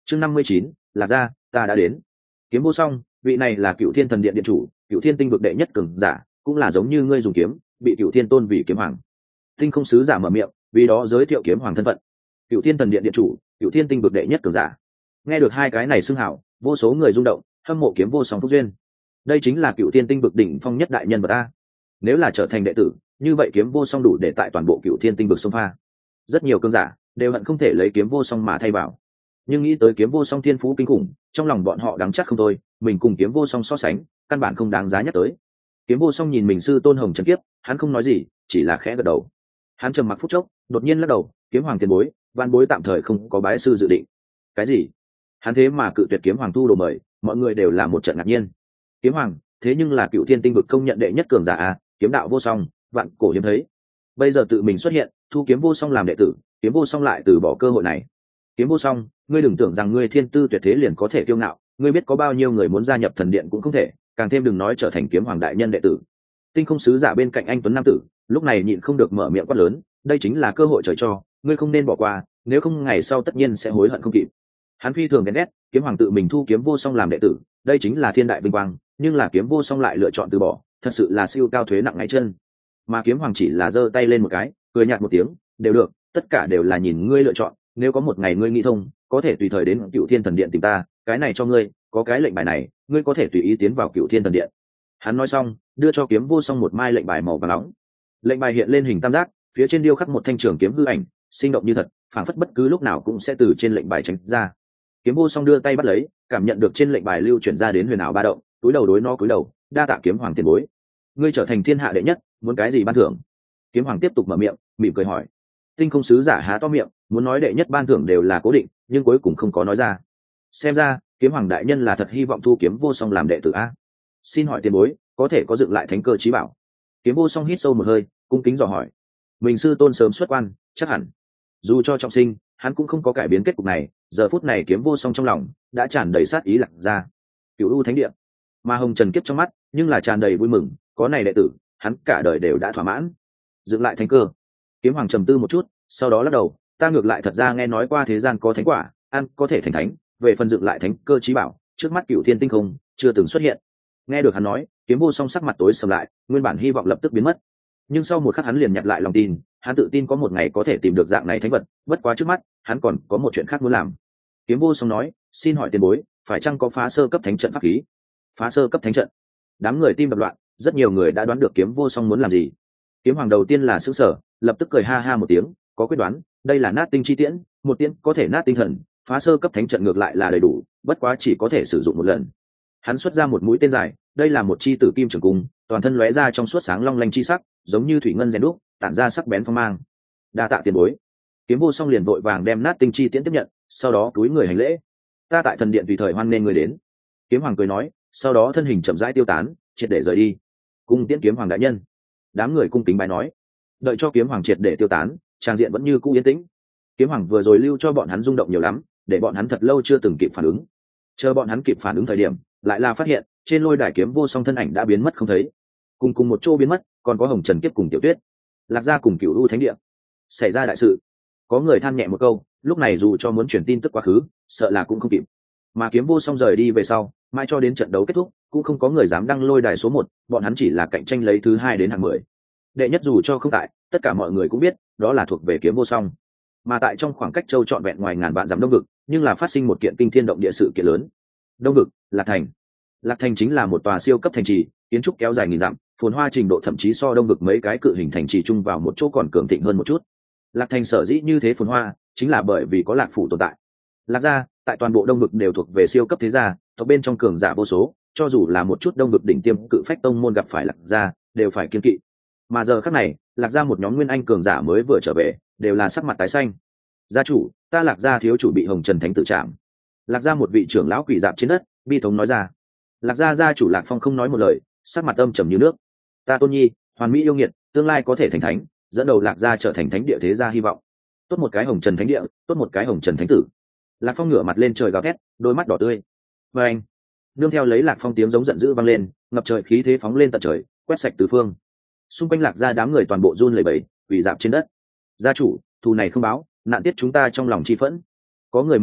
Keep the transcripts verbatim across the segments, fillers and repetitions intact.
chương năm mươi chín, Lạc Gia, ta đã đến. Kiếm Vô Song, vị này là Cựu Thiên Thần Điện điện chủ, Cựu Thiên Tinh vực đệ nhất cường giả, cũng là giống như ngươi dùng kiếm, bị Cựu Thiên tôn vì kiếm hoàng. Tinh Không sứ giả mở miệng, vì đó giới thiệu kiếm hoàng thân phận. Cựu Thiên Thần Điện điện chủ, Cựu Thiên Tinh vực đệ nhất cường giả. Nghe được hai cái này xưng hảo, vô số người rung động, hâm mộ Kiếm Vô Song phúc duyên. Đây chính là Cựu Thiên Tinh vực đỉnh phong nhất đại nhân vật ta. Nếu là trở thành đệ tử, như vậy Kiếm Vô Song đủ để tại toàn bộ Cựu Thiên Tinh vực xông pha. Rất nhiều cường giả đều hận không thể lấy Kiếm Vô Song mà thay vào, nhưng nghĩ tới Kiếm Vô Song thiên phú kinh khủng, trong lòng bọn họ đắng chắc không thôi, mình cùng Kiếm Vô Song so sánh, căn bản không đáng giá nhắc tới. Kiếm Vô Song nhìn mình sư tôn Hồng Trần Kiếp, hắn không nói gì, chỉ là khẽ gật đầu. Hắn trầm mặc phút chốc, đột nhiên lắc đầu, Kiếm Hoàng tiền bối, van bối tạm thời không có bái sư dự định. Cái gì? Hắn thế mà cự tuyệt Kiếm Hoàng thu đồ mời, mọi người đều là một trận ngạc nhiên. Kiếm Hoàng, thế nhưng là Cựu Thiên Tinh vực công nhận đệ nhất cường giả a, kiếm đạo vô song, vạn cổ hiếm thấy. Bây giờ tự mình xuất hiện, thu Kiếm Vô Song làm đệ tử, Kiếm Vô Song lại từ bỏ cơ hội này. Kiếm Vô Song, ngươi đừng tưởng rằng ngươi thiên tư tuyệt thế liền có thể kiêu ngạo, ngươi biết có bao nhiêu người muốn gia nhập thần điện cũng không thể, càng thêm đừng nói trở thành kiếm hoàng đại nhân đệ tử. Tinh Không sứ giả bên cạnh anh tuấn nam tử, lúc này nhịn không được mở miệng quát lớn, đây chính là cơ hội trời cho, ngươi không nên bỏ qua, nếu không ngày sau tất nhiên sẽ hối hận không kịp. Hắn phi thường ghen ghét, kiếm hoàng tự mình thu Kiếm Vô Song làm đệ tử, đây chính là thiên đại vinh quang, nhưng là Kiếm Vô Song lại lựa chọn từ bỏ, thật sự là siêu cao thuế nặng ngáy chân. Mà kiếm hoàng chỉ là giơ tay lên một cái, cười nhạt một tiếng, đều được, tất cả đều là nhìn ngươi lựa chọn, nếu có một ngày ngươi nghĩ thông, có thể tùy thời đến Cựu Thiên Thần Điện tìm ta, cái này cho ngươi, có cái lệnh bài này, ngươi có thể tùy ý tiến vào Cựu Thiên Thần Điện. Hắn nói xong, đưa cho Kiếm Vô Song một mai lệnh bài màu vàng nóng. Lệnh bài hiện lên hình tam giác, phía trên điêu khắc một thanh trường kiếm hư ảnh, sinh động như thật, phảng phất bất cứ lúc nào cũng sẽ từ trên lệnh bài tránh ra. Kiếm Vô Song đưa tay bắt lấy, cảm nhận được trên lệnh bài lưu chuyển ra đến huyền ảo ba động, túi đầu đối nó cúi đầu, đa tạ kiếm hoàng tiền bối, ngươi trở thành thiên hạ đệ nhất, muốn cái gì ban thưởng? Kiếm hoàng tiếp tục mở miệng, mỉm cười hỏi. Tinh Không sứ giả há to miệng, muốn nói đệ nhất ban thưởng đều là cố định, nhưng cuối cùng không có nói ra. Xem ra kiếm hoàng đại nhân là thật hy vọng thu Kiếm Vô Song làm đệ tử a. Xin hỏi tiền bối, có thể có dựng lại thánh cơ chí bảo? Kiếm Vô Song hít sâu một hơi, cung kính dò hỏi. Mình sư tôn sớm xuất quan, chắc hẳn dù cho trọng sinh, hắn cũng không có cải biến kết cục này. Giờ phút này Kiếm Vô Song trong lòng đã tràn đầy sát ý Lạc Gia, Cựu U thánh địa. Mà Hồng Trần Kiếp trong mắt nhưng là tràn đầy vui mừng, có này đệ tử, hắn cả đời đều đã thỏa mãn. Dựng lại thánh cơ. Kiếm hoàng trầm tư một chút, sau đó lắc đầu, ta ngược lại thật ra nghe nói qua thế gian có thánh quả, ăn có thể thành thánh, về phần dựng lại thánh cơ chí bảo, trước mắt Cựu Thiên Tinh không chưa từng xuất hiện. Nghe được hắn nói, Kiếm Vô Song sắc mặt tối sầm lại, nguyên bản hy vọng lập tức biến mất. Nhưng sau một khắc hắn liền nhặt lại lòng tin, hắn tự tin có một ngày có thể tìm được dạng này thánh vật, bất quá trước mắt, hắn còn có một chuyện khác muốn làm. Kiếm Vô Song nói, xin hỏi tiền bối, phải chăng có phá sơ cấp thánh trận pháp khí? Phá sơ cấp thánh trận? Đám người tim đập loạn, rất nhiều người đã đoán được Kiếm Vô Song muốn làm gì. Kiếm hoàng đầu tiên là sững sờ, lập tức cười ha ha một tiếng, có quyết đoán, đây là nát tinh chi tiễn, một tiễn có thể nát tinh thần, phá sơ cấp thánh trận ngược lại là đầy đủ, bất quá chỉ có thể sử dụng một lần. Hắn xuất ra một mũi tên dài, đây là một chi tử kim trường cung, toàn thân lóe ra trong suốt sáng long lanh chi sắc, giống như thủy ngân rèn đúc, tản ra sắc bén phong mang. Đa tạ tiền bối. Kiếm Vô Song liền vội vàng đem nát tinh chi tiễn tiếp nhận, sau đó cúi người hành lễ. Ta tại thần điện tùy thời hoan nên người đến. Kiếm hoàng cười nói, sau đó thân hình chậm rãi tiêu tán, triệt để rời đi. Cung tiễn kiếm hoàng đại nhân. Đám người cung kính bái nói. Đợi cho kiếm hoàng triệt để tiêu tán, trang diện vẫn như cũ yên tĩnh. Kiếm hoàng vừa rồi lưu cho bọn hắn rung động nhiều lắm, để bọn hắn thật lâu chưa từng kịp phản ứng. Chờ bọn hắn kịp phản ứng thời điểm, lại là phát hiện trên lôi đài Kiếm Vô Song thân ảnh đã biến mất không thấy. Cùng cùng một chỗ biến mất, còn có Hồng Trần Kiếp cùng Tiểu Tuyết, Lạc Gia cùng Cựu U thánh địa. Xảy ra đại sự. Có người than nhẹ một câu, lúc này dù cho muốn truyền tin tức quá khứ, sợ là cũng không kịp. Mà Kiếm Vô Song rời đi về sau, mai cho đến trận đấu kết thúc, cũng không có người dám đăng lôi đài số một, bọn hắn chỉ là cạnh tranh lấy thứ hai đến hạng mười. Đệ nhất dù cho không tại, tất cả mọi người cũng biết, đó là thuộc về Kiếm Vô Song. Mà tại trong khoảng cách châu trọn vẹn ngoài ngàn vạn dặm Đông vực, nhưng là phát sinh một kiện kinh thiên động địa sự kiện lớn. Đông vực, Lạc Thành. Lạc Thành chính là một tòa siêu cấp thành trì, kiến trúc kéo dài nghìn dặm, phồn hoa trình độ thậm chí so Đông vực mấy cái cự hình thành trì chung vào một chỗ còn cường thịnh hơn một chút. Lạc Thành sở dĩ như thế phồn hoa, chính là bởi vì có Lạc phủ tồn tại. Lạc Gia, tại toàn bộ Đông vực đều thuộc về siêu cấp thế gia, tộc bên trong cường giả vô số, cho dù là một chút Đông vực đỉnh tiêm cự phách tông môn gặp phải Lạc Gia, đều phải kiêng kỵ. Mà giờ khắc này, Lạc Gia một nhóm nguyên anh cường giả mới vừa trở về, đều là sắc mặt tái xanh. Gia chủ, ta Lạc Gia thiếu chủ bị Hồng Trần Thánh tự trảm. Lạc Gia một vị trưởng lão quỷ dạp trên đất, bi thống nói ra. Lạc Gia gia chủ Lạc Phong không nói một lời, sắc mặt âm trầm như nước. Ta Tôn Nhi, hoàn mỹ yêu nghiệt, tương lai có thể thành thánh, dẫn đầu Lạc Gia trở thành thánh địa thế gia hy vọng. Tốt một cái Hồng Trần Thánh địa, tốt một cái Hồng Trần Thánh tử. Lạc Phong ngửa mặt lên trời gào thét, đôi mắt đỏ tươi. Và anh, nương theo lấy Lạc Phong tiếng giống giận dữ vang lên, ngập trời khí thế phóng lên tận trời, quét sạch tứ phương. Xung quanh Lạc Gia đám người toàn bộ run lẩy bẩy, quỳ dạp trên đất. Gia chủ, thù này không báo, nạn tiết chúng ta trong lòng chi phẫn. Có người mở miệng,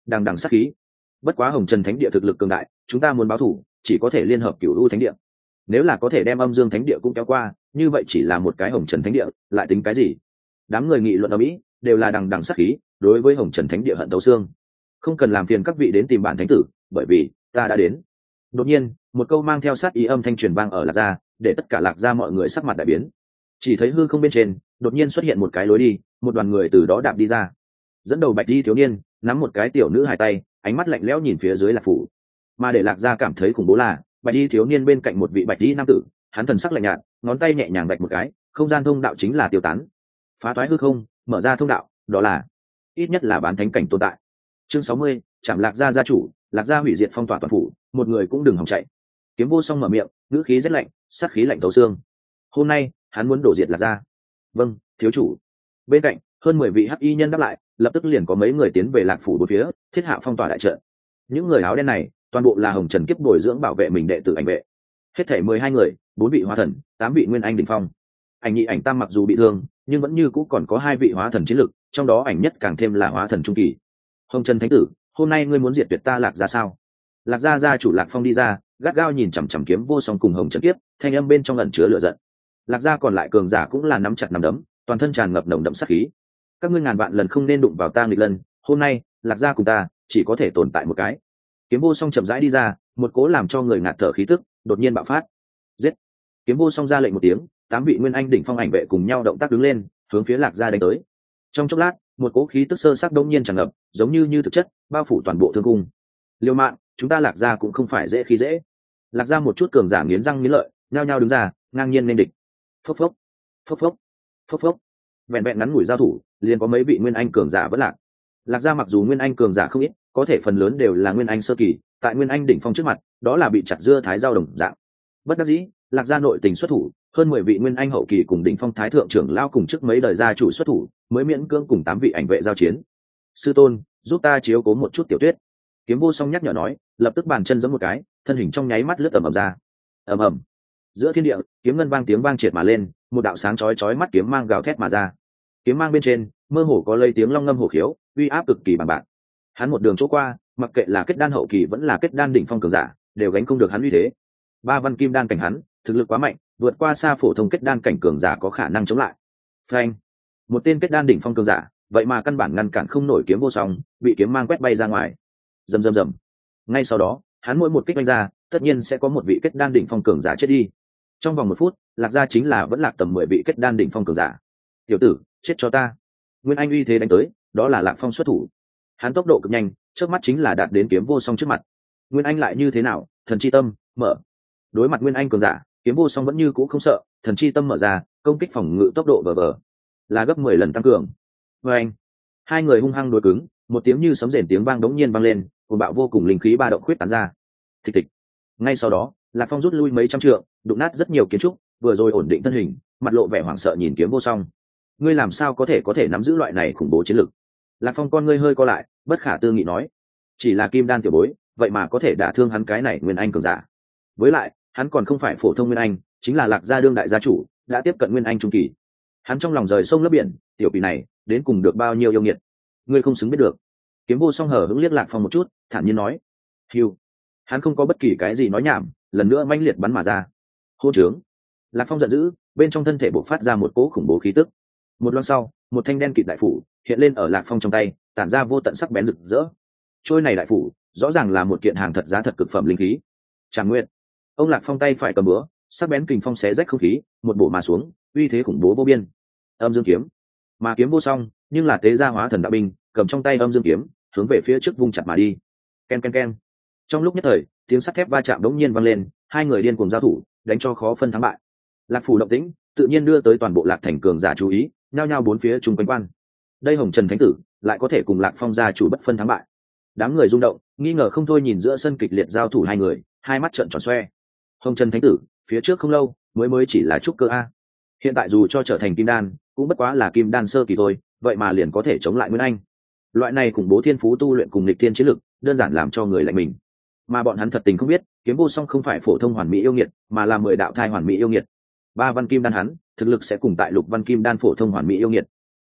đằng đằng sát khí. Bất quá hồng trần thánh địa thực lực cường đại, chúng ta muốn báo thù chỉ có thể liên hợp cửu u thánh địa. Nếu là có thể đem âm dương thánh địa cũng kéo qua, như vậy chỉ là một cái hồng trần thánh địa lại tính cái gì? Đám người nghị luận ở mỹ đều là đằng đằng sát khí, đối với hồng trần thánh địa hận thấu xương. Không cần làm phiền các vị đến tìm bản thánh tử, bởi vì ta đã đến. Đột nhiên một câu mang theo sát ý âm thanh truyền vang ở lạc gia, để tất cả lạc gia mọi người sắc mặt đại biến. Chỉ thấy hư không bên trên đột nhiên xuất hiện một cái lối đi, một đoàn người từ đó đạp đi ra. Dẫn đầu bạch y thiếu niên nắm một cái tiểu nữ hài tay, ánh mắt lạnh lẽo nhìn phía dưới lạc phủ. Mà để lạc gia cảm thấy khủng bố là bạch y thiếu niên bên cạnh một vị bạch y nam tử, hắn thần sắc lạnh nhạt, ngón tay nhẹ nhàng vạch một cái, không gian thông đạo chính là tiêu tán, phá toái hư không, mở ra thông đạo, đó là ít nhất là bán thánh cảnh tồn tại. Chương sáu mươi, chạm lạc gia gia chủ, lạc gia hủy diệt phong tỏa toàn phủ, một người cũng đừng hòng chạy. Kiếm vô song mở miệng, ngữ khí rất lạnh, sát khí lạnh thấu xương. Hôm nay hắn muốn đổ diệt lạc gia. Vâng, thiếu chủ. Bên cạnh hơn mười vị hắc y nhân đáp lại, lập tức liền có mấy người tiến về lạc phủ bốn phía, thiết hạ phong tỏa đại trận. Những người áo đen này toàn bộ là hồng trần kiếp bồi dưỡng bảo vệ mình đệ tử ảnh vệ, hết thảy mười hai người, bốn vị hóa thần, tám vị nguyên anh đỉnh phong. Ảnh nhị ảnh tam mặc dù bị thương nhưng vẫn như cũ còn có hai vị hóa thần chiến lực, trong đó ảnh nhất càng thêm là hóa thần trung kỳ. Hồng trần thánh tử, hôm nay ngươi muốn diệt tuyệt ta lạc gia sao? Lạc gia gia chủ Lạc Phong đi ra, gắt gao nhìn chằm chằm kiếm vô song cùng hồng trần kiếp, thanh âm bên trong ẩn chứa lửa giận. Lạc gia còn lại cường giả cũng là nắm chặt nắm đấm, toàn thân tràn ngập nồng đậm sát khí. Các ngươi ngàn vạn lần không nên đụng vào ta nghịch lân, hôm nay lạc gia cùng ta chỉ có thể tồn tại một cái. Kiếm vô song chậm rãi đi ra, một cố làm cho người ngạt thở khí tức đột nhiên bạo phát. Giết! Kiếm vô song ra lệnh một tiếng, tám vị nguyên anh đỉnh phong ảnh vệ cùng nhau động tác đứng lên, hướng phía lạc gia đánh tới. Trong chốc lát, một cố khí tức sơ sắc đông nhiên tràn ngập, giống như như thực chất bao phủ toàn bộ thương cung. Liêu mạng, chúng ta lạc gia cũng không phải dễ khi dễ. Lạc gia một chút cường giả nghiến răng nghiến lợi, nhao nhao đứng ra, ngang nhiên nên địch. Phốc phốc, phốc phốc, phốc phốc. Vẹn vẹn ngắn ngủi giao thủ, liền có mấy vị nguyên anh cường giả vẫn lạc. Lạc gia mặc dù nguyên anh cường giả không ít, có thể phần lớn đều là nguyên anh sơ kỳ, tại nguyên anh đỉnh phong trước mặt, đó là bị chặt dưa thái dao đồng dạng. Bất đắc dĩ, lạc gia nội tình xuất thủ, hơn mười vị nguyên anh hậu kỳ cùng đỉnh phong thái thượng trưởng lao cùng trước mấy đời gia chủ xuất thủ, mới miễn cưỡng cùng tám vị ảnh vệ giao chiến. Sư tôn, giúp ta chiếu cố một chút tiểu tuyết. Kiếm vô song nhắc nhở nói, lập tức bàn chân giẫm một cái, thân hình trong nháy mắt lướt ầm ầm ra. Ầm ầm. Giữa thiên địa, kiếm ngân vang tiếng vang triệt mà lên, một đạo sáng chói chói mắt kiếm mang gào thét mà ra. Kiếm mang bên trên, mơ hồ có lây tiếng long ngâm hổ khiếu, uy áp cực kỳ bằng bạc. Hắn một đường chỗ qua, mặc kệ là kết đan hậu kỳ vẫn là kết đan đỉnh phong cường giả, đều gánh không được hắn uy thế. Ba văn kim đan cảnh hắn, thực lực quá mạnh, vượt qua xa phổ thông kết đan cảnh cường giả có khả năng chống lại. Phanh! Một tên kết đan đỉnh phong cường giả, vậy mà căn bản ngăn cản không nổi kiếm vô song, bị kiếm mang quét bay ra ngoài. Rầm rầm rầm. Ngay sau đó, hắn mỗi một kích đánh ra, tất nhiên sẽ có một vị kết đan đỉnh phong cường giả chết đi. Trong vòng một phút, lạc gia chính là vẫn lạc tầm mười vị kết đan đỉnh phong cường giả. Tiểu tử, chết cho ta! Nguyên anh uy thế đánh tới, đó là Lạc Phong xuất thủ. Hắn tốc độ cực nhanh, trước mắt chính là đạt đến kiếm vô song trước mặt. Nguyên anh lại như thế nào? Thần chi tâm mở. Đối mặt nguyên anh cường giả, kiếm vô song vẫn như cũ không sợ, thần chi tâm mở ra, công kích phòng ngự tốc độ bờ bờ là gấp mười lần tăng cường. Với anh, hai người hung hăng đối cứng, một tiếng như sấm rền tiếng vang đống nhiên vang lên, cuồng bạo vô cùng linh khí ba động khuyết tán ra. Thịch thịch. Ngay sau đó, Lạc Phong rút lui mấy trăm trượng, đụng nát rất nhiều kiến trúc, vừa rồi ổn định thân hình, mặt lộ vẻ hoảng sợ nhìn kiếm vô song. Ngươi làm sao có thể có thể nắm giữ loại này khủng bố chiến lực? Lạc Phong con ngươi hơi co lại, bất khả tư nghị nói, chỉ là kim đan tiểu bối, vậy mà có thể đả thương hắn cái này nguyên anh cường giả. Với lại, hắn còn không phải phổ thông nguyên anh, chính là Lạc gia đương đại gia chủ, đã tiếp cận nguyên anh trung kỳ. Hắn trong lòng rời sông lấp biển, tiểu quỷ này đến cùng được bao nhiêu yêu nghiệt, ngươi không xứng biết được. Kiếm vô song hở hững liếc Lạc Phong một chút, thản nhiên nói, hiu. Hắn không có bất kỳ cái gì nói nhảm, lần nữa manh liệt bắn mà ra. Hô trướng. Lạc Phong giận dữ, bên trong thân thể bộc phát ra một cỗ khủng bố khí tức. Một loan sau, một thanh đen kịt đại phủ hiện lên ở Lạc Phong trong tay, tản ra vô tận sắc bén rực rỡ. Trôi này đại phủ rõ ràng là một kiện hàng thật giá thật cực phẩm linh khí. Tràng Nguyên. Ông Lạc Phong tay phải cầm búa, sắc bén kình phong xé rách không khí, một bổ mà xuống, uy thế khủng bố vô biên. Âm dương kiếm. Mà kiếm vô song, nhưng là tế gia hóa thần đạo binh, cầm trong tay âm dương kiếm, hướng về phía trước vung chặt mà đi. Ken ken ken. Trong lúc nhất thời, tiếng sắt thép va chạm đống nhiên vang lên, hai người điên cuồng giao thủ, đánh cho khó phân thắng bại. Lạc phủ động tĩnh tự nhiên đưa tới toàn bộ Lạc thành cường giả chú ý, nhao nhao bốn phía chung quanh quan. Đây Hồng Trần thánh tử lại có thể cùng Lạc Phong gia chủ bất phân thắng bại. Đám người rung động, nghi ngờ không thôi nhìn giữa sân kịch liệt giao thủ hai người, hai mắt trợn tròn xoe. Hồng Trần thánh tử, phía trước không lâu mới mới chỉ là trúc cơ a, hiện tại dù cho trở thành kim đan, cũng bất quá là kim đan sơ kỳ thôi, vậy mà liền có thể chống lại Nguyên Anh. Loại này khủng bố thiên phú tu luyện cùng nghịch thiên chiến lực, đơn giản làm cho người lạnh mình. Mà bọn hắn thật tình không biết, kiếm vô song không phải phổ thông hoàn mỹ yêu nghiệt, mà là mười đạo thai hoàn mỹ yêu nghiệt. Ba văn kim đan hắn, thực lực sẽ cùng tại lục văn kim đan phổ thông hoàn mỹ yêu nghiệt.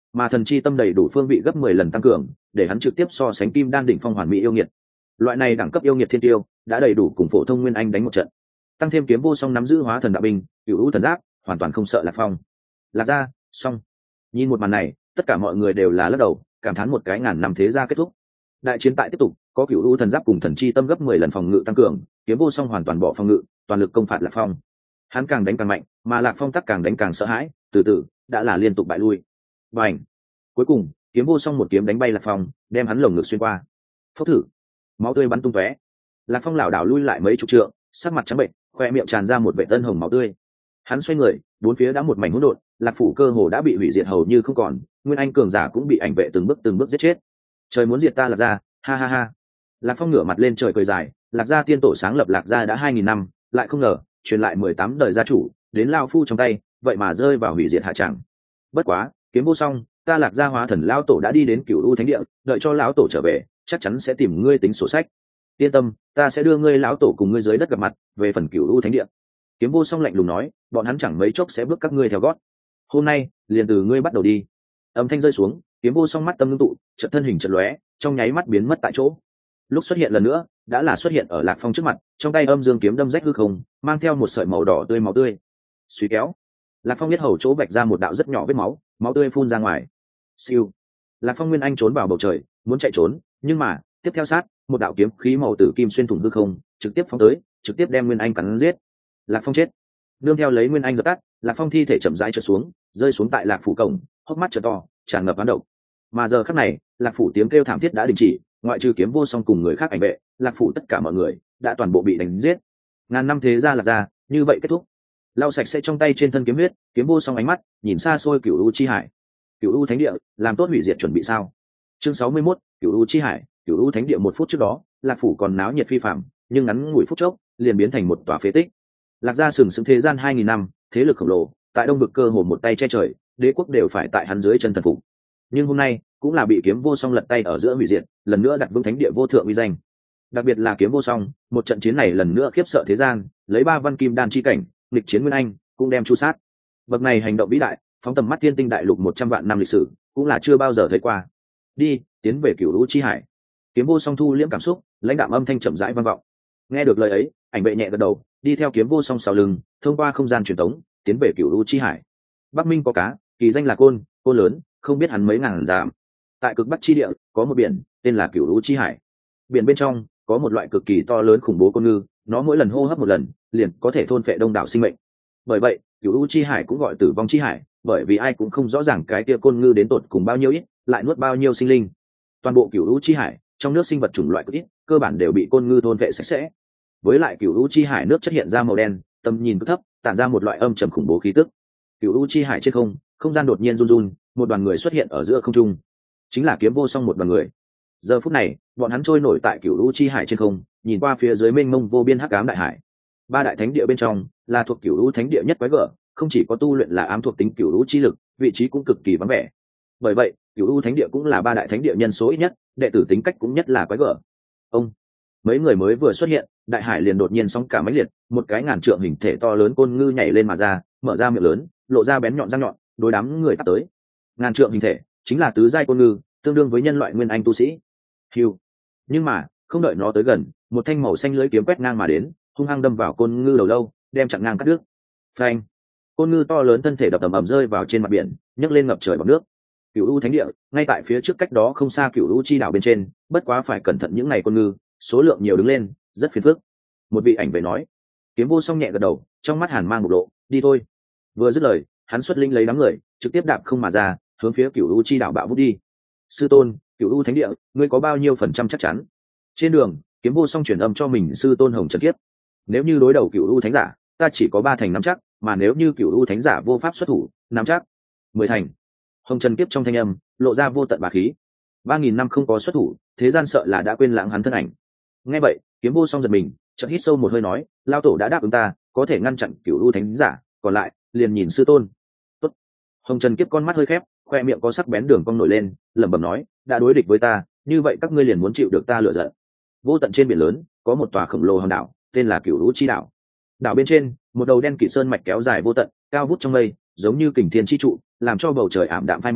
mà thần chi tâm đầy đủ phương vị gấp mười lần tăng cường, để hắn trực tiếp so sánh kim đan đỉnh phong hoàn mỹ yêu nghiệt. Loại này đẳng cấp yêu nghiệt thiên tiêu đã đầy đủ cùng phổ thông nguyên anh đánh một trận. Tăng thêm kiếm vô song nắm giữ hóa thần đạo binh, cửu u thần giáp, hoàn toàn không sợ Lạc Phong. Lạc gia, xong. Nhìn một màn này, tất cả mọi người đều là lắc đầu, cảm thán một cái ngàn năm thế gia kết thúc. Đại chiến tại tiếp tục, có cửu u thần giáp cùng thần chi tâm gấp mười lần phòng ngự tăng cường, kiếm vô song hoàn toàn bỏ phòng ngự, toàn lực công phạt Lạc Phong. Hắn càng đánh càng mạnh, mà Lạc Phong tắc càng đánh càng sợ hãi, từ từ đã là liên tục bại lui. Bành! Cuối cùng, kiếm vô song một kiếm đánh bay Lạc Phong, đem hắn lồng ngực xuyên qua. Phốc thử, máu tươi bắn tung tóe. Lạc Phong lảo đảo lui lại mấy chục trượng, sắc mặt trắng bệnh, khoe miệng tràn ra một vệt tân hồng máu tươi. Hắn xoay người, bốn phía đã một mảnh hỗn độn, Lạc phủ cơ hồ đã bị hủy diệt hầu như không còn, nguyên anh cường giả cũng bị ảnh vệ từng bước từng bước giết chết. Trời muốn diệt ta Lạc gia, ha ha ha. Lạc Phong ngửa mặt lên trời cười dài, Lạc gia tiên tổ sáng lập Lạc gia đã hai nghìn năm, lại không ngờ, truyền lại mười tám đời gia chủ, đến lao phu trong tay, vậy mà rơi vào hủy diệt hạ tràng. Bất quá, kiếm vô song, ta Lạc gia hóa thần lão tổ đã đi đến Cửu U Thánh Địa, đợi cho lão tổ trở về, chắc chắn sẽ tìm ngươi tính sổ sách. Yên tâm, ta sẽ đưa ngươi lão tổ cùng ngươi dưới đất gặp mặt, về phần Cửu U Thánh Địa. Kiếm vô song lạnh lùng nói, bọn hắn chẳng mấy chốc sẽ bước các ngươi theo gót. Hôm nay, liền từ ngươi bắt đầu đi. Âm thanh rơi xuống, kiếm vô song mắt tâm ngưng tụ, chợt thân hình chợt lóe, trong nháy mắt biến mất tại chỗ. Lúc xuất hiện lần nữa, đã là xuất hiện ở Lạc Phong trước mặt, trong tay âm dương kiếm đâm rách hư không, mang theo một sợi màu đỏ tươi máu tươi. Suy kéo, Lạc Phong biết hầu chỗ bạch ra một đạo rất nhỏ vết máu, máu tươi phun ra ngoài. Siêu, Lạc Phong nguyên anh trốn vào bầu trời, muốn chạy trốn, nhưng mà tiếp theo sát, một đạo kiếm khí màu tử kim xuyên thủng hư không, trực tiếp phóng tới, trực tiếp đem nguyên anh cắn giết. Lạc Phong chết. Nương theo lấy nguyên anh dập tắt, Lạc Phong thi thể chậm rãi trượt xuống, rơi xuống tại Lạc phủ cổng, hốc mắt trở to, tràn ngập oán độc. Mà giờ khắc này, Lạc phủ tiếng kêu thảm thiết đã đình chỉ, ngoại trừ kiếm vô song cùng người khác ảnh vệ, Lạc phủ tất cả mọi người đã toàn bộ bị đánh giết. Ngàn năm thế gia Lạc gia, như vậy kết thúc. Lau sạch sẽ trong tay trên thân kiếm huyết, kiếm vô song ánh mắt nhìn xa xôi Cửu U chi hải. Cửu U Thánh Địa, làm tốt hủy diệt chuẩn bị sao? Chương sáu mươi mốt, Cửu U chi hải, Cửu U Thánh Địa. Một phút trước đó, Lạc phủ còn náo nhiệt phi phàm, nhưng ngắn ngủi phút chốc, liền biến thành một tòa phế tích. Lạc gia sừng sững thế gian hai nghìn năm, thế lực khổng lồ, tại đông vực cơ hồ một tay che trời, đế quốc đều phải tại hắn dưới chân thần phục. Nhưng hôm nay, cũng là bị kiếm vô song lật tay ở giữa hủy diệt, lần nữa đặt vững thánh địa vô thượng uy danh. Đặc biệt là kiếm vô song, một trận chiến này lần nữa khiếp sợ thế gian, lấy ba văn kim đan chi cảnh, nghịch chiến nguyên anh, cũng đem chu sát. Bậc này hành động vĩ đại, phóng tầm mắt thiên tinh đại lục một trăm vạn năm lịch sử, cũng là chưa bao giờ thấy qua. Đi, tiến về Cửu U chi hải. Kiếm vô song thu liễm cảm xúc, lãnh đạm âm thanh chậm rãi vang vọng. Nghe được lời ấy, ảnh vệ nhẹ gật đầu, đi theo kiếm vô song sau lưng, thông qua không gian truyền tống, tiến về Cửu U chi hải. Bắc Minh có cá, kỳ danh là côn, côn lớn, không biết hắn mấy ngàn dặm. Tại cực bắc chi địa, có một biển, tên là Cửu U chi hải. Biển bên trong có một loại cực kỳ to lớn khủng bố côn ngư, nó mỗi lần hô hấp một lần, liền có thể thôn phệ đông đảo sinh mệnh. Bởi vậy, Cửu U chi hải cũng gọi tử vong chi hải, bởi vì ai cũng không rõ ràng cái kia côn ngư đến tột cùng bao nhiêu ít, lại nuốt bao nhiêu sinh linh. Toàn bộ Cửu U chi hải, trong nước sinh vật chủng loại cực ít, cơ bản đều bị côn ngư thôn phệ sạch sẽ. Với lại Cửu U chi hải nước chất hiện ra màu đen, tầm nhìn cực thấp, tản ra một loại âm trầm khủng bố khí tức. Cửu U chi hải trên không, không gian đột nhiên run run, một đoàn người xuất hiện ở giữa không trung, chính là kiếm vô song một đoàn người. Giờ phút này, bọn hắn trôi nổi tại Cửu U chi hải trên không, nhìn qua phía dưới mênh mông vô biên hắc ám đại hải. Ba đại thánh địa bên trong, là thuộc Cửu U thánh địa nhất quái gở, không chỉ có tu luyện là ám thuộc tính Cửu U chi lực, vị trí cũng cực kỳ vắng vẻ. Bởi vậy, Cửu U thánh địa cũng là ba đại thánh địa nhân số ít nhất, đệ tử tính cách cũng nhất là quái gở. Ông, mấy người mới vừa xuất hiện, đại hải liền đột nhiên sóng cả mãnh liệt, một cái ngàn trượng hình thể to lớn côn ngư nhảy lên mà ra, mở ra miệng lớn, lộ ra bén nhọn răng nhọn, đối đám người tắt tới. Ngàn trượng hình thể, chính là tứ giai côn ngư, tương đương với nhân loại nguyên anh tu sĩ. Hưu. Nhưng mà, không đợi nó tới gần, một thanh màu xanh lưỡi kiếm quét ngang mà đến, hung hăng đâm vào côn ngư đầu lâu, đem chặn ngang cắt đứt. Phanh. Côn ngư to lớn thân thể đập ầm ầm rơi vào trên mặt biển, nhấc lên ngập trời bọt nước. Cửu U thánh địa, ngay tại phía trước cách đó không xa Cửu U chi đảo bên trên, bất quá phải cẩn thận những ngày côn ngư, số lượng nhiều đứng lên, rất phiền phức. Một vị ảnh vệ nói. Kiếm vô song nhẹ gật đầu, trong mắt hàn mang một độ, đi thôi. Vừa dứt lời, hắn xuất linh lấy đám người, trực tiếp đạp không mà ra, hướng phía Cửu U chi đảo bạo vút đi. Sư tôn, Cửu U thánh địa, ngươi có bao nhiêu phần trăm chắc chắn? Trên đường, kiếm vô song truyền âm cho mình sư tôn Hồng Trần Kiếp. Nếu như đối đầu Cửu U thánh giả, ta chỉ có ba thành nắm chắc, mà nếu như Cửu U thánh giả vô pháp xuất thủ, nắm chắc mười thành. Hồng Trần Kiếp trong thanh âm lộ ra vô tận bá khí. Ba nghìn năm không có xuất thủ, thế gian sợ là đã quên lãng hắn thân ảnh. Nghe vậy, kiếm vô song giật mình, chợt hít sâu một hơi nói, lao tổ đã đáp ứng ta, có thể ngăn chặn Cửu U thánh giả, còn lại liền nhìn sư tôn. Tốt. Hồng Trần Kiếp con mắt hơi khép, khoe miệng có sắc bén đường cong nổi lên, lẩm bẩm nói, đã đối địch với ta, như vậy các ngươi liền muốn chịu được ta lựa giận. Vô tận trên biển lớn, có một tòa khổng lồ hòn đảo, tên là Cửu U chi đảo. Đảo bên trên, một đầu đen kịt sơn mạch kéo dài vô tận, cao vút trong mây, giống như kình thiên chi trụ, làm cho bầu trời ảm đạm phai mờ,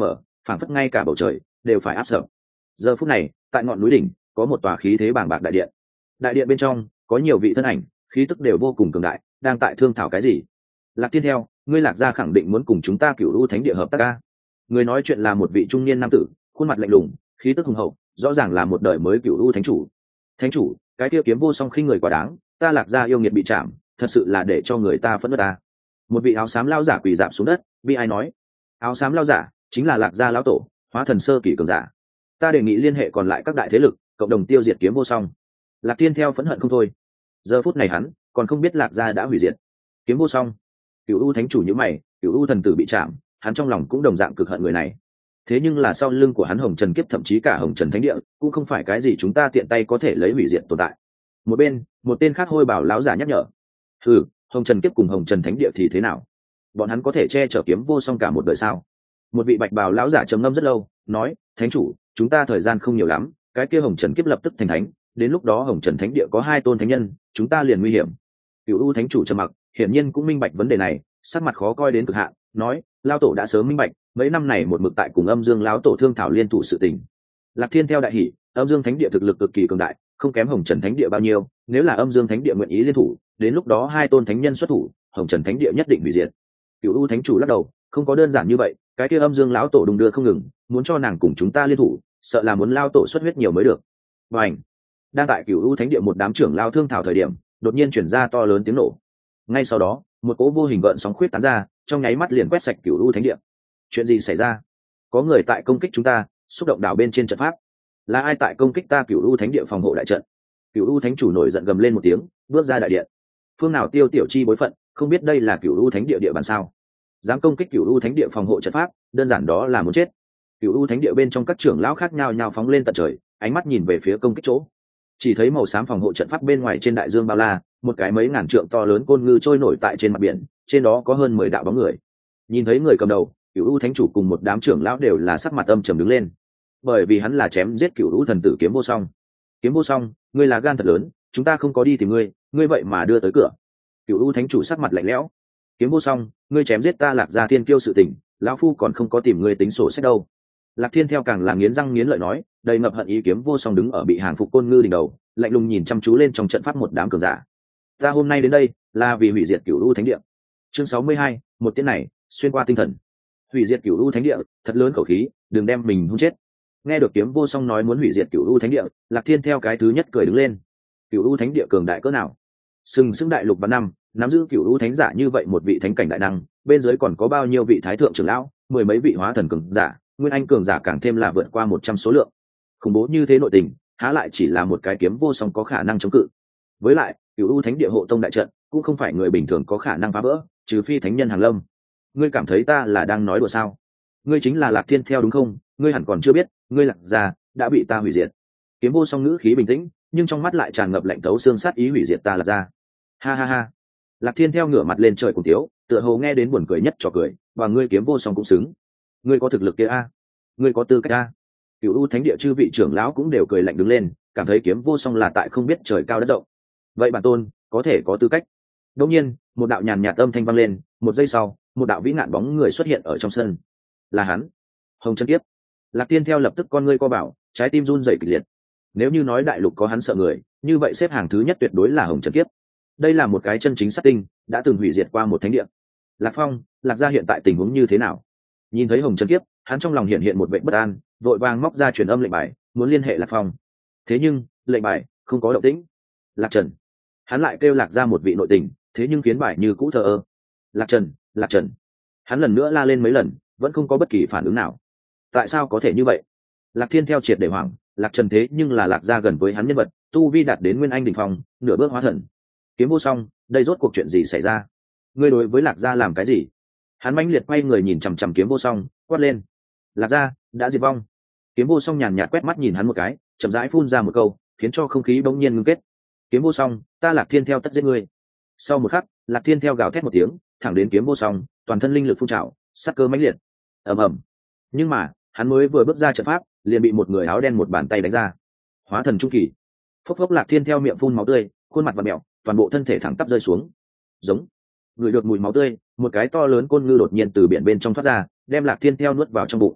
phảng phất ngay cả bầu trời đều phải áp sợ. Giờ phút này tại ngọn núi đỉnh có một tòa khí thế bàng bạc đại điện. Đại điện bên trong có nhiều vị thân ảnh, khí tức đều vô cùng cường đại, đang tại thương thảo cái gì. Lạc Thiên theo, ngươi Lạc gia khẳng định muốn cùng chúng ta Cửu U Thánh Địa hợp tác ca. Người nói chuyện là một vị trung niên nam tử, khuôn mặt lạnh lùng, khí tức hùng hậu, rõ ràng là một đời mới Cửu U Thánh chủ. Thánh chủ, cái kia kiếm vô song khinh người quá đáng, ta Lạc gia yêu nghiệt bị chạm, thật sự là để cho người ta phẫn nộ ta. Một vị áo xám lao giả quỳ rạp xuống đất, bi ai nói, áo xám lao giả chính là Lạc gia lão tổ, hóa thần sơ kỳ cường giả. Ta đề nghị liên hệ còn lại các đại thế lực, cộng đồng tiêu diệt kiếm vô song. Lạc Thiên theo phẫn hận không thôi. Giờ phút này hắn còn không biết Lạc gia đã hủy diệt kiếm vô song. Cửu U Thánh chủ như mày, Cửu U thần tử bị chạm, hắn trong lòng cũng đồng dạng cực hận người này. Thế nhưng là sau lưng của hắn Hồng Trần Kiếp thậm chí cả Hồng Trần Thánh Địa cũng không phải cái gì chúng ta tiện tay có thể lấy hủy diệt tồn tại. Một bên, một tên khác hôi bảo láo giả nhắc nhở. Ừ, Hồng Trần Kiếp cùng Hồng Trần Thánh Địa thì thế nào? Bọn hắn có thể che chở kiếm vô song cả một đời sao? Một vị bạch bào lão giả trầm ngâm rất lâu, nói, Thánh chủ, chúng ta thời gian không nhiều lắm, cái kia Hồng Trần Kiếp lập tức thành thánh, đến lúc đó Hồng Trần Thánh Địa có hai tôn thánh nhân, chúng ta liền nguy hiểm. Cửu U Thánh chủ trầm mặc, hiển nhiên cũng minh bạch vấn đề này, sắc mặt khó coi đến cực hạn, nói, lão tổ đã sớm minh bạch, mấy năm này một mực tại cùng Âm Dương lão tổ thương thảo liên thủ sự tình. Lạc Thiên theo đại hỉ, Âm Dương Thánh Địa thực lực cực kỳ cường đại, không kém Hồng Trần Thánh Địa bao nhiêu, nếu là Âm Dương Thánh Địa nguyện ý liên thủ, đến lúc đó hai tôn thánh nhân xuất thủ, Hồng Trần Thánh Địa nhất định hủy diệt. Cửu U Thánh chủ lắc đầu, không có đơn giản như vậy, cái kia Âm Dương lão tổ đùng đưa không ngừng, muốn cho nàng cùng chúng ta liên thủ, sợ là muốn lão tổ xuất huyết nhiều mới được. Bành! Đang tại Cửu U Thánh Địa một đám trưởng lão thương thảo thời điểm, đột nhiên truyền ra to lớn tiếng nổ. Ngay sau đó, một cỗ vô hình gợn sóng khuyết tán ra, trong nháy mắt liền quét sạch Cửu U Thánh Địa. Chuyện gì xảy ra? Có người tại công kích chúng ta, xúc động đảo bên trên trận pháp. Là ai tại công kích ta Cửu U Thánh Địa phòng hộ đại trận? Cửu U Thánh chủ nổi giận gầm lên một tiếng, bước ra đại điện. Phương nào tiêu tiểu chi bối phận, không biết đây là Cửu U Thánh Địa địa bàn sao? Dám công kích Cửu U Thánh Địa phòng hộ trận pháp, đơn giản đó là muốn chết. Cửu U Thánh Địa bên trong các trưởng lão khác nhau nhau phóng lên tận trời, ánh mắt nhìn về phía công kích chỗ. Chỉ thấy màu xám phòng hộ trận pháp bên ngoài trên đại dương bao la, một cái mấy ngàn trượng to lớn côn ngư trôi nổi tại trên mặt biển, trên đó có hơn mười đạo bóng người. Nhìn thấy người cầm đầu, Cửu U Thánh chủ cùng một đám trưởng lão đều là sắc mặt âm trầm đứng lên, bởi vì hắn là chém giết Cửu U thần tử kiếm vô song. Kiếm vô song, ngươi là gan thật lớn, chúng ta không có đi tìm ngươi, ngươi vậy mà đưa tới cửa. Cửu U Thánh chủ sắc mặt lạnh lẽo. Kiếm vô song, ngươi chém giết ta Lạc gia thiên kiêu sự tình, lão phu còn không có tìm ngươi tính sổ sách đâu. Lạc Thiên theo càng là nghiến răng nghiến lợi nói, đầy ngập hận ý. Kiếm vô song đứng ở bị hàng phục côn ngư đỉnh đầu, lạnh lùng nhìn chăm chú lên trong trận pháp một đám cường giả. Ta hôm nay đến đây là vì hủy diệt Cửu U Thánh Địa. Chương sáu mươi hai, một tiếng này xuyên qua tinh thần. Hủy diệt Cửu U Thánh Địa, thật lớn khẩu khí, đừng đem mình hung chết. Nghe được Kiếm vô song nói muốn hủy diệt Cửu U Thánh Địa, Lạc Thiên theo cái thứ nhất cười đứng lên. Cửu U Thánh Địa cường đại cỡ nào? Sừng sững đại lục và năm, nắm giữ Cửu U Thánh giả như vậy một vị thánh cảnh đại năng, bên dưới còn có bao nhiêu vị thái thượng trưởng lão, mười mấy vị hóa thần cường giả, nguyên anh cường giả càng thêm là vượt qua một trăm số lượng. Khủng bố như thế nội tình, há lại chỉ là một cái kiếm vô song có khả năng chống cự. Với lại, Cửu U Thánh Địa hộ tông đại trận cũng không phải người bình thường có khả năng phá vỡ, trừ phi thánh nhân hàng lâm. Ngươi cảm thấy ta là đang nói đùa sao? Ngươi chính là Lạc Thiên theo đúng không? Ngươi hẳn còn chưa biết, ngươi Lạc gia đã bị ta hủy diệt. Kiếm vô song ngữ khí bình tĩnh, nhưng trong mắt lại tràn ngập lạnh thấu xương sát ý hủy diệt ta Lạc gia. Ha ha ha. Lạc Thiên theo ngửa mặt lên trời cùng tiếu, tựa hồ nghe đến buồn cười nhất trò cười, và ngươi Kiếm vô song cũng xứng. Ngươi có thực lực kia a? Ngươi có tư cách a? Cửu U Thánh Địa chư vị trưởng lão cũng đều cười lạnh đứng lên, cảm thấy Kiếm vô song là tại không biết trời cao đất rộng. Vậy bản tôn có thể có tư cách. Đột nhiên, một đạo nhàn nhạt âm thanh vang lên, một giây sau, một đạo vĩ nạn bóng người xuất hiện ở trong sân. Là hắn, Hồng Trần Kiếp. Lạc Tiên theo lập tức con ngươi co bảo, trái tim run rẩy kịch liệt. Nếu như nói đại lục có hắn sợ người, như vậy xếp hàng thứ nhất tuyệt đối là Hồng Trần Kiếp. Đây là một cái chân chính sát tinh, đã từng hủy diệt qua một thánh địa. Lạc Phong, Lạc gia hiện tại tình huống như thế nào? Nhìn thấy Hồng Trần Kiếp, hắn trong lòng hiện hiện một vẻ bất an, vội vàng móc ra truyền âm lệnh bài, muốn liên hệ Lạc Phong. Thế nhưng, lệnh bài không có động tĩnh. Lạc Trần, hắn lại kêu Lạc ra một vị nội tình, thế nhưng khiến bài như cũ thờ ơ. Lạc Trần, Lạc Trần, hắn lần nữa la lên mấy lần, vẫn không có bất kỳ phản ứng nào. Tại sao có thể như vậy? Lạc Thiên theo triệt để hoảng, Lạc Trần thế nhưng là Lạc gia gần với hắn nhân vật, tu vi đạt đến nguyên anh đỉnh phong, nửa bước hóa thần. Kiếm vô song, đây rốt cuộc chuyện gì xảy ra? Ngươi đối với Lạc gia làm cái gì? Hắn mãnh liệt quay người nhìn chằm chằm Kiếm vô song, quát lên. Lạc gia đã diệt vong. Kiếm vô song nhàn nhạt quét mắt nhìn hắn một cái, chậm rãi phun ra một câu, khiến cho không khí bỗng nhiên ngưng kết. Kiếm vô song, ta Lạc Thiên theo tất giết ngươi. Sau một khắc, Lạc Thiên theo gào thét một tiếng, thẳng đến Kiếm vô song, toàn thân linh lực phun trào, sát cơ mãnh liệt. Ầm ầm. Nhưng mà, hắn mới vừa bước ra trận pháp, liền bị một người áo đen một bàn tay đánh ra. Hóa thần trung kỳ. Phốc phốc Lạc Thiên theo miệng phun máu tươi, khuôn mặt vặn mèo, toàn bộ thân thể thẳng tắp rơi xuống. Giống. Người được mùi máu tươi, một cái to lớn côn ngư đột nhiên từ biển bên trong thoát ra, đem Lạc Thiên theo nuốt vào trong bụng.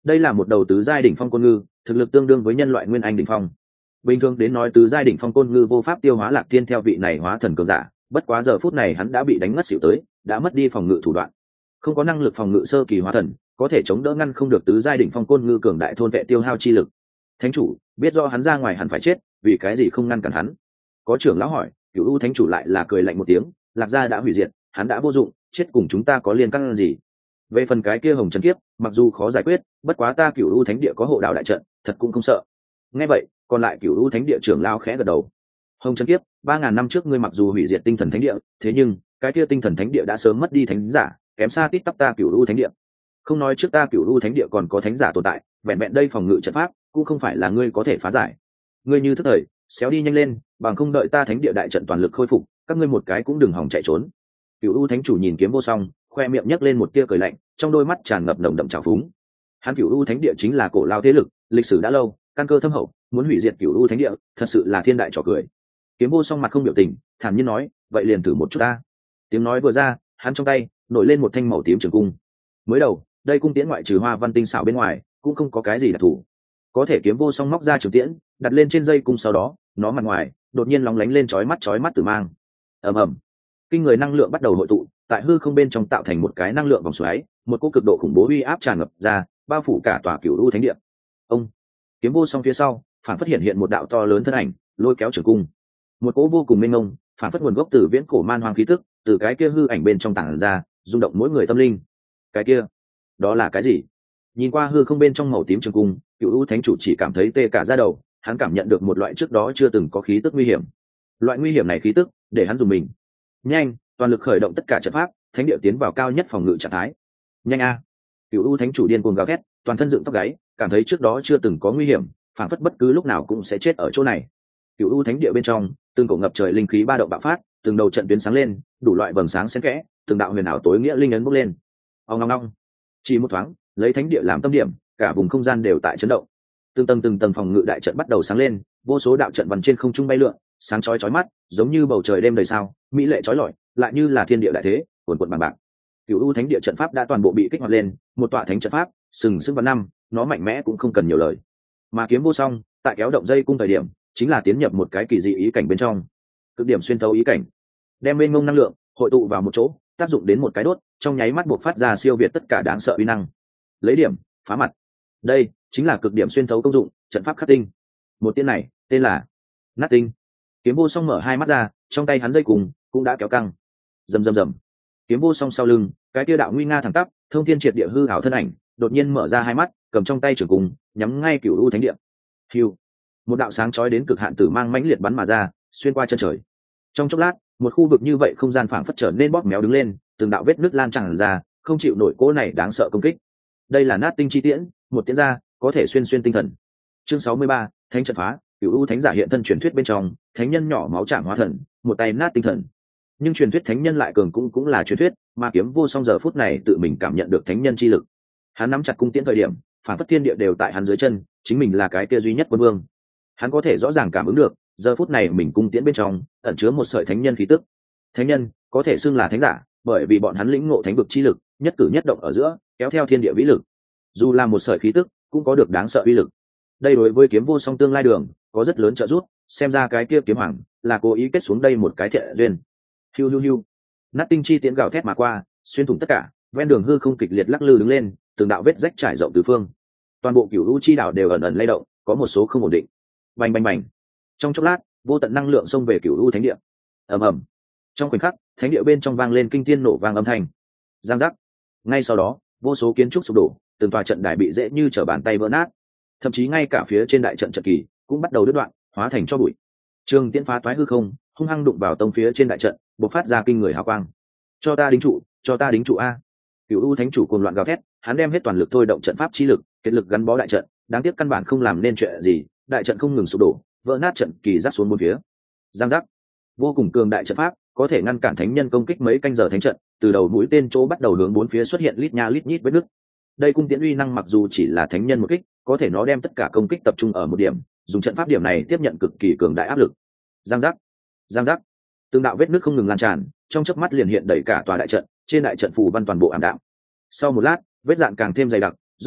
đây là một đầu tứ giai đỉnh phong côn ngư, thực lực tương đương với nhân loại nguyên anh đỉnh phong. Bình thường đến nói tứ giai đỉnh phong côn ngư vô pháp tiêu hóa Lạc Thiên theo vị này hóa thần cường giả, bất quá giờ phút này hắn đã bị đánh ngất xỉu tới, đã mất đi phòng ngự thủ đoạn, không có năng lực phòng ngự sơ kỳ hóa thần, có thể chống đỡ ngăn không được tứ giai đỉnh phong côn ngư cường đại thôn vệ tiêu hao chi lực. Thánh chủ biết do hắn ra ngoài hẳn phải chết, vì cái gì không ngăn cản hắn? Có trưởng lão hỏi. Cửu U thánh chủ lại là cười lạnh một tiếng, Lạc gia đã hủy diệt, hắn đã vô dụng, chết cùng chúng ta có liên căn gì? Về phần cái kia hồng trần kiếp, mặc dù khó giải quyết, bất quá ta Cửu U thánh địa có hộ đạo đại trận, thật cũng không sợ. Nghe vậy, còn lại Cửu U thánh địa trưởng lão khẽ gật đầu. Hồng trần kiếp, ba ngàn năm trước ngươi mặc dù hủy diệt tinh thần thánh địa, thế nhưng cái kia tinh thần thánh địa đã sớm mất đi thánh giả, kém xa tít tắp ta Cửu U thánh địa. Không nói trước ta Cửu U thánh địa còn có thánh giả tồn tại, vẹn vẹn đây phòng ngự trận pháp cũng không phải là ngươi có thể phá giải. Ngươi như thức thời, xéo đi nhanh lên, bằng không đợi ta thánh địa đại trận toàn lực khôi phục, các ngươi một cái cũng đừng hòng chạy trốn. Cửu U thánh chủ nhìn Kiếm Vô Song, khoe miệng nhấc lên một tia cười lạnh, trong đôi mắt tràn ngập nồng đậm trào phúng. Hắn Cửu U thánh địa chính là cổ lao thế lực, lịch sử đã lâu, căn cơ thâm hậu, muốn hủy diệt Cửu U thánh địa, thật sự là thiên đại trò cười. Kiếm Vô Song mặt không biểu tình, thản nhiên nói, vậy liền thử một chút ta. Tiếng nói vừa ra, hắn trong tay nổi lên một thanh màu tím trường cung. Mới đầu, đây cung tiễn ngoại trừ hoa văn tinh xảo bên ngoài, cũng không có cái gì đặc thù. Có thể Kiếm Vô Song móc ra trường tiễn, đặt lên trên dây cung, sau đó nó mặt ngoài đột nhiên lóng lánh lên chói mắt chói mắt tử mang. Ầm ầm, kinh người năng lượng bắt đầu hội tụ tại hư không bên trong, tạo thành một cái năng lượng vòng xoáy, một cỗ cực độ khủng bố uy áp tràn ngập ra, bao phủ cả tòa Cửu U thánh địa. Ông Kiếm Vô Song phía sau phản phát hiện hiện một đạo to lớn thân ảnh, lôi kéo trường cung, một cỗ vô cùng mênh mông, phản phất nguồn gốc từ viễn cổ man hoang khí tức, từ cái kia hư ảnh bên trong tản ra, rung động mỗi người tâm linh. Cái kia, đó là cái gì? Nhìn qua hư không bên trong màu tím trường cung, Cửu U thánh chủ chỉ cảm thấy tê cả da đầu, hắn cảm nhận được một loại trước đó chưa từng có khí tức nguy hiểm. Loại nguy hiểm này khí tức để hắn dùng mình. Nhanh, toàn lực khởi động tất cả trận pháp, thánh địa tiến vào cao nhất phòng ngự trạng thái. Nhanh a! Cửu U thánh chủ điên cuồng gào thét, toàn thân dựng tóc gáy, cảm thấy trước đó chưa từng có nguy hiểm, phảng phất bất cứ lúc nào cũng sẽ chết ở chỗ này. Cửu U thánh địa bên trong, từng cổ ngập trời linh khí ba động bạo phát, từng đầu trận tuyến sáng lên, đủ loại vầng sáng xen kẽ, từng đạo huyền ảo tối nghĩa linh ấn bốc lên. Ong ong ong. Chỉ một thoáng, lấy thánh địa làm tâm điểm, cả vùng không gian đều tại chấn động. Từng tầng từng tầng phòng ngự đại trận bắt đầu sáng lên, vô số đạo trận văn trên không trung bay lượn, sáng chói chói mắt, giống như bầu trời đêm đầy sao, mỹ lệ chói lọi, lại như là thiên địa đại thế, cuồn cuộn bằng bạc. Cửu U thánh địa trận pháp đã toàn bộ bị kích hoạt lên, một tọa thánh trận pháp, sừng sững vạn năm, nó mạnh mẽ cũng không cần nhiều lời. Mà Kiếm Vô Song, tại kéo động dây cung thời điểm, chính là tiến nhập một cái kỳ dị ý cảnh bên trong. Cực điểm xuyên thấu ý cảnh, đem mênh mông năng lượng hội tụ vào một chỗ, tác dụng đến một cái đốt, trong nháy mắt buộc phát ra siêu việt tất cả đáng sợ uy năng. Lấy điểm phá mặt. Đây chính là cực điểm xuyên thấu công dụng, trận pháp khắc tinh. Một tiếng này tên là Nát Tinh. Kiếm Vô Song mở hai mắt ra, trong tay hắn dây cùng cũng đã kéo căng. Rầm rầm rầm. Kiếm Vô Song sau lưng, cái kia đạo nguy nga thẳng tắp, thông thiên triệt địa hư ảo thân ảnh, đột nhiên mở ra hai mắt, cầm trong tay trường cung, nhắm ngay Cửu U thánh địa. Hưu. Một đạo sáng chói đến cực hạn tử mang mãnh liệt bắn mà ra, xuyên qua chân trời. Trong chốc lát, một khu vực như vậy không gian phảng phất trở nên bóp méo đứng lên, từng đạo vết nứt lan tràn ra, không chịu nổi cỗ này đáng sợ công kích. Đây là Nát Tinh chi tiễn, một tiễn ra có thể xuyên xuyên tinh thần. Chương sáu mươi ba, thánh trận phá. Cửu U thánh giả hiện thân truyền thuyết bên trong, thánh nhân nhỏ máu chạm hóa thần, một tay nát tinh thần. Nhưng truyền thuyết thánh nhân lại cường cũng cũng là truyền thuyết, mà Kiếm Vô Song giờ phút này tự mình cảm nhận được thánh nhân chi lực. Hắn nắm chặt cung tiễn thời điểm, phản phất thiên địa đều tại hắn dưới chân, chính mình là cái kia duy nhất quân vương. Hắn có thể rõ ràng cảm ứng được, giờ phút này mình cung tiễn bên trong ẩn chứa một sợi thánh nhân khí tức. Thánh nhân có thể xưng là thánh giả, bởi vì bọn hắn lĩnh ngộ thánh vực chi lực, nhất cử nhất động ở giữa kéo theo thiên địa vĩ lực. Dù là một sợi khí tức, cũng có được đáng sợ uy lực. Đây đối với Kiếm Vô Song tương lai đường có rất lớn trợ giúp, xem ra cái kia kiếm hoàng là cố ý kết xuống đây một cái thiện duyên. Hiu hiu hiu. Nát Tinh chi tiễn gào thét mà qua, xuyên thủng tất cả, ven đường hư không kịch liệt lắc lư đứng lên, từng đạo vết rách trải rộng tứ phương. Toàn bộ Cửu U chi đảo đều ẩn ẩn lay động, có một số không ổn định. Bành bành bành. Trong chốc lát, vô tận năng lượng xông về Cửu U thánh địa. Ầm ầm. Trong khoảnh khắc, thánh địa bên trong vang lên kinh thiên nổ vang âm thanh. Giang giác. Ngay sau đó, vô số kiến trúc sụp đổ, từng tòa trận đài bị dễ như trở bàn tay vỡ nát, thậm chí ngay cả phía trên đại trận trận kỳ cũng bắt đầu đứt đoạn, hóa thành cho bụi. Trường tiễn phá toái hư không, hung hăng đụng vào tông phía trên đại trận, bộc phát ra kinh người hào quang. Cho ta đính trụ, cho ta đính trụ a! Cửu U thánh chủ cuồng loạn gào thét, hắn đem hết toàn lực thôi động trận pháp chi lực, kết lực gắn bó đại trận, đáng tiếc căn bản không làm nên chuyện gì, đại trận không ngừng sụp đổ, vỡ nát, trận kỳ rắc xuống bốn phía. Giang giác. Vô cùng cường đại trận pháp, có thể ngăn cản thánh nhân công kích mấy canh giờ thánh trận, từ đầu mũi tên chỗ bắt đầu hướng bốn phía xuất hiện lít nha lít nhít vết nứt. Đây cung tiễn uy năng mặc dù chỉ là thánh nhân một kích, có thể nó đem tất cả công kích tập trung ở một điểm, dùng trận pháp điểm này tiếp nhận cực kỳ cường đại áp lực. Giang giác, giang giác, từng đạo vết nứt không ngừng lan tràn, trong chớp mắt liền hiện đầy cả tòa đại trận, trên đại trận phù văn toàn bộ ảm đạm. Sau một lát, vết dạn càng thêm dày đặc, rốt cuộc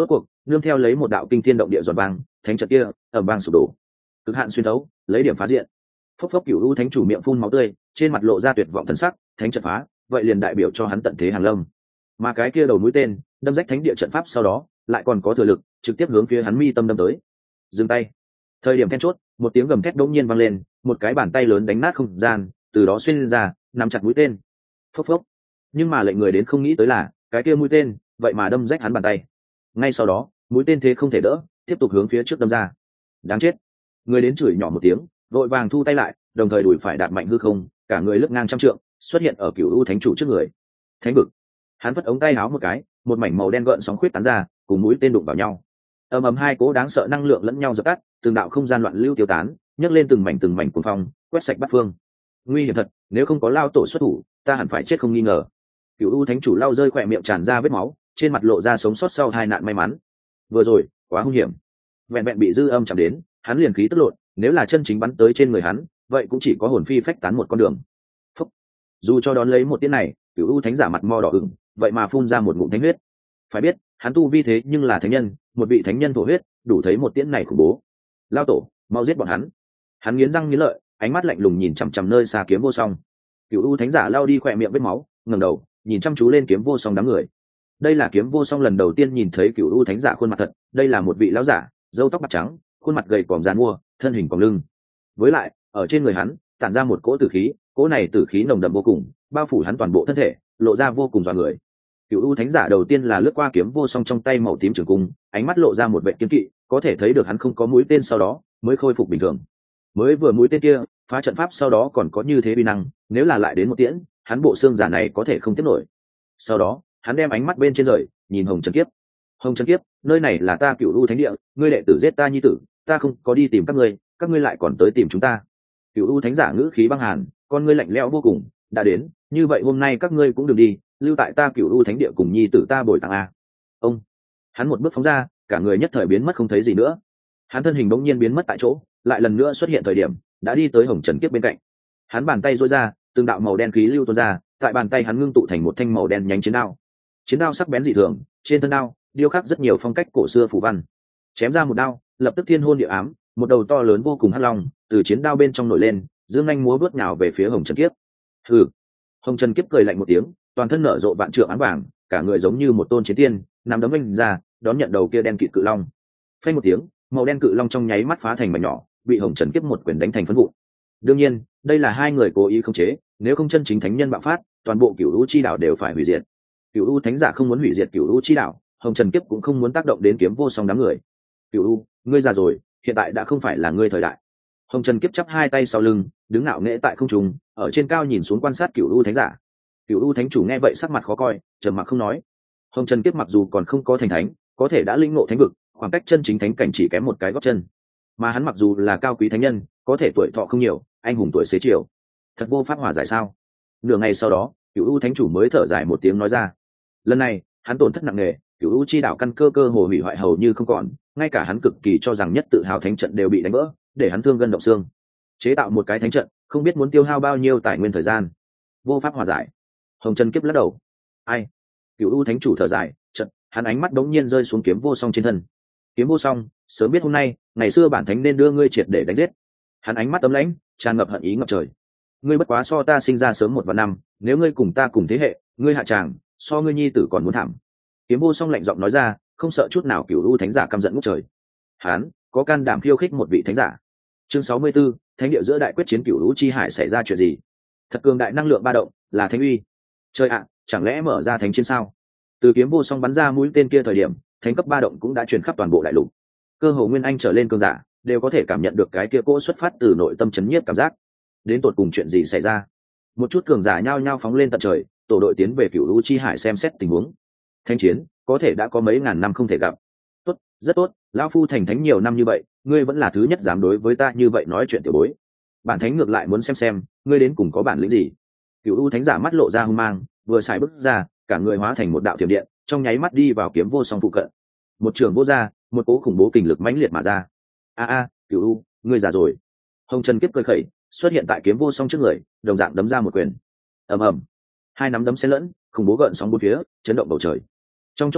nương theo lấy một đạo kinh thiên động địa giòn vang, thánh trận kia ầm vang sụp đổ, cực hạn xuyên thấu, lấy điểm phá diện. Phốc phốc, Cửu U thánh chủ miệng phun máu tươi, trên mặt lộ ra tuyệt vọng thần sắc. Thánh trận phá, vậy liền đại biểu cho hắn tận thế hàng lâm. Mà cái kia đầu mũi tên đâm rách thánh địa trận pháp sau đó, lại còn có thừa lực trực tiếp hướng phía hắn mi tâm đâm tới. Dừng tay. Thời điểm then chốt, một tiếng gầm thét đột nhiên vang lên, một cái bàn tay lớn đánh nát không gian, từ đó xuyên ra, nắm chặt mũi tên. Phốc phốc. Nhưng mà lệnh người đến không nghĩ tới là, cái kia mũi tên, vậy mà đâm rách hắn bàn tay. Ngay sau đó, mũi tên thế không thể đỡ, tiếp tục hướng phía trước đâm ra. Đáng chết. Người đến chửi nhỏ một tiếng, vội vàng thu tay lại, đồng thời đùi phải đạp mạnh hư không, cả người lướt ngang trăm trượng, xuất hiện ở Cửu U thánh chủ trước người. Thánh vực. Hắn vất ống tay áo một cái, một mảnh màu đen gợn sóng khuyết tán ra, cùng mũi tên đụng vào nhau. Ầm ầm, hai cỗ đáng sợ năng lượng lẫn nhau dập tắt, từng đạo không gian loạn lưu tiêu tán, nhấc lên từng mảnh từng mảnh cuồng phong, quét sạch bát phương. Nguy hiểm thật, nếu không có lao tổ xuất thủ, ta hẳn phải chết không nghi ngờ. Cửu U thánh chủ lau rơi khỏe miệng tràn ra vết máu, trên mặt lộ ra sống sót sau hai nạn may mắn. Vừa rồi, quá hung hiểm. Vẹn vẹn bị dư âm chạm đến, hắn liền khí tức lộn, nếu là chân chính bắn tới trên người hắn, vậy cũng chỉ có hồn phi phách tán một con đường. Phúc. Dù cho đón lấy một tiếng này, Cửu U thánh giả mặt mo đỏ ửng, vậy mà phun ra một ngụm thánh huyết. Phải biết, hắn tu vi thế nhưng là thánh nhân, một vị thánh nhân thổ huyết, đủ thấy một tiếng này khủng bố. Lao tổ, mau giết bọn hắn. Hắn nghiến răng nghiến lợi, ánh mắt lạnh lùng nhìn chằm chằm nơi xa Kiếm Vô Song. Cửu U thánh giả lao đi khỏe miệng vết máu, ngẩng đầu, nhìn chăm chú lên Kiếm Vô Song đám người. Đây là Kiếm Vô Song lần đầu tiên nhìn thấy Cửu U thánh giả khuôn mặt thật, đây là một vị lão giả, râu tóc bạc trắng, khuôn mặt gầy còm giàn mua, thân hình còng lưng. Với lại, ở trên người hắn tản ra một cỗ tử khí, cỗ này tử khí nồng đậm vô cùng, bao phủ hắn toàn bộ thân thể, lộ ra vô cùng dọa người. Cửu U thánh giả đầu tiên là lướt qua Kiếm Vô Song trong tay màu tím trường cung, ánh mắt lộ ra một vẻ kiên kỵ, có thể thấy được hắn không có mũi tên sau đó mới khôi phục bình thường. Mới vừa mũi tên kia phá trận pháp sau đó còn có như thế uy năng, nếu là lại đến một tiễn, hắn bộ xương giả này có thể không tiếp nổi. Sau đó, hắn đem ánh mắt bên trên rời, nhìn Hồng Trần Kiếp. Hồng Trần Kiếp, nơi này là ta Cửu U thánh địa, ngươi đệ tử giết ta nhi tử, ta không có đi tìm các ngươi, các ngươi lại còn tới tìm chúng ta. Cửu U thánh giả ngữ khí băng hàn, con ngươi lạnh lẽo vô cùng, đã đến, như vậy hôm nay các ngươi cũng đừng đi, lưu tại ta Cửu U thánh địa cùng nhi tử ta bồi tặng a. Ông, hắn một bước phóng ra, cả người nhất thời biến mất không thấy gì nữa. Hắn thân hình bỗng nhiên biến mất tại chỗ, lại lần nữa xuất hiện thời điểm đã đi tới Hồng Trần Kiếp bên cạnh. Hắn bàn tay duỗi ra, từng đạo màu đen khí lưu tuôn ra, tại bàn tay hắn ngưng tụ thành một thanh màu đen nhánh chiến đao. Chiến đao sắc bén dị thường, trên thân đao điêu khắc rất nhiều phong cách cổ xưa phù văn. Chém ra một đao, lập tức thiên hôn địa ám, một đầu to lớn vô cùng hắc long từ chiến đao bên trong nổi lên, dương nhanh múa bước nhào về phía Hồng Trần Kiếp. Hừ. Hồng Trần Kiếp cười lạnh một tiếng, toàn thân nở rộ vạn trượng ám vàng, cả người giống như một tôn chiến tiên, nắm đấm vung ra, đón nhận đầu kia đen kịt cự long. Phanh một tiếng, màu đen cự long trong nháy mắt phá thành mảnh nhỏ, bị Hồng Trần Kiếp một quyền đánh thành phấn vụn. Đương nhiên, đây là hai người cố ý khống chế, nếu không chân chính thánh nhân bạo phát, toàn bộ Cửu U chi đảo đều phải hủy diệt. Cửu U thánh giả không muốn hủy diệt Cửu U chi đảo, Hồng Trần Kiếp cũng không muốn tác động đến Kiếm Vô Song đám người. Cửu U, ngươi già rồi, hiện tại đã không phải là ngươi thời đại. Hồng Trần Kiếp chắp hai tay sau lưng, đứng ngạo nghễ tại không trung, ở trên cao nhìn xuống quan sát Cửu U thánh giả. Cửu U thánh chủ nghe vậy sắc mặt khó coi, trầm mặc không nói. Hồng Trần Kiếp mặc dù còn không có thành thánh, có thể đã linh ngộ thánh vực, khoảng cách chân chính thánh cảnh chỉ kém một cái gót chân. Mà hắn mặc dù là cao quý thánh nhân, có thể tuổi thọ không nhiều, anh hùng tuổi xế chiều, thật vô pháp hòa giải sao? Nửa ngày sau đó, Cửu U thánh chủ mới thở dài một tiếng nói ra. Lần này, hắn tổn thất nặng nề, Cửu U chi đảo căn cơ cơ hồ hủy hoại hầu như không còn, ngay cả hắn cực kỳ cho rằng nhất tự hào thánh trận đều bị đánh vỡ, để hắn thương gân động xương. Chế tạo một cái thánh trận, không biết muốn tiêu hao bao nhiêu tài nguyên thời gian, vô pháp hòa giải. Hồng Trần Kiếp lắc đầu. Ai? Cửu U thánh chủ thở dài, trận, hắn ánh mắt đống nhiên rơi xuống Kiếm Vô Song trên thân. Kiếm Vô Song, sớm biết hôm nay, ngày xưa bản thánh nên đưa ngươi triệt để đánh giết. Hắn ánh mắt ấm lãnh, tràn ngập hận ý ngập trời. Ngươi bất quá so ta sinh ra sớm một vạn năm, nếu ngươi cùng ta cùng thế hệ, ngươi hạ tràng, so ngươi nhi tử còn muốn thảm. Kiếm Vô Song lạnh giọng nói ra, không sợ chút nào Cửu U thánh giả căm giận ngút trời. Hắn có can đảm khiêu khích một vị thánh giả. Chương sáu mươi 64, thánh địa giữa đại quyết chiến Cửu U chi hải xảy ra chuyện gì? Thật cường đại năng lượng ba động, là thánh uy. Trời ạ, chẳng lẽ mở ra thánh chiến sao? Từ Kiếm Vô Song bắn ra mũi tên kia thời điểm, thánh cấp ba động cũng đã truyền khắp toàn bộ đại lục. Cơ hồ nguyên anh trở lên cường giả đều có thể cảm nhận được cái kia cỗ xuất phát từ nội tâm chấn nhiếp cảm giác. Đến tột cùng chuyện gì xảy ra? Một chút cường giả nhao nhao phóng lên tận trời, tổ đội tiến về Cửu U chi hải xem xét tình huống. Thánh chiến, có thể đã có mấy ngàn năm không thể gặp. Tốt, rất tốt, lão phu thành thánh nhiều năm như vậy, ngươi vẫn là thứ nhất dám đối với ta như vậy nói chuyện tiểu bối. Bản thánh ngược lại muốn xem xem, ngươi đến cùng có bản lĩnh gì. Cửu U thánh giả mắt lộ ra hung mang, vừa xài bước ra, cả người hóa thành một đạo thiểm điện, trong nháy mắt đi vào Kiếm Vô Song phụ cận. Một trường vô ra, một cỗ khủng bố kình lực mãnh liệt mà ra. A a, Cửu U, ngươi già rồi. Hồng Trần Kiếp cười khẩy, xuất hiện tại Kiếm Vô Song trước người, đồng dạng đấm ra một quyền. Ầm ầm, hai nắm đấm xen lẫn, khủng bố gợn sóng bốn phía, chấn động bầu trời. Trong chốc lát,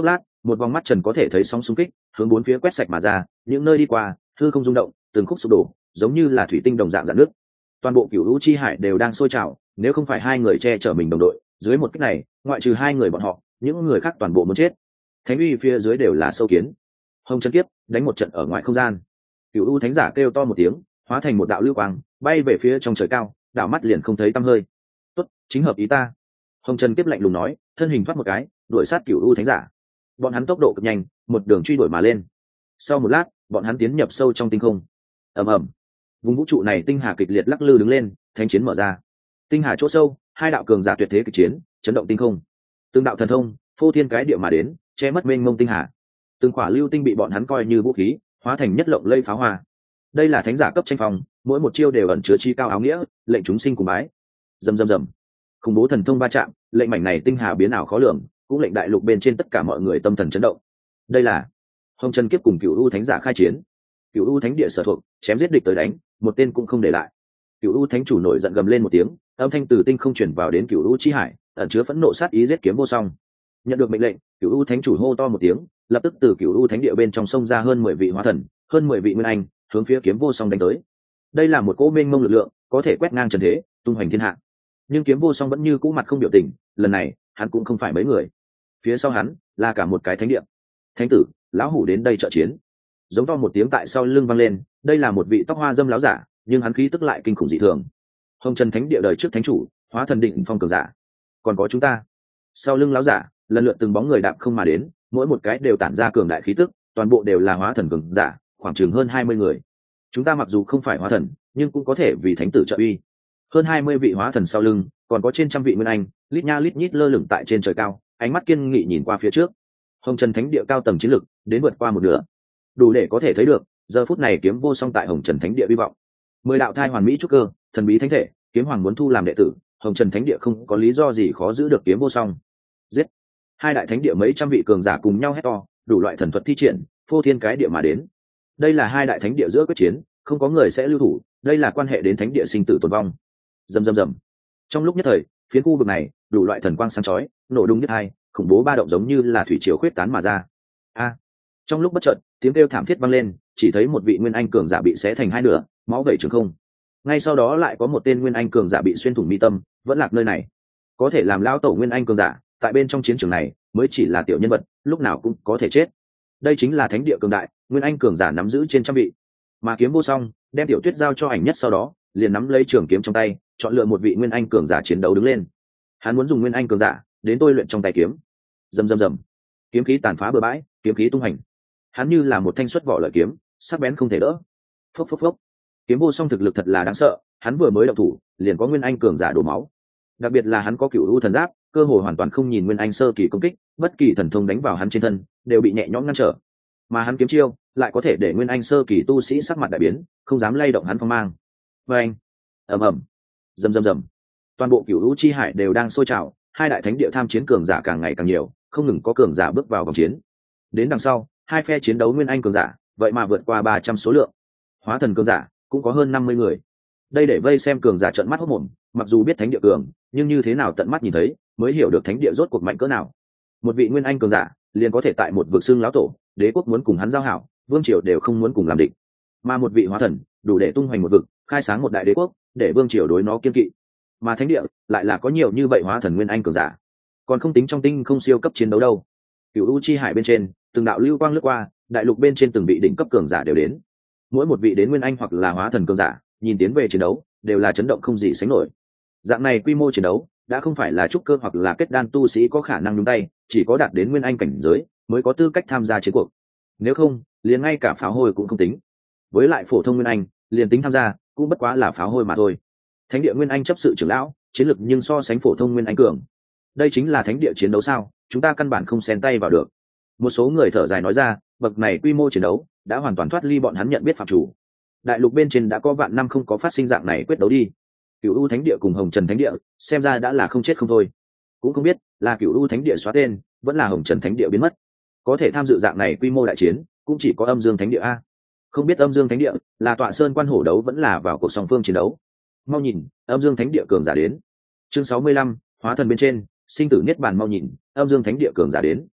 một vòng mắt trần có thể thấy sóng xung kích hướng bốn phía quét sạch mà ra, những nơi đi qua hư không rung động, từng khúc sụp đổ giống như là thủy tinh đồng dạng dạn nước. Toàn bộ cửu lũ chi hải đều đang sôi trào, nếu không phải hai người che chở mình đồng đội, dưới một kích này ngoại trừ hai người bọn họ, những người khác toàn bộ muốn chết. Thánh uy phía dưới đều là sâu kiến. Hồng Trần Kiếp đánh một trận ở ngoài không gian, cửu u thánh giả kêu to một tiếng, hóa thành một đạo lưu quang bay về phía trong trời cao, đảo mắt liền không thấy tăm hơi. Tốt, chính hợp ý ta. Hồng Trần Kiếp lạnh lùng nói, thân hình thoát một cái đuổi sát cửu u thánh giả. Bọn hắn tốc độ cực nhanh, một đường truy đuổi mà lên. Sau một lát bọn hắn tiến nhập sâu trong tinh không. Ầm ầm, vùng vũ trụ này tinh hà kịch liệt lắc lư đứng lên, thánh chiến mở ra. Tinh hà chỗ sâu, hai đạo cường giả tuyệt thế kịch chiến, chấn động tinh không. Từng đạo thần thông phô thiên cái địa mà đến, che mất mênh mông tinh hà. Từng quả lưu tinh bị bọn hắn coi như vũ khí, hóa thành nhất lộng lây pháo hoa. Đây là thánh giả cấp tranh phòng, mỗi một chiêu đều ẩn chứa chi cao áo nghĩa, lệnh chúng sinh cùng bái. Rầm rầm rầm, khủng bố thần thông va chạm, lệnh mảnh này tinh hà biến ảo khó lường, cũng lệnh đại lục bên trên tất cả mọi người tâm thần chấn động. Đây là Hồng Trần Kiếp cùng Cửu U thánh giả khai chiến. Cửu U thánh địa sở thuộc, chém giết địch tới đánh, một tên cũng không để lại. Cửu U thánh chủ nổi giận gầm lên một tiếng, âm thanh từ tinh không chuyển vào đến Cửu U chi hải, ẩn chứa phẫn nộ sát ý giết kiếm vô song. Nhận được mệnh lệnh, Cửu U thánh chủ hô to một tiếng, lập tức từ Cửu U thánh địa bên trong sông ra hơn mười vị hóa thần, hơn mười vị nguyên anh, hướng phía kiếm vô song đánh tới. Đây là một cỗ mênh mông lực lượng, có thể quét ngang trần thế, tung hoành thiên hạ. Nhưng kiếm vô song vẫn như cũ mặt không biểu tình, lần này hắn cũng không phải mấy người, phía sau hắn là cả một cái thánh địa. Thánh tử, lão hủ đến đây trợ chiến. Giống to một tiếng tại sau lưng vang lên, đây là một vị tóc hoa dâm lão giả, nhưng hắn khí tức lại kinh khủng dị thường. Hồng Trần thánh địa đời trước thánh chủ, hóa thần định phong cường giả. Còn có chúng ta. Sau lưng lão giả, lần lượt từng bóng người đạp không mà đến, mỗi một cái đều tản ra cường đại khí tức, toàn bộ đều là hóa thần cường giả, khoảng chừng hơn hai mươi người. Chúng ta mặc dù không phải hóa thần, nhưng cũng có thể vì thánh tử trợ uy. Hơn hai mươi vị hóa thần sau lưng, còn có trên trăm vị nguyên anh, lít nha lít nhít lơ lửng tại trên trời cao, ánh mắt kiên nghị nhìn qua phía trước. Hồng Trần thánh địa cao tầng chiến lực đến vượt qua một nửa, đủ để có thể thấy được giờ phút này kiếm vô song tại Hồng Trần thánh địa vi vọng. Mười đạo thai hoàn mỹ trúc cơ, thần bí thánh thể, kiếm hoàng muốn thu làm đệ tử, Hồng Trần thánh địa không có lý do gì khó giữ được kiếm vô song. Giết! Hai đại thánh địa mấy trăm vị cường giả cùng nhau hét to, đủ loại thần thuật thi triển, phô thiên cái địa mà đến. Đây là hai đại thánh địa giữa quyết chiến, không có người sẽ lưu thủ, đây là quan hệ đến thánh địa sinh tử tồn vong. Rầm rầm rầm. Trong lúc nhất thời, phiến khu vực này, đủ loại thần quang sáng chói, nổ đùng nhất hai, khủng bố ba động giống như là thủy triều khuyết tán mà ra. A! Trong lúc bất chợt, tiếng kêu thảm thiết vang lên, chỉ thấy một vị nguyên anh cường giả bị xé thành hai nửa, máu vẩy trường không. Ngay sau đó lại có một tên nguyên anh cường giả bị xuyên thủng mi tâm, vẫn lạc nơi này. Có thể làm lão tổ nguyên anh cường giả, tại bên trong chiến trường này, mới chỉ là tiểu nhân vật, lúc nào cũng có thể chết. Đây chính là thánh địa cường đại, nguyên anh cường giả nắm giữ trên trăm vị. Mà kiếm vô song, đem tiểu tuyết giao cho ảnh nhất sau đó, liền nắm lấy trường kiếm trong tay, chọn lựa một vị nguyên anh cường giả chiến đấu đứng lên. Hắn muốn dùng nguyên anh cường giả đến tôi luyện trong tay kiếm. Rầm rầm rầm, kiếm khí tàn phá bừa bãi, kiếm khí tung hành. Hắn như là một thanh xuất vỏ lợi kiếm, sắc bén không thể đỡ. Phốc phốc phốc. Kiếm vô song thực lực thật là đáng sợ, hắn vừa mới động thủ, liền có nguyên anh cường giả đổ máu. Đặc biệt là hắn có cửu u thần giáp, cơ hội hoàn toàn không nhìn nguyên anh sơ kỳ công kích, bất kỳ thần thông đánh vào hắn trên thân đều bị nhẹ nhõm ngăn trở. Mà hắn kiếm chiêu lại có thể để nguyên anh sơ kỳ tu sĩ sắc mặt đại biến, không dám lay động hắn phong mang. Và anh, ầm ầm, rầm rầm rầm, toàn bộ cửu u chi hải đều đang sôi trào, hai đại thánh địa tham chiến cường giả càng ngày càng nhiều, không ngừng có cường giả bước vào vòng chiến. Đến đằng sau, hai phe chiến đấu nguyên anh cường giả, vậy mà vượt qua ba trăm số lượng. Hóa thần cường giả cũng có hơn năm mươi người. Đây để vây xem cường giả trợn mắt hốt mồm, mặc dù biết thánh địa cường, nhưng như thế nào tận mắt nhìn thấy, mới hiểu được thánh địa rốt cuộc mạnh cỡ nào. Một vị nguyên anh cường giả, liền có thể tại một vực xương lão tổ, đế quốc muốn cùng hắn giao hảo, vương triều đều không muốn cùng làm địch. Mà một vị hóa thần, đủ để tung hoành một vực, khai sáng một đại đế quốc, để vương triều đối nó kiên kỵ. Mà thánh địa lại là có nhiều như vậy hóa thần nguyên anh cường giả, còn không tính trong tinh không siêu cấp chiến đấu đâu. Cửu u chi hải bên trên, từng đạo lưu quang lướt qua, đại lục bên trên từng vị đỉnh cấp cường giả đều đến. Mỗi một vị đến nguyên anh hoặc là hóa thần cường giả, nhìn tiến về chiến đấu, đều là chấn động không gì sánh nổi. Dạng này quy mô chiến đấu, đã không phải là trúc cơ hoặc là kết đan tu sĩ có khả năng nhúng tay, chỉ có đạt đến nguyên anh cảnh giới mới có tư cách tham gia chiến cuộc. Nếu không, liền ngay cả pháo hôi cũng không tính. Với lại phổ thông nguyên anh, liền tính tham gia, cũng bất quá là pháo hôi mà thôi. Thánh địa nguyên anh chấp sự trưởng lão, chiến lực nhưng so sánh phổ thông nguyên anh cường. Đây chính là thánh địa chiến đấu sao? Chúng ta căn bản không xen tay vào được. Một số người thở dài nói ra, bậc này quy mô chiến đấu đã hoàn toàn thoát ly bọn hắn nhận biết phạm chủ. Đại lục bên trên đã có vạn năm không có phát sinh dạng này quyết đấu đi. Cửu u thánh địa cùng Hồng Trần thánh địa, xem ra đã là không chết không thôi. Cũng không biết là Cửu u thánh địa xóa tên, vẫn là Hồng Trần thánh địa biến mất. Có thể tham dự dạng này quy mô đại chiến, cũng chỉ có Âm Dương thánh địa a. Không biết Âm Dương thánh địa là tọa sơn quan hổ đấu vẫn là vào cuộc song phương chiến đấu. Mau nhìn, Âm Dương thánh địa cường giả đến. Chương sáu mươi lăm, hóa thần bên trên, sinh tử niết bàn mau nhìn, Âm Dương thánh địa cường giả đến.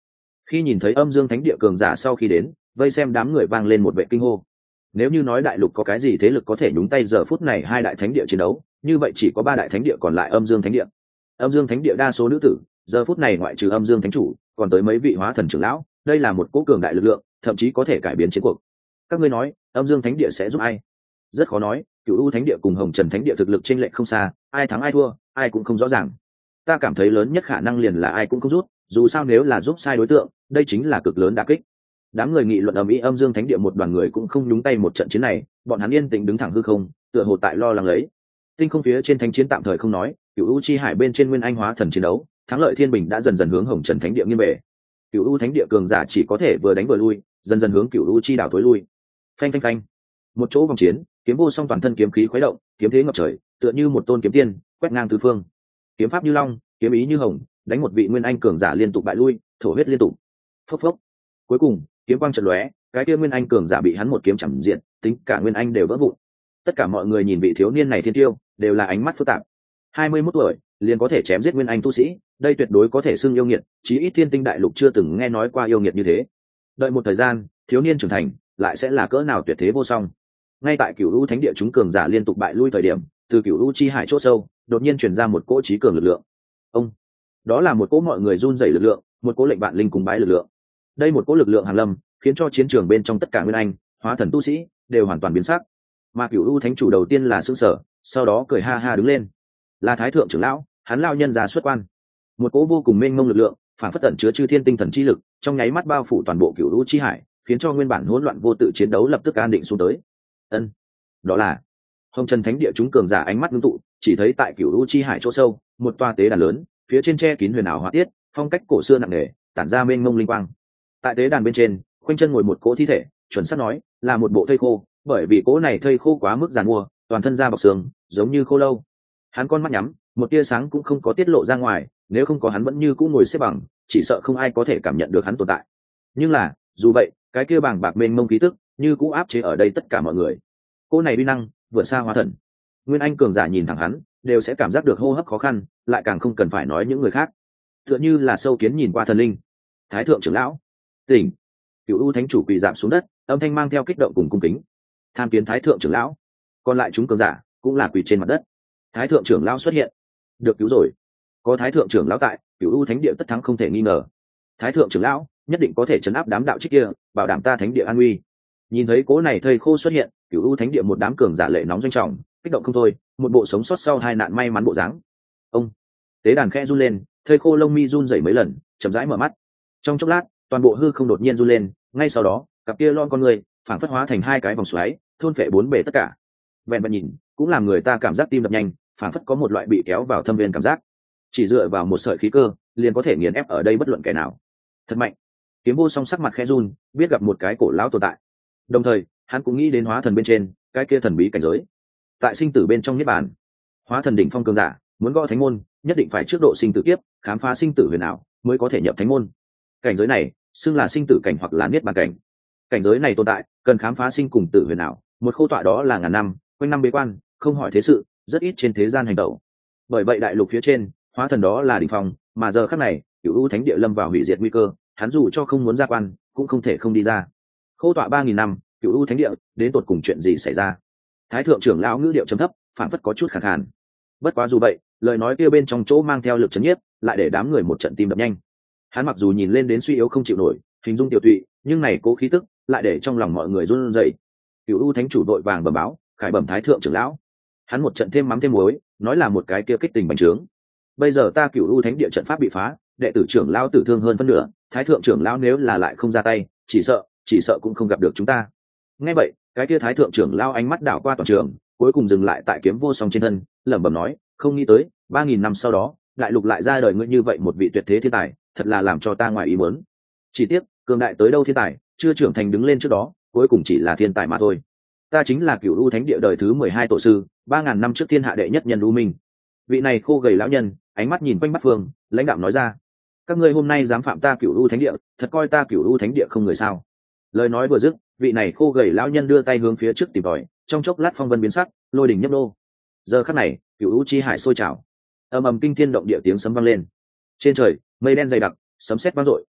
Khi nhìn thấy âm dương thánh địa cường giả sau khi đến, vây xem đám người vang lên một vệ kinh hô. Nếu như nói đại lục có cái gì thế lực có thể nhúng tay giờ phút này hai đại thánh địa chiến đấu, như vậy chỉ có ba đại thánh địa còn lại âm dương thánh địa. Âm dương thánh địa đa số nữ tử, giờ phút này ngoại trừ âm dương thánh chủ, còn tới mấy vị hóa thần trưởng lão, đây là một cỗ cường đại lực lượng, thậm chí có thể cải biến chiến cuộc. Các ngươi nói, âm dương thánh địa sẽ giúp ai? Rất khó nói, Cửu U thánh địa cùng Hồng Trần thánh địa thực lực chênh lệch không xa, ai thắng ai thua, ai cũng không rõ ràng. Ta cảm thấy lớn nhất khả năng liền là ai cũng không rút, dù sao nếu là giúp sai đối tượng, đây chính là cực lớn đả kích. Đám người nghị luận ầm ĩ, âm dương thánh địa một đoàn người cũng không nhúng tay một trận chiến này, bọn hắn yên tĩnh đứng thẳng hư không, tựa hồ tại lo lắng lấy. Tinh không phía trên thánh chiến tạm thời không nói, Cửu U chi hải bên trên nguyên anh hóa thần chiến đấu, thắng lợi thiên bình đã dần dần hướng Hồng Trần thánh địa nghiêng về. Cửu U thánh địa cường giả chỉ có thể vừa đánh vừa lui, dần dần hướng Cửu U chi đảo tối lui. Phanh phanh phanh. Một chỗ vòng chiến, kiếm vô song toàn thân kiếm khí khuấy động, kiếm thế ngập trời, tựa như một tôn kiếm tiên, quét ngang tứ phương. Kiếm pháp như long, kiếm ý như hồng, đánh một vị nguyên anh cường giả liên tục bại lui, thổ huyết liên tục. Phốc phốc. Cuối cùng, kiếm quang chợt lóe, cái kia nguyên anh cường giả bị hắn một kiếm chằm diện, tính cả nguyên anh đều vỡ vụn. Tất cả mọi người nhìn vị thiếu niên này thiên tiêu, đều là ánh mắt phức tạp. hai mươi mốt tuổi, liền có thể chém giết nguyên anh tu sĩ, đây tuyệt đối có thể xưng yêu nghiệt, chí ít thiên tinh đại lục chưa từng nghe nói qua yêu nghiệt như thế. Đợi một thời gian, thiếu niên trưởng thành, lại sẽ là cỡ nào tuyệt thế vô song. Ngay tại Cửu U thánh địa chúng cường giả liên tục bại lui thời điểm, từ Cửu U chi hải chỗ sâu, đột nhiên truyền ra một cỗ trí cường lực lượng. Ông, đó là một cỗ mọi người run rẩy lực lượng, một cỗ lệnh vạn linh cùng bái lực lượng. Đây một cỗ lực lượng hàn lâm, khiến cho chiến trường bên trong tất cả nguyên anh, hóa thần tu sĩ đều hoàn toàn biến sắc. Mà Cửu U thánh chủ đầu tiên là sững sờ, sau đó cười ha ha đứng lên. Là Thái thượng trưởng lão, hắn lao nhân già xuất quan. Một cỗ vô cùng mênh mông lực lượng, phản phất tẩn chứa chư thiên tinh thần chi lực, trong nháy mắt bao phủ toàn bộ Cửu U chi hải, khiến cho nguyên bản hỗn loạn vô tự chiến đấu lập tức an định xuống tới. Ân, đó là Hồng Trần thánh địa chúng cường giả ánh mắt ngưng tụ, chỉ thấy tại Cửu U chi hải chỗ sâu, một toa tế đàn lớn, phía trên tre kín huyền ảo họa tiết, phong cách cổ xưa nặng nề, tản ra mênh mông linh quang. Tại tế đàn bên trên, khoanh chân ngồi một cỗ thi thể, chuẩn xác nói là một bộ thây khô, bởi vì cỗ này thây khô quá mức giàn mua, toàn thân da bọc xương, giống như khô lâu. Hắn con mắt nhắm, một tia sáng cũng không có tiết lộ ra ngoài, nếu không có hắn vẫn như cũ ngồi xếp bằng, chỉ sợ không ai có thể cảm nhận được hắn tồn tại. Nhưng là, dù vậy, cái kia bàng bạc mênh mông khí tức, như cũ áp chế ở đây tất cả mọi người. Cỗ này uy năng vượt xa hóa thần. Nguyên anh cường giả nhìn thẳng hắn, đều sẽ cảm giác được hô hấp khó khăn, lại càng không cần phải nói những người khác. Tựa như là sâu kiến nhìn qua thần linh. Thái thượng trưởng lão, tỉnh. Cửu U thánh chủ quỳ rạp xuống đất, âm thanh mang theo kích động cùng cung kính. Tham kiến Thái thượng trưởng lão. Còn lại chúng cường giả cũng là quỳ trên mặt đất. Thái thượng trưởng lão xuất hiện. Được cứu rồi. Có Thái thượng trưởng lão tại, Cửu U thánh địa tất thắng không thể nghi ngờ. Thái thượng trưởng lão nhất định có thể trấn áp đám đạo trích kia, bảo đảm ta thánh địa an nguy. Nhìn thấy cố này thây khô xuất hiện, Cửu U thánh địa một đám cường giả lệ nóng doanh trọng, kích động không thôi, một bộ sống sót sau hai nạn may mắn bộ dáng. Ông, tế đàn khẽ run lên, thây khô lông mi run rẩy mấy lần, chậm rãi mở mắt. Trong chốc lát, toàn bộ hư không đột nhiên run lên, ngay sau đó, cặp kia lon con người phảng phất hóa thành hai cái vòng xoáy, thôn phệ bốn bề tất cả. Vẹn vẹn nhìn, cũng làm người ta cảm giác tim đập nhanh, phảng phất có một loại bị kéo vào thâm viên cảm giác. Chỉ dựa vào một sợi khí cơ, liền có thể nghiền ép ở đây bất luận kẻ nào. Thật mạnh. Kiếm Vô Song sắc mặt khẽ run, biết gặp một cái cổ lão tồn tại. Đồng thời, hắn cũng nghĩ đến hóa thần bên trên, cái kia thần bí cảnh giới. Tại sinh tử bên trong niết bàn, hóa thần đỉnh phong cường giả, muốn gõ thánh môn, nhất định phải trước độ sinh tử kiếp, khám phá sinh tử huyền ảo, mới có thể nhập thánh môn. Cảnh giới này, xưng là sinh tử cảnh hoặc là niết bàn cảnh. Cảnh giới này tồn tại, cần khám phá sinh cùng tử huyền ảo, một khâu tọa đó là ngàn năm, quanh năm bế quan, không hỏi thế sự, rất ít trên thế gian hành động. Bởi vậy đại lục phía trên, hóa thần đó là đỉnh phong, mà giờ khắc này, Cửu U thánh địa lâm vào hủy diệt nguy cơ, hắn dù cho không muốn ra quan, cũng không thể không đi ra. Khâu tọa ba nghìn năm, Cửu U thánh địa, đến tột cùng chuyện gì xảy ra? Thái thượng trưởng lão ngữ điệu trầm thấp, phản phất có chút khàn khàn. Bất quá dù vậy, lời nói kia bên trong chỗ mang theo lực chấn nhiếp, lại để đám người một trận tim đập nhanh. Hắn mặc dù nhìn lên đến suy yếu không chịu nổi, hình dung tiểu tụy, nhưng này cố khí tức, lại để trong lòng mọi người run rẩy. Cửu U thánh chủ đội vàng bẩm báo, khải bẩm Thái thượng trưởng lão. Hắn một trận thêm mắm thêm muối, nói là một cái kia kích tình bành trướng. Bây giờ ta Cửu U thánh địa trận pháp bị phá, đệ tử trưởng lão tử thương hơn phân nửa, Thái thượng trưởng lão nếu là lại không ra tay, chỉ sợ, chỉ sợ cũng không gặp được chúng ta. Nghe vậy, cái kia Thái thượng trưởng lão ánh mắt đảo qua toàn trường, cuối cùng dừng lại tại Kiếm Vô Song trên thân, lẩm bẩm nói, không nghĩ tới, ba nghìn năm sau đó, đại lục lại ra đời ngươi như vậy một vị tuyệt thế thiên tài, thật là làm cho ta ngoài ý muốn. Chỉ tiếc, cường đại tới đâu thiên tài, chưa trưởng thành đứng lên trước đó, cuối cùng chỉ là thiên tài mà thôi. Ta chính là Cửu U thánh địa đời thứ mười hai tổ sư, ba ngàn năm trước thiên hạ đệ nhất nhân U Minh. Vị này khô gầy lão nhân, ánh mắt nhìn quanh bát phương, lãnh đạm nói ra, các ngươi hôm nay dám phạm ta Cửu U thánh địa, thật coi ta Cửu U thánh địa không người sao? Lời nói vừa dứt, vị này khô gầy lão nhân đưa tay hướng phía trước tìm tòi, trong chốc lát phong vân biến sắc, lôi đỉnh nhấp đô. Giờ khắc này, Cửu U chi hải sôi trào, ầm ầm kinh thiên động địa tiếng sấm vang lên. Trên trời, mây đen dày đặc, sấm sét vang dội,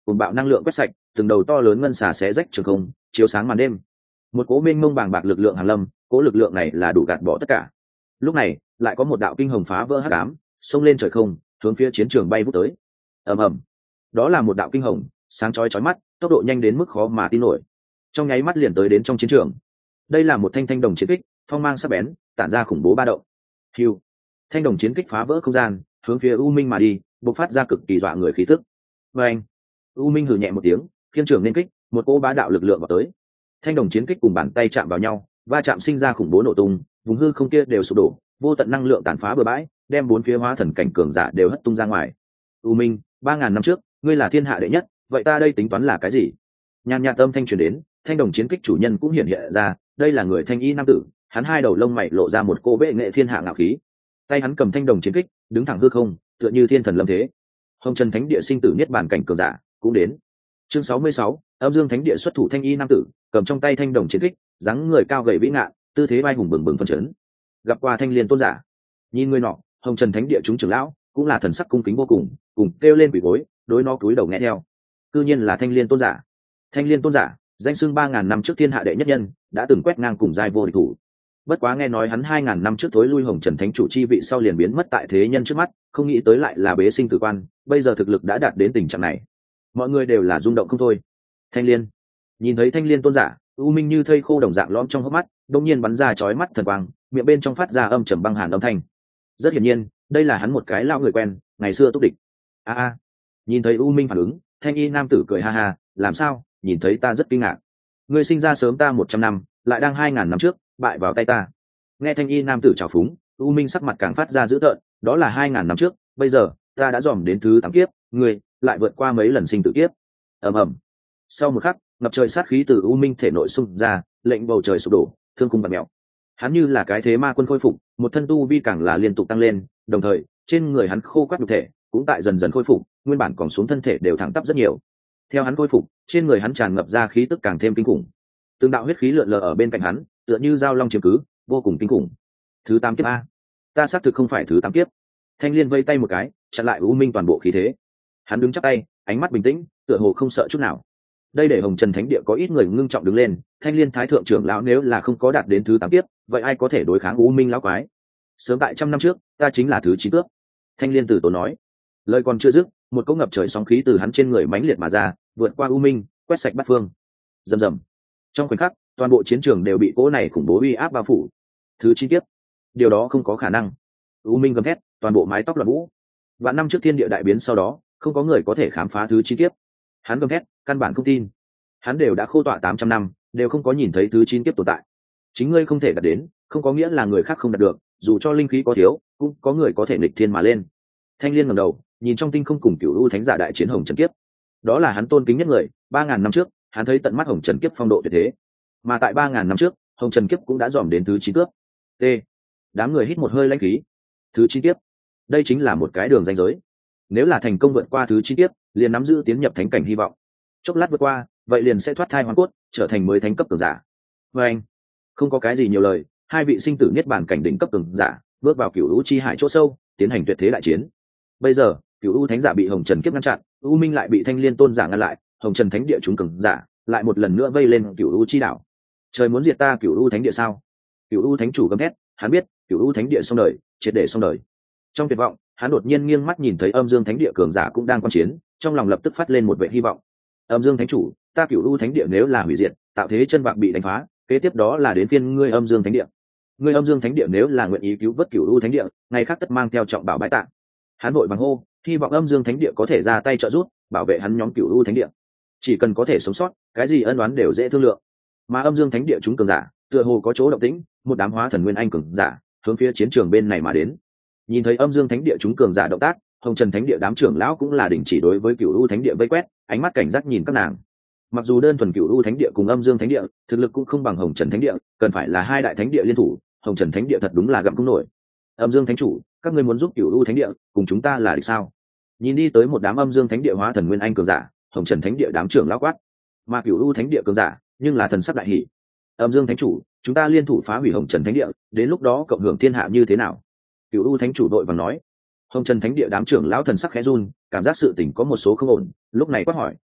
cùng bạo năng lượng quét sạch, từng đầu to lớn ngân xà xé rách trường không, chiếu sáng màn đêm. Một cỗ mênh mông bàng bạc lực lượng hàn lâm, cỗ lực lượng này là đủ gạt bỏ tất cả. Lúc này lại có một đạo kinh hồng phá vỡ hắc ám, xông lên trời không, hướng phía chiến trường bay vút tới. Ầm ầm, đó là một đạo kinh hồng, sáng chói chói mắt, tốc độ nhanh đến mức khó mà tin nổi, trong nháy mắt liền tới đến trong chiến trường. Đây là một thanh thanh đồng chiến kích, phong mang sắc bén, tản ra khủng bố ba động. Hưu, thanh đồng chiến kích phá vỡ không gian, hướng phía u minh mà đi, bộc phát ra cực kỳ dọa người khí tức. Và anh, u minh hừ nhẹ một tiếng, khiên trường nên kích, một cỗ bá đạo lực lượng vào tới. Thanh đồng chiến kích cùng bàn tay chạm vào nhau, va chạm sinh ra khủng bố nổ tung, vùng hư không kia đều sụp đổ, vô tận năng lượng tàn phá bừa bãi, đem bốn phía hóa thần cảnh cường giả đều hất tung ra ngoài. U minh, ba ngàn năm trước ngươi là thiên hạ đệ nhất, vậy ta đây tính toán là cái gì? Nhàn nhạt âm thanh truyền đến, thanh đồng chiến kích chủ nhân cũng hiện hiện ra, đây là người thanh y nam tử, hắn hai đầu lông mày lộ ra một cô bệ nghệ thiên hạ ngạo khí, tay hắn cầm thanh đồng chiến kích, đứng thẳng hư không, tựa như thiên thần lâm thế. Hồng Trần Thánh Địa sinh tử niết bàn cảnh cường giả cũng đến. Chương sáu mươi sáu, Âm Dương Thánh Địa xuất thủ thanh y nam tử, cầm trong tay thanh đồng chiến kích, dáng người cao gầy vĩ ngạn, tư thế vai hùng bừng bừng phân chấn. Gặp qua thanh liên tôn giả, nhìn người nọ, Hồng Trần Thánh Địa chúng trưởng lão cũng là thần sắc cung kính vô cùng, cùng kêu lên quỳ gối, đối nó cúi đầu nghe theo. Cư nhiên là thanh liên tôn giả. Thanh liên tôn giả, danh xưng ba ngàn năm trước thiên hạ đệ nhất nhân, đã từng quét ngang cùng giai vô địch thủ. Bất quá nghe nói hắn hai ngàn năm trước thối lui Hồng Trần Thánh chủ chi vị sau liền biến mất tại thế nhân trước mắt, không nghĩ tới lại là bế sinh tử quan, bây giờ thực lực đã đạt đến tình trạng này. Mọi người đều là rung động không thôi. Thanh liên, nhìn thấy thanh liên tôn giả, u minh như thây khô đồng dạng lõm trong hốc mắt, đột nhiên bắn ra chói mắt thần quang, miệng bên trong phát ra âm trầm băng hàn âm thanh. Rất hiển nhiên, đây là hắn một cái lao người quen, ngày xưa túc địch. A a, nhìn thấy u minh phản ứng, thanh y nam tử cười ha ha, làm sao? Nhìn thấy ta rất kinh ngạc. Ngươi sinh ra sớm ta một trăm năm, lại đang hai ngàn năm trước bại vào tay ta. Nghe thanh y nam tử trào phúng, u minh sắc mặt càng phát ra dữ tợn, đó là hai ngàn năm trước, bây giờ ta đã dòm đến thứ tám kiếp, ngươi lại vượt qua mấy lần sinh tử kiếp. Ầm ầm. Sau một khắc, ngập trời sát khí từ u minh thể nội xung ra, lệnh bầu trời sụp đổ, thương khung bạt mèo. Hắn như là cái thế ma quân khôi phục, một thân tu vi càng là liên tục tăng lên, đồng thời trên người hắn khô quắt nhục thể cũng tại dần dần khôi phục, nguyên bản còn xuống thân thể đều thẳng tắp rất nhiều. Theo hắn khôi phục, trên người hắn tràn ngập ra khí tức càng thêm kinh khủng. Từng đạo huyết khí lượn lờ ở bên cạnh hắn, tựa như dao long chiếm cứ, vô cùng kinh khủng. Thứ tám kiếp a, ta xác thực không phải thứ tám kiếp. Thanh liên vây tay một cái, chặn lại u minh toàn bộ khí thế. Hắn đứng chắp tay, ánh mắt bình tĩnh, tựa hồ không sợ chút nào. Đây để Hồng Trần Thánh Địa có ít người ngưng trọng đứng lên. Thanh liên thái thượng trưởng lão nếu là không có đạt đến thứ tám kiếp, vậy ai có thể đối kháng u minh lão quái? Sớm tại trăm năm trước, ta chính là thứ chín cướp. Thanh liên tử tốn nói. Lời còn chưa dứt, một cỗ ngập trời sóng khí từ hắn trên người mãnh liệt mà ra, vượt qua u minh, quét sạch bát phương. Rầm rầm. Trong khoảnh khắc, toàn bộ chiến trường đều bị cỗ này khủng bố uy áp bao phủ. Thứ chín kiếp, điều đó không có khả năng. U minh gầm thét, toàn bộ mái tóc loạn vũ. Vạn năm trước thiên địa đại biến sau đó, không có người có thể khám phá thứ chín kiếp. Hắn gầm thét, căn bản không tin. Hắn đều đã khô tọa tám trăm năm, đều không có nhìn thấy thứ chín kiếp tồn tại. Chính ngươi không thể đạt đến, không có nghĩa là người khác không đạt được, dù cho linh khí có thiếu, cũng có người có thể nghịch thiên mà lên. Thanh liên ngẩng đầu, nhìn trong tinh không cùng Cửu U Thánh giả đại chiến Hồng Trần kiếp. Đó là hắn tôn kính nhất người, ba ngàn năm trước, hắn thấy tận mắt Hồng Trần kiếp phong độ tuyệt thế. Mà tại ba ngàn năm trước, Hồng Trần kiếp cũng đã dòm đến thứ chín cướp. T. Đám người hít một hơi lãnh khí. Thứ chín kiếp, đây chính là một cái đường ranh giới. Nếu là thành công vượt qua thứ chín kiếp, liền nắm giữ tiến nhập thánh cảnh hy vọng. Chốc lát vượt qua, vậy liền sẽ thoát thai hoàn cốt, trở thành mới thánh cấp cường giả. Và anh, không có cái gì nhiều lời, hai vị sinh tử niết bàn cảnh đỉnh cấp cường giả bước vào Cửu U chi hải chỗ sâu, tiến hành tuyệt thế đại chiến. Bây giờ, Cửu U Thánh giả bị Hồng Trần kiếp ngăn chặn, U Minh lại bị Thanh Liên tôn giả ngăn lại, Hồng Trần Thánh Địa chúng cường giả lại một lần nữa vây lên Cửu U chi đảo. Trời muốn diệt ta Cửu U Thánh Địa sao? Cửu U Thánh chủ gầm thét, hắn biết, Cửu U Thánh Địa xong đời, triệt để xong đời. Trong tuyệt vọng, hắn đột nhiên nghiêng mắt nhìn thấy Âm Dương Thánh Địa cường giả cũng đang quan chiến, trong lòng lập tức phát lên một vẻ hy vọng. Âm Dương Thánh chủ, ta Cửu U Thánh Địa nếu là hủy diệt, tạo thế chân vạc bị đánh phá, kế tiếp đó là đến phiên ngươi Âm Dương Thánh Địa. Ngươi Âm Dương Thánh Địa nếu là nguyện ý cứu vớt Cửu U Thánh Địa, ngày khác tất mang theo trọng bảo bái tạ. Hắn vội vàng hô, hy vọng Âm Dương Thánh Địa có thể ra tay trợ giúp, bảo vệ hắn nhóm Cửu U Thánh Địa. Chỉ cần có thể sống sót, cái gì ân oán đều dễ thương lượng. Mà Âm Dương Thánh Địa chúng cường giả, tựa hồ có chỗ động tĩnh, một đám hóa thần nguyên anh cường giả hướng phía chiến trường bên này mà đến. Nhìn thấy Âm Dương Thánh Địa chúng cường giả động tác, Hồng Trần Thánh Địa đám trưởng lão cũng là đình chỉ đối với Cửu U Thánh Địa vây quét, ánh mắt cảnh giác nhìn các nàng. Mặc dù đơn thuần Cửu U Thánh Địa cùng Âm Dương Thánh Địa thực lực cũng không bằng Hồng Trần Thánh Địa, cần phải là hai đại thánh địa liên thủ, Hồng Trần Thánh Địa thật đúng là gặm cũng nổi. Âm Dương Thánh chủ, các ngươi muốn giúp Cửu U Thánh Địa cùng chúng ta là địch sao? Nhìn đi tới một đám Âm Dương Thánh Địa hóa thần nguyên anh cường giả, Hồng Trần Thánh Địa đám trưởng lão quát. Mà Cửu U Thánh Địa cường giả, nhưng là thần sắc đại hỉ. Âm Dương Thánh chủ, chúng ta liên thủ phá hủy Hồng Trần Thánh Địa, đến lúc đó cộng hưởng thiên hạ như thế nào? Cửu U Thánh chủ đội vàng nói. Hồng Trần Thánh Địa đám trưởng lão thần sắc khẽ run, cảm giác sự tình có một số không ổn, lúc này quát hỏi,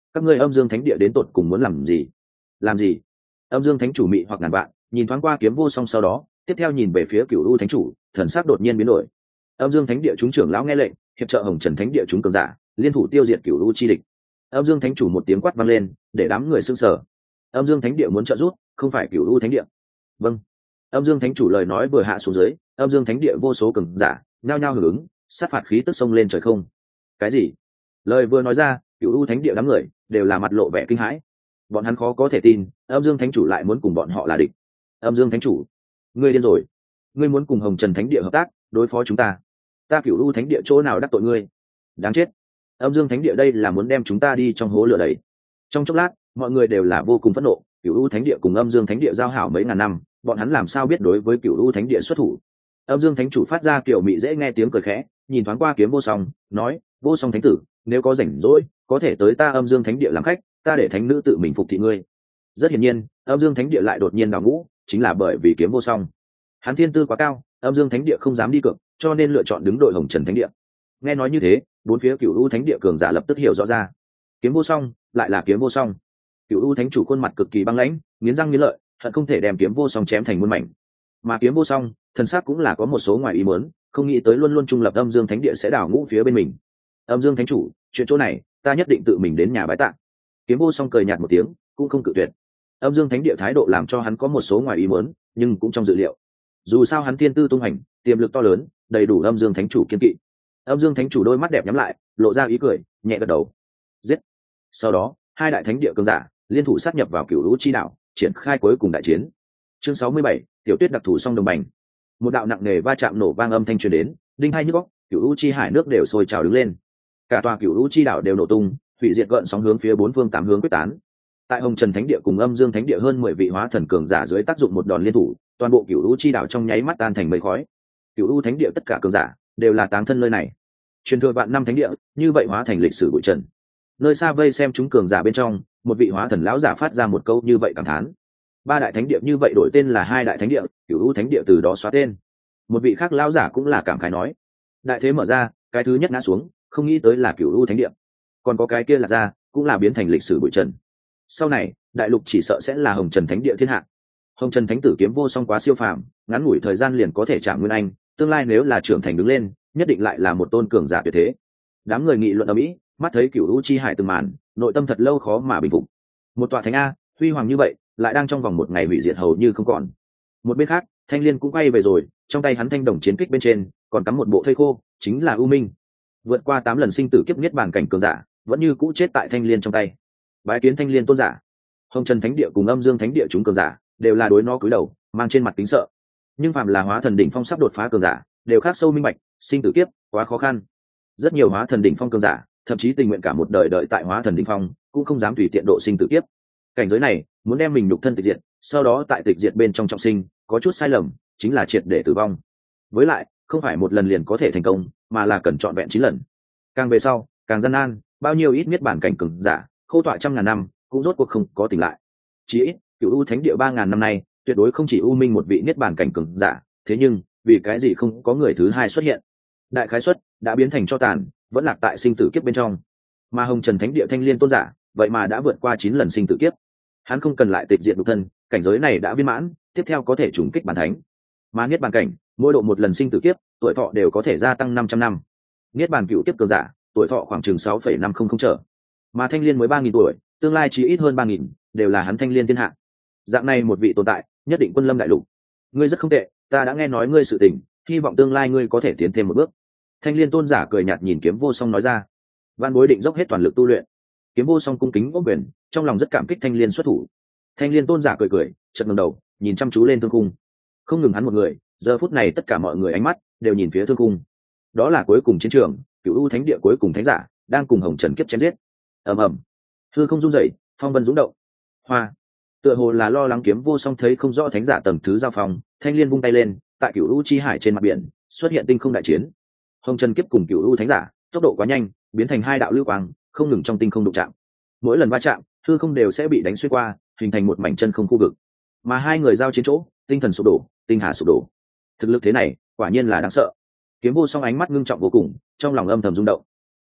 các ngươi âm dương thánh địa đến tột cùng muốn làm gì? Làm gì? Âm dương thánh chủ mị hoặc ngàn vạn nhìn thoáng qua kiếm vô song, sau đó tiếp theo nhìn về phía Cửu U thánh chủ, thần sắc đột nhiên biến đổi. Âm dương thánh địa chúng trưởng lão nghe lệnh, hiệp trợ hồng trần thánh địa chúng cường giả liên thủ tiêu diệt Cửu U chi địch. Âm dương thánh chủ một tiếng quát vang lên, để đám người sững sờ. Âm dương thánh địa muốn trợ giúp, không phải Cửu U thánh địa. Vâng. Âm dương thánh chủ lời nói vừa hạ xuống dưới, âm dương thánh địa vô số cường giả nhao nhao hưởng ứng, sát phạt khí tức sông lên trời không. Cái gì? Lời vừa nói ra, Cửu U thánh địa đám người đều là mặt lộ vẻ kinh hãi. Bọn hắn khó có thể tin, âm dương thánh chủ lại muốn cùng bọn họ là địch. Âm dương thánh chủ, ngươi điên rồi? Ngươi muốn cùng hồng trần thánh địa hợp tác đối phó chúng ta? Ta Cửu U thánh địa chỗ nào đắc tội ngươi? Đáng chết! Âm dương thánh địa đây là muốn đem chúng ta đi trong hố lửa đấy. Trong chốc lát, mọi người đều là vô cùng phẫn nộ. Cửu U thánh địa cùng âm dương thánh địa giao hảo mấy ngàn năm, bọn hắn làm sao biết đối với Cửu U thánh địa xuất thủ? Âm dương thánh chủ phát ra kiểu mị dễ nghe tiếng cười khẽ, nhìn thoáng qua kiếm vô song, nói: vô song thánh tử, nếu có rảnh rỗi có thể tới ta âm dương thánh địa làm khách, ta để thánh nữ tự mình phục thị ngươi. Rất hiển nhiên, âm dương thánh địa lại đột nhiên đào ngũ, chính là bởi vì kiếm vô song. Hắn thiên tư quá cao, âm dương thánh địa không dám đi cược, cho nên lựa chọn đứng đội hồng trần thánh địa. Nghe nói như thế, bốn phía Cửu U thánh địa cường giả lập tức hiểu rõ ra. Kiếm vô song, lại là kiếm vô song. Cửu U thánh chủ khuôn mặt cực kỳ băng lãnh, nghiến răng nghiến lợi, hận không thể đem kiếm vô song chém thành muôn mảnh. Mà kiếm vô song, thần sắc cũng là có một số ngoài ý muốn, không nghĩ tới luôn luôn trung lập âm dương thánh địa sẽ đảo ngũ phía bên mình. Âm dương thánh chủ, chuyện chỗ này ta nhất định tự mình đến nhà bái tạ. Kiếm vô song cười nhạt một tiếng, cũng không cự tuyệt. Âm dương thánh địa thái độ làm cho hắn có một số ngoài ý muốn, nhưng cũng trong dự liệu. Dù sao hắn thiên tư tung hành, tiềm lực to lớn, đầy đủ âm dương thánh chủ kiên kỵ. Âm dương thánh chủ đôi mắt đẹp nhắm lại, lộ ra ý cười, nhẹ gật đầu. Giết. Sau đó, hai đại thánh địa cường giả liên thủ sát nhập vào Cửu U chi đảo, triển khai cuối cùng đại chiến. Chương sáu mươi bảy, tiểu tuyết đặc thù song đồng bành. Một đạo nặng nề va chạm nổ vang âm thanh truyền đến, đinh hai nhức óc, Cửu U chi hải nước đều sôi trào đứng lên. Cả tòa Cửu U chi đảo đều nổ tung, hủy diệt gợn sóng hướng phía bốn phương tám hướng quyết tán. Tại hồng trần thánh địa cùng âm dương thánh địa hơn mười vị hóa thần cường giả dưới tác dụng một đòn liên thủ, toàn bộ Cửu U chi đảo trong nháy mắt tan thành mây khói. Cửu U thánh địa tất cả cường giả đều là táng thân nơi này. Truyền thừa vạn năm thánh địa, như vậy hóa thành lịch sử bụi trần. Nơi xa vây xem chúng cường giả bên trong, một vị hóa thần lão giả phát ra một câu như vậy cảm thán. Ba đại thánh địa như vậy đổi tên là hai đại thánh địa, Cửu U thánh địa từ đó xóa tên. Một vị khác lão giả cũng là cảm khái nói: đại thế mở ra, cái thứ nhất ngã xuống, không nghĩ tới là Cửu U thánh địa. Còn có cái kia là ra, cũng là biến thành lịch sử bụi trần. Sau này, đại lục chỉ sợ sẽ là hồng trần thánh địa thiên hạ. Hồng trần thánh tử kiếm vô song quá siêu phàm, ngắn ngủi thời gian liền có thể chạm nguyên anh, tương lai nếu là trưởng thành đứng lên, nhất định lại là một tôn cường giả tuyệt thế. Đám người nghị luận ở mỹ, mắt thấy Cửu U chi hải từng màn, nội tâm thật lâu khó mà bình phục. Một tòa thánh a, huy hoàng như vậy, lại đang trong vòng một ngày hủy diệt hầu như không còn. Một bên khác, Thanh Liên cũng quay về rồi, trong tay hắn thanh đồng chiến kích bên trên còn cắm một bộ thây khô, chính là U Minh. Vượt qua tám lần sinh tử kiếp niết bàn cảnh cường giả, vẫn như cũ chết tại Thanh Liên trong tay. Bái kiến Thanh Liên tôn giả. Hồng Trần thánh địa cùng âm dương thánh địa chúng cường giả đều là đối nó cúi đầu, mang trên mặt kính sợ. Nhưng phàm là hóa thần đỉnh phong sắp đột phá cường giả, đều khác sâu minh bạch, sinh tử kiếp quá khó khăn. Rất nhiều hóa thần đỉnh phong cường giả, thậm chí tình nguyện cả một đời đợi tại hóa thần đỉnh phong, cũng không dám tùy tiện độ sinh tử kiếp. Cảnh giới này, muốn đem mình nhục thân tịch diệt, sau đó tại tịch diệt bên trong trọng sinh, có chút sai lầm, chính là triệt để tử vong. Với lại, không phải một lần liền có thể thành công, mà là cần trọn vẹn chín lần. Càng về sau, càng gian nan, bao nhiêu ít miết bản cảnh cường giả, khô tọa trăm ngàn năm, cũng rốt cuộc không có tỉnh lại. Chỉ ít, Cửu U thánh địa ba ngàn năm nay, tuyệt đối không chỉ U Minh một vị miết bản cảnh cường giả, thế nhưng, vì cái gì không có người thứ hai xuất hiện? Đại khái suất đã biến thành cho tàn, vẫn lạc tại sinh tử kiếp bên trong. Mà Hồng Trần thánh địa Thanh Liên tôn giả, vậy mà đã vượt qua chín lần sinh tử kiếp. Hắn không cần lại tịch diệt nhục thân, cảnh giới này đã viên mãn, tiếp theo có thể trùng kích bản thánh. Mà niết bàn cảnh, mỗi độ một lần sinh tử kiếp, tuổi thọ đều có thể gia tăng năm trăm năm. Niết bàn cựu kiếp cường giả, tuổi thọ khoảng chừng sáu phẩy năm không không trở. Mà Thanh Liên mới ba nghìn tuổi, tương lai chỉ ít hơn ba nghìn, đều là hắn Thanh Liên thiên hạ. Dạng này một vị tồn tại, nhất định quân lâm đại lục. Ngươi rất không tệ, ta đã nghe nói ngươi sự tình, hy vọng tương lai ngươi có thể tiến thêm một bước. Thanh Liên tôn giả cười nhạt nhìn Kiếm Vô Song nói ra. Văn Bối định dốc hết toàn lực tu luyện. Kiếm Vô Song cung kính ôm quyền, trong lòng rất cảm kích Thanh Liên xuất thủ. Thanh Liên tôn giả cười cười, chợt ngẩng đầu, nhìn chăm chú lên thương khung. Không ngừng hắn một người, giờ phút này tất cả mọi người ánh mắt đều nhìn phía thương khung. Đó là cuối cùng chiến trường, Cửu U thánh địa cuối cùng thánh giả đang cùng Hồng Trần kiếp chém giết. Ầm ầm, hư không rung rẩy, phong vân dũng động. Hoa, tựa hồ là lo lắng Kiếm Vô Song thấy không rõ thánh giả tầng thứ giao phong, Thanh Liên vung tay lên, tại Cửu U chi hải trên mặt biển xuất hiện tinh không đại chiến. Hồng Trần kiếp cùng Cửu U thánh giả, tốc độ quá nhanh, biến thành hai đạo lưu quang, không ngừng trong tinh không đụng chạm. Mỗi lần va chạm, hư không đều sẽ bị đánh xuyên qua, hình thành một mảnh chân không khu vực. Mà hai người giao chiến chỗ, tinh thần sụp đổ, tinh hà sụp đổ. Thực lực thế này, quả nhiên là đáng sợ. Kiếm Vô Song ánh mắt ngưng trọng vô cùng, trong lòng âm thầm rung động.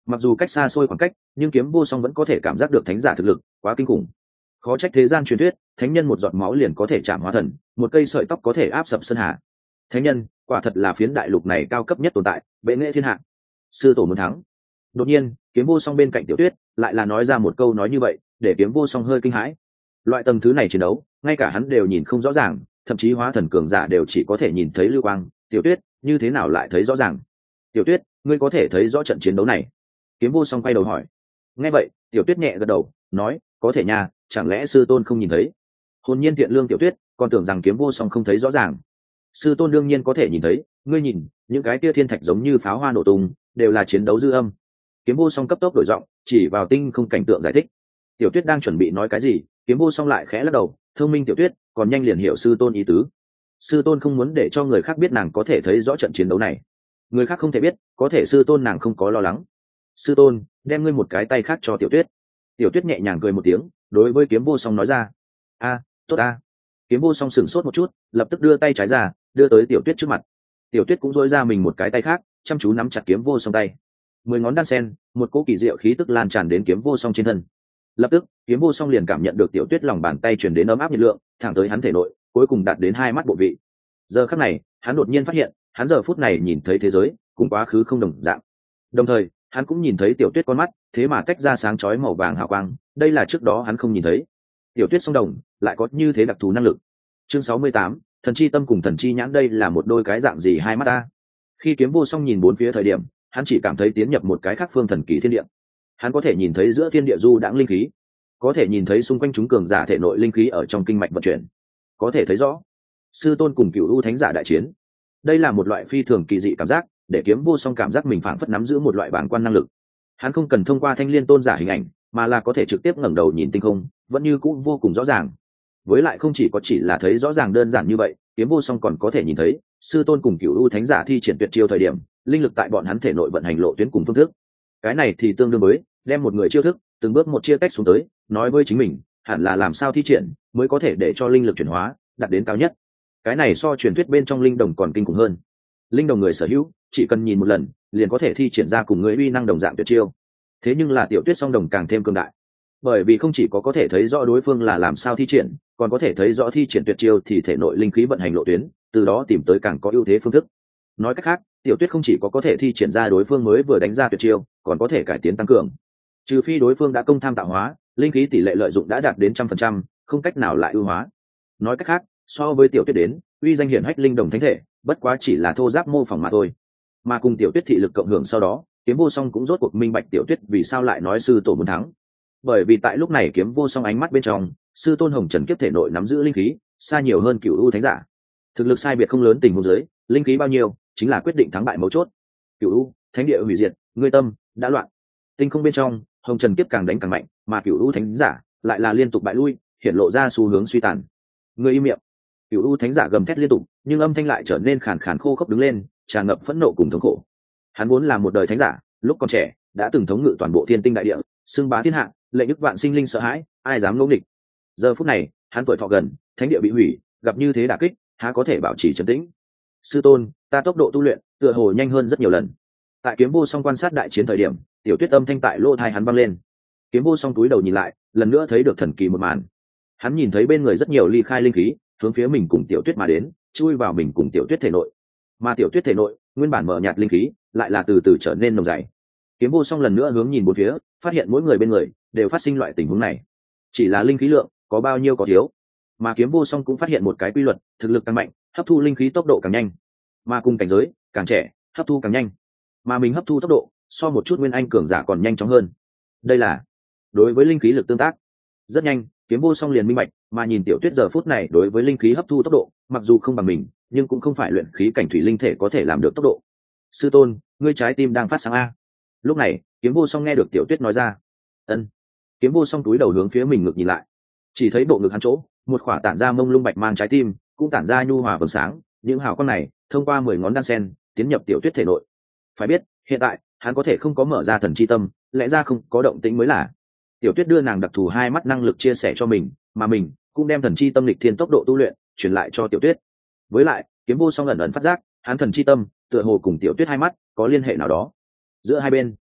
mặc dù cách xa xôi khoảng cách nhưng kiếm vô song vẫn có thể cảm giác được thánh giả thực lực quá kinh khủng. Khó trách thế gian truyền thuyết thánh nhân một giọt máu liền có thể chạm hóa thần, một cây sợi tóc có thể áp sập sơn hà. Thánh nhân quả thật là phiến đại lục này cao cấp nhất tồn tại, bệ nghệ thiên hạ. Sư tổ muốn thắng. Đột nhiên kiếm vô song bên cạnh Tiểu Tuyết lại là nói ra một câu nói như vậy, để kiếm vô song hơi kinh hãi. Loại tầng thứ này chiến đấu ngay cả hắn đều nhìn không rõ ràng, thậm chí hóa thần cường giả đều chỉ có thể nhìn thấy lưu quang. Tiểu Tuyết như thế nào lại thấy rõ ràng? Tiểu Tuyết, ngươi có thể thấy rõ trận chiến đấu này? Kiếm vô song quay đầu hỏi. Nghe vậy Tiểu Tuyết nhẹ gật đầu nói, có thể nha, chẳng lẽ sư tôn không nhìn thấy? Hồn nhiên thiện lương Tiểu Tuyết còn tưởng rằng kiếm vô song không thấy rõ ràng. Sư tôn đương nhiên có thể nhìn thấy, ngươi nhìn những cái kia thiên thạch giống như pháo hoa nổ tung, đều là chiến đấu dư âm. Kiếm vô song cấp tốc đổi giọng chỉ vào tinh không cảnh tượng giải thích. Tiểu Tuyết đang chuẩn bị nói cái gì, kiếm vô song lại khẽ lắc đầu. Thông minh Tiểu Tuyết còn nhanh liền hiểu sư tôn ý tứ. Sư tôn không muốn để cho người khác biết nàng có thể thấy rõ trận chiến đấu này. Người khác không thể biết, có thể sư tôn nàng không có lo lắng. Sư tôn, đem ngươi một cái tay khác cho Tiểu Tuyết. Tiểu Tuyết nhẹ nhàng cười một tiếng, đối với kiếm vô song nói ra. A, tốt a. Kiếm vô song sửng sốt một chút, lập tức đưa tay trái ra, đưa tới Tiểu Tuyết trước mặt. Tiểu Tuyết cũng dỗi ra mình một cái tay khác, chăm chú nắm chặt kiếm vô song tay. Mười ngón đan sen, một cỗ kỳ diệu khí tức lan tràn đến kiếm vô song trên thân. Lập tức kiếm vô song liền cảm nhận được Tiểu Tuyết lòng bàn tay truyền đến ấm áp nhiệt lượng, thẳng tới hắn thể nội, cuối cùng đạt đến hai mắt bộ vị. Giờ khắc này hắn đột nhiên phát hiện, hắn giờ phút này nhìn thấy thế giới cùng quá khứ không đồng dạng. Đồng thời hắn cũng nhìn thấy Tiểu Tuyết con mắt thế mà tách ra sáng chói màu vàng hào quang, đây là trước đó hắn không nhìn thấy. Tiểu Tuyết song đồng lại có như thế đặc thù năng lực. Chương sáu mươi tám, thần chi tâm cùng thần chi nhãn, đây là một đôi cái dạng gì hai mắt ta? Khi kiếm vô song nhìn bốn phía thời điểm, hắn chỉ cảm thấy tiến nhập một cái khác phương thần kỳ thiên địa. Hắn có thể nhìn thấy giữa thiên địa du đãng linh khí, có thể nhìn thấy xung quanh chúng cường giả thể nội linh khí ở trong kinh mạch vận chuyển, có thể thấy rõ sư tôn cùng cựu u thánh giả đại chiến. Đây là một loại phi thường kỳ dị cảm giác, để kiếm vô song cảm giác mình phảng phất nắm giữ một loại bản quan năng lực. Hắn không cần thông qua thanh liên tôn giả hình ảnh, mà là có thể trực tiếp ngẩng đầu nhìn tinh không, vẫn như cũ vô cùng rõ ràng. Với lại không chỉ có chỉ là thấy rõ ràng đơn giản như vậy, kiếm vô song còn có thể nhìn thấy sư tôn cùng cựu u thánh giả thi triển tuyệt chiêu thời điểm, linh lực tại bọn hắn thể nội vận hành lộ tuyến cùng phương thức. Cái này thì tương đương với đem một người chiêu thức từng bước một chia cách xuống tới, nói với chính mình hẳn là làm sao thi triển mới có thể để cho linh lực chuyển hóa đạt đến cao nhất. Cái này so truyền thuyết bên trong linh đồng còn kinh khủng hơn. Linh đồng người sở hữu chỉ cần nhìn một lần liền có thể thi triển ra cùng người uy năng đồng dạng tuyệt chiêu. Thế nhưng là Tiểu Tuyết song đồng càng thêm cường đại, bởi vì không chỉ có có thể thấy rõ đối phương là làm sao thi triển, còn có thể thấy rõ thi triển tuyệt chiêu thì thể nội linh khí vận hành lộ tuyến, từ đó tìm tới càng có ưu thế phương thức. Nói cách khác, Tiểu Tuyết không chỉ có có thể thi triển ra đối phương mới vừa đánh ra tuyệt chiêu, còn có thể cải tiến tăng cường. Trừ phi đối phương đã công tham tạo hóa, linh khí tỷ lệ lợi dụng đã đạt đến trăm phần trăm, không cách nào lại ưu hóa. Nói cách khác, so với Tiểu Tuyết đến, uy danh hiển hách linh đồng thánh thể, bất quá chỉ là thô giáp mô phỏng mà thôi. Mà cùng Tiểu Tuyết thị lực cộng hưởng sau đó, kiếm vô song cũng rốt cuộc minh bạch Tiểu Tuyết vì sao lại nói sư tổ muốn thắng. Bởi vì tại lúc này kiếm vô song ánh mắt bên trong, sư tôn hồng trần kiếp thể nội nắm giữ linh khí xa nhiều hơn cựu u thánh giả. Thực lực sai biệt không lớn tình huống dưới, linh khí bao nhiêu chính là quyết định thắng bại mấu chốt. Cựu u thánh địa hủy diệt, ngươi tâm đã loạn. Tinh không bên trong, hồng trần kiếp càng đánh càng mạnh, mà cựu u thánh giả lại là liên tục bại lui, hiện lộ ra xu hướng suy tàn. Ngươi im miệng. Cựu u thánh giả gầm thét liên tục, nhưng âm thanh lại trở nên khàn khàn khô khốc đứng lên, tràn ngập phẫn nộ cùng thống khổ. Hắn vốn là một đời thánh giả, lúc còn trẻ đã từng thống ngự toàn bộ thiên tinh đại địa, xưng bá thiên hạ, lệnh ức vạn sinh linh sợ hãi, ai dám ngỗ nghịch. Giờ phút này hắn tuổi thọ gần, thánh địa bị hủy, gặp như thế đả kích, há có thể bảo trì trấn tĩnh. Sư tôn, ta tốc độ tu luyện tựa hồ nhanh hơn rất nhiều lần. Tại kiếm vô song quan sát đại chiến thời điểm, Tiểu Tuyết âm thanh tại lỗ tai hắn vang lên. Kiếm vô song túi đầu nhìn lại, lần nữa thấy được thần kỳ một màn. Hắn nhìn thấy bên người rất nhiều ly khai linh khí hướng phía mình cùng Tiểu Tuyết mà đến, chui vào mình cùng Tiểu Tuyết thể nội. Mà Tiểu Tuyết thể nội nguyên bản mở nhạt linh khí lại là từ từ trở nên nồng dày. Kiếm vô song lần nữa hướng nhìn bốn phía, phát hiện mỗi người bên người đều phát sinh loại tình huống này, chỉ là linh khí lượng có bao nhiêu có thiếu. Mà kiếm vô song cũng phát hiện một cái quy luật, thực lực càng mạnh hấp thu linh khí tốc độ càng nhanh, mà cùng cảnh giới càng trẻ hấp thu càng nhanh, mà mình hấp thu tốc độ so một chút nguyên anh cường giả còn nhanh chóng hơn. Đây là đối với linh khí lực tương tác. Rất nhanh kiếm vô song liền minh bạch, mà nhìn Tiểu Tuyết giờ phút này đối với linh khí hấp thu tốc độ mặc dù không bằng mình, nhưng cũng không phải luyện khí cảnh thủy linh thể có thể làm được tốc độ. Sư tôn, ngươi trái tim đang phát sáng a. Lúc này kiếm vô song nghe được Tiểu Tuyết nói ra. Ân. Kiếm vô song túi đầu hướng phía mình ngực nhìn lại, chỉ thấy bộ ngực hắn chỗ một khỏa tản ra mông lung bạch mang trái tim cũng tản ra nhu hòa vầng sáng, những hào quang này thông qua mười ngón đan sen tiến nhập Tiểu Tuyết thể nội. Phải biết hiện tại hắn có thể không có mở ra thần chi tâm, lẽ ra không có động tĩnh mới là. Tiểu Tuyết đưa nàng đặc thù hai mắt năng lực chia sẻ cho mình, mà mình cũng đem thần chi tâm lịch thiên tốc độ tu luyện truyền lại cho Tiểu Tuyết. Với lại kiếm vô song ẩn ẩn phát giác hắn thần chi tâm tựa hồ cùng Tiểu Tuyết hai mắt có liên hệ nào đó. Giữa hai bên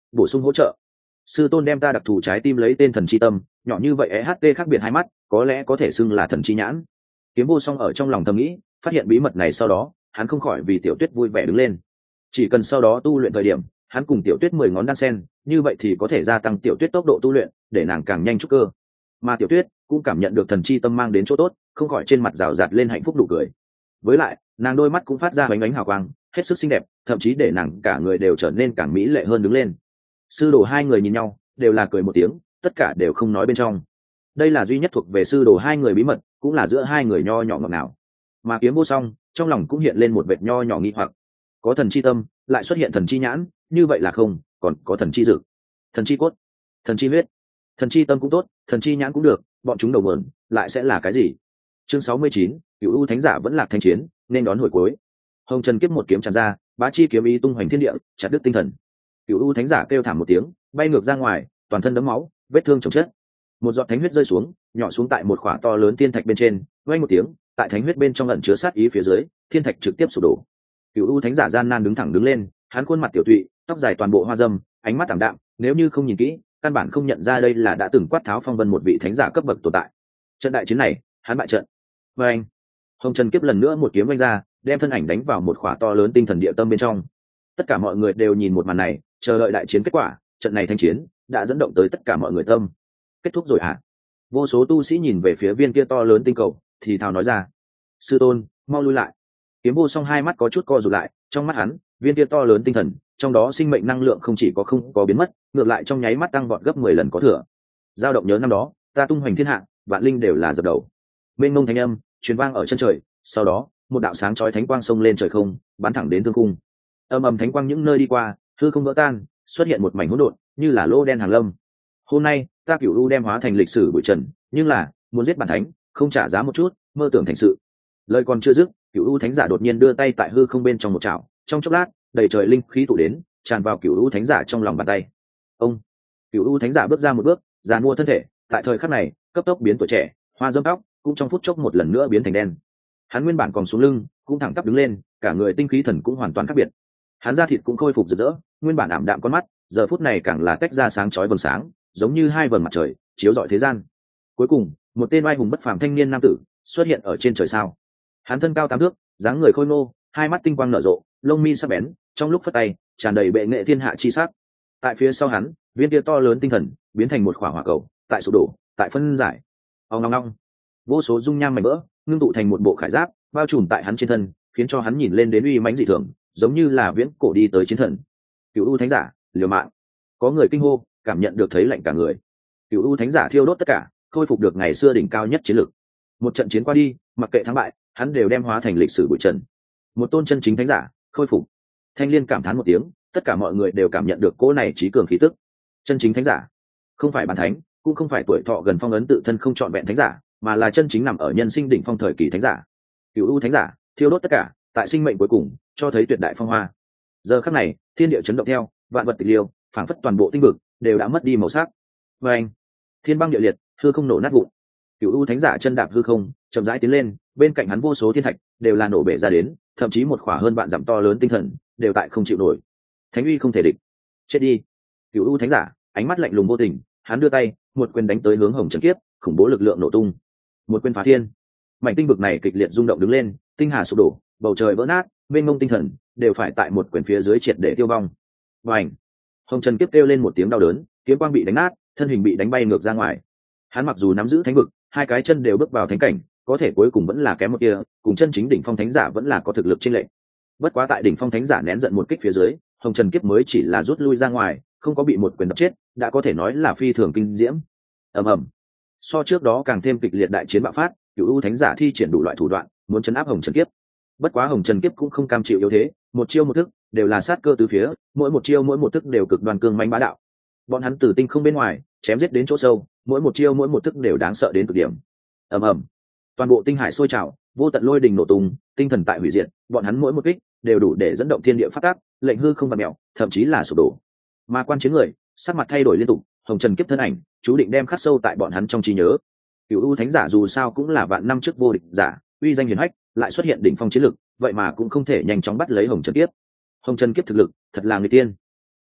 bổ sung hỗ trợ. Sư tôn đem ta đặc thù trái tim lấy tên thần chi tâm, nhỏ như vậy e hát tê khác biệt hai mắt, có lẽ có thể xưng là thần chi nhãn. Kiếm vô song ở trong lòng thầm nghĩ, phát hiện bí mật này sau đó, hắn không khỏi vì Tiểu Tuyết vui vẻ đứng lên. Chỉ cần sau đó tu luyện thời điểm, hắn cùng Tiểu Tuyết mười ngón đan sen, như vậy thì có thể gia tăng Tiểu Tuyết tốc độ tu luyện, để nàng càng nhanh trúc cơ. Mà Tiểu Tuyết cũng cảm nhận được thần chi tâm mang đến chỗ tốt, không khỏi trên mặt rào rạt lên hạnh phúc nụ cười. Với lại, nàng đôi mắt cũng phát ra ánh ánh hào quang, hết sức xinh đẹp, thậm chí để nàng cả người đều trở nên càng mỹ lệ hơn đứng lên. Sư đồ hai người nhìn nhau, đều là cười một tiếng, tất cả đều không nói bên trong. Đây là duy nhất thuộc về sư đồ hai người bí mật, cũng là giữa hai người nho nhỏ ngọt ngào. Mà Kiếm vô song, trong lòng cũng hiện lên một vệt nho nhỏ nghi hoặc. Có thần chi tâm, lại xuất hiện thần chi nhãn, như vậy là không, còn có thần chi dực, thần chi cốt, thần chi huyết, thần chi tâm cũng tốt, thần chi nhãn cũng được, bọn chúng đầu mượn lại sẽ là cái gì? Chương sáu mươi chín, Cửu U thánh giả vẫn lạc thanh chiến, nên đón hồi cuối. Hồng Trần Kiếp một kiếm chạm ra, bá chi kiếm ý tung hoành thiên địa, chặt đứt tinh thần. Cửu U thánh giả kêu thảm một tiếng, bay ngược ra ngoài, toàn thân đẫm máu, vết thương chồng chất. Một giọt thánh huyết rơi xuống, nhỏ xuống tại một khỏa to lớn thiên thạch bên trên, vang một tiếng, tại thánh huyết bên trong ẩn chứa sát ý phía dưới, thiên thạch trực tiếp sụp đổ. Cửu U thánh giả gian nan đứng thẳng đứng lên, hắn khuôn mặt tiểu tụy, tóc dài toàn bộ hoa râm, ánh mắt ảm đạm, nếu như không nhìn kỹ, căn bản không nhận ra đây là đã từng quát tháo phong vân một vị thánh giả cấp bậc tồn tại. Trận đại chiến này, hắn bại trận. Và anh, Hồng Trần Kiếp lần nữa một kiếm vung ra, đem thân ảnh đánh vào một khỏa to lớn tinh thần địa tâm bên trong. Tất cả mọi người đều nhìn một màn này, chờ đợi đại chiến kết quả. Trận này thanh chiến đã dẫn động tới tất cả mọi người tâm. Kết thúc rồi hả? Vô số tu sĩ nhìn về phía viên kia to lớn tinh cầu, thì thào nói ra: sư tôn, mau lui lại. Kiếm vô song hai mắt có chút co rụt lại, trong mắt hắn, viên kia to lớn tinh thần, trong đó sinh mệnh năng lượng không chỉ có không có biến mất, ngược lại trong nháy mắt tăng vọt gấp mười lần có thừa. Dao động nhớ năm đó, ta tung hoành thiên hạ, vạn linh đều là dập đầu. Bên ngông thanh âm truyền vang ở chân trời, sau đó, một đạo sáng chói thánh quang xông lên trời không, bắn thẳng đến thương khung. Âm ầm thánh quang những nơi đi qua, hư không vỡ tan, xuất hiện một mảnh hỗn độn, như là lô đen hàng lâm. Hôm nay, ta Cửu U đem hóa thành lịch sử bụi trần, nhưng là, muốn giết bản thánh, không trả giá một chút, mơ tưởng thành sự. Lời còn chưa dứt, Cửu U thánh giả đột nhiên đưa tay tại hư không bên trong một chảo, trong chốc lát, đầy trời linh khí tụ đến, tràn vào Cửu U thánh giả trong lòng bàn tay. Ông, Cửu U thánh giả bước ra một bước, giàn mua thân thể, tại thời khắc này, cấp tốc biến tuổi trẻ, hoa dâm tóc, cũng trong phút chốc một lần nữa biến thành đen. Hắn nguyên bản còn xuống lưng, cũng thẳng tắp đứng lên, cả người tinh khí thần cũng hoàn toàn khác biệt. Hắn da thịt cũng khôi phục rực rỡ, nguyên bản ảm đạm con mắt, giờ phút này càng là tách ra sáng chói vầng sáng, giống như hai vầng mặt trời, chiếu rọi thế gian. Cuối cùng, một tên oai hùng bất phàm thanh niên nam tử xuất hiện ở trên trời sao. Hắn thân cao tám thước, dáng người khôi ngô, hai mắt tinh quang nở rộ, lông mi sắc bén, trong lúc phất tay, tràn đầy bệ nghệ thiên hạ chi sắc. Tại phía sau hắn, viên kia to lớn tinh thần biến thành một quả hỏa cầu, tại sụp đổ, tại phân giải. Ong ong ong. Vô số dung nham mảnh vỡ, ngưng tụ thành một bộ khải giáp, bao trùm tại hắn trên thân, khiến cho hắn nhìn lên đến uy mãnh dị thường, giống như là viễn cổ đi tới chiến thần. Cửu U thánh giả, liều mạng. Có người kinh hô, cảm nhận được thấy lạnh cả người. Cửu U thánh giả thiêu đốt tất cả, khôi phục được ngày xưa đỉnh cao nhất chiến lực. Một trận chiến qua đi, mặc kệ thắng bại, hắn đều đem hóa thành lịch sử bụi trần. Một tôn chân chính thánh giả, khôi phục. Thanh Liên cảm thán một tiếng, tất cả mọi người đều cảm nhận được cỗ này trí cường khí tức. Chân chính thánh giả, không phải bản thánh, cũng không phải tuổi thọ gần phong ấn tự thân không trọn vẹn thánh giả, mà là chân chính nằm ở nhân sinh đỉnh phong thời kỳ thánh giả. Cửu U thánh giả, thiêu đốt tất cả, tại sinh mệnh cuối cùng, cho thấy tuyệt đại phong hoa. Giờ khắc này, thiên địa chấn động theo, vạn vật tịch liêu, phảng phất toàn bộ tinh vực đều đã mất đi màu sắc. Và anh, thiên băng địa liệt, hư không nổ nát vụn. Cửu U thánh giả chân đạp hư không, chậm rãi tiến lên, bên cạnh hắn vô số thiên thạch đều là nổ bể ra đến, thậm chí một khỏa hơn vạn dặm to lớn tinh thần đều tại không chịu nổi. Thánh uy không thể địch, chết đi. Cửu U thánh giả, ánh mắt lạnh lùng vô tình, hắn đưa tay, một quyền đánh tới hướng Hồng Trần Kiếp, khủng bố lực lượng nổ tung. Một quyền phá thiên. Mảnh tinh vực này kịch liệt rung động đứng lên, tinh hà sụp đổ, bầu trời vỡ nát, mênh mông tinh thần đều phải tại một quyền phía dưới triệt để tiêu vong. Và ảnh, Hồng Trần Kiếp kêu lên một tiếng đau đớn, kiếm quang bị đánh nát, thân hình bị đánh bay ngược ra ngoài. Hắn mặc dù nắm giữ thánh vực, hai cái chân đều bước vào thánh cảnh, có thể cuối cùng vẫn là kém một kia, cùng chân chính đỉnh phong thánh giả vẫn là có thực lực chênh lệch. Bất quá tại đỉnh phong thánh giả nén giận một kích phía dưới, Hồng Trần Kiếp mới chỉ là rút lui ra ngoài, không có bị một quyền đập chết, đã có thể nói là phi thường kinh diễm. Ầm ầm. So trước đó càng thêm kịch liệt đại chiến bạo phát, Cửu U thánh giả thi triển đủ loại thủ đoạn, muốn chấn áp Hồng Trần Kiếp. Bất quá Hồng Trần Kiếp cũng không cam chịu yếu thế, một chiêu một thức đều là sát cơ tứ phía, mỗi một chiêu mỗi một thức đều cực đoan cương mãnh bá đạo. Bọn hắn từ tinh không bên ngoài chém giết đến chỗ sâu, mỗi một chiêu mỗi một thức đều đáng sợ đến cực điểm. Ầm ầm, toàn bộ tinh hải sôi trào, vô tận lôi đình nổ tung, tinh thần tại hủy diệt, bọn hắn mỗi một kích đều đủ để dẫn động thiên địa phát tác, lệnh hư không vặn mèo, thậm chí là sụp đổ. Mà quan chiến người, sắc mặt thay đổi liên tục, Hồng Trần Kiếp thân ảnh, chú định đem khắc sâu tại bọn hắn trong trí nhớ. Cửu U thánh giả dù sao cũng là vạn năm trước vô địch giả, uy danh hiển hách, lại xuất hiện đỉnh phong chiến lực, vậy mà cũng không thể nhanh chóng bắt lấy Hồng Trần Kiếp. Hồng Trần Kiếp thực lực thật là người tiên.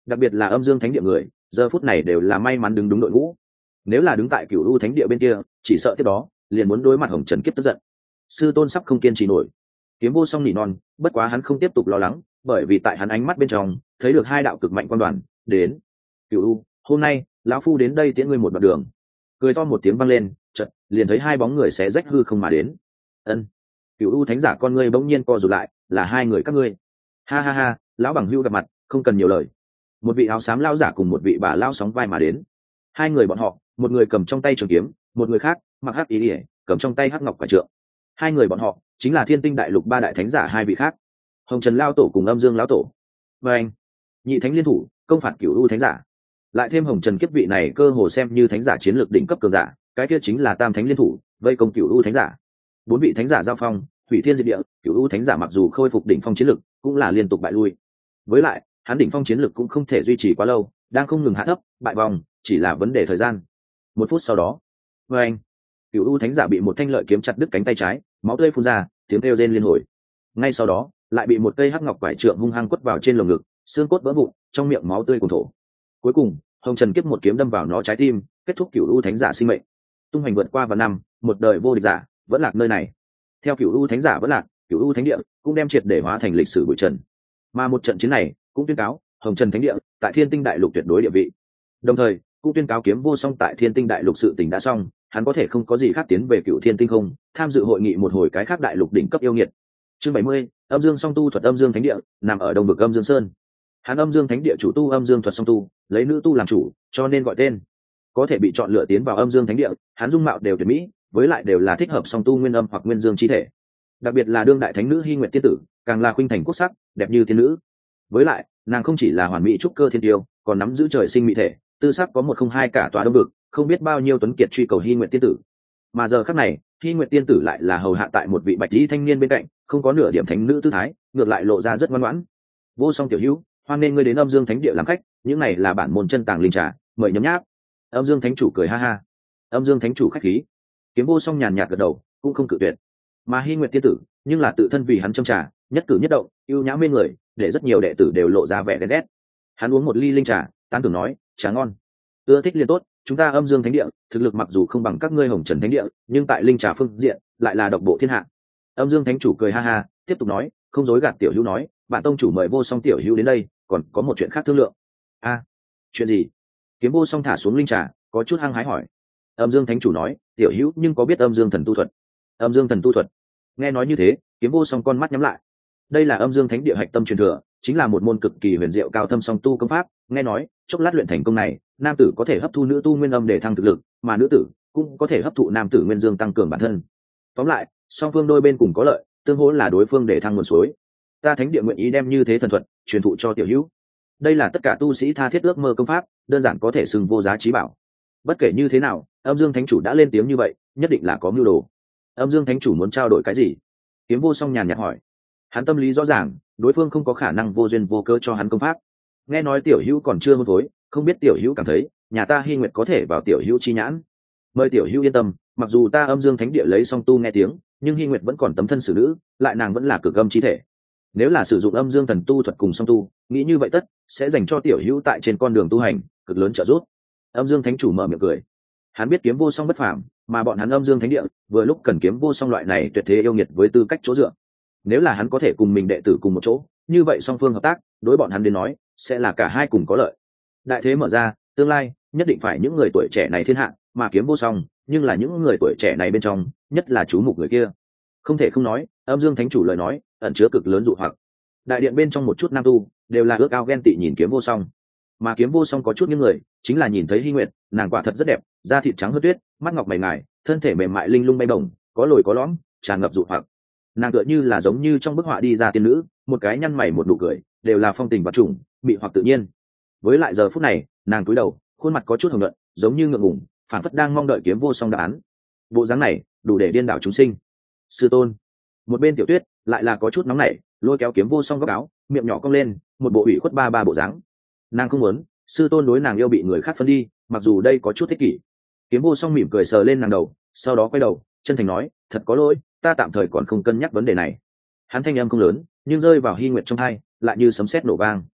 đặc biệt là âm dương thánh địa người giờ phút này đều là may mắn đứng đúng đội ngũ. Nếu là đứng tại cửu u thánh địa bên kia chỉ sợ tiếp đó liền muốn đối mặt hồng trần kiếp tức giận. Sư tôn sắp không kiên trì nổi. Kiếm vô song nỉ non, bất quá hắn không tiếp tục lo lắng, bởi vì tại hắn ánh mắt bên trong thấy được hai đạo cực mạnh quan đoàn đến. Cửu u, hôm nay lão phu đến đây tiễn ngươi một đoạn đường. Cười to một tiếng vang lên, chợt liền thấy hai bóng người xé rách hư không mà đến. Ân. Cửu u thánh giả con ngươi bỗng nhiên co rụt lại, là hai người các ngươi. Ha ha ha, lão bằng hữu gặp mặt, không cần nhiều lời. Một vị áo xám lão giả cùng một vị bà lão sóng vai mà đến. Hai người bọn họ, một người cầm trong tay trường kiếm, một người khác mặc hắc ý ỉa cầm trong tay hắc ngọc quả trượng. Hai người bọn họ chính là thiên tinh đại lục ba đại thánh giả hai vị khác, hồng trần lao tổ cùng âm dương lão tổ. Và anh nhị thánh liên thủ công phạt cửu u thánh giả, lại thêm hồng trần kiếp vị này cơ hồ xem như thánh giả chiến lược đỉnh cấp cường giả, cái kia chính là tam thánh liên thủ vây công cửu u thánh giả. Bốn vị thánh giả giao phong hủy thiên diệt địa, cửu u thánh giả mặc dù khôi phục đỉnh phong chiến lược cũng là liên tục bại lui. Với lại hắn đỉnh phong chiến lược cũng không thể duy trì quá lâu, đang không ngừng hạ thấp bại vòng, chỉ là vấn đề thời gian. Một phút sau đó, với anh cửu u thánh giả bị một thanh lợi kiếm chặt đứt cánh tay trái, máu tươi phun ra, tiếng kêu rên liên hồi. Ngay sau đó lại bị một cây hắc ngọc quải trượng hung hăng quất vào trên lồng ngực, xương cốt vỡ vụn, trong miệng máu tươi cuồn thổ. Cuối cùng hồng trần kiếp một kiếm đâm vào nó trái tim, kết thúc cửu u thánh giả sinh mệnh. Tung hành vượt qua vào năm, một đời vô địch giả vẫn lạc nơi này. Theo cửu u thánh giả vẫn lạc, cửu u thánh địa cũng đem triệt để hóa thành lịch sử bụi trần. Mà một trận chiến này cũng tuyên cáo hồng trần thánh địa tại thiên tinh đại lục tuyệt đối địa vị, đồng thời cũng tuyên cáo kiếm vô song tại thiên tinh đại lục sự tình đã xong, hắn có thể không có gì khác tiến về cựu thiên tinh không tham dự hội nghị một hồi cái khác đại lục đỉnh cấp yêu nghiệt. Chương bảy mươi, âm dương song tu thuật. Âm dương thánh địa nằm ở đông vực âm dương sơn, hắn âm dương thánh địa chủ tu âm dương thuật song tu, lấy nữ tu làm chủ cho nên gọi tên. Có thể bị chọn lựa tiến vào âm dương thánh địa, hắn dung mạo đều tuyệt mỹ, với lại đều là thích hợp song tu nguyên âm hoặc nguyên dương chi thể. Đặc biệt là đương đại thánh nữ Hy Nguyệt tiên tử, càng là khuynh thành quốc sắc, đẹp như tiên nữ. Với lại nàng không chỉ là hoàn mỹ trúc cơ thiên tiêu, còn nắm giữ trời sinh mỹ thể, tư sắc có một không hai cả tòa đông vực, không biết bao nhiêu tuấn kiệt truy cầu Hy Nguyệt tiên tử. Mà giờ khắc này Hy Nguyệt tiên tử lại là hầu hạ tại một vị bạch y thanh niên bên cạnh, không có nửa điểm thánh nữ tư thái, ngược lại lộ ra rất ngoan ngoãn. Vô song tiểu hữu, hoan nên ngươi đến âm dương thánh địa làm khách, những này là bản môn chân tàng linh trà, mời nhấm nháp. Âm dương thánh chủ cười ha ha. Âm dương thánh chủ khách khí. Kiếm vô song nhàn nhạt gật đầu, cũng không cự tuyệt. Mà Hy Nguyệt tiên tử nhưng là tự thân vì hắn châm trà, nhất cử nhất động ưu nhã mê người, để rất nhiều đệ tử đều lộ ra vẻ ghen ghét. Hắn uống một ly linh trà, tán thưởng nói, trà ngon, ưa thích liền tốt. Chúng ta âm dương thánh địa thực lực mặc dù không bằng các ngươi hồng trần thánh địa, nhưng tại linh trà phương diện lại là độc bộ thiên hạ. Âm dương thánh chủ cười ha ha, tiếp tục nói, không dối gạt tiểu hữu nói, bản tông chủ mời vô song tiểu hữu đến đây, còn có một chuyện khác thương lượng. A, à, chuyện gì? Kiếm vô song thả xuống linh trà, có chút hăng hái hỏi. Âm dương thánh chủ nói, tiểu hữu nhưng có biết âm dương thần tu thuật? Âm dương thần tu thuật? Nghe nói như thế, kiếm vô song con mắt nhắm lại. Đây là âm dương thánh địa hạch tâm truyền thừa, chính là một môn cực kỳ huyền diệu cao thâm song tu công pháp. Nghe nói chốc lát luyện thành công này, nam tử có thể hấp thu nữ tu nguyên âm để thăng thực lực, mà nữ tử cũng có thể hấp thụ nam tử nguyên dương tăng cường bản thân. Tóm lại song phương đôi bên cùng có lợi, tương hỗ là đối phương để thăng nguồn suối. Ta thánh địa nguyện ý đem như thế thần thuật truyền thụ cho tiểu hữu. Đây là tất cả tu sĩ tha thiết ước mơ công pháp, đơn giản có thể xưng vô giá trí bảo. Bất kể như thế nào, âm dương thánh chủ đã lên tiếng như vậy, nhất định là có mưu đồ. Âm dương thánh chủ muốn trao đổi cái gì? Kiếm vô song nhàn nhạt hỏi. Hắn tâm lý rõ ràng, đối phương không có khả năng vô duyên vô cớ cho hắn công pháp. Nghe nói tiểu hữu còn chưa hôn phối, không biết tiểu hữu cảm thấy nhà ta Hy Nguyệt có thể vào tiểu hữu chi nhãn. Mời tiểu hữu yên tâm, mặc dù ta âm dương thánh địa lấy song tu nghe tiếng, nhưng Hy Nguyệt vẫn còn tấm thân xử nữ, lại nàng vẫn là cực âm chi thể. Nếu là sử dụng âm dương thần tu thuật cùng song tu, nghĩ như vậy tất sẽ dành cho tiểu hữu tại trên con đường tu hành cực lớn trợ giúp. Âm dương thánh chủ mở miệng cười. Hắn biết kiếm vô song bất phàm, mà bọn hắn âm dương thánh địa vừa lúc cần kiếm vô song loại này tuyệt thế yêu nghiệt với tư cách chỗ dựa. Nếu là hắn có thể cùng mình đệ tử cùng một chỗ, như vậy song phương hợp tác đối bọn hắn đến nói sẽ là cả hai cùng có lợi. Đại thế mở ra, tương lai nhất định phải những người tuổi trẻ này thiên hạ, mà kiếm vô song nhưng là những người tuổi trẻ này bên trong nhất là chú mục người kia. Không thể không nói, âm dương thánh chủ lời nói ẩn chứa cực lớn dụ hoặc. Đại điện bên trong một chút nam tu đều là ước ao ghen tị nhìn kiếm vô song, mà kiếm vô song có chút những người chính là nhìn thấy Hy Nguyệt, nàng quả thật rất đẹp, da thịt trắng hơn tuyết, mắt ngọc mày ngài, thân thể mềm mại linh lung bay bổng, có lồi có lõm, tràn ngập dụ hoặc. Nàng tựa như là giống như trong bức họa đi ra tiên nữ, một cái nhăn mày một nụ cười đều là phong tình và trùng, mị hoặc tự nhiên. Với lại giờ phút này nàng cúi đầu, khuôn mặt có chút hồng nhuận, giống như ngượng ngùng, phản phất đang mong đợi kiếm vô song đáp án. Bộ dáng này đủ để điên đảo chúng sinh. Sư tôn. Một bên tiểu tuyết lại là có chút nóng nảy, lôi kéo kiếm vô song góc áo, miệng nhỏ cong lên, một bộ ủy khuất ba ba bộ dáng. Nàng không muốn sư tôn đối nàng yêu bị người khác phân đi, mặc dù đây có chút thích kỷ. Kiếm vô song mỉm cười sờ lên nàng đầu, sau đó quay đầu chân thành nói, thật có lỗi, ta tạm thời còn không cân nhắc vấn đề này. Hắn thanh âm không lớn, nhưng rơi vào Hy Nguyệt trong tai lại như sấm sét nổ vang.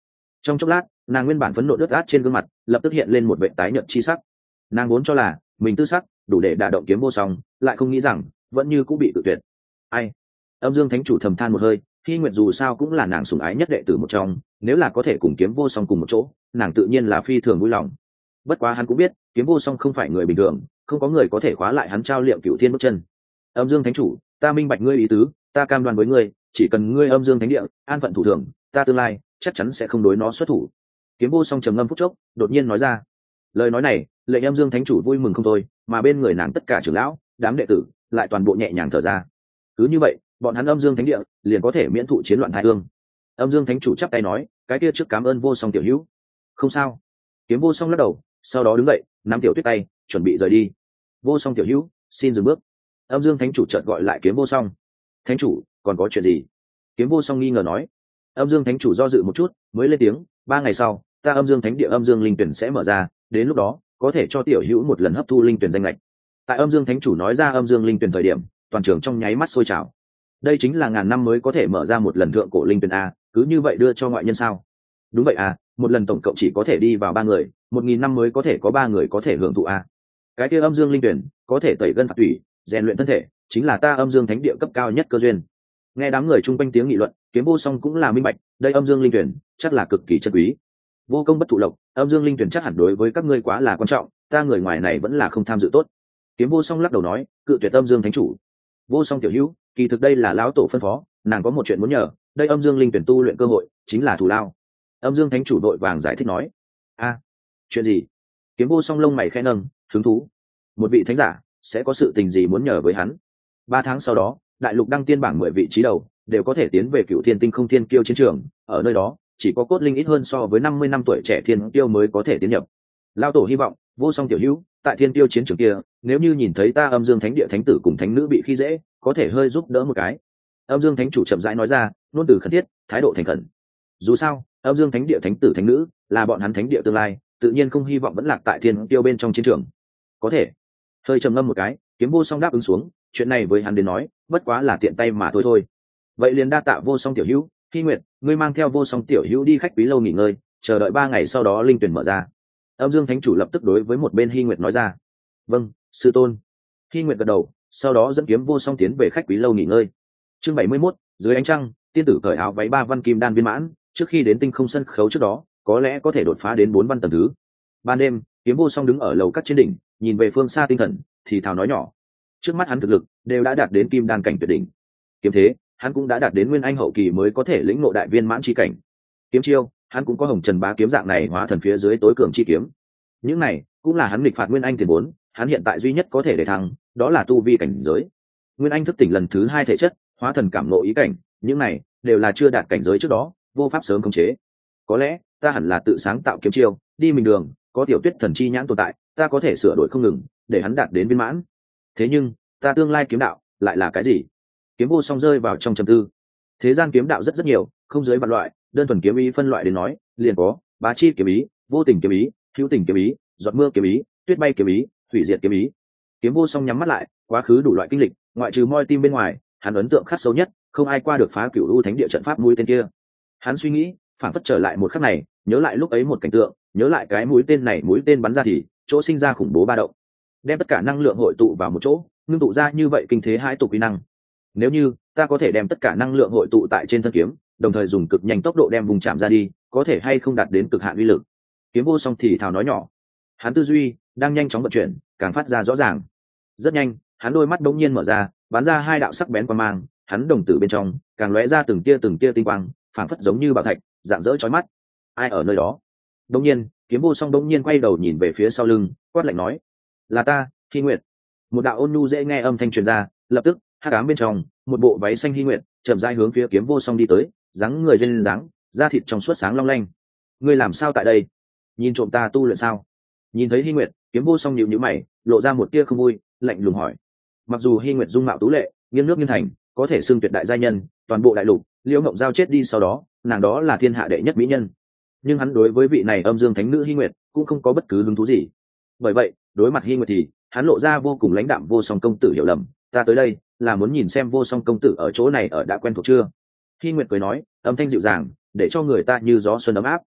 Trong chốc lát, nàng nguyên bản phấn nộ đớt át trên gương mặt lập tức hiện lên một vệ tái nhợt chi sắc. Nàng vốn cho là mình tư sắc đủ để đả động kiếm vô song, lại không nghĩ rằng vẫn như cũng bị tự tuyệt. Ai? Âm Dương Thánh chủ thầm than một hơi, Hy Nguyệt dù sao cũng là nàng sủng ái nhất đệ tử một trong, nếu là có thể cùng kiếm vô song cùng một chỗ, nàng tự nhiên là phi thường vui lòng. Bất quá hắn cũng biết, kiếm vô song không phải người bình thường, không có người có thể khóa lại hắn trao liệm cửu thiên bước chân. Âm Dương Thánh chủ, ta minh bạch ngươi ý tứ, ta cam đoan với ngươi, chỉ cần ngươi Âm Dương Thánh địa an phận thủ thường, ta tương lai chắc chắn sẽ không đối nó xuất thủ. Kiếm vô song trầm ngâm phút chốc, đột nhiên nói ra. Lời nói này lệnh Âm Dương Thánh chủ vui mừng không thôi, mà bên người nàng tất cả trưởng lão đám đệ tử lại toàn bộ nhẹ nhàng thở ra. Cứ như vậy, bọn hắn Âm Dương Thánh địa liền có thể miễn thụ chiến loạn hai ương. Âm Dương Thánh chủ chắp tay nói, cái kia trước cảm ơn vô song tiểu hữu. Không sao. Kiếm vô song lắc đầu, sau đó đứng dậy nắm tiểu tuyết tay chuẩn bị rời đi. Vô song tiểu hữu, xin dừng bước. Âm Dương Thánh chủ chợt gọi lại kiếm vô song. Thánh chủ, còn có chuyện gì? Kiếm vô song nghi ngờ nói. Âm Dương Thánh chủ do dự một chút mới lên tiếng, ba ngày sau ta Âm Dương Thánh địa Âm Dương linh tuyển sẽ mở ra, đến lúc đó có thể cho tiểu hữu một lần hấp thu linh tuyển danh lệch. Tại Âm Dương Thánh chủ nói ra Âm Dương linh tuyển thời điểm, toàn trường trong nháy mắt sôi trào. Đây chính là ngàn năm mới có thể mở ra một lần thượng cổ linh tuyển a, cứ như vậy đưa cho ngoại nhân sao? Đúng vậy à, một lần tổng cộng chỉ có thể đi vào ba người, một nghìn năm mới có thể có ba người có thể hưởng thụ a. Cái kia Âm Dương linh tuyển có thể tẩy gân phạt thủy, rèn luyện thân thể, chính là ta Âm Dương Thánh địa cấp cao nhất cơ duyên. Nghe đám người chung quanh tiếng nghị luận, kiếm vô song cũng là minh bạch, đây Âm Dương linh tuyển chắc là cực kỳ chân quý. Vô công bất thụ lộc, Âm Dương linh tuyển chắc hẳn đối với các ngươi quá là quan trọng, ta người ngoài này vẫn là không tham dự tốt. Kiếm vô song lắc đầu nói, cự tuyệt Âm Dương Thánh chủ. Vô song tiểu hữu, kỳ thực đây là lão tổ phân phó, nàng có một chuyện muốn nhờ, đây Âm Dương linh tuyển tu luyện cơ hội chính là thù lao. Âm Dương Thánh chủ đội vàng giải thích nói. A, chuyện gì? Kiếm vô song lông mày khẽ nâng, hứng thú. Một vị thánh giả sẽ có sự tình gì muốn nhờ với hắn? Ba tháng sau đó, đại lục đăng tiên bảng mười vị trí đầu đều có thể tiến về Cựu Thiên Tinh Không Thiên Kiêu chiến trường, ở nơi đó chỉ có cốt linh ít hơn so với năm mươi năm tuổi trẻ thiên kiêu mới có thể tiến nhập. Lão tổ hy vọng vô song tiểu hữu tại thiên kiêu chiến trường kia, nếu như nhìn thấy ta Âm Dương Thánh địa thánh tử cùng thánh nữ bị khi dễ, có thể hơi giúp đỡ một cái. Âm Dương Thánh chủ chậm rãi nói ra, ngôn từ khẩn thiết, thái độ thành khẩn. Dù sao Âm Dương Thánh địa thánh tử thánh nữ là bọn hắn thánh địa tương lai, tự nhiên không hy vọng vẫn lạc tại thiên kiêu bên trong chiến trường. Có thể. Hơi trầm ngâm một cái, kiếm vô song đáp ứng xuống, chuyện này với hắn đến nói bất quá là tiện tay mà thôi thôi. Vậy liền đa tạ vô song tiểu hữu. Hy Nguyệt, ngươi mang theo vô song tiểu hữu đi khách quý lâu nghỉ ngơi, chờ đợi ba ngày sau đó linh tuyển mở ra. Âm Dương Thánh chủ lập tức đối với một bên Hy Nguyệt nói ra. Vâng, sư tôn. Hy Nguyệt gật đầu, sau đó dẫn kiếm vô song tiến về khách quý lâu nghỉ ngơi. Chương bảy mươi mốt, dưới ánh trăng, tiên tử cởi áo váy ba văn kim đan viên mãn, trước khi đến tinh không sân khấu trước đó, có lẽ có thể đột phá đến bốn văn tầng thứ. Ban đêm, kiếm vô song đứng ở lầu cắt trên đỉnh, nhìn về phương xa tinh thần, thì thào nói nhỏ. Trước mắt hắn thực lực đều đã đạt đến kim đan cảnh tuyệt đỉnh. Kiếm thế, hắn cũng đã đạt đến nguyên anh hậu kỳ mới có thể lĩnh ngộ đại viên mãn chi cảnh. Kiếm chiêu, hắn cũng có hồng trần bá kiếm dạng này hóa thần phía dưới tối cường chi kiếm. Những này cũng là hắn nghịch phạt nguyên anh tiền vốn, hắn hiện tại duy nhất có thể để thắng, đó là tu vi cảnh giới. Nguyên anh thức tỉnh lần thứ hai thể chất, hóa thần cảm ngộ ý cảnh, những này đều là chưa đạt cảnh giới trước đó, vô pháp sớm khống chế. Có lẽ ta hẳn là tự sáng tạo kiếm chiêu, đi mình đường, có tiểu tuyết thần chi nhãn tồn tại, ta có thể sửa đổi không ngừng, để hắn đạt đến viên mãn. Thế nhưng, ta tương lai kiếm đạo lại là cái gì? Kiếm vô song rơi vào trong trầm tư. Thế gian kiếm đạo rất rất nhiều, không dưới vạn loại, đơn thuần kiếm ý phân loại đến nói, liền có bá chi kiếm ý, vô tình kiếm ý, hữu tình kiếm ý, giọt mưa kiếm ý, tuyết bay kiếm ý, hủy diệt kiếm ý. Kiếm vô song nhắm mắt lại, quá khứ đủ loại kinh lịch, ngoại trừ moi tim bên ngoài, hắn ấn tượng khắc sâu nhất, không ai qua được phá cửu u thánh địa trận pháp mũi tên kia. Hắn suy nghĩ, phản phất trở lại một khắc này, nhớ lại lúc ấy một cảnh tượng, nhớ lại cái mũi tên này mũi tên bắn ra thì chỗ sinh ra khủng bố ba động, đem tất cả năng lượng hội tụ vào một chỗ, ngưng tụ ra như vậy kinh thế hai tục uy năng. Nếu như ta có thể đem tất cả năng lượng hội tụ tại trên thân kiếm, đồng thời dùng cực nhanh tốc độ đem vùng chạm ra đi, có thể hay không đạt đến cực hạn uy lực? Kiếm vô song thì thào nói nhỏ. Hắn tư duy đang nhanh chóng vận chuyển, càng phát ra rõ ràng. Rất nhanh, hắn đôi mắt đống nhiên mở ra, bắn ra hai đạo sắc bén quang mang, hắn đồng tử bên trong càng lóe ra từng tia từng tia tinh quang, phảng phất giống như bảo thạch, rạng rỡ chói mắt. Ai ở nơi đó? Đống nhiên, kiếm vô song đống nhiên quay đầu nhìn về phía sau lưng, quát lạnh nói: "Là ta, Hy Nguyệt." Một đạo ôn nhu dễ nghe âm thanh truyền ra, lập tức, hắc ám bên trong, một bộ váy xanh Hy Nguyệt chậm rãi hướng phía kiếm vô song đi tới, dáng người duyên dáng, da thịt trong suốt sáng long lanh. "Ngươi làm sao tại đây? Nhìn trộm ta tu luyện sao?" Nhìn thấy Hy Nguyệt, kiếm vô song nhíu nhíu mày, lộ ra một tia không vui, lạnh lùng hỏi. Mặc dù Hy Nguyệt dung mạo tú lệ, nghiêng nước nghiêng thành, có thể xưng tuyệt đại giai nhân, toàn bộ đại lục, Liễu Ngộng Giao chết đi sau đó, nàng đó là thiên hạ đệ nhất mỹ nhân. Nhưng hắn đối với vị này âm dương thánh nữ Hy Nguyệt cũng không có bất cứ hứng thú gì. Bởi vậy, đối mặt Hy Nguyệt thì hắn lộ ra vô cùng lãnh đạm. "Vô song công tử hiểu lầm, ta tới đây là muốn nhìn xem vô song công tử ở chỗ này ở đã quen thuộc chưa?" Hy Nguyệt cười nói, âm thanh dịu dàng, để cho người ta như gió xuân ấm áp.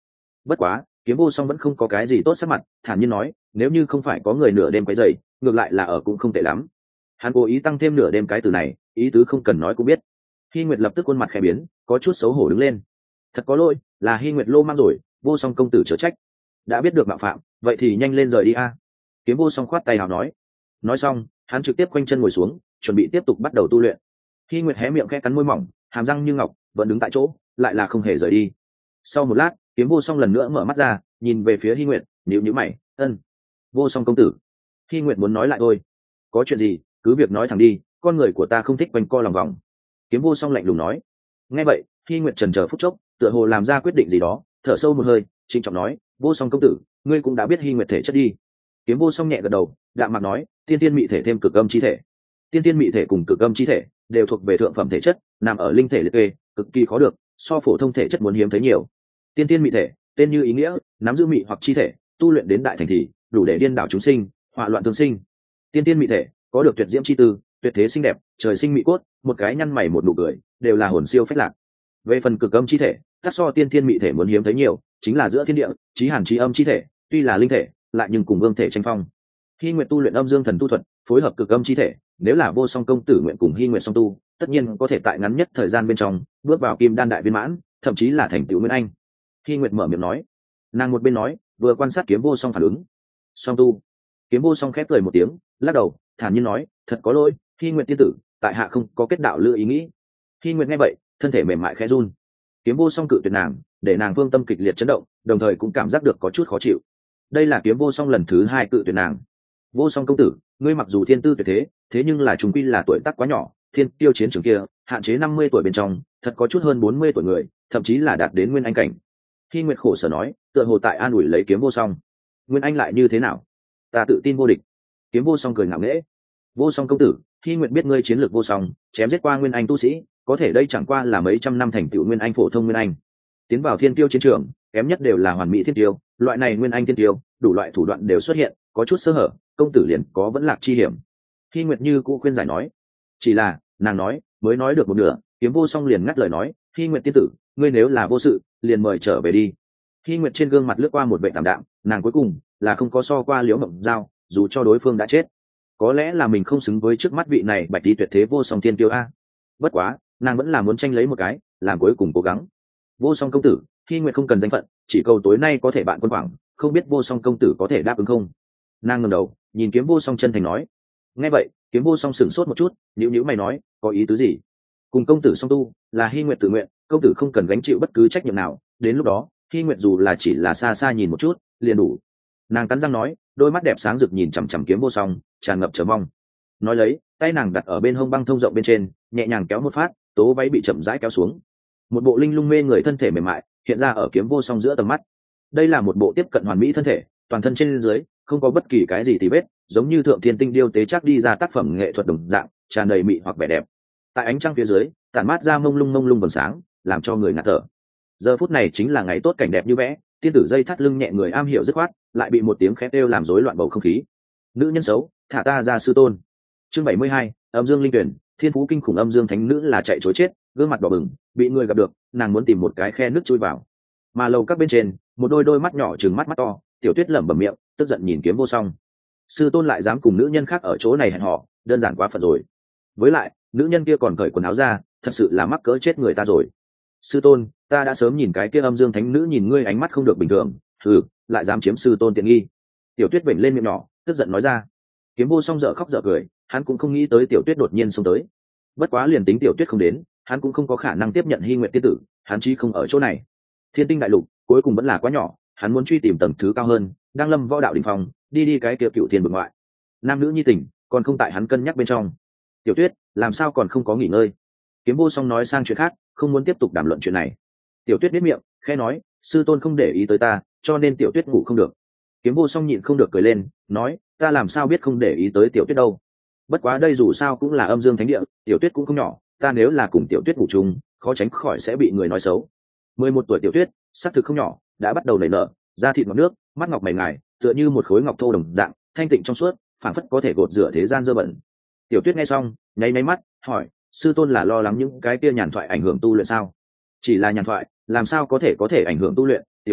Bất quá kiếm vô song vẫn không có cái gì tốt sắc mặt, thản nhiên nói nếu như không phải có người nửa đêm quấy dày, ngược lại là ở cũng không tệ lắm. Hắn cố ý tăng thêm nửa đêm cái từ này, ý tứ không cần nói cũng biết. Hy Nguyệt lập tức khuôn mặt khẽ biến, có chút xấu hổ đứng lên. Thật có lỗi, là Hy Nguyệt lô mang rồi, vô song công tử chớ trách. Đã biết được mạo phạm, vậy thì nhanh lên rời đi a. Kiếm vô song khoát tay nào nói. Nói xong, hắn trực tiếp quanh chân ngồi xuống, chuẩn bị tiếp tục bắt đầu tu luyện. Hy Nguyệt hé miệng khẽ cắn môi mỏng, hàm răng như ngọc, vẫn đứng tại chỗ, lại là không hề rời đi. Sau một lát, kiếm vô song lần nữa mở mắt ra, nhìn về phía Hy Nguyệt, nhíu nhíu mày, ân, vô song công tử. Hy Nguyệt muốn nói lại thôi. Có chuyện gì, cứ việc nói thẳng đi, con người của ta không thích quanh co lòng vòng. Kiếm vô song lạnh lùng nói. Nghe vậy, Hy Nguyệt chần chờ phút chốc, tựa hồ làm ra quyết định gì đó, thở sâu một hơi, trịnh trọng nói, vô song công tử, ngươi cũng đã biết Hy Nguyệt thể chất đi. Kiếm vô song nhẹ gật đầu, đạm mạc nói, tiên tiên mị thể thêm cực âm chi thể. Tiên tiên mị thể cùng cực âm chi thể đều thuộc về thượng phẩm thể chất, nằm ở linh thể liệt kê, cực kỳ khó được, so phổ thông thể chất muốn hiếm thấy nhiều. Tiên tiên mị thể, tên như ý nghĩa, nắm giữ mị hoặc chi thể, tu luyện đến đại thành thì đủ để điên đảo chúng sinh, hỏa loạn tương sinh. Tiên tiên mị thể có được tuyệt diễm chi tư, tuyệt thế xinh đẹp, trời sinh mị cốt, một cái nhăn mày một nụ cười, đều là hồn siêu phách lạc. Về phần cực âm chi thể, tác so tiên tiên mị thể muốn hiếm thấy nhiều, chính là giữa thiên địa, chí hàn chí âm chi thể, tuy là linh thể, lại nhưng cùng vương thể tranh phong. Hy Nguyệt tu luyện âm dương thần tu thuật, phối hợp cực âm chi thể, nếu là vô song công tử nguyện cùng Hy Nguyệt song tu, tất nhiên có thể tại ngắn nhất thời gian bên trong bước vào kim đan đại viên mãn, thậm chí là thành tựu nguyên anh. Hy Nguyệt mở miệng nói, nàng một bên nói, vừa quan sát kiếm vô song phản ứng. Song tu. Kiếm vô song khép cười một tiếng, lắc đầu, thản nhiên nói, thật có lỗi, Hy Nguyệt tiên tử, tại hạ không có kết đạo lựa ý nghĩ. Hy Nguyệt nghe vậy, thân thể mềm mại khẽ run. Kiếm vô song cự tuyệt nàng, để nàng vương tâm kịch liệt chấn động, đồng thời cũng cảm giác được có chút khó chịu. Đây là kiếm vô song lần thứ hai cự tuyệt nàng. Vô song công tử, ngươi mặc dù thiên tư tuyệt thế, thế nhưng là chúng quy là tuổi tác quá nhỏ, thiên tiêu chiến trường kia hạn chế năm mươi tuổi bên trong, thật có chút hơn bốn mươi tuổi người, thậm chí là đạt đến nguyên anh cảnh. Hy Nguyệt khổ sở nói, tựa hồ tại an ủi lấy kiếm vô song. Nguyên anh lại như thế nào? Ta tự tin vô địch. Kiếm vô song cười ngạo nghễ. Vô song công tử, Hy Nguyệt biết ngươi chiến lược vô song, chém giết qua nguyên anh tu sĩ, có thể đây chẳng qua là mấy trăm năm thành tựu nguyên anh phổ thông nguyên anh. Tiến vào thiên tiêu chiến trường, kém nhất đều là hoàn mỹ thiên tiêu, loại này nguyên anh thiên tiêu, đủ loại thủ đoạn đều xuất hiện, có chút sơ hở, công tử liền có vẫn lạc chi hiểm. Hy Nguyệt như cũ khuyên giải nói. Chỉ là, nàng nói, mới nói được một nửa, kiếm vô song liền ngắt lời nói, Hy Nguyệt tiên tử, ngươi nếu là vô sự, liền mời trở về đi. Hy Nguyệt trên gương mặt lướt qua một vẻ tạm đạm, nàng cuối cùng là không có so qua Liễu Mộng Giao, dù cho đối phương đã chết. Có lẽ là mình không xứng với trước mắt vị này bạch tí tuyệt thế vô song thiên tiêu a. Bất quá, nàng vẫn là muốn tranh lấy một cái, làm cuối cùng cố gắng. Vô song công tử, Hy Nguyệt không cần danh phận, chỉ cầu tối nay có thể bạn quân khoảng, không biết vô song công tử có thể đáp ứng không? Nàng ngẩng đầu, nhìn kiếm vô song chân thành nói. Nghe vậy, kiếm vô song sửng sốt một chút, nhíu nhíu mày nói, có ý tứ gì? Cùng công tử song tu, là Hy Nguyệt tự nguyện, công tử không cần gánh chịu bất cứ trách nhiệm nào, đến lúc đó, Hy Nguyệt dù là chỉ là xa xa nhìn một chút, liền đủ. Nàng cắn răng nói, đôi mắt đẹp sáng rực nhìn chằm chằm kiếm vô song, tràn ngập chờ mong. Nói lấy, tay nàng đặt ở bên hông băng thông rộng bên trên, nhẹ nhàng kéo một phát, tố váy bị chậm rãi kéo xuống. Một bộ linh lung mê người thân thể mềm mại hiện ra ở kiếm vô song giữa tầm mắt. Đây là một bộ tiếp cận hoàn mỹ thân thể, toàn thân trên dưới không có bất kỳ cái gì tì vết, giống như thượng thiên tinh điêu tế chắc đi ra tác phẩm nghệ thuật đồng dạng, tràn đầy mị hoặc vẻ đẹp. Tại ánh trăng phía dưới, tản mát ra mông lung mông lung vầng sáng, làm cho người ngạt thở. Giờ phút này chính là ngày tốt cảnh đẹp như vẽ, tiên tử dây thắt lưng nhẹ người am hiểu dứt khoát, lại bị một tiếng khét kêu làm rối loạn bầu không khí. Nữ nhân xấu, thả ta ra sư tôn. Chương bảy mươi hai, âm dương linh tuyển, thiên phú kinh khủng âm dương thánh nữ là chạy trối chết, gương mặt đỏ bừng, bị người gặp được, nàng muốn tìm một cái khe nước chui vào. Mà lầu các bên trên, một đôi đôi mắt nhỏ trừng mắt mắt to, Tiểu Tuyết lẩm bẩm miệng, tức giận nhìn kiếm vô song. Sư tôn lại dám cùng nữ nhân khác ở chỗ này hẹn hò, đơn giản quá phận rồi. Với lại, nữ nhân kia còn cởi quần áo ra, thật sự là mắc cỡ chết người ta rồi. Sư tôn, ta đã sớm nhìn cái kia âm dương thánh nữ nhìn ngươi ánh mắt không được bình thường, ừ, lại dám chiếm sư tôn tiện nghi. Tiểu Tuyết vểnh lên miệng nhỏ, tức giận nói ra. Kiếm vô song dở khóc dở cười, hắn cũng không nghĩ tới Tiểu Tuyết đột nhiên xông tới. Bất quá liền tính Tiểu Tuyết không đến, hắn cũng không có khả năng tiếp nhận Hy Nguyệt tiên tử, hắn chí không ở chỗ này. Thiên tinh đại lục cuối cùng vẫn là quá nhỏ, hắn muốn truy tìm tầng thứ cao hơn, đang lâm võ đạo đỉnh phong, đi đi cái kia cựu thiên vực ngoại. Nam nữ nhi tình, còn không tại hắn cân nhắc bên trong. Tiểu Tuyết, làm sao còn không có nghỉ ngơi? Kiếm vô song nói sang chuyện khác, không muốn tiếp tục đàm luận chuyện này. Tiểu Tuyết biết miệng, khẽ nói, sư tôn không để ý tới ta, cho nên Tiểu Tuyết ngủ không được. Kiếm vô song nhịn không được cười lên, nói, ta làm sao biết không để ý tới Tiểu Tuyết đâu? Bất quá đây dù sao cũng là âm dương thánh địa, Tiểu Tuyết cũng không nhỏ, ta nếu là cùng Tiểu Tuyết ngủ chung, khó tránh khỏi sẽ bị người nói xấu. Mười một tuổi Tiểu Tuyết, xác thực không nhỏ, đã bắt đầu nảy nở, da thịt ngọc nước, mắt ngọc mày ngài, tựa như một khối ngọc thô đồng dạng, thanh tịnh trong suốt, phảng phất có thể gột rửa thế gian dơ bẩn. Tiểu Tuyết nghe xong, nháy nháy mắt, hỏi, sư tôn là lo lắng những cái kia nhàn thoại ảnh hưởng tu luyện sao? Chỉ là nhàn thoại, làm sao có thể có thể ảnh hưởng tu luyện? Tiểu Tuyết,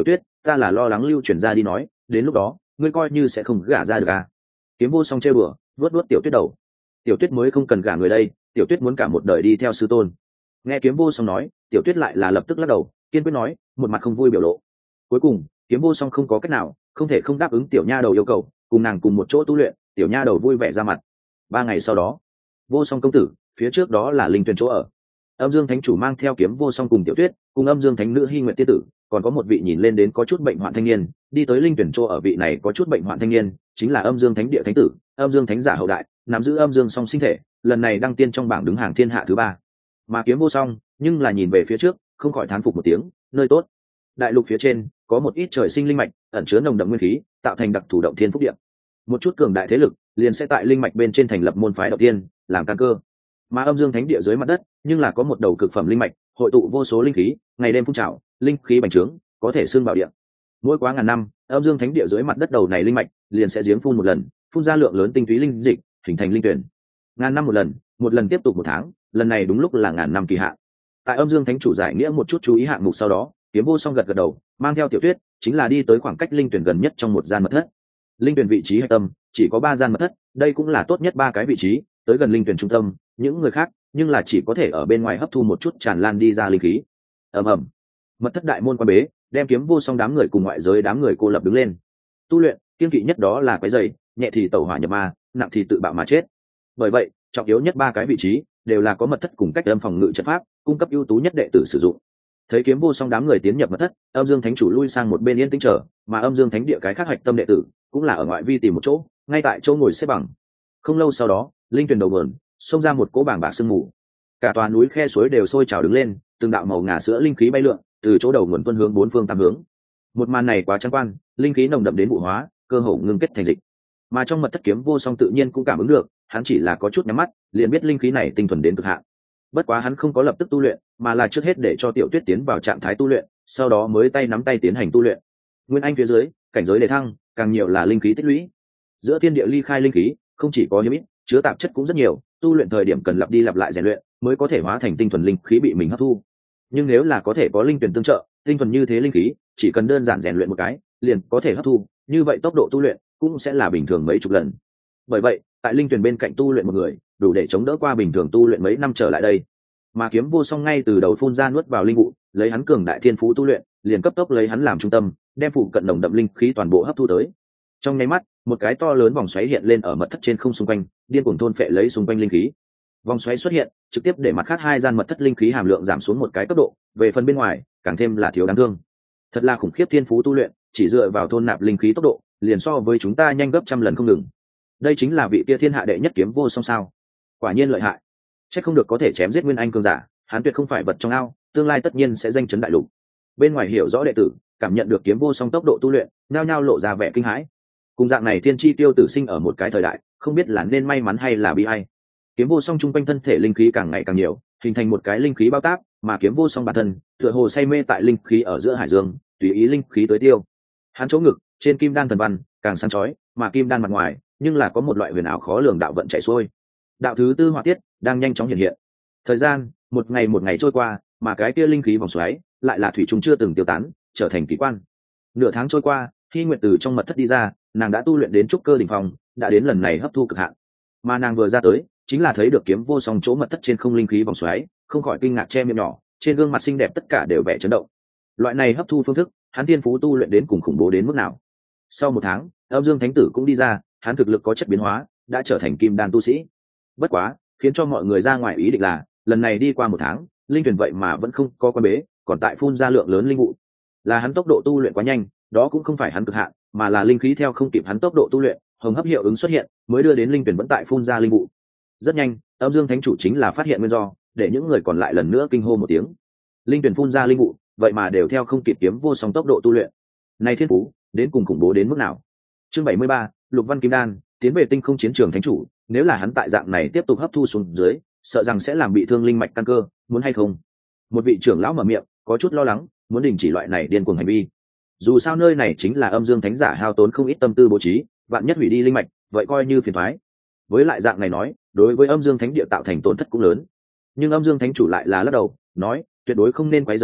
ta là lo lắng lưu truyền ra đi nói, đến lúc đó ngươi coi như sẽ không gả ra được à. Kiếm vô song trêu bừa, vuốt vuốt Tiểu Tuyết đầu. Tiểu Tuyết mới không cần gả người đây, Tiểu Tuyết muốn cả một đời đi theo sư tôn. Nghe Kiếm vô song nói, Tiểu Tuyết lại là lập tức lắc đầu, kiên quyết nói, một mặt không vui biểu lộ. Cuối cùng Kiếm vô song không có cách nào, không thể không đáp ứng tiểu nha đầu yêu cầu, cùng nàng cùng một chỗ tu luyện. Tiểu nha đầu vui vẻ ra mặt. Ba ngày sau đó, vô song công tử, phía trước đó là linh tuyền chỗ ở. Âm Dương Thánh chủ mang theo Kiếm vô song cùng Tiểu Tuyết, cùng Âm Dương Thánh nữ Hy Nguyệt tiên tử, còn có một vị nhìn lên đến có chút bệnh hoạn thanh niên, đi tới linh tuyển chỗ ở. Vị này có chút bệnh hoạn thanh niên chính là Âm Dương Thánh địa thánh tử, Âm Dương Thánh giả hậu đại, nắm giữ âm dương song sinh thể, lần này đăng tiên trong bảng đứng hàng thiên hạ thứ ba. Mà Kiếm vô song nhưng là nhìn về phía trước, không khỏi thán phục một tiếng, nơi tốt. Đại lục phía trên có một ít trời sinh linh mạch, ẩn chứa nồng đậm nguyên khí, tạo thành đặc thủ động thiên phúc địa. Một chút cường đại thế lực liền sẽ tại linh mạch bên trên thành lập môn phái động tiên, làm căn cơ. Mà Âm Dương Thánh địa dưới mặt đất nhưng là có một đầu cực phẩm linh mạch, hội tụ vô số linh khí, ngày đêm phun trào, linh khí bành trướng, có thể xương bảo địa. Mỗi quá ngàn năm, Âm Dương Thánh địa dưới mặt đất đầu này linh mạch liền sẽ giếng phun một lần, phun ra lượng lớn tinh túy linh dịch, hình thành linh tuyển. Ngàn năm một lần, một lần tiếp tục một tháng, lần này đúng lúc là ngàn năm kỳ hạn. Tại Âm Dương Thánh chủ giải nghĩa một chút chú ý hạng mục sau đó, Kiếm vô song gật gật đầu, mang theo Tiểu Tuyết chính là đi tới khoảng cách linh tuyển gần nhất trong một gian mật thất. Linh tuyển vị trí hạch tâm chỉ có ba gian mật thất, đây cũng là tốt nhất ba cái vị trí, tới gần linh tuyển trung tâm, những người khác nhưng là chỉ có thể ở bên ngoài hấp thu một chút tràn lan đi ra linh khí. Ầm ầm, mật thất đại môn quan bế, đem Kiếm vô song đám người cùng ngoại giới đám người cô lập đứng lên. Tu luyện kiên kỵ nhất đó là quái dày, nhẹ thì tẩu hỏa nhập ma, nặng thì tự bạo mà chết. Bởi vậy trọng yếu nhất ba cái vị trí đều là có mật thất cùng cách âm phòng ngự trận pháp, cung cấp ưu tú nhất đệ tử sử dụng. Thấy Kiếm vô song đám người tiến nhập mật thất, Âm Dương Thánh chủ lui sang một bên yên tĩnh chờ, mà Âm Dương Thánh địa cái khác hạch tâm đệ tử cũng là ở ngoại vi tìm một chỗ, ngay tại chỗ ngồi xếp bằng. Không lâu sau đó, linh tuyển đầu vườn xông ra một cỗ bảng bạc sương mù, cả tòa núi khe suối đều sôi trào đứng lên, từng đạo màu ngà sữa linh khí bay lượn từ chỗ đầu nguồn tuôn hướng bốn phương tám hướng. Một màn này quá trắng quan, linh khí nồng đậm đến vụ hóa, cơ hồ ngưng kết thành dịch. Mà trong mật thất Kiếm vô song tự nhiên cũng cảm ứng được, hắn chỉ là có chút nhắm mắt liền biết linh khí này tinh thuần đến cực hạn. Bất quá hắn không có lập tức tu luyện, mà là trước hết để cho Tiểu Tuyết tiến vào trạng thái tu luyện, sau đó mới tay nắm tay tiến hành tu luyện. Nguyên anh phía dưới, cảnh giới đề thăng, càng nhiều là linh khí tích lũy. Giữa thiên địa ly khai linh khí, không chỉ có hiếm ít, chứa tạp chất cũng rất nhiều, tu luyện thời điểm cần lặp đi lặp lại rèn luyện, mới có thể hóa thành tinh thuần linh khí bị mình hấp thu. Nhưng nếu là có thể có linh tuyển tương trợ, tinh thuần như thế linh khí, chỉ cần đơn giản rèn luyện một cái, liền có thể hấp thu, như vậy tốc độ tu luyện cũng sẽ là bình thường mấy chục lần. Bởi vậy, tại linh tuyển bên cạnh tu luyện một người, đủ để chống đỡ qua bình thường tu luyện mấy năm trở lại đây. Mà Kiếm vô song ngay từ đầu phun ra nuốt vào linh vụ, lấy hắn cường đại thiên phú tu luyện, liền cấp tốc lấy hắn làm trung tâm, đem phụ cận nồng đậm linh khí toàn bộ hấp thu tới. Trong nháy mắt, một cái to lớn vòng xoáy hiện lên ở mật thất trên không xung quanh, điên cuồng thôn phệ lấy xung quanh linh khí. Vòng xoáy xuất hiện, trực tiếp để mặt khác hai gian mật thất linh khí hàm lượng giảm xuống một cái cấp độ, về phần bên ngoài, càng thêm là thiếu đáng thương. Thật là khủng khiếp thiên phú tu luyện, chỉ dựa vào thôn nạp linh khí tốc độ, liền so với chúng ta nhanh gấp trăm lần không ngừng. Đây chính là vị kia thiên hạ đệ nhất kiếm vô song sao? Quả nhiên lợi hại. Chắc không được có thể chém giết nguyên anh cường giả, hắn tuyệt không phải vật trong ao, tương lai tất nhiên sẽ danh chấn đại lục. Bên ngoài hiểu rõ đệ tử, cảm nhận được kiếm vô song tốc độ tu luyện, nhao nhao lộ ra vẻ kinh hãi. Cùng dạng này thiên chi tiêu tử sinh ở một cái thời đại, không biết là nên may mắn hay là bi ai. Kiếm vô song trung quanh thân thể linh khí càng ngày càng nhiều, hình thành một cái linh khí bao táp, mà kiếm vô song bản thân tựa hồ say mê tại linh khí ở giữa hải dương, tùy ý linh khí tới tiêu. Hắn chỗ ngực trên kim đan thần văn càng sáng chói, mà kim đan mặt ngoài nhưng là có một loại huyền ảo khó lường đạo vận chảy xuôi. Đạo thứ tư hỏa tiết đang nhanh chóng hiện hiện. Thời gian một ngày một ngày trôi qua, mà cái kia linh khí vòng xoáy lại là thủy trùng chưa từng tiêu tán, trở thành kỳ quan. Nửa tháng trôi qua, khi Nguyệt từ trong mật thất đi ra, nàng đã tu luyện đến trúc cơ đỉnh phong, đã đến lần này hấp thu cực hạn. Mà nàng vừa ra tới, chính là thấy được kiếm vô song chỗ mật thất trên không linh khí vòng xoáy, không khỏi kinh ngạc che miệng nhỏ, trên gương mặt xinh đẹp tất cả đều vẻ chấn động. Loại này hấp thu phương thức, hắn tiên phú tu luyện đến cùng khủng bố đến mức nào? Sau một tháng, Âm Dương Thánh tử cũng đi ra, hắn thực lực có chất biến hóa, đã trở thành kim đan tu sĩ. Bất quá, khiến cho mọi người ra ngoài ý định là, lần này đi qua một tháng, linh tuyển vậy mà vẫn không có quan bế, còn tại phun ra lượng lớn linh vụ. Là hắn tốc độ tu luyện quá nhanh, đó cũng không phải hắn cực hạn, mà là linh khí theo không kịp hắn tốc độ tu luyện, hồng hấp hiệu ứng xuất hiện, mới đưa đến linh tuyển vẫn tại phun ra linh vụ. Rất nhanh, Âm Dương Thánh chủ chính là phát hiện nguyên do, để những người còn lại lần nữa kinh hô một tiếng. Linh tuyển phun ra linh vụ, vậy mà đều theo không kịp kiếm vô song tốc độ tu luyện. Này thiên phú, đến cùng khủng bố đến mức nào? Chương bảy mươi ba, Lục Văn Kim Đan, tiến về tinh không chiến trường thánh chủ, nếu là hắn tại dạng này tiếp tục hấp thu xuống dưới, sợ rằng sẽ làm bị thương linh mạch căn cơ, muốn hay không? Một vị trưởng lão mở miệng, có chút lo lắng, muốn đình chỉ loại này điên cuồng hành vi. Dù sao nơi này chính là Âm Dương Thánh giả hao tốn không ít tâm tư bố trí, vạn nhất hủy đi linh mạch, vậy coi như phiền toái. Với lại dạng này nói, đối với Âm Dương Thánh địa tạo thành tổn thất cũng lớn. Nhưng Âm Dương Thánh chủ lại là lắc đầu, nói, tuyệt đối không nên quấy rầy hắn,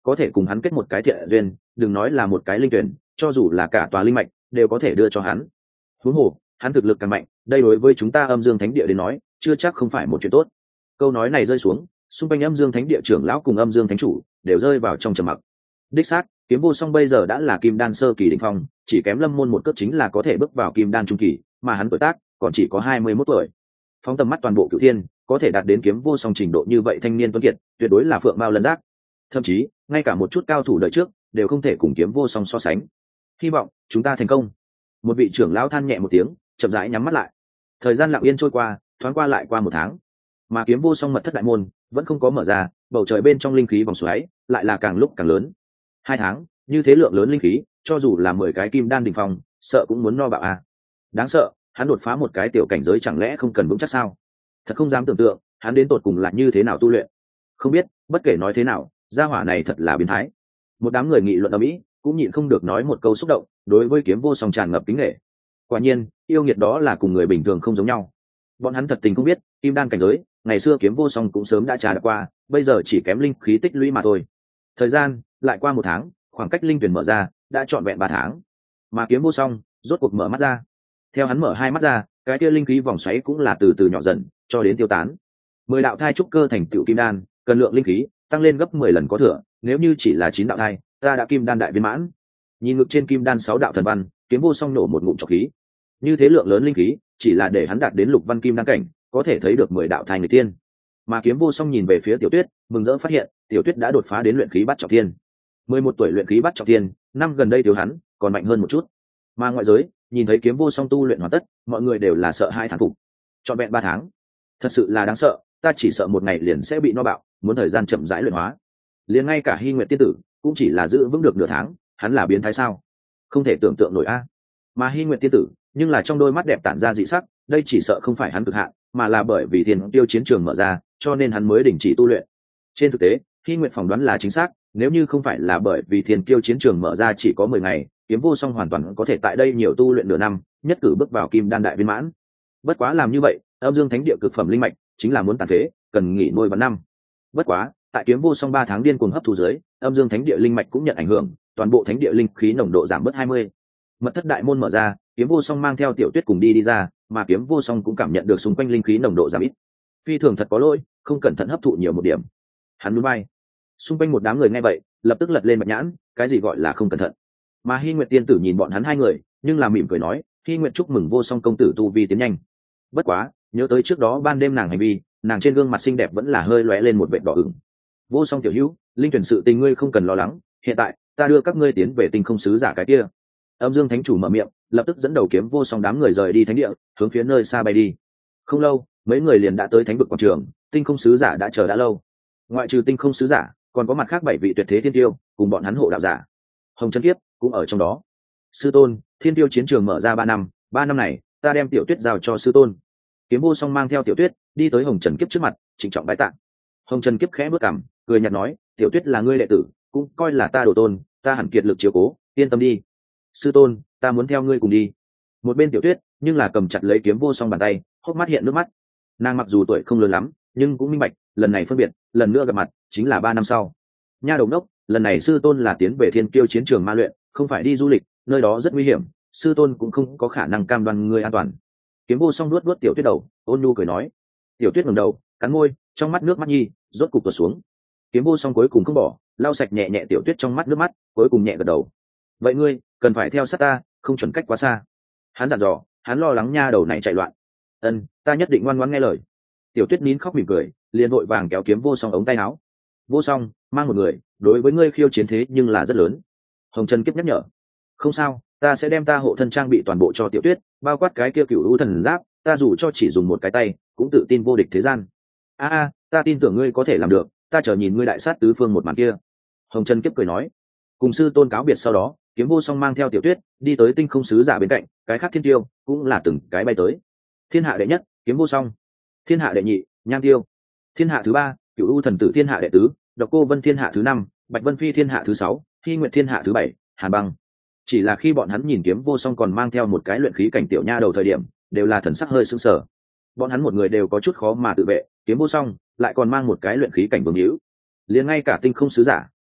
có thể cùng hắn kết một cái thiện duyên, đừng nói là một cái linh tuyển, cho dù là cả tòa linh mạch đều có thể đưa cho hắn. Huống hồ hắn thực lực càng mạnh, đây đối với chúng ta Âm Dương Thánh Địa đến nói chưa chắc không phải một chuyện tốt. Câu nói này rơi xuống, xung quanh Âm Dương Thánh Địa trưởng lão cùng Âm Dương Thánh chủ đều rơi vào trong trầm mặc. Đích xác, Kiếm Vô Song bây giờ đã là kim đan sơ kỳ đỉnh phong, chỉ kém Lâm Môn một cước chính là có thể bước vào kim đan trung kỳ, mà hắn tuổi tác còn chỉ có hai mươi mốt tuổi. Phóng tầm mắt toàn bộ Cửu Thiên, có thể đạt đến Kiếm Vô Song trình độ như vậy thanh niên tuấn kiệt, tuyệt đối là phượng mao lân giác. Thậm chí, ngay cả một chút cao thủ đời trước đều không thể cùng Kiếm Vô Song so sánh. Hy vọng chúng ta thành công. Một vị trưởng lão than nhẹ một tiếng, chậm rãi nhắm mắt lại. Thời gian lặng yên trôi qua, thoáng qua lại qua một tháng, mà Kiếm Vô Song mật thất đại môn vẫn không có mở ra, bầu trời bên trong linh khí vòng xoáy lại là càng lúc càng lớn. Hai tháng, như thế lượng lớn linh khí, cho dù là mười cái kim đan đỉnh phong, sợ cũng muốn no bạo à. Đáng sợ, hắn đột phá một cái tiểu cảnh giới chẳng lẽ không cần vững chắc sao? Thật không dám tưởng tượng, hắn đến tột cùng là như thế nào tu luyện. Không biết, bất kể nói thế nào, gia hỏa này thật là biến thái. Một đám người nghị luận ở mỹ cũng nhịn không được nói một câu xúc động, đối với Kiếm Vô Song tràn ngập kính nể. Quả nhiên, yêu nghiệt đó là cùng người bình thường không giống nhau. Bọn hắn thật tình không biết, kim đan cảnh giới, ngày xưa Kiếm Vô Song cũng sớm đã trà đã qua, bây giờ chỉ kém linh khí tích lũy mà thôi. Thời gian lại qua một tháng, khoảng cách linh tuyển mở ra đã trọn vẹn ba tháng, mà Kiếm Vô Song rốt cuộc mở mắt ra. Theo hắn mở hai mắt ra, cái kia linh khí vòng xoáy cũng là từ từ nhỏ dần cho đến tiêu tán. Mười đạo thai trúc cơ thành tựu kim đan, cần lượng linh khí tăng lên gấp mười lần có thừa, nếu như chỉ là chín đạo thai, ta đã kim đan đại viên mãn. Nhìn ngực trên kim đan sáu đạo thần văn, Kiếm Vô Song nổ một ngụm trọc khí. Như thế lượng lớn linh khí, chỉ là để hắn đạt đến lục văn kim đan cảnh, có thể thấy được mười đạo thai người tiên. Mà Kiếm Vô Song nhìn về phía Tiểu Tuyết, mừng rỡ phát hiện, Tiểu Tuyết đã đột phá đến luyện khí bát trọng thiên. Mười một tuổi luyện khí bát trọng thiên, năm gần đây thiếu hắn, còn mạnh hơn một chút. Mà ngoại giới, nhìn thấy Kiếm Vô Song tu luyện hoàn tất, mọi người đều là sợ hai thán phục. Trọn vẹn ba tháng, thật sự là đáng sợ, ta chỉ sợ một ngày liền sẽ bị no bạo, muốn thời gian chậm rãi luyện hóa. Liền ngay cả Hy Nguyệt tiên tử cũng chỉ là giữ vững được nửa tháng, hắn là biến thái sao? Không thể tưởng tượng nổi a. Mà Hy Nguyệt tiên tử, nhưng là trong đôi mắt đẹp tản ra dị sắc, đây chỉ sợ không phải hắn cực hạn, mà là bởi vì Thiên Tiêu chiến trường mở ra, cho nên hắn mới đình chỉ tu luyện. Trên thực tế, Hy Nguyệt phỏng đoán là chính xác, nếu như không phải là bởi vì Thiên Tiêu chiến trường mở ra chỉ có mười ngày, Kiếm Vô Song hoàn toàn có thể tại đây nhiều tu luyện nửa năm, nhất cử bước vào kim đan đại viên mãn. Bất quá làm như vậy, Âm Dương Thánh Địa cực phẩm linh mạch chính là muốn tàn phế, cần nghỉ nuôi vạn năm. Bất quá, tại Kiếm Vô Song ba tháng điên cuồng hấp thu dưới, Âm Dương Thánh Địa linh mạch cũng nhận ảnh hưởng, toàn bộ thánh địa linh khí nồng độ giảm bớt hai mươi. Mật thất đại môn mở ra, Kiếm Vô Song mang theo Tiểu Tuyết cùng đi đi ra, mà Kiếm Vô Song cũng cảm nhận được xung quanh linh khí nồng độ giảm ít. Phi thường thật có lỗi, không cẩn thận hấp thụ nhiều một điểm. Hắn nhún vai. Xung quanh một đám người nghe vậy, lập tức lật lên mặt nhãn, cái gì gọi là không cẩn thận? Mà Hy Nguyệt tiên tử nhìn bọn hắn hai người, nhưng là mỉm cười nói, Hy Nguyệt chúc mừng Vô Song công tử tu vi tiến nhanh. Bất quá, nhớ tới trước đó ban đêm nàng hành vi, nàng trên gương mặt xinh đẹp vẫn là hơi lóe lên một vệt đỏ ửng. Vô Song tiểu hữu, linh tuyển sự tình ngươi không cần lo lắng, hiện tại ta đưa các ngươi tiến về Tinh Không sứ giả cái kia. Âm Dương Thánh chủ mở miệng, lập tức dẫn đầu Kiếm Vô Song đám người rời đi thánh địa, hướng phía nơi xa bay đi. Không lâu, mấy người liền đã tới thánh vực quảng trường, Tinh Không sứ giả đã chờ đã lâu. Ngoại trừ Tinh Không sứ giả, còn có mặt khác bảy vị tuyệt thế thiên tiêu, cùng bọn hắn hộ đạo giả. Hồng Chân Kiếp cũng ở trong đó. Sư tôn, Thiên Tiêu chiến trường mở ra ba năm, ba năm này, ta đem Tiểu Tuyết giao cho sư tôn. Kiếm Vô Song mang theo Tiểu Tuyết đi tới Hồng Trần Kiếp trước mặt, trịnh trọng bái tạ. Hồng Trần Kiếp khẽ bước cằm, cười nhạt nói, Tiểu Tuyết là ngươi đệ tử, cũng coi là ta đồ tôn, ta hẳn kiệt lực chiếu cố, yên tâm đi. Sư tôn, ta muốn theo ngươi cùng đi. Một bên Tiểu Tuyết nhưng là cầm chặt lấy Kiếm Vô Song bàn tay, hốc mắt hiện nước mắt. Nàng mặc dù tuổi không lớn lắm, nhưng cũng minh bạch, lần này phân biệt, lần nữa gặp mặt chính là ba năm sau. Nha đồng đốc, lần này sư tôn là tiến về Thiên Kiêu chiến trường ma luyện, không phải đi du lịch, nơi đó rất nguy hiểm, sư tôn cũng không có khả năng cam đoan ngươi an toàn. Kiếm Vô Song nuốt nuốt Tiểu Tuyết đầu, ôn nhu cười nói. Tiểu Tuyết ngẩng đầu, cắn môi, trong mắt nước mắt nhi rốt cục tuột xuống. Kiếm Vô Song cuối cùng không bỏ, lau sạch nhẹ nhẹ Tiểu Tuyết trong mắt nước mắt, cuối cùng nhẹ gật đầu. Vậy ngươi cần phải theo sát ta, không chuẩn cách quá xa. Hắn dặn dò, hắn lo lắng nha đầu này chạy loạn. Ân, ta nhất định ngoan ngoãn nghe lời. Tiểu Tuyết nín khóc mỉm cười, liền vội vàng kéo Kiếm Vô Song ống tay áo. Vô Song, mang một người, đối với ngươi khiêu chiến thế nhưng là rất lớn. Hồng Trần Kiếp nhắc nhở. Không sao, ta sẽ đem ta hộ thân trang bị toàn bộ cho Tiểu Tuyết, bao quát cái kia cửu u thần giáp, ta dù cho chỉ dùng một cái tay, cũng tự tin vô địch thế gian. A a, ta tin tưởng ngươi có thể làm được, ta chờ nhìn ngươi đại sát tứ phương một màn kia. Hồng Trần Kiếp cười nói. Cùng sư tôn cáo biệt sau đó, Kiếm Vô Song mang theo Tiểu Tuyết đi tới Tinh Không sứ giả bên cạnh, cái khác thiên tiêu cũng là từng cái bay tới. Thiên hạ đệ nhất, Kiếm Vô Song. Thiên hạ đệ nhị, Nham Tiêu. Thiên hạ thứ ba, Cửu u thần tử thiên hạ đệ tứ, Độc Cô Vân thiên hạ thứ năm, Bạch Vân Phi thiên hạ thứ sáu, Hy Nguyệt thiên hạ thứ bảy, Hàn Băng. Chỉ là khi bọn hắn nhìn Kiếm Vô Song còn mang theo một cái luyện khí cảnh tiểu nha đầu thời điểm, đều là thần sắc hơi sững sờ. Bọn hắn một người đều có chút khó mà tự vệ, Kiếm Vô Song lại còn mang một cái luyện khí cảnh vương hữu. Liền ngay cả Tinh Không sứ giả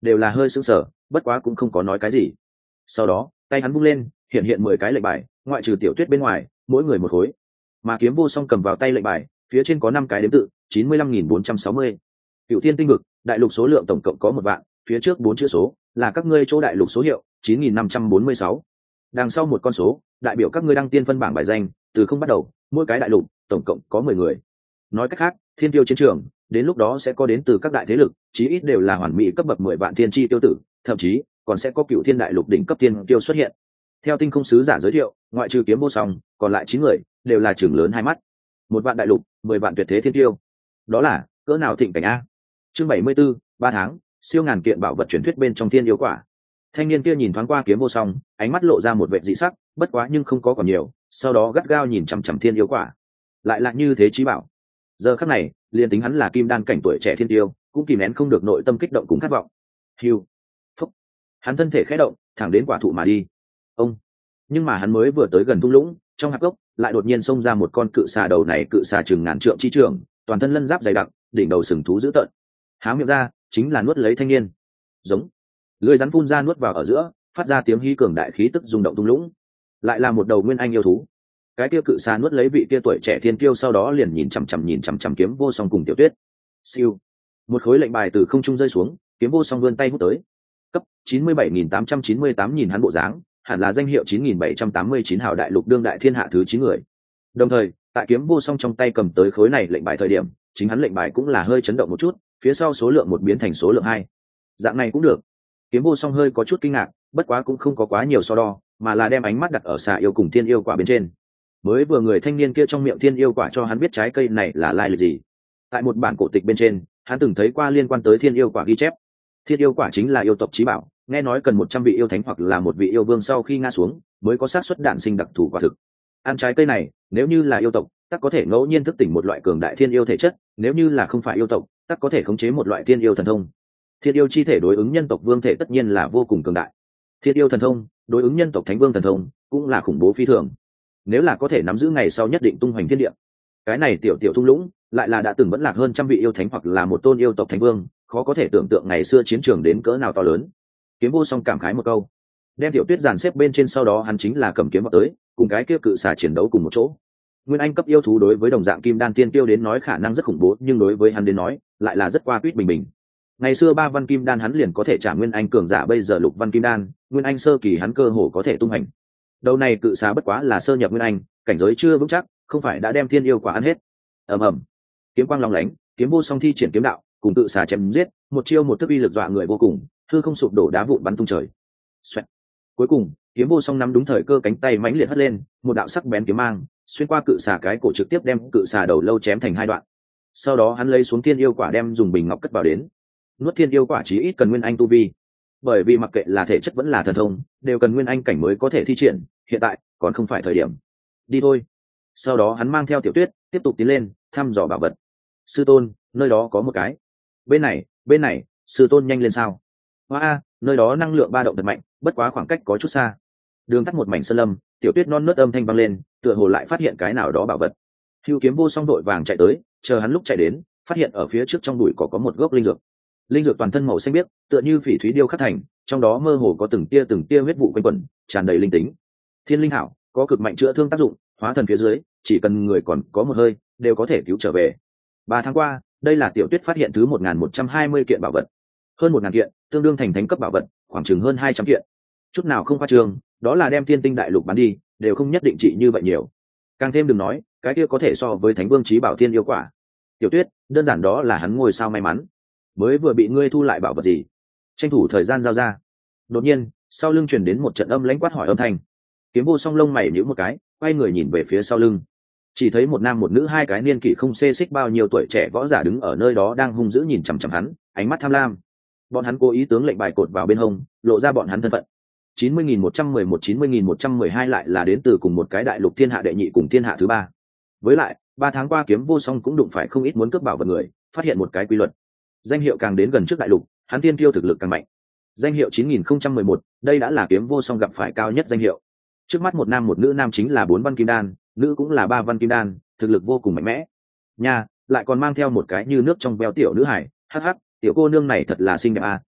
đều là hơi sững sờ, bất quá cũng không có nói cái gì. Sau đó tay hắn vung lên, hiện hiện mười cái lệnh bài, ngoại trừ Tiểu Tuyết bên ngoài, mỗi người một khối. Mà Kiếm Vô Song cầm vào tay lệnh bài, phía trên có năm cái đếm tự, chín mươi lăm nghìn bốn trăm sáu mươi. Cựu Thiên tinh vực, đại lục số lượng tổng cộng có một vạn, phía trước bốn chữ số là các ngươi chỗ đại lục số hiệu chín nghìn năm trăm bốn mươi sáu. Đằng sau một con số đại biểu các ngươi đăng tiên phân bảng bài danh, từ không bắt đầu, mỗi cái đại lục tổng cộng có mười người. Nói cách khác, thiên tiêu chiến trường đến lúc đó sẽ có đến từ các đại thế lực, chí ít đều là hoàn mỹ cấp bậc mười vạn thiên chi tiêu tử, thậm chí còn sẽ có Cựu Thiên đại lục đỉnh cấp tiên tiêu xuất hiện. Theo tinh không sứ giả giới thiệu, ngoại trừ Kiếm Vô Song, còn lại chín người đều là trưởng lớn hai mắt. Một vạn đại lục, mười vạn tuyệt thế thiên tiêu, đó là cỡ nào thịnh cảnh a. Chương bảy mươi 74, ba tháng, siêu ngàn kiện bảo vật truyền thuyết bên trong thiên yêu quả. Thanh niên kia nhìn thoáng qua Kiếm Vô Song, ánh mắt lộ ra một vẻ dị sắc, bất quá nhưng không có còn nhiều, sau đó gắt gao nhìn chằm chằm thiên yêu quả. Lại là như thế chí bảo. Giờ khắc này, liền tính hắn là kim đan cảnh tuổi trẻ thiên tiêu, cũng kìm nén không được nội tâm kích động cùng khát vọng. Hưu. Phúc. Hắn thân thể khẽ động, thẳng đến quả thụ mà đi. Ông. Nhưng mà hắn mới vừa tới gần thung lũng, trong hạp gốc lại đột nhiên xông ra một con cự xà, đầu này cự xà chừng ngàn trượng chi trường, toàn thân lân giáp dày đặc, đỉnh đầu sừng thú dữ tợn. Há miệng ra, chính là nuốt lấy thanh niên. Giống. Lưỡi rắn phun ra nuốt vào ở giữa, phát ra tiếng hí cường đại, khí tức rung động thung lũng. Lại là một đầu nguyên anh yêu thú. Cái kia cự xà nuốt lấy vị kia tuổi trẻ thiên kiêu, sau đó liền nhìn chằm chằm nhìn chằm chằm Kiếm Vô Song cùng Tiểu Tuyết. Siêu. Một khối lệnh bài từ không trung rơi xuống, Kiếm Vô Song vươn tay hút tới. Cấp chín mươi bảy nghìn tám trăm chín mươi tám, nhìn hắn bộ dáng, hẳn là danh hiệu chín nghìn bảy trăm tám mươi chín hào đại lục đương đại thiên hạ thứ chín người. Đồng thời, tại Kiếm Vô Song trong tay cầm tới khối này lệnh bài thời điểm, chính hắn lệnh bài cũng là hơi chấn động một chút, phía sau số lượng một biến thành số lượng hai. Dạng này cũng được. Kiếm Vô Song hơi có chút kinh ngạc, bất quá cũng không có quá nhiều so đo, mà là đem ánh mắt đặt ở xà yêu cùng thiên yêu quả bên trên. Mới vừa người thanh niên kia trong miệng thiên yêu quả cho hắn biết trái cây này là lai lịch gì. Tại một bản cổ tịch bên trên, hắn từng thấy qua liên quan tới thiên yêu quả ghi chép. Thiên yêu quả chính là yêu tộc chí bảo, nghe nói cần một trăm vị yêu thánh hoặc là một vị yêu vương sau khi ngã xuống, mới có xác suất đản sinh đặc thù quả thực. Ăn trái cây này, nếu như là yêu tộc, tất có thể ngẫu nhiên thức tỉnh một loại cường đại thiên yêu thể chất, nếu như là không phải yêu tộc, tất có thể khống chế một loại thiên yêu thần thông. Thiên yêu chi thể đối ứng nhân tộc vương thể tất nhiên là vô cùng cường đại. Thiên yêu thần thông đối ứng nhân tộc thánh vương thần thông cũng là khủng bố phi thường. Nếu là có thể nắm giữ, ngày sau nhất định tung hoành thiên địa. Cái này tiểu tiểu thung lũng lại là đã từng vẫn lạc hơn trăm vị yêu thánh hoặc là một tôn yêu tộc thánh vương, khó có thể tưởng tượng ngày xưa chiến trường đến cỡ nào to lớn. Kiếm Vô Song cảm khái một câu, đem Tiểu Tuyết dàn xếp bên trên, sau đó hắn chính là cầm kiếm vào tới, cùng cái kia cự xà chiến đấu cùng một chỗ. Nguyên anh cấp yêu thú đối với đồng dạng kim đan tiên tiêu đến nói khả năng rất khủng bố, nhưng đối với hắn đến nói lại là rất qua quýt bình bình. Ngày xưa ba văn kim đan hắn liền có thể trả nguyên anh cường giả, bây giờ lục văn kim đan, nguyên anh sơ kỳ hắn cơ hồ có thể tung hành. Đầu này cự xà bất quá là sơ nhập nguyên anh, cảnh giới chưa vững chắc, không phải đã đem thiên yêu quả ăn hết. Ầm ầm, kiếm quang long lánh, Kiếm Vô Song thi triển kiếm đạo, cùng cự xà chém giết, một chiêu một thức uy lực dọa người vô cùng, hư không sụp đổ, đá vụn bắn tung trời. Xoẹt. Cuối cùng, Kiếm Vô Song nắm đúng thời cơ, cánh tay mãnh liệt hất lên, một đạo sắc bén kiếm mang xuyên qua cự xà cái cổ, trực tiếp đem cự xà đầu lâu chém thành hai đoạn. Sau đó hắn lấy xuống thiên yêu quả, đem dùng bình ngọc cất vào đến. Nuốt thiên yêu quả chí ít cần nguyên anh tu vi, bởi vì mặc kệ là thể chất vẫn là thần thông, đều cần nguyên anh cảnh mới có thể thi triển, hiện tại còn không phải thời điểm. Đi thôi. Sau đó hắn mang theo Tiểu Tuyết tiếp tục tiến lên, thăm dò bảo vật. Sư tôn, nơi đó có một cái. Bên này, bên này, sư tôn nhanh lên sao. Hoa a, nơi đó năng lượng ba động thật mạnh, bất quá khoảng cách có chút xa. Đường tắt một mảnh sơn lâm, Tiểu Tuyết non nớt âm thanh vang lên, tựa hồ lại phát hiện cái nào đó bảo vật. Hưu Kiếm Vô Song đội vàng chạy tới, chờ hắn lúc chạy đến, phát hiện ở phía trước trong bụi cỏ có một gốc linh dược. Linh dược toàn thân màu xanh biếc, tựa như phỉ thúy điêu khắc thành, trong đó mơ hồ có từng tia từng tia huyết vụ quanh quẩn, tràn đầy linh tính. Thiên linh hảo, có cực mạnh chữa thương tác dụng, hóa thần phía dưới, chỉ cần người còn có một hơi, đều có thể cứu trở về. Ba tháng qua, đây là Tiểu Tuyết phát hiện thứ một nghìn một trăm hai mươi kiện bảo vật, hơn một ngàn kiện, tương đương thành thánh cấp bảo vật, khoảng chừng hơn hai trăm kiện. Chút nào không khoa trương, đó là đem Thiên Tinh đại lục bán đi, đều không nhất định trị như vậy nhiều. Càng thêm đừng nói, cái kia có thể so với Thánh Vương chí bảo Thiên yêu quả. Tiểu Tuyết, đơn giản đó là hắn ngôi sao may mắn. Mới vừa bị ngươi thu lại bảo vật gì? Tranh thủ thời gian giao ra. Đột nhiên, sau lưng truyền đến một trận âm lãnh quát hỏi âm thanh. Kiếm Vô Song lông mày nhíu một cái, quay người nhìn về phía sau lưng. Chỉ thấy một nam một nữ, hai cái niên kỷ không xê xích bao nhiêu tuổi trẻ võ giả đứng ở nơi đó, đang hung dữ nhìn chằm chằm hắn, ánh mắt tham lam. Bọn hắn cố ý tướng lệnh bài cột vào bên hông, lộ ra bọn hắn thân phận. chín mươi nghìn một trăm mười một, chín mươi nghìn một trăm mười hai lại là đến từ cùng một cái đại lục thiên hạ đệ nhị cùng thiên hạ thứ ba. Với lại, ba tháng qua Kiếm Vô Song cũng đụng phải không ít muốn cướp bảo vật người, phát hiện một cái quy luật. Danh hiệu càng đến gần trước đại lục, hắn tiên tiêu thực lực càng mạnh. Danh hiệu chín nghìn không trăm mười một, đây đã là Kiếm Vô Song gặp phải cao nhất danh hiệu. Trước mắt một nam một nữ, nam chính là bốn văn kim đan, nữ cũng là ba văn kim đan, thực lực vô cùng mạnh mẽ. Nha, lại còn mang theo một cái như nước trong veo tiểu nữ hải, hắc hắc, tiểu cô nương này thật là xinh đẹp à,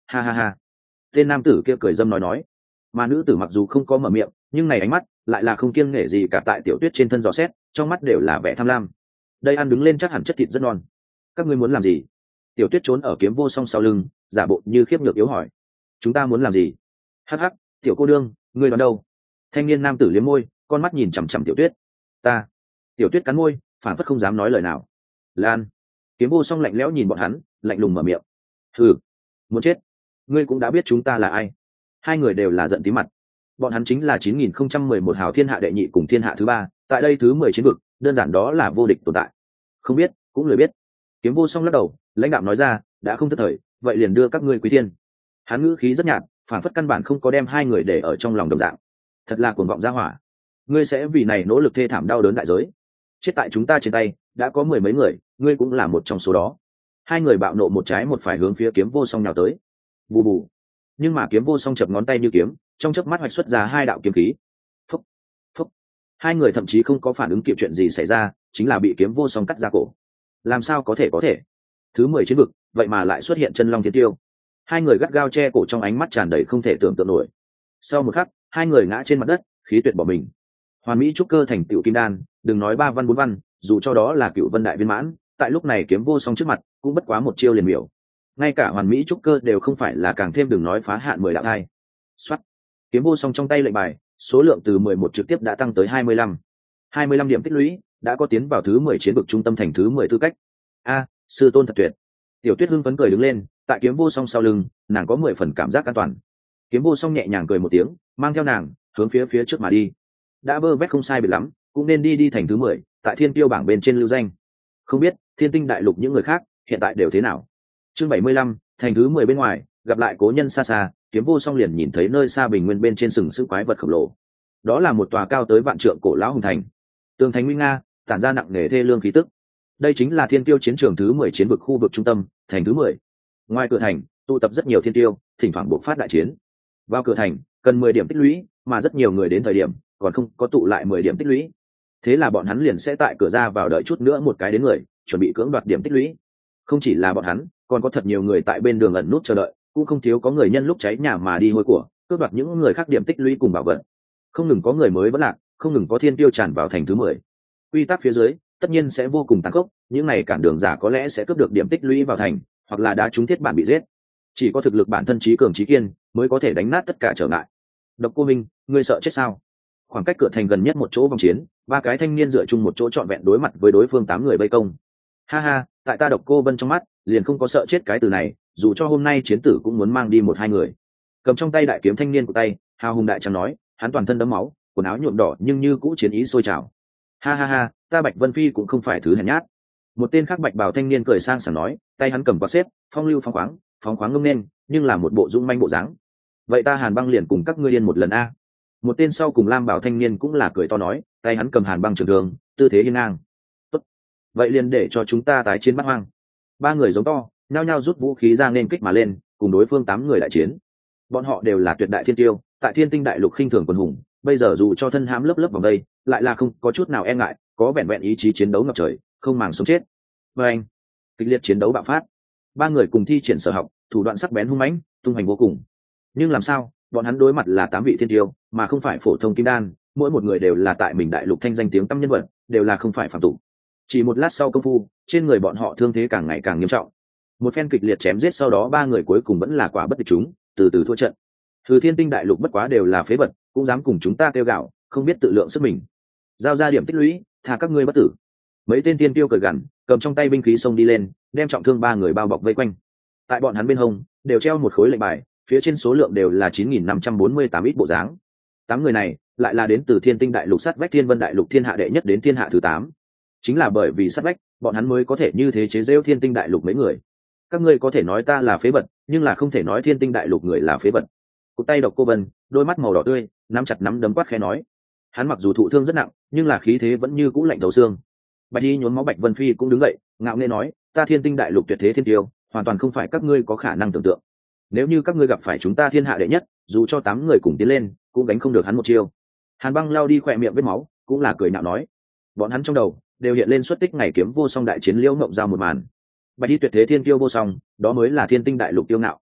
ha ha ha. Tên nam tử kia cười dâm nói nói, mà nữ tử mặc dù không có mở miệng nhưng này ánh mắt lại là không kiêng nể gì cả, tại Tiểu Tuyết trên thân dò xét, trong mắt đều là vẻ tham lam. Đây ăn đứng lên chắc hẳn chất thịt rất ngon. Các ngươi muốn làm gì? Tiểu Tuyết trốn ở Kiếm Vô Song sau lưng, giả bộ như khiếp nhược yếu hỏi. Chúng ta muốn làm gì? Hắc hắc, tiểu cô đương, ngươi đoán đâu? Thanh niên nam tử liếm môi, con mắt nhìn chằm chằm Tiểu Tuyết. Ta. Tiểu Tuyết cắn môi, phản phất không dám nói lời nào. Lan. Kiếm Vô Song lạnh lẽo nhìn bọn hắn, lạnh lùng mở miệng. Hừ, muốn chết. Ngươi cũng đã biết chúng ta là ai. Hai người đều là giận tí mặt. Bọn hắn chính là chín nghìn không trăm mười một hào thiên hạ đệ nhị cùng thiên hạ thứ ba, tại đây thứ mười chiến vực, đơn giản đó là vô địch tồn tại. Không biết, cũng lười biết. Kiếm Vô Song lắc đầu, lãnh đạm nói ra, đã không thất thời, vậy liền đưa các ngươi quý thiên. Hắn ngữ khí rất nhạt, phản phất căn bản không có đem hai người để ở trong lòng đồng dạng. Thật là cuồng vọng ra hỏa. Ngươi sẽ vì này nỗ lực thê thảm đau đớn đại giới. Chết tại chúng ta trên tay, đã có mười mấy người, ngươi cũng là một trong số đó. Hai người bạo nộ một trái một phải hướng phía Kiếm Vô Song nhào tới. Bù bù. Nhưng mà Kiếm Vô Song chập ngón tay như kiếm, trong chớp mắt hoạch xuất ra hai đạo kiếm khí. Phúc, phúc. Hai người thậm chí không có phản ứng kịp chuyện gì xảy ra, chính là bị Kiếm Vô Song cắt ra cổ. Làm sao có thể có thể? Thứ mười chiến vực, vậy mà lại xuất hiện chân long thiên tiêu. Hai người gắt gao che cổ, trong ánh mắt tràn đầy không thể tưởng tượng nổi. Sau một khắc, hai người ngã trên mặt đất, khí tuyệt bỏ mình. Hoàn mỹ trúc cơ thành tựu kim đan, đừng nói ba văn bốn văn, dù cho đó là cựu vân đại viên mãn, tại lúc này Kiếm Vô Song trước mặt cũng bất quá một chiêu liền miểu. Ngay cả hoàn mỹ trúc cơ đều không phải là, càng thêm đừng nói phá hạn mười đạo thai. Soát. Kiếm Vô Song trong tay lệnh bài, số lượng từ mười một trực tiếp đã tăng tới hai mươi lăm. hai mươi lăm điểm tích lũy, đã có tiến vào thứ mười chiến vực trung tâm thành thứ mười tư cách. A, sư tôn thật tuyệt. Tiểu Tuyết hưng phấn cười đứng lên, tại Kiếm Vô Song sau lưng, nàng có mười phần cảm giác an toàn. Kiếm Vô Song nhẹ nhàng cười một tiếng, mang theo nàng hướng phía phía trước mà đi. Đã vơ vét không sai biệt lắm, cũng nên đi đi thành thứ mười, tại thiên tiêu bảng bên trên lưu danh. Không biết Thiên Tinh Đại Lục những người khác hiện tại đều thế nào. Chương bảy mươi lăm, thành thứ mười bên ngoài, gặp lại cố nhân xa xa, Kiếm Vô Song liền nhìn thấy nơi xa bình nguyên bên trên sừng sững quái vật khổng lồ. Đó là một tòa cao tới vạn trượng cổ lão hùng thành. Tường thành nguy nga, tản ra nặng nề thê lương khí tức. Đây chính là thiên tiêu chiến trường thứ mười chiến vực khu vực trung tâm, thành thứ mười. Ngoài cửa thành, tụ tập rất nhiều thiên tiêu, thỉnh thoảng bộc phát đại chiến. Vào cửa thành, cần mười điểm tích lũy, mà rất nhiều người đến thời điểm còn không có tụ lại mười điểm tích lũy. Thế là bọn hắn liền sẽ tại cửa ra vào đợi chút nữa một cái đến người, chuẩn bị cưỡng đoạt điểm tích lũy. Không chỉ là bọn hắn, còn có thật nhiều người tại bên đường ẩn nút chờ đợi, cũng không thiếu có người nhân lúc cháy nhà mà đi hôi của, cướp đoạt những người khác điểm tích lũy cùng bảo vật. Không ngừng có người mới vẫn lạc, không ngừng có thiên tiêu tràn vào thành thứ mười. Quy tắc phía dưới tất nhiên sẽ vô cùng tàn khốc, những này cản đường giả có lẽ sẽ cướp được điểm tích lũy vào thành, hoặc là đá trúng thiết bản bị giết. Chỉ có thực lực bản thân trí cường trí kiên mới có thể đánh nát tất cả trở ngại. Độc Cô Minh, ngươi sợ chết sao? Khoảng cách cửa thành gần nhất một chỗ vòng chiến, ba cái thanh niên dựa chung một chỗ trọn vẹn đối mặt với đối phương tám người vây công. Ha ha, tại ta Độc Cô Vân trong mắt liền không có sợ chết cái từ này, dù cho hôm nay chiến tử cũng muốn mang đi một hai người. Cầm trong tay đại kiếm thanh niên của tay, hào hùng đại trắng nói, hắn toàn thân đẫm máu, quần áo nhuộm đỏ nhưng như cũ chiến ý sôi trào. Ha ha ha, ta Bạch Vân Phi cũng không phải thứ hèn nhát. Một tên khác bạch bào thanh niên cười sang sảng nói, tay hắn cầm quạt xếp, phong lưu phong khoáng, phóng khoáng ngông nên, nhưng là một bộ dũng manh bộ dáng. Vậy ta Hàn Băng liền cùng các ngươi điên một lần a. Một tên sau cùng lam bảo thanh niên cũng là cười to nói, tay hắn cầm Hàn Băng trường thương, tư thế hiên ngang. Tốt, vậy liền để cho chúng ta tái chiến bắt hoang. Ba người giống to, nhao nhao rút vũ khí ra nên kích mà lên, cùng đối phương tám người đại chiến. Bọn họ đều là tuyệt đại thiên tiêu, tại Thiên Tinh Đại Lục khinh thường quần hùng, bây giờ dù cho thân hãm lớp lớp vòng đây, lại là không có chút nào e ngại, có vẹn vẹn ý chí chiến đấu ngập trời, không màng sống chết. Và anh, kịch liệt chiến đấu bạo phát, ba người cùng thi triển sở học, thủ đoạn sắc bén hung mãnh, tung hành vô cùng. Nhưng làm sao, bọn hắn đối mặt là tám vị thiên tiêu, mà không phải phổ thông kim đan, mỗi một người đều là tại mình đại lục thanh danh tiếng tăm nhân vật, đều là không phải phạm tục. Chỉ một lát sau công phu, trên người bọn họ thương thế càng ngày càng nghiêm trọng. Một phen kịch liệt chém giết sau đó, ba người cuối cùng vẫn là quả bất địch chúng, từ từ thua trận. Từ Thiên Tinh Đại Lục bất quá đều là phế vật, cũng dám cùng chúng ta kêu gạo, không biết tự lượng sức mình. Giao ra điểm tích lũy, tha các ngươi bất tử. Mấy tên tiên tiêu cười gằn, cầm trong tay binh khí xông đi lên, đem trọng thương ba người bao bọc vây quanh. Tại bọn hắn bên hông đều treo một khối lệnh bài, phía trên số lượng đều là chín nghìn năm trăm bốn mươi tám ít bộ dáng. Tám người này lại là đến từ Thiên Tinh Đại Lục sát vách Thiên Vân Đại Lục thiên hạ đệ nhất đến thiên hạ thứ tám. Chính là bởi vì sát vách, bọn hắn mới có thể như thế chế giễu Thiên Tinh Đại Lục mấy người. Các ngươi có thể nói ta là phế vật, nhưng là không thể nói Thiên Tinh Đại Lục người là phế vật. Cụt tay Độc Cô Vân, đôi mắt màu đỏ tươi, nắm chặt nắm đấm quát khẽ nói. Hắn mặc dù thụ thương rất nặng, nhưng là khí thế vẫn như cũ lạnh thấu xương. Bạch Y nhốn máu Bạch Vân Phi cũng đứng dậy, ngạo nghễ nói, ta Thiên Tinh Đại Lục tuyệt thế thiên tiêu, hoàn toàn không phải các ngươi có khả năng tưởng tượng. Nếu như các ngươi gặp phải chúng ta thiên hạ đệ nhất, dù cho tám người cùng tiến lên, cũng đánh không được hắn một chiêu. Hàn Băng lao đi khỏe miệng vết máu, cũng là cười nhạo nói. Bọn hắn trong đầu đều hiện lên xuất tích ngày kiếm vô song đại chiến liễu ngộng giao một màn. Bạch Y tuyệt thế thiên tiêu vô song, đó mới là Thiên Tinh Đại Lục tiêu ngạo.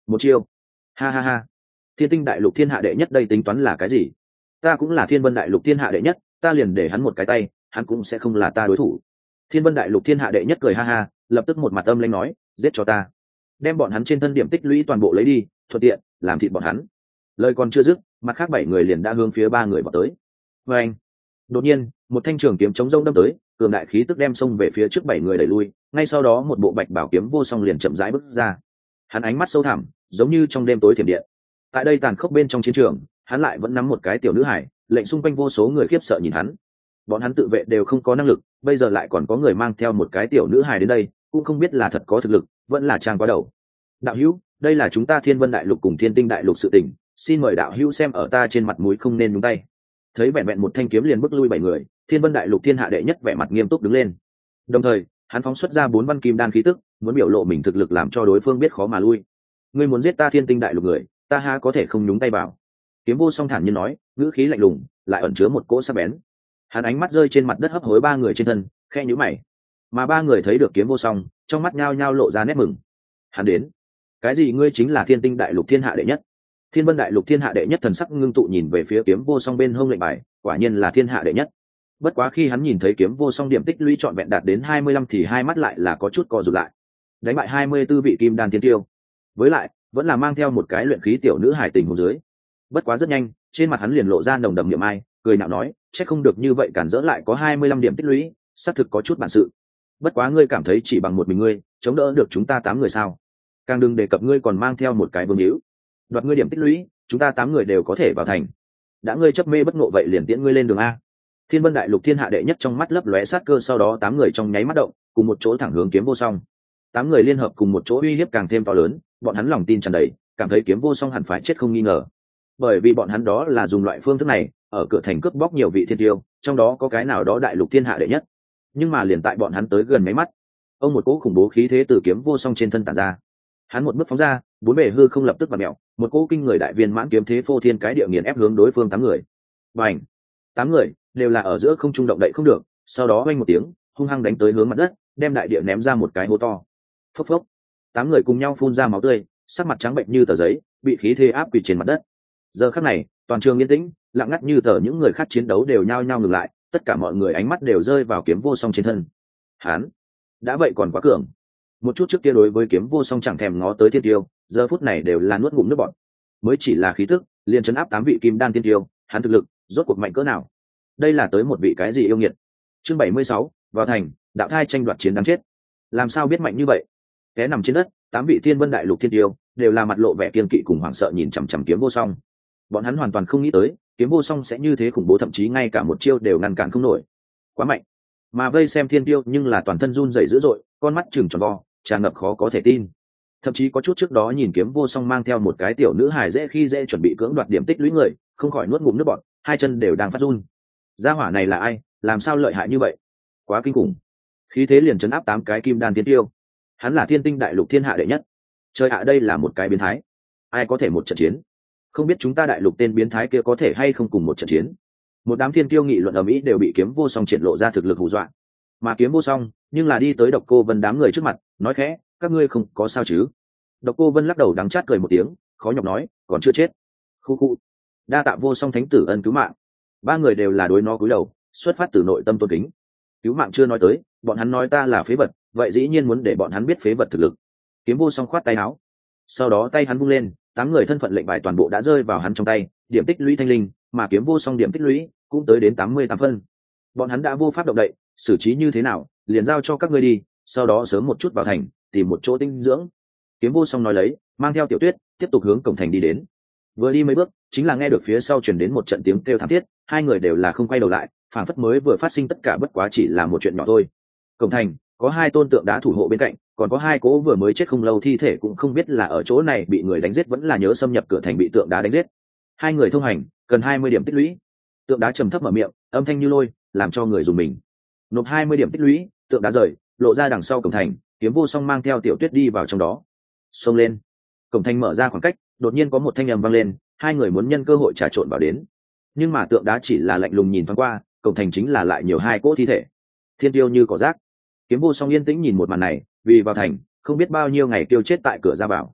một chiêu. Ha ha ha, thiên tinh đại lục thiên hạ đệ nhất đây tính toán là cái gì? Ta cũng là thiên vân đại lục thiên hạ đệ nhất, ta liền để hắn một cái tay, hắn cũng sẽ không là ta đối thủ. Thiên vân đại lục thiên hạ đệ nhất cười ha ha, lập tức một mặt âm lãnh nói, giết cho ta, đem bọn hắn trên thân điểm tích lũy toàn bộ lấy đi, thuận tiện làm thịt bọn hắn. Lời còn chưa dứt, mặt khác bảy người liền đã hướng phía ba người vào tới. Và anh, đột nhiên một thanh trường kiếm chống rông đâm tới, cường đại khí tức đem xông về phía trước bảy người đẩy lui. Ngay sau đó một bộ bạch bảo kiếm vô song liền chậm rãi bước ra. Hắn ánh mắt sâu thẳm, giống như trong đêm tối thiểm điện. Tại đây tàn khốc bên trong chiến trường, hắn lại vẫn nắm một cái tiểu nữ hải, lệnh xung quanh vô số người khiếp sợ nhìn hắn. Bọn hắn tự vệ đều không có năng lực, bây giờ lại còn có người mang theo một cái tiểu nữ hải đến đây, cũng không biết là thật có thực lực, vẫn là trang quá đầu. Đạo hữu, đây là chúng ta Thiên Vân đại lục cùng Thiên Tinh đại lục sự tình, xin mời đạo hữu xem ở ta trên mặt mũi không nên nhúng tay. Thấy vẹn vẹn một thanh kiếm liền bước lui bảy người, Thiên Vân đại lục thiên hạ đệ nhất vẻ mặt nghiêm túc đứng lên. Đồng thời, hắn phóng xuất ra bốn văn kim đan khí tức, muốn biểu lộ mình thực lực làm cho đối phương biết khó mà lui. Ngươi muốn giết ta Thiên Tinh đại lục người, ta ha có thể không nhúng tay vào. Kiếm vô song thản nhiên nói, ngữ khí lạnh lùng, lại ẩn chứa một cỗ sắc bén. Hắn ánh mắt rơi trên mặt đất hấp hối ba người trên thân, khe nhíu mày. Mà ba người thấy được kiếm vô song, trong mắt nhao nhao lộ ra nét mừng. Hắn đến. Cái gì ngươi chính là Thiên Tinh đại lục thiên hạ đệ nhất? Thiên Vân đại lục thiên hạ đệ nhất thần sắc ngưng tụ nhìn về phía kiếm vô song bên hông lệnh bài, quả nhiên là thiên hạ đệ nhất. Bất quá khi hắn nhìn thấy kiếm vô song điểm tích lũy trọn vẹn đạt đến hai mươi lăm thì hai mắt lại là có chút co rụt lại. Đánh bại hai mươi tư vị kim đan tiên tiêu, với lại vẫn là mang theo một cái luyện khí tiểu nữ hải tình hồ dưới. Bất quá rất nhanh, trên mặt hắn liền lộ ra nồng đậm niệm ai, cười nhạo nói, chắc không được như vậy cản dỡ lại có hai mươi lăm điểm tích lũy, xác thực có chút bản sự. Bất quá ngươi cảm thấy chỉ bằng một mình ngươi chống đỡ được chúng ta tám người sao? Càng đừng đề cập ngươi còn mang theo một cái vương hữu, đoạt ngươi điểm tích lũy, chúng ta tám người đều có thể vào thành. Đã ngươi chấp mê bất ngộ vậy liền tiễn ngươi lên đường a. Thiên Vân đại lục thiên hạ đệ nhất trong mắt lấp lóe sát cơ, sau đó tám người trong nháy mắt động, cùng một chỗ thẳng hướng kiếm vô song. Tám người liên hợp cùng một chỗ uy hiếp càng thêm to lớn, bọn hắn lòng tin tràn đầy, cảm thấy kiếm vô song hẳn phải chết không nghi ngờ. Bởi vì bọn hắn đó là dùng loại phương thức này, ở cửa thành cướp bóc nhiều vị thiên tiêu, trong đó có cái nào đó đại lục thiên hạ đệ nhất. Nhưng mà liền tại bọn hắn tới gần mấy mắt, ông một cỗ khủng bố khí thế từ kiếm vô song trên thân tản ra. Hắn một bước phóng ra, bốn bề hư không lập tức vặn mèo, một cỗ kinh người đại viên mãn kiếm thế phô thiên cái địa nghiền ép hướng đối phương tám người. Bành! Tám người đều là ở giữa không trung động đậy không được, sau đó vang một tiếng, hung hăng đánh tới hướng mặt đất, đem đại địa ném ra một cái hố to. Phốc phốc! Tám người cùng nhau phun ra máu tươi, sắc mặt trắng bệnh như tờ giấy, bị khí thế áp quỳ trên mặt đất. Giờ khắc này, toàn trường yên tĩnh, lặng ngắt như tờ, những người khác chiến đấu đều nhao nhao ngừng lại, tất cả mọi người ánh mắt đều rơi vào kiếm vô song trên thân. Hắn đã vậy còn quá cường. Một chút trước kia đối với kiếm vô song chẳng thèm ngó tới thiên tiêu, giờ phút này đều là nuốt ngụm nước bọt. Mới chỉ là khí tức, liền chấn áp tám vị kim đan thiên tiêu, hắn thực lực rốt cuộc mạnh cỡ nào? Đây là tới một vị cái gì yêu nghiệt? Chương bảy mươi sáu, vào thành, đạo thai tranh đoạt chiến đáng chết. Làm sao biết mạnh như vậy? Té nằm trên đất, tám vị thiên vân đại lục thiên tiêu đều là mặt lộ vẻ kiên kỵ cùng hoảng sợ nhìn chằm chằm kiếm vô song. Bọn hắn hoàn toàn không nghĩ tới, kiếm vô song sẽ như thế khủng bố, thậm chí ngay cả một chiêu đều ngăn cản không nổi. Quá mạnh. Mà vây xem thiên tiêu nhưng là toàn thân run rẩy dữ dội, con mắt trừng tròn vo, tràn ngập khó có thể tin. Thậm chí có chút trước đó nhìn kiếm vô song mang theo một cái tiểu nữ hài dễ khi dễ chuẩn bị cưỡng đoạt điểm tích lũy người, không khỏi nuốt ngụm nước bọt, hai chân đều đang phát run. Gia hỏa này là ai, làm sao lợi hại như vậy? Quá kinh khủng. Khí thế liền chấn áp tám cái kim đan thiên tiêu. Hắn là thiên tinh đại lục thiên hạ đệ nhất. Trời ạ, đây là một cái biến thái. Ai có thể một trận chiến? Không biết chúng ta đại lục tên biến thái kia có thể hay không cùng một trận chiến. Một đám thiên tiêu nghị luận ầm ĩ đều bị kiếm vô song triển lộ ra thực lực hù dọa. Mà kiếm vô song nhưng là đi tới Độc Cô Vân đám người trước mặt, nói khẽ, các ngươi không có sao chứ? Độc Cô Vân lắc đầu đắng chát cười một tiếng, khó nhọc nói, còn chưa chết. Khu khu. Đa tạ vô song thánh tử ân cứu mạng. Ba người đều là đối nó cúi đầu, xuất phát từ nội tâm tôn kính. Cứu mạng chưa nói tới, bọn hắn nói ta là phế vật, vậy dĩ nhiên muốn để bọn hắn biết phế vật thực lực. Kiếm vô song khoát tay áo, sau đó tay hắn vung lên, tám người thân phận lệnh bài toàn bộ đã rơi vào hắn trong tay, điểm tích lũy thanh linh, mà kiếm vô song điểm tích lũy cũng tới đến tám mươi tám phân. Bọn hắn đã vô pháp động đậy, xử trí như thế nào, liền giao cho các ngươi đi, sau đó sớm một chút vào thành, tìm một chỗ tinh dưỡng. Kiếm vô song nói lấy, mang theo Tiểu Tuyết tiếp tục hướng cổng thành đi đến. Vừa đi mấy bước, chính là nghe được phía sau truyền đến một trận tiếng kêu thảm thiết, hai người đều là không quay đầu lại, phảng phất mới vừa phát sinh tất cả bất quá chỉ là một chuyện nhỏ thôi. Cổng thành có hai tôn tượng đá thủ hộ bên cạnh, còn có hai cố vừa mới chết không lâu thi thể, cũng không biết là ở chỗ này bị người đánh giết vẫn là nhớ xâm nhập cửa thành bị tượng đá đánh giết. Hai người thông hành cần hai mươi điểm tích lũy. Tượng đá trầm thấp mở miệng, âm thanh như lôi, làm cho người dùng mình. Nộp hai mươi điểm tích lũy, tượng đá rời, lộ ra đằng sau cổng thành, kiếm vô song mang theo Tiểu Tuyết đi vào trong đó. Xông lên. Cổng thành mở ra khoảng cách, đột nhiên có một thanh âm vang lên, hai người muốn nhân cơ hội trà trộn vào đến. Nhưng mà tượng đá chỉ là lạnh lùng nhìn thoáng qua, cổng thành chính là lại nhiều hai cỗ thi thể. Thiên tiêu như cỏ rác. Kiếm vô song yên tĩnh nhìn một màn này, vì vào thành không biết bao nhiêu ngày tiêu chết tại cửa ra vào.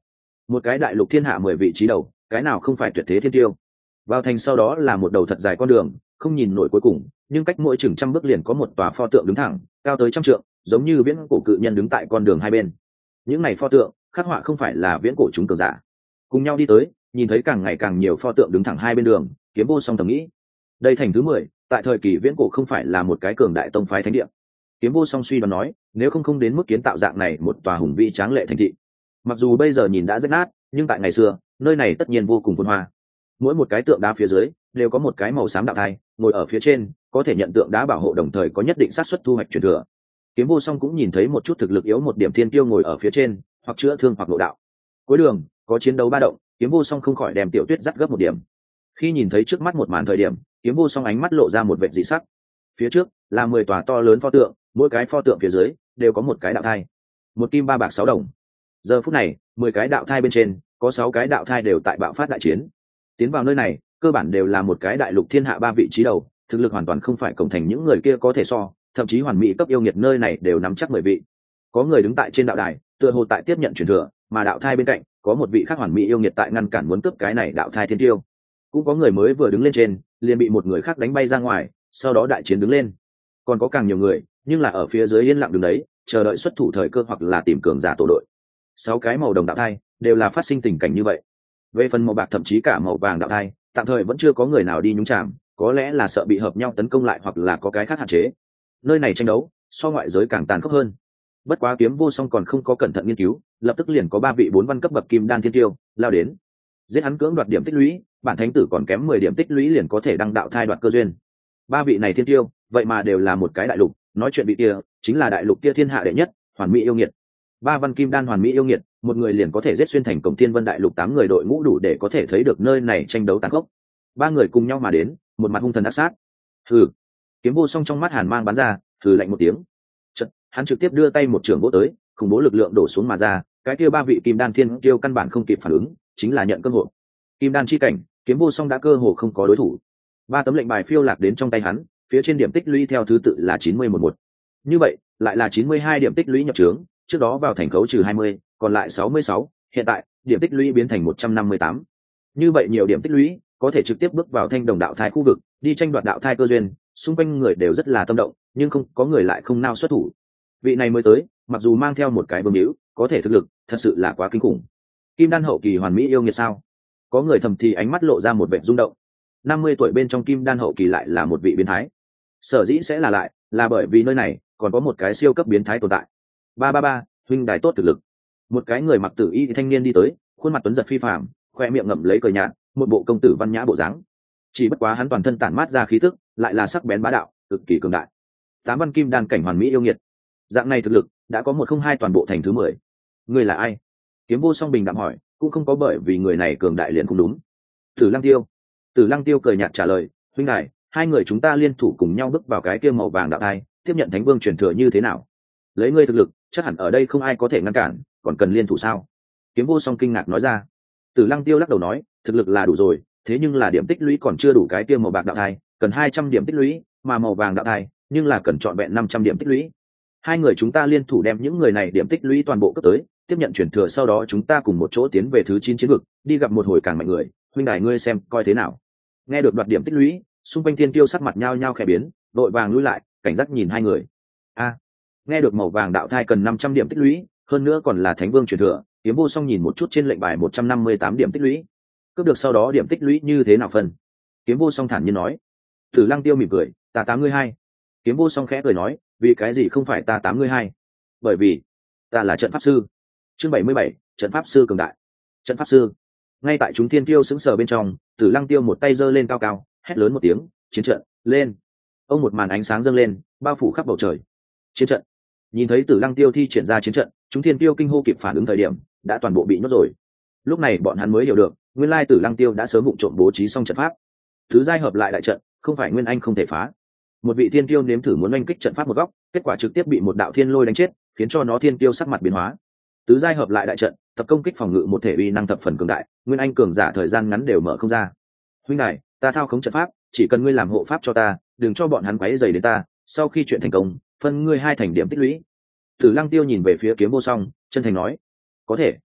một cái đại lục thiên hạ mười vị trí đầu, cái nào không phải tuyệt thế thiên tiêu. Vào thành sau đó là một đầu thật dài con đường, không nhìn nổi cuối cùng, nhưng cách mỗi chừng trăm bước liền có một tòa pho tượng đứng thẳng, cao tới trăm trượng, giống như viễn cổ cự nhân đứng tại con đường hai bên. Những này pho tượng khắc họa không phải là viễn cổ chúng cường giả. Cùng nhau đi tới, nhìn thấy càng ngày càng nhiều pho tượng đứng thẳng hai bên đường, Kiếm Vô Song thầm nghĩ, đây thành thứ mười, tại thời kỳ viễn cổ không phải là một cái cường đại tông phái thánh địa. Kiếm Vô Song suy đoán nói, nếu không không đến mức kiến tạo dạng này một tòa hùng vĩ tráng lệ thành thị. Mặc dù bây giờ nhìn đã rách nát, nhưng tại ngày xưa, nơi này tất nhiên vô cùng phồn hoa. Mỗi một cái tượng đá phía dưới đều có một cái màu xám đạo thai, ngồi ở phía trên, có thể nhận tượng đá bảo hộ, đồng thời có nhất định xác suất thu hoạch truyền thừa. Kiếm Vô Song cũng nhìn thấy một chút thực lực yếu một điểm thiên tiêu ngồi ở phía trên, hoặc chữa thương hoặc lộ đạo. Cuối đường có chiến đấu ba động, Kiếm Vô Song không khỏi đem Tiểu Tuyết dắt gấp một điểm. Khi nhìn thấy trước mắt một màn thời điểm, Kiếm Vô Song ánh mắt lộ ra một vẻ dị sắc. Phía trước là mười tòa to lớn pho tượng, mỗi cái pho tượng phía dưới đều có một cái đạo thai, một kim ba bạc sáu đồng. Giờ phút này, mười cái đạo thai bên trên có sáu cái đạo thai đều tại bạo phát đại chiến. Tiến vào nơi này, cơ bản đều là một cái đại lục thiên hạ ba vị trí đầu, thực lực hoàn toàn không phải cổng thành những người kia có thể so, thậm chí hoàn mỹ cấp yêu nghiệt nơi này đều nắm chắc mười vị. Có người đứng tại trên đạo đài, tựa hồ tại tiếp nhận truyền thừa, mà đạo thai bên cạnh có một vị khác hoàn mỹ yêu nghiệt tại ngăn cản muốn cướp cái này đạo thai thiên tiêu. Cũng có người mới vừa đứng lên trên, liền bị một người khác đánh bay ra ngoài, sau đó đại chiến đứng lên. Còn có càng nhiều người, nhưng là ở phía dưới yên lặng đứng đấy, chờ đợi xuất thủ thời cơ hoặc là tìm cường giả tổ đội. Sáu cái màu đồng đạo thai đều là phát sinh tình cảnh như vậy. Về phần màu bạc thậm chí cả màu vàng đạo thai, tạm thời vẫn chưa có người nào đi nhúng chạm, có lẽ là sợ bị hợp nhau tấn công lại hoặc là có cái khác hạn chế. Nơi này tranh đấu so ngoại giới càng tàn khốc hơn. Bất quá Kiếm Vô Song còn không có cẩn thận nghiên cứu, lập tức liền có ba vị bốn văn cấp bậc kim đan thiên tiêu lao đến, giết hắn cưỡng đoạt điểm tích lũy, bản thánh tử còn kém mười điểm tích lũy liền có thể đăng đạo thai đoạt cơ duyên. Ba vị này thiên tiêu, vậy mà đều là một cái đại lục, nói chuyện vị kia chính là đại lục kia thiên hạ đệ nhất, hoàn mỹ yêu nghiệt. Ba văn kim đan hoàn mỹ yêu nghiệt, một người liền có thể giết xuyên thành cổng thiên vân đại lục tám người đội ngũ, đủ để có thể thấy được nơi này tranh đấu tàn khốc. Ba người cùng nhau mà đến, một mặt hung thần ác sát. Hừ. Kiếm Vô Song trong mắt hàn mang bắn ra, hừ lạnh một tiếng. Chợt, hắn trực tiếp đưa tay một trường vỗ tới, khủng bố lực lượng đổ xuống mà ra, cái kia ba vị kim đan thiên tiêu căn bản không kịp phản ứng, chính là nhận cơ hội. Kim đan chi cảnh, Kiếm Vô Song đã cơ hồ không có đối thủ. Ba tấm lệnh bài phiêu lạc đến trong tay hắn, phía trên điểm tích lũy theo thứ tự là chín mươi một một. Như vậy, lại là chín mươi hai điểm tích lũy nhập trướng, trước đó vào thành khấu trừ hai mươi, còn lại sáu mươi sáu, hiện tại, điểm tích lũy biến thành một trăm năm mươi tám. Như vậy nhiều điểm tích lũy, có thể trực tiếp bước vào thanh đồng đạo thai khu vực, đi tranh đoạt đạo thai cơ duyên, xung quanh người đều rất là tâm động, nhưng không có người lại không nao xuất thủ. Vị này mới tới, mặc dù mang theo một cái vương hữu, có thể thực lực thật sự là quá kinh khủng. Kim đan hậu kỳ hoàn mỹ yêu nghiệt sao? Có người thầm thì ánh mắt lộ ra một vẻ rung động. năm mươi tuổi bên trong kim đan hậu kỳ lại là một vị biến thái. Sở dĩ sẽ là lại, là bởi vì nơi này còn có một cái siêu cấp biến thái tồn tại. Ba ba ba, huynh đài tốt thực lực. Một cái người mặc tử y thanh niên đi tới, khuôn mặt tuấn giật phi phàm, khoe miệng ngậm lấy cười nhạt, một bộ công tử văn nhã bộ dáng. Chỉ bất quá hắn toàn thân tản mát ra khí tức, lại là sắc bén bá đạo, cực kỳ cường đại. Tám văn kim đan cảnh hoàn mỹ yêu nghiệt. Dạng này thực lực, đã có một không hai toàn bộ thành thứ mười. Người là ai? Kiếm Vô Song bình đạm hỏi, cũng không có bởi vì người này cường đại liền không đúng. Tử Lăng Tiêu. Tử Lăng Tiêu cười nhạt trả lời, huynh đài, hai người chúng ta liên thủ cùng nhau bước vào cái kia màu vàng đạo thai, tiếp nhận Thánh Vương truyền thừa như thế nào? Lấy ngươi thực lực, chắc hẳn ở đây không ai có thể ngăn cản, còn cần liên thủ sao? Kiếm Vô Song kinh ngạc nói ra. Tử Lăng Tiêu lắc đầu nói, thực lực là đủ rồi, thế nhưng là điểm tích lũy còn chưa đủ, cái kia màu bạc đạo thai cần hai trăm điểm tích lũy, mà màu vàng đạo thai nhưng là cần trọn vẹn năm trăm điểm tích lũy. Hai người chúng ta liên thủ đem những người này điểm tích lũy toàn bộ cấp tới, tiếp nhận truyền thừa, sau đó chúng ta cùng một chỗ tiến về thứ chín chiến vực, đi gặp một hồi càng mạnh người, huynh đài ngươi xem coi thế nào? Nghe được đoạt điểm tích lũy, xung quanh thiên tiêu sắc mặt nhao nhao khẽ biến, đội vàng lùi lại, cảnh giác nhìn hai người. A, nghe được màu vàng đạo thai cần năm trăm điểm tích lũy, hơn nữa còn là Thánh Vương truyền thừa, Kiếm Vô Song nhìn một chút trên lệnh bài một trăm năm mươi tám điểm tích lũy. Cướp được sau đó điểm tích lũy như thế nào phân? Kiếm Vô Song thản nhiên nói. Tử Lăng Tiêu mỉm cười, ta tám mươi hai. Kiếm Vô Song khẽ cười nói, vì cái gì không phải ta tám mươi hai? Bởi vì ta là trận pháp sư. Chương bảy mươi bảy, trận pháp sư cường đại. Trận pháp sư. Ngay tại chúng thiên tiêu sững sờ bên trong, Tử Lăng Tiêu một tay giơ lên cao cao, hét lớn một tiếng, chiến trận lên. Ông một màn ánh sáng dâng lên, bao phủ khắp bầu trời. Chiến trận. Nhìn thấy Tử Lăng Tiêu thi triển ra chiến trận, chúng thiên tiêu kinh hô kịp phản ứng thời điểm, đã toàn bộ bị nhốt rồi. Lúc này bọn hắn mới hiểu được, nguyên lai Tử Lăng Tiêu đã sớm vụng trộm bố trí xong trận pháp. Thứ giai hợp lại đại trận, không phải nguyên anh không thể phá. Một vị thiên tiêu nếm thử muốn oanh kích trận pháp một góc, kết quả trực tiếp bị một đạo thiên lôi đánh chết, khiến cho nó thiên tiêu sắc mặt biến hóa. Tứ giai hợp lại đại trận, tập công kích phòng ngự một thể uy năng thập phần cường đại, nguyên anh cường giả thời gian ngắn đều mở không ra. Huynh này, ta thao khống trận pháp, chỉ cần ngươi làm hộ pháp cho ta, đừng cho bọn hắn quấy rầy đến ta, sau khi chuyện thành công, phân ngươi hai thành điểm tích lũy. Tử Lăng Tiêu nhìn về phía Kiếm Vô Song, chân thành nói, có thể.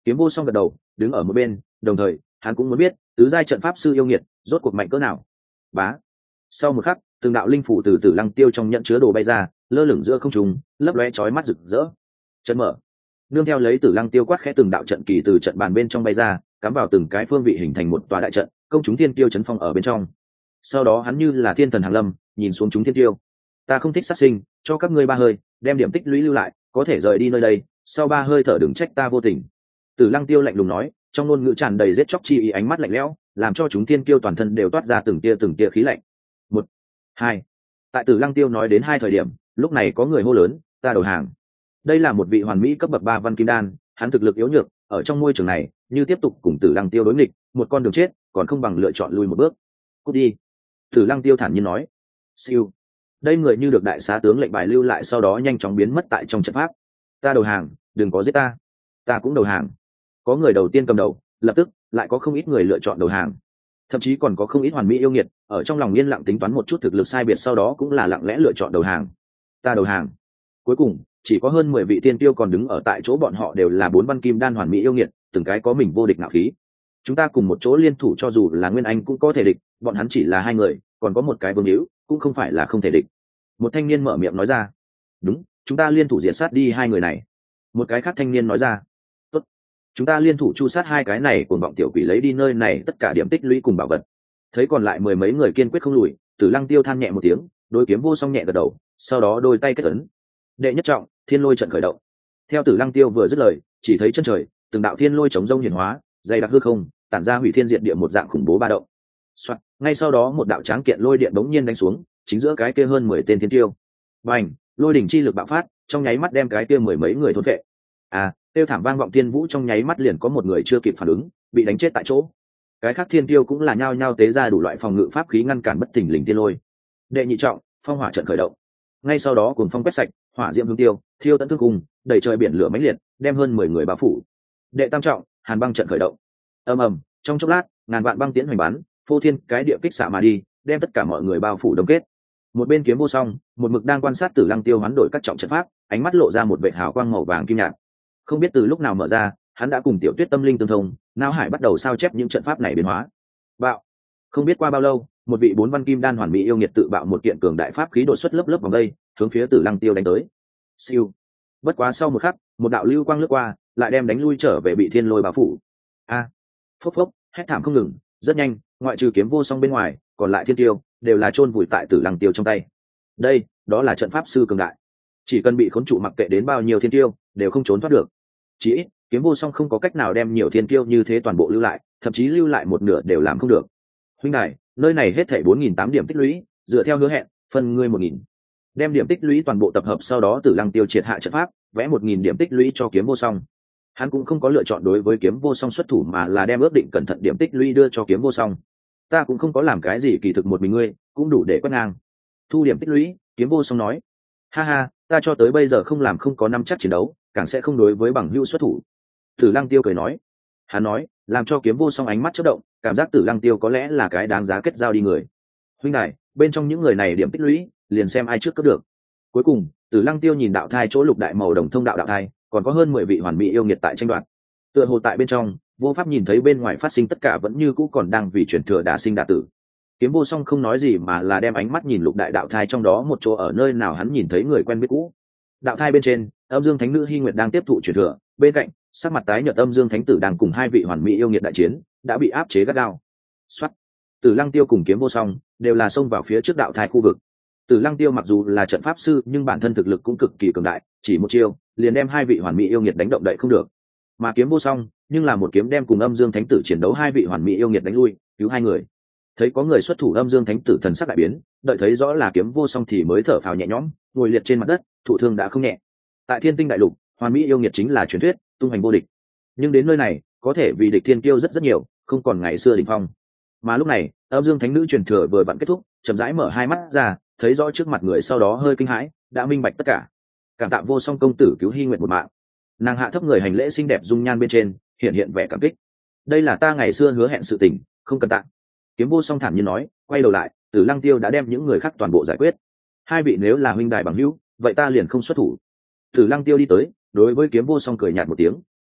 Kiếm vô song gật đầu, đứng ở một bên, đồng thời hắn cũng muốn biết tứ giai trận pháp sư yêu nghiệt rốt cuộc mạnh cỡ nào. Bá. Sau một khắc, từng đạo linh phủ từ Tử Lăng Tiêu trong nhận chứa đồ bay ra, lơ lửng giữa không trung, lấp lóe chói mắt rực rỡ. Trận mở. Nương theo lấy Tử Lăng Tiêu quát khẽ, từng đạo trận kỳ từ trận bàn bên trong bay ra, cắm vào từng cái phương vị hình thành một tòa đại trận, công chúng thiên tiêu chấn phong ở bên trong. Sau đó hắn như là thiên thần hàng lâm, nhìn xuống chúng thiên tiêu. Ta không thích sát sinh, cho các ngươi ba hơi, đem điểm tích lũy lưu lại, có thể rời đi nơi đây, sau ba hơi thở đừng trách ta vô tình. Tử Lăng Tiêu lạnh lùng nói, trong ngôn ngữ tràn đầy giết chóc chi ý, ánh mắt lạnh lẽo, làm cho chúng thiên kiêu toàn thân đều toát ra từng tia từng tia khí lạnh. Một, hai. Tại Tử Lăng Tiêu nói đến hai thời điểm, lúc này có người hô lớn, ta đầu hàng. Đây là một vị hoàn mỹ cấp bậc ba văn kim đan, hắn thực lực yếu nhược, ở trong môi trường này, như tiếp tục cùng Tử Lăng Tiêu đối nghịch, một con đường chết, còn không bằng lựa chọn lui một bước. Cút đi. Tử Lăng Tiêu thản nhiên nói. Siêu. Đây người như được đại xá tướng lệnh bài lưu lại, sau đó nhanh chóng biến mất tại trong trận pháp. Ta đầu hàng, đừng có giết ta. Ta cũng đầu hàng. Có người đầu tiên cầm đầu, lập tức lại có không ít người lựa chọn đầu hàng, thậm chí còn có không ít hoàn mỹ yêu nghiệt ở trong lòng yên lặng tính toán một chút thực lực sai biệt, sau đó cũng là lặng lẽ lựa chọn đầu hàng. Ta đầu hàng. Cuối cùng chỉ có hơn mười vị tiên tiêu còn đứng ở tại chỗ, bọn họ đều là bốn văn kim đan hoàn mỹ yêu nghiệt, từng cái có mình vô địch ngạo khí. Chúng ta cùng một chỗ liên thủ, cho dù là Nguyên Anh cũng có thể địch, bọn hắn chỉ là hai người, còn có một cái vương hữu, cũng không phải là không thể địch. Một thanh niên mở miệng nói ra. Đúng, chúng ta liên thủ diệt sát đi hai người này. Một cái khác thanh niên nói ra. Tốt, chúng ta liên thủ chu sát hai cái này, cuồng vọng tiểu quỷ lấy đi nơi này tất cả điểm tích lũy cùng bảo vật. Thấy còn lại mười mấy người kiên quyết không lùi, Tử Lăng Tiêu than nhẹ một tiếng, đôi kiếm vô song nhẹ gật đầu, sau đó đôi tay kết ấn. Đệ nhất trọng, thiên lôi trận khởi động. Theo Tử Lăng Tiêu vừa dứt lời, chỉ thấy chân trời từng đạo thiên lôi chống rông hiển hóa, dày đặc hư không, tản ra hủy thiên diệt địa một dạng khủng bố ba động. Soạt, ngay sau đó một đạo tráng kiện lôi điện bỗng nhiên đánh xuống, chính giữa cái kia hơn mười tên thiên tiêu. Bành, lôi đỉnh chi lực bạo phát, trong nháy mắt đem cái kia mười mấy người thôn phệ. À, tiêu thảm vang vọng thiên vũ, trong nháy mắt liền có một người chưa kịp phản ứng, bị đánh chết tại chỗ. Cái khác thiên tiêu cũng là nhao nhao tế ra đủ loại phòng ngự pháp khí ngăn cản bất thình lình thiên lôi. Đệ nhị trọng, phong hỏa trận khởi động. Ngay sau đó cuồng phong quét sạch, hỏa diễm hướng tiêu, thiêu tận thương cùng, đầy trời biển lửa mãnh liệt, đem hơn mười người bao phủ. Đệ tam trọng, hàn băng trận khởi động. Ầm ầm, trong chốc lát, ngàn vạn băng tiễn hoành bắn, phô thiên cái địa kích xạ mà đi, đem tất cả mọi người bao phủ đông kết. Một bên kiếm vô song, một mực đang quan sát Tử Lăng Tiêu hoán đổi các trọng trận pháp, ánh mắt lộ ra một vệt hào quang màu vàng kim nhạt. Không biết từ lúc nào mở ra, hắn đã cùng Tiểu Tuyết tâm linh tương thông, não hải bắt đầu sao chép những trận pháp này biến hóa. Bạo. Không biết qua bao lâu, một vị bốn văn kim đan hoàn mỹ yêu nghiệt tự bạo một kiện cường đại pháp khí đột xuất lớp lớp vòng đây, hướng phía Tử Lăng Tiêu đánh tới. Siêu. Bất quá sau một khắc, một đạo lưu quang lướt qua, lại đem đánh lui trở về, bị thiên lôi bao phủ. A. À. Phốc phốc, hét thảm không ngừng, rất nhanh, ngoại trừ kiếm vô song bên ngoài, còn lại thiên tiêu đều là chôn vùi tại Tử Lăng Tiêu trong tay. Đây, đó là trận pháp sư cường đại. Chỉ cần bị khốn trụ, mặc kệ đến bao nhiêu thiên tiêu, đều không trốn thoát được. Chỉ ít, kiếm vô song không có cách nào đem nhiều thiên tiêu như thế toàn bộ lưu lại, thậm chí lưu lại một nửa đều làm không được. Huynh đài, nơi này hết thảy bốn nghìn tám điểm tích lũy, dựa theo hứa hẹn, phân ngươi một nghìn. Đem điểm tích lũy toàn bộ tập hợp, sau đó Tử Lăng Tiêu triệt hạ trận pháp, vẽ một nghìn điểm tích lũy cho kiếm vô song. Hắn cũng không có lựa chọn đối với kiếm vô song xuất thủ, mà là đem ước định cẩn thận điểm tích lũy đưa cho kiếm vô song. Ta cũng không có làm cái gì kỳ thực, một mình ngươi cũng đủ để quét ngang. Thu điểm tích lũy, kiếm vô song nói. Ha ha, ta cho tới bây giờ không làm không có năm chắc chiến đấu, càng sẽ không đối với bằng hữu xuất thủ. Tử Lăng Tiêu cười nói. Hắn nói, làm cho kiếm vô song ánh mắt chớp động, cảm giác Tử Lăng Tiêu có lẽ là cái đáng giá kết giao đi người. Huynh đài, bên trong những người này điểm tích lũy, liền xem ai trước cướp được. Cuối cùng, Tử Lăng Tiêu nhìn đạo thai chỗ lục đại màu đồng thông đạo đạo thai, còn có hơn mười vị hoàn mỹ yêu nghiệt tại tranh đoạt. Tựa hồ tại bên trong, vô pháp nhìn thấy bên ngoài phát sinh, tất cả vẫn như cũ còn đang vì chuyển thừa đả sinh đả tử. Kiếm vô song không nói gì, mà là đem ánh mắt nhìn lục đại đạo thai trong đó một chỗ, ở nơi nào hắn nhìn thấy người quen biết cũ. Đạo thai bên trên, Âm Dương Thánh Nữ Hy Nguyệt đang tiếp thụ chuyển thừa, bên cạnh, sắc mặt tái nhợt Âm Dương Thánh Tử đang cùng hai vị hoàn mỹ yêu nghiệt đại chiến, đã bị áp chế gắt gao. Soát. Tử Lăng Tiêu cùng kiếm vô song đều là xông vào phía trước đạo thai khu vực. Tử Lăng Tiêu mặc dù là trận pháp sư, nhưng bản thân thực lực cũng cực kỳ cường đại, chỉ một chiêu liền đem hai vị hoàn mỹ yêu nghiệt đánh động đậy không được. Mà kiếm vô song, nhưng là một kiếm đem cùng Âm Dương Thánh Tử chiến đấu hai vị hoàn mỹ yêu nghiệt đánh lui, cứu hai người. Thấy có người xuất thủ, Âm Dương Thánh Tử thần sắc đại biến, đợi thấy rõ là kiếm vô song thì mới thở phào nhẹ nhõm, ngồi liệt trên mặt đất, thụ thương đã không nhẹ. Tại Thiên Tinh Đại Lục, hoàn mỹ yêu nghiệt chính là truyền thuyết, tung hoành vô địch. Nhưng đến nơi này, có thể vì địch thiên kiêu rất rất nhiều, không còn ngày xưa đỉnh phong. Mà lúc này, Âm Dương Thánh Nữ truyền thừa vừa vặn kết thúc, chậm rãi mở hai mắt ra, thấy rõ trước mặt người, sau đó hơi kinh hãi, đã minh bạch tất cả. Cảm tạ vô song công tử cứu Hy Nguyệt một mạng. Nàng hạ thấp người hành lễ, xinh đẹp dung nhan bên trên hiện hiện vẻ cảm kích. Đây là ta ngày xưa hứa hẹn sự tình, không cần tạ. Kiếm vô song thản nhiên nói, quay đầu lại, Tử Lăng Tiêu đã đem những người khác toàn bộ giải quyết. Hai vị nếu là huynh đài bằng hữu, vậy ta liền không xuất thủ. Tử Lăng Tiêu đi tới, đối với kiếm vô song cười nhạt một tiếng.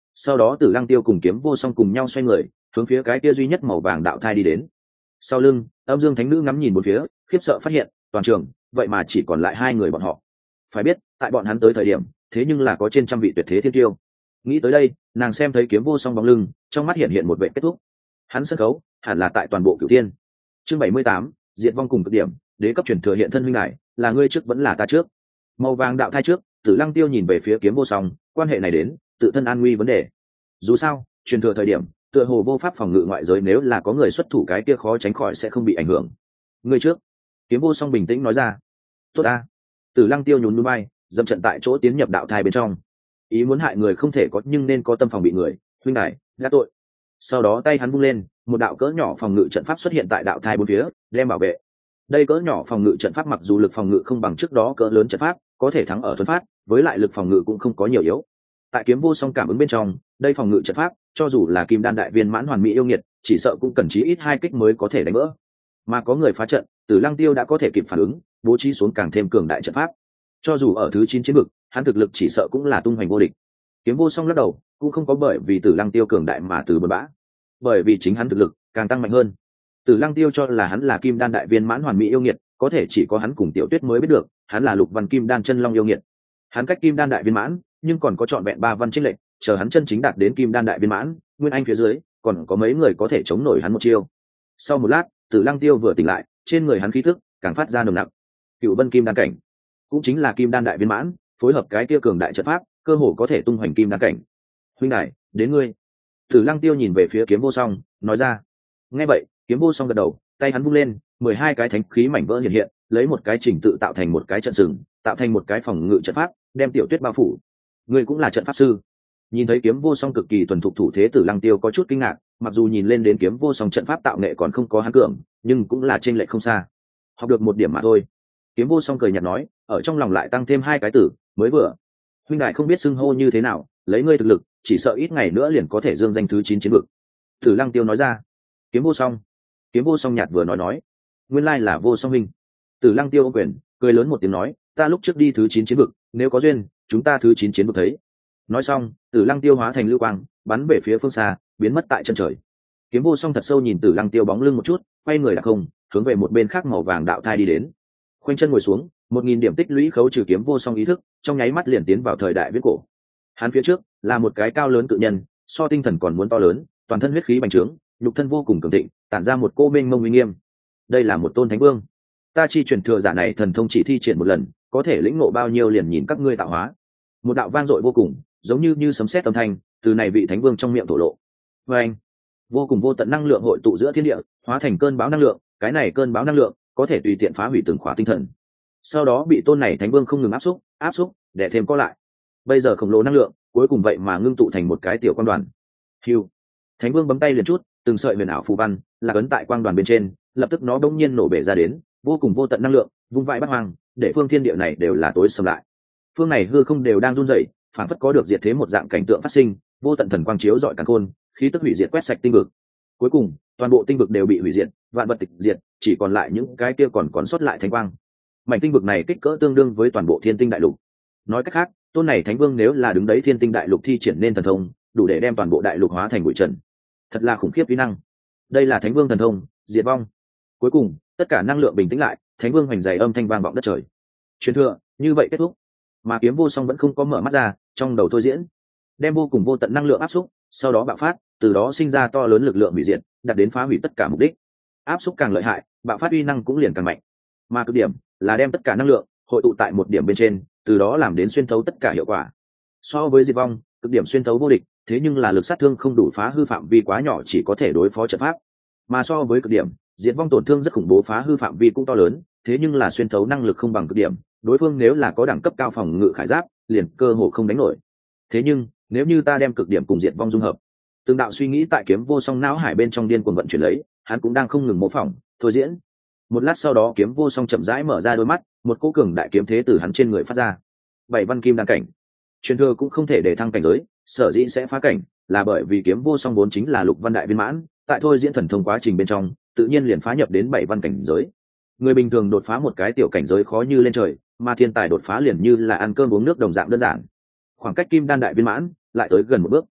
sau đó Tử Lăng Tiêu cùng Kiếm Vô Song cùng nhau xoay người hướng phía cái kia duy nhất màu vàng đạo thai đi đến. Sau lưng Âm Dương Thánh Nữ ngắm nhìn một phía, khiếp sợ phát hiện toàn trường vậy mà chỉ còn lại hai người bọn họ. Phải biết tại bọn hắn tới thời điểm thế nhưng là có trên trăm vị tuyệt thế thiên tiêu. Nghĩ tới đây, nàng xem thấy Kiếm Vô Song bóng lưng, trong mắt hiện hiện một vẻ kết thúc. Hắn sân khấu hẳn là tại toàn bộ Cửu Thiên. Chương bảy mươi tám, diệt vong cùng cực điểm, đế cấp truyền thừa hiện thân huynh ngài, là ngươi trước vẫn là ta trước. Màu vàng đạo thai trước, Tử Lăng Tiêu nhìn về phía Kiếm Vô Song, quan hệ này đến tự thân an nguy vấn đề. Dù sao, truyền thừa thời điểm, tựa hồ vô pháp phòng ngự ngoại giới, nếu là có người xuất thủ cái kia khó tránh khỏi sẽ không bị ảnh hưởng. Ngươi trước. Kiếm Vô Song bình tĩnh nói ra. Tốt a. Tử Lăng Tiêu nhún nhún vai, dậm trận tại chỗ tiến nhập đạo thai bên trong. Ý muốn hại người không thể có, nhưng nên có tâm phòng bị người, huynh đài, gác tội. Sau đó tay hắn vung lên, một đạo cỡ nhỏ phòng ngự trận pháp xuất hiện tại đạo thai bốn phía, đem bảo vệ. Đây cỡ nhỏ phòng ngự trận pháp mặc dù lực phòng ngự không bằng trước đó cỡ lớn trận pháp, có thể thắng ở thuần phát, với lại lực phòng ngự cũng không có nhiều yếu. Tại Kiếm Vô Song cảm ứng bên trong, đây phòng ngự trận pháp, cho dù là kim đan đại viên mãn hoàn mỹ yêu nghiệt, chỉ sợ cũng cần chí ít hai kích mới có thể đánh vỡ. Mà có người phá trận, Tử Lăng Tiêu đã có thể kịp phản ứng, bố trí xuống càng thêm cường đại trận pháp. Cho dù ở thứ chín chiến vực, hắn thực lực chỉ sợ cũng là tung hoành vô địch. Kiếm Vô Song lắc đầu, cũng không có bởi vì Tử Lăng Tiêu cường đại mà từ bờ bã, bởi vì chính hắn thực lực càng tăng mạnh hơn. Tử Lăng Tiêu cho là hắn là kim đan đại viên mãn hoàn mỹ yêu nghiệt, có thể chỉ có hắn cùng Tiểu Tuyết mới biết được, hắn là lục văn kim đan chân long yêu nghiệt. Hắn cách kim đan đại viên mãn, nhưng còn có trọn vẹn ba văn chênh lệch, chờ hắn chân chính đạt đến kim đan đại viên mãn, nguyên anh phía dưới, còn có mấy người có thể chống nổi hắn một chiêu. Sau một lát, Tử Lăng Tiêu vừa tỉnh lại, trên người hắn khí tức càng phát ra nồng nặc. Cựu Vân Kim Đan cảnh, cũng chính là kim đan đại viên mãn, phối hợp cái kia cường đại trận pháp, cơ hồ có thể tung hoành kim đan cảnh. Huynh đại, đến ngươi. Tử Lăng Tiêu nhìn về phía Kiếm Vô Song, nói ra. Nghe vậy, Kiếm Vô Song gật đầu, tay hắn vung lên, mười hai cái thánh khí mảnh vỡ hiện hiện, lấy một cái trình tự tạo thành một cái trận sừng, tạo thành một cái phòng ngự trận pháp, đem Tiểu Tuyết bao phủ. Ngươi cũng là trận pháp sư. Nhìn thấy Kiếm Vô Song cực kỳ thuần thục thủ thế, Tử Lăng Tiêu có chút kinh ngạc, mặc dù nhìn lên đến Kiếm Vô Song trận pháp tạo nghệ còn không có hắn cường, nhưng cũng là chênh lệch không xa. Học được một điểm mà thôi. Kiếm Vô Song cười nhạt nói, ở trong lòng lại tăng thêm hai cái tử, mới vừa. Huynh đại không biết xưng hô như thế nào, lấy ngươi thực lực, chỉ sợ ít ngày nữa liền có thể dương danh thứ chín chiến vực. Tử Lăng Tiêu nói ra. Kiếm Vô Song. Kiếm Vô Song nhạt vừa nói nói, nguyên lai là Vô Song huynh. Tử Lăng Tiêu ôm quyền, cười lớn một tiếng nói, ta lúc trước đi thứ chín chiến vực, nếu có duyên, chúng ta thứ chín chiến vực thấy. Nói xong, Tử Lăng Tiêu hóa thành lưu quang, bắn về phía phương xa, biến mất tại chân trời. Kiếm Vô Song thật sâu nhìn Tử Lăng Tiêu bóng lưng một chút, quay người đạp không, hướng về một bên khác màu vàng đạo thai đi đến. Khoanh chân ngồi xuống, một nghìn điểm tích lũy khấu trừ Kiếm Vô Song ý thức, trong nháy mắt liền tiến vào thời đại viễn cổ. Hắn phía trước là một cái cao lớn cự nhân, so tinh thần còn muốn to lớn, toàn thân huyết khí bành trướng, nhục thân vô cùng cường thịnh, tản ra một cô mênh mông uy nghiêm. Đây là một tôn thánh vương. Ta chi truyền thừa giả này thần thông chỉ thi triển một lần, có thể lĩnh ngộ bao nhiêu liền nhìn các ngươi tạo hóa. Một đạo vang dội vô cùng, giống như như sấm sét âm thanh, từ này vị thánh vương trong miệng thổ lộ. Và anh, vô cùng vô tận năng lượng hội tụ giữa thiên địa, hóa thành cơn bão năng lượng, cái này cơn bão năng lượng có thể tùy tiện phá hủy từng khỏa tinh thần. Sau đó bị tôn này thánh vương không ngừng áp xúc, áp xúc, để thêm có lại. Bây giờ khổng lồ năng lượng, cuối cùng vậy mà ngưng tụ thành một cái tiểu quang đoàn. Hưu. Thánh vương bấm tay liền chút, từng sợi huyền ảo phù văn là ấn tại quang đoàn bên trên, lập tức nó bỗng nhiên nổ bể ra đến, vô cùng vô tận năng lượng, vung vãi bát hoang, để phương thiên địa này đều là tối sầm lại. Phương này hư không đều đang run rẩy, phản phất có được diệt thế một dạng cảnh tượng phát sinh, vô tận thần quang chiếu rọi càn khôn, khí tức hủy diệt quét sạch tinh vực. Cuối cùng, toàn bộ tinh vực đều bị hủy diệt, vạn vật tịch diệt, chỉ còn lại những cái kia còn còn sót lại thánh quang. Mảnh tinh vực này kích cỡ tương đương với toàn bộ thiên tinh đại lục. Nói cách khác, tôn này thánh vương nếu là đứng đấy thiên tinh đại lục thi triển nên thần thông, đủ để đem toàn bộ đại lục hóa thành bụi trần. Thật là khủng khiếp uy năng. Đây là thánh vương thần thông, diệt vong. Cuối cùng, tất cả năng lượng bình tĩnh lại, thánh vương hoành dày âm thanh vang vọng đất trời. Truyền thừa như vậy kết thúc. Mà Kiếm Vô Song vẫn không có mở mắt ra, trong đầu thôi diễn, đem vô cùng vô tận năng lượng áp xúc, sau đó bạo phát, từ đó sinh ra to lớn lực lượng hủy diệt, đạt đến phá hủy tất cả mục đích. Áp xúc càng lợi hại, bạo phát uy năng cũng liền càng mạnh. Mà cực điểm là đem tất cả năng lượng hội tụ tại một điểm bên trên, từ đó làm đến xuyên thấu tất cả hiệu quả. So với diệt vong, cực điểm xuyên thấu vô địch, thế nhưng là lực sát thương không đủ, phá hư phạm vi quá nhỏ, chỉ có thể đối phó trận pháp. Mà so với cực điểm, diệt vong tổn thương rất khủng bố, phá hư phạm vi cũng to lớn, thế nhưng là xuyên thấu năng lực không bằng cực điểm, đối phương nếu là có đẳng cấp cao phòng ngự khải giáp, liền cơ hồ không đánh nổi. Thế nhưng nếu như ta đem cực điểm cùng diệt vong dung hợp, từng đạo suy nghĩ tại Kiếm Vô Song não hải bên trong điên cuồng vận chuyển lấy, hắn cũng đang không ngừng mô phỏng thôi diễn. Một lát sau đó, Kiếm Vô Song chậm rãi mở ra đôi mắt, một cỗ cường đại kiếm thế từ hắn trên người phát ra. Bảy văn kim đan cảnh, truyền thừa cũng không thể để thăng cảnh giới, sở dĩ sẽ phá cảnh, là bởi vì Kiếm Vô Song vốn chính là lục văn đại viên mãn, tại thôi diễn thần thông quá trình bên trong, tự nhiên liền phá nhập đến bảy văn cảnh giới. Người bình thường đột phá một cái tiểu cảnh giới khó như lên trời, mà thiên tài đột phá liền như là ăn cơm uống nước đồng dạng đơn giản. Khoảng cách kim đan đại viên mãn lại tới gần một bước.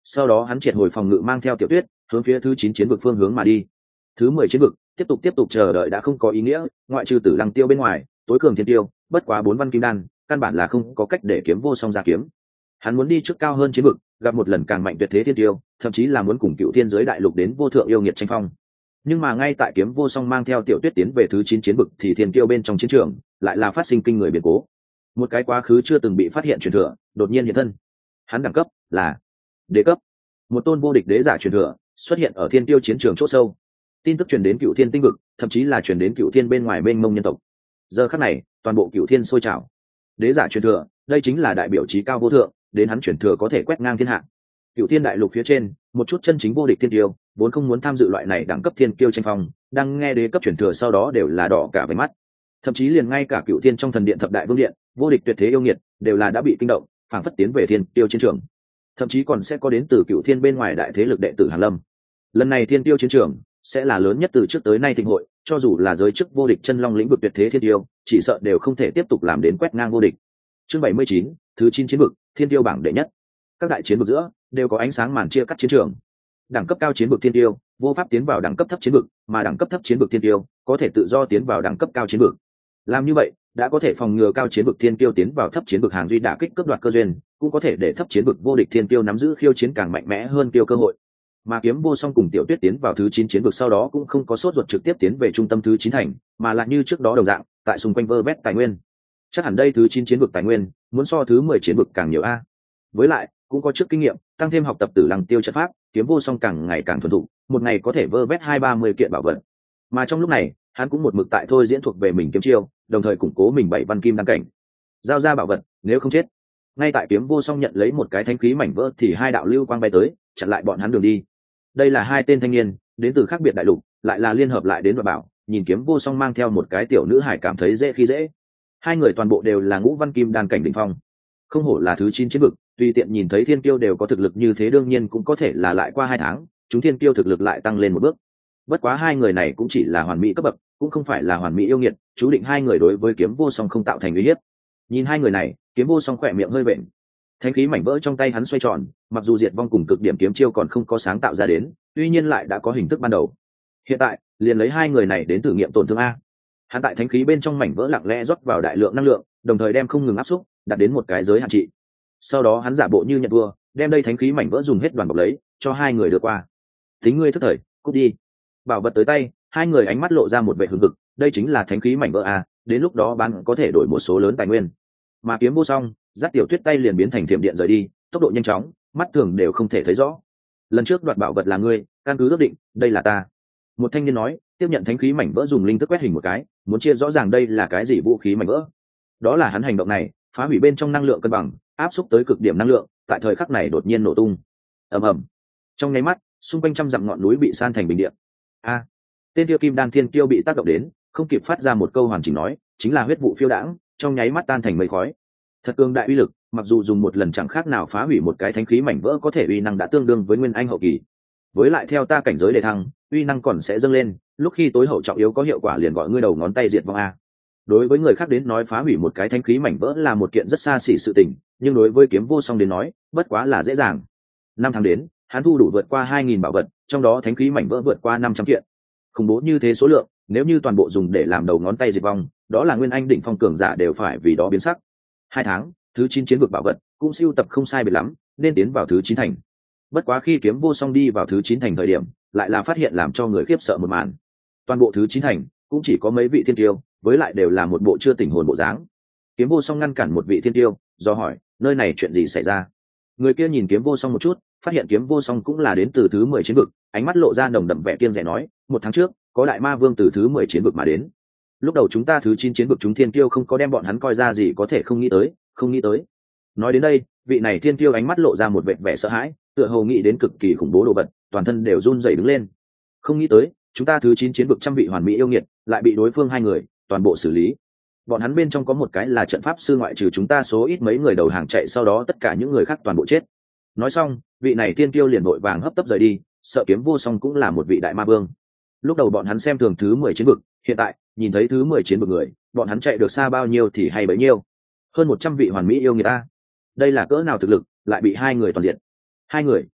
sau đó hắn triệt hồi phòng ngự mang theo Tiểu Tuyết hướng phía thứ chín chiến vực phương hướng mà đi. Thứ mười chiến vực tiếp tục tiếp tục chờ đợi đã không có ý nghĩa, ngoại trừ Tử Lăng Tiêu bên ngoài, tối cường thiên tiêu bất quá bốn văn kim đan, căn bản là không có cách để Kiếm Vô Song ra kiếm. Hắn muốn đi trước cao hơn chiến vực, gặp một lần càng mạnh tuyệt thế thiên tiêu, thậm chí là muốn cùng cựu thiên giới đại lục đến vô thượng yêu nghiệt tranh phong. Nhưng mà ngay tại Kiếm Vô Song mang theo Tiểu Tuyết tiến về thứ chín chiến vực thì thiên tiêu bên trong chiến trường lại là phát sinh kinh người biến cố. Một cái quá khứ chưa từng bị phát hiện truyền thừa đột nhiên hiện thân. Hắn đẳng cấp là đế cấp. Một tôn vô địch đế giả truyền thừa xuất hiện ở thiên tiêu chiến trường chỗ sâu. Tin tức truyền đến cựu thiên tinh vực, thậm chí là truyền đến cựu thiên bên ngoài mênh mông nhân tộc. Giờ khắc này, toàn bộ cựu thiên sôi trào. Đế giả truyền thừa, đây chính là đại biểu chí cao vô thượng, đến hắn truyền thừa có thể quét ngang thiên hạ. Cựu thiên đại lục phía trên, một chút chân chính vô địch thiên tiêu, vốn không muốn tham dự loại này đẳng cấp thiên kiêu tranh phong, đang nghe đế cấp truyền thừa sau đó đều là đỏ cả váy mắt. Thậm chí liền ngay cả cựu thiên trong thần điện thập đại vương điện, vô địch tuyệt thế yêu nghiệt, đều là đã bị kinh động, phảng phất tiến về thiên tiêu chiến trường. Thậm chí còn sẽ có đến từ cựu thiên bên ngoài đại thế lực đệ tử Hàn Lâm. Lần này thiên tiêu chiến trường sẽ là lớn nhất từ trước tới nay thịnh hội, cho dù là giới chức vô địch chân long lĩnh vực tuyệt thế thiên tiêu, chỉ sợ đều không thể tiếp tục làm đến quét ngang vô địch. Chương bảy mươi chín, thứ chín chiến vực, thiên tiêu bảng đệ nhất. Các đại chiến vực giữa đều có ánh sáng màn chia cắt chiến trường. Đẳng cấp cao chiến vực thiên tiêu vô pháp tiến vào đẳng cấp thấp chiến vực, mà đẳng cấp thấp chiến vực thiên tiêu có thể tự do tiến vào đẳng cấp cao chiến vực. Làm như vậy đã có thể phòng ngừa cao chiến vực thiên tiêu tiến vào thấp chiến vực hàng duy đả kích cướp đoạt cơ duyên, cũng có thể để thấp chiến vực vô địch thiên tiêu nắm giữ khiêu chiến càng mạnh mẽ hơn tiêu cơ hội. Mà Kiếm Vô Song cùng Tiểu Tuyết tiến vào thứ chín chiến vực sau đó cũng không có sốt ruột trực tiếp tiến về trung tâm thứ chín thành, mà lại như trước đó đồng dạng, tại xung quanh vơ vét tài nguyên. Chắc hẳn đây thứ chín chiến vực tài nguyên muốn so thứ mười chiến vực càng nhiều a. Với lại, cũng có trước kinh nghiệm, tăng thêm học tập Tử Lăng Tiêu trận pháp, Kiếm Vô Song càng ngày càng thuần thục, một ngày có thể vơ vét hai ba mươi kiện bảo vật. Mà trong lúc này, hắn cũng một mực tại thôi diễn thuộc về mình kiếm chiêu, đồng thời củng cố mình bảy văn kim đăng cảnh. Giao ra bảo vật, nếu không chết. Ngay tại Kiếm Vô Song nhận lấy một cái thánh khí mảnh vỡ thì hai đạo lưu quang bay tới, chặn lại bọn hắn đường đi. Đây là hai tên thanh niên, đến từ khác biệt đại lục, lại là liên hợp lại đến đoạt bảo, nhìn Kiếm Vô Song mang theo một cái tiểu nữ hải cảm thấy dễ khi dễ. Hai người toàn bộ đều là ngũ văn kim đan cảnh đỉnh phong. Không hổ là thứ chín chiến vực, tùy tiện nhìn thấy thiên kiêu đều có thực lực như thế, đương nhiên cũng có thể là lại qua hai tháng, chúng thiên kiêu thực lực lại tăng lên một bước. Bất quá hai người này cũng chỉ là hoàn mỹ cấp bậc, cũng không phải là hoàn mỹ yêu nghiệt, chú định hai người đối với Kiếm Vô Song không tạo thành uy hiếp. Nhìn hai người này, Kiếm Vô Song khỏe miệng hơi vện. Thánh khí mảnh vỡ trong tay hắn xoay tròn, mặc dù diệt vong cùng cực điểm kiếm chiêu còn không có sáng tạo ra đến, tuy nhiên lại đã có hình thức ban đầu. Hiện tại, liền lấy hai người này đến thử nghiệm tổn thương a. Hắn tại thánh khí bên trong mảnh vỡ lặng lẽ rót vào đại lượng năng lượng, đồng thời đem không ngừng áp xúc, đạt đến một cái giới hạn trị. Sau đó hắn giả bộ như nhận vua, đem đây thánh khí mảnh vỡ dùng hết đoàn bọc lấy, cho hai người đưa qua. Tính ngươi thất thời, cút đi. Bảo vật tới tay, hai người ánh mắt lộ ra một vẻ hừng hực, đây chính là thánh khí mảnh vỡ a, đến lúc đó bán có thể đổi một số lớn tài nguyên. Mà Kiếm Vô Song, dắt Tiểu Tuyết tay liền biến thành thiểm điện rời đi, tốc độ nhanh chóng, mắt thường đều không thể thấy rõ. Lần trước đoạt bảo vật là ngươi, căn cứ ước định, đây là ta. Một thanh niên nói, tiếp nhận thánh khí mảnh vỡ dùng linh thức quét hình một cái, muốn chia rõ ràng đây là cái gì vũ khí mảnh vỡ. Đó là hắn hành động này, phá hủy bên trong năng lượng cân bằng, áp xúc tới cực điểm năng lượng, tại thời khắc này đột nhiên nổ tung. Ầm ầm. Trong nháy mắt, xung quanh trăm dặm ngọn núi bị san thành bình địa. A, tên tiêu kim đan thiên kiêu bị tác động đến, không kịp phát ra một câu hoàn chỉnh nói, chính là huyết vụ phiêu đãng, trong nháy mắt tan thành mây khói. Thật cường đại uy lực, mặc dù dùng một lần chẳng khác nào phá hủy một cái thánh khí mảnh vỡ có thể uy năng đã tương đương với nguyên anh hậu kỳ. Với lại theo ta cảnh giới đề thăng, uy năng còn sẽ dâng lên, lúc khi tối hậu trọng yếu có hiệu quả liền gọi ngươi đầu ngón tay diệt vong a. Đối với người khác đến nói phá hủy một cái thánh khí mảnh vỡ là một kiện rất xa xỉ sự tình, nhưng đối với Kiếm Vô Song đến nói, bất quá là dễ dàng. Năm tháng đến, hắn thu đủ vượt qua hai nghìn bảo vật, trong đó thánh khí mảnh vỡ vượt qua năm trăm kiện. Khủng bố như thế số lượng, nếu như toàn bộ dùng để làm đầu ngón tay diệt vong, đó là nguyên anh đỉnh phong cường giả đều phải vì đó biến sắc. Hai tháng, thứ chín chiến vực bảo vật cũng siêu tập không sai biệt lắm, nên tiến vào thứ chín thành. Bất quá khi Kiếm Vô Song đi vào thứ chín thành thời điểm, lại là phát hiện làm cho người khiếp sợ một màn. Toàn bộ thứ chín thành cũng chỉ có mấy vị thiên tiêu, với lại đều là một bộ chưa tỉnh hồn bộ dáng. Kiếm Vô Song ngăn cản một vị thiên tiêu, do hỏi, nơi này chuyện gì xảy ra? Người kia nhìn Kiếm Vô Song một chút, phát hiện Kiếm Vô Song cũng là đến từ thứ mười chiến vực, ánh mắt lộ ra nồng đậm vẻ kiêng dè nói, một tháng trước, có đại ma vương từ thứ mười chiến vực mà đến. Lúc đầu chúng ta thứ chín chiến vực chúng thiên tiêu không có đem bọn hắn coi ra gì, có thể không nghĩ tới, không nghĩ tới. Nói đến đây, vị này thiên tiêu ánh mắt lộ ra một vẻ vẻ sợ hãi, tựa hồ nghĩ đến cực kỳ khủng bố đồ vật, toàn thân đều run rẩy đứng lên. Không nghĩ tới, chúng ta thứ chín chiến vực trăm vị hoàn mỹ yêu nghiệt, lại bị đối phương hai người toàn bộ xử lý. Bọn hắn bên trong có một cái là trận pháp sư, ngoại trừ chúng ta số ít mấy người đầu hàng chạy, sau đó tất cả những người khác toàn bộ chết. Nói xong, vị này thiên tiêu liền vội vàng hấp tấp rời đi, sợ Kiếm Vô Song cũng là một vị đại ma vương. Lúc đầu bọn hắn xem thường thứ mười chiến vực, hiện tại nhìn thấy thứ mười chiến vực người, bọn hắn chạy được xa bao nhiêu thì hay bấy nhiêu. Hơn một trăm vị hoàn mỹ yêu nghiệt ta, đây là cỡ nào thực lực, lại bị hai người toàn diện. Hai người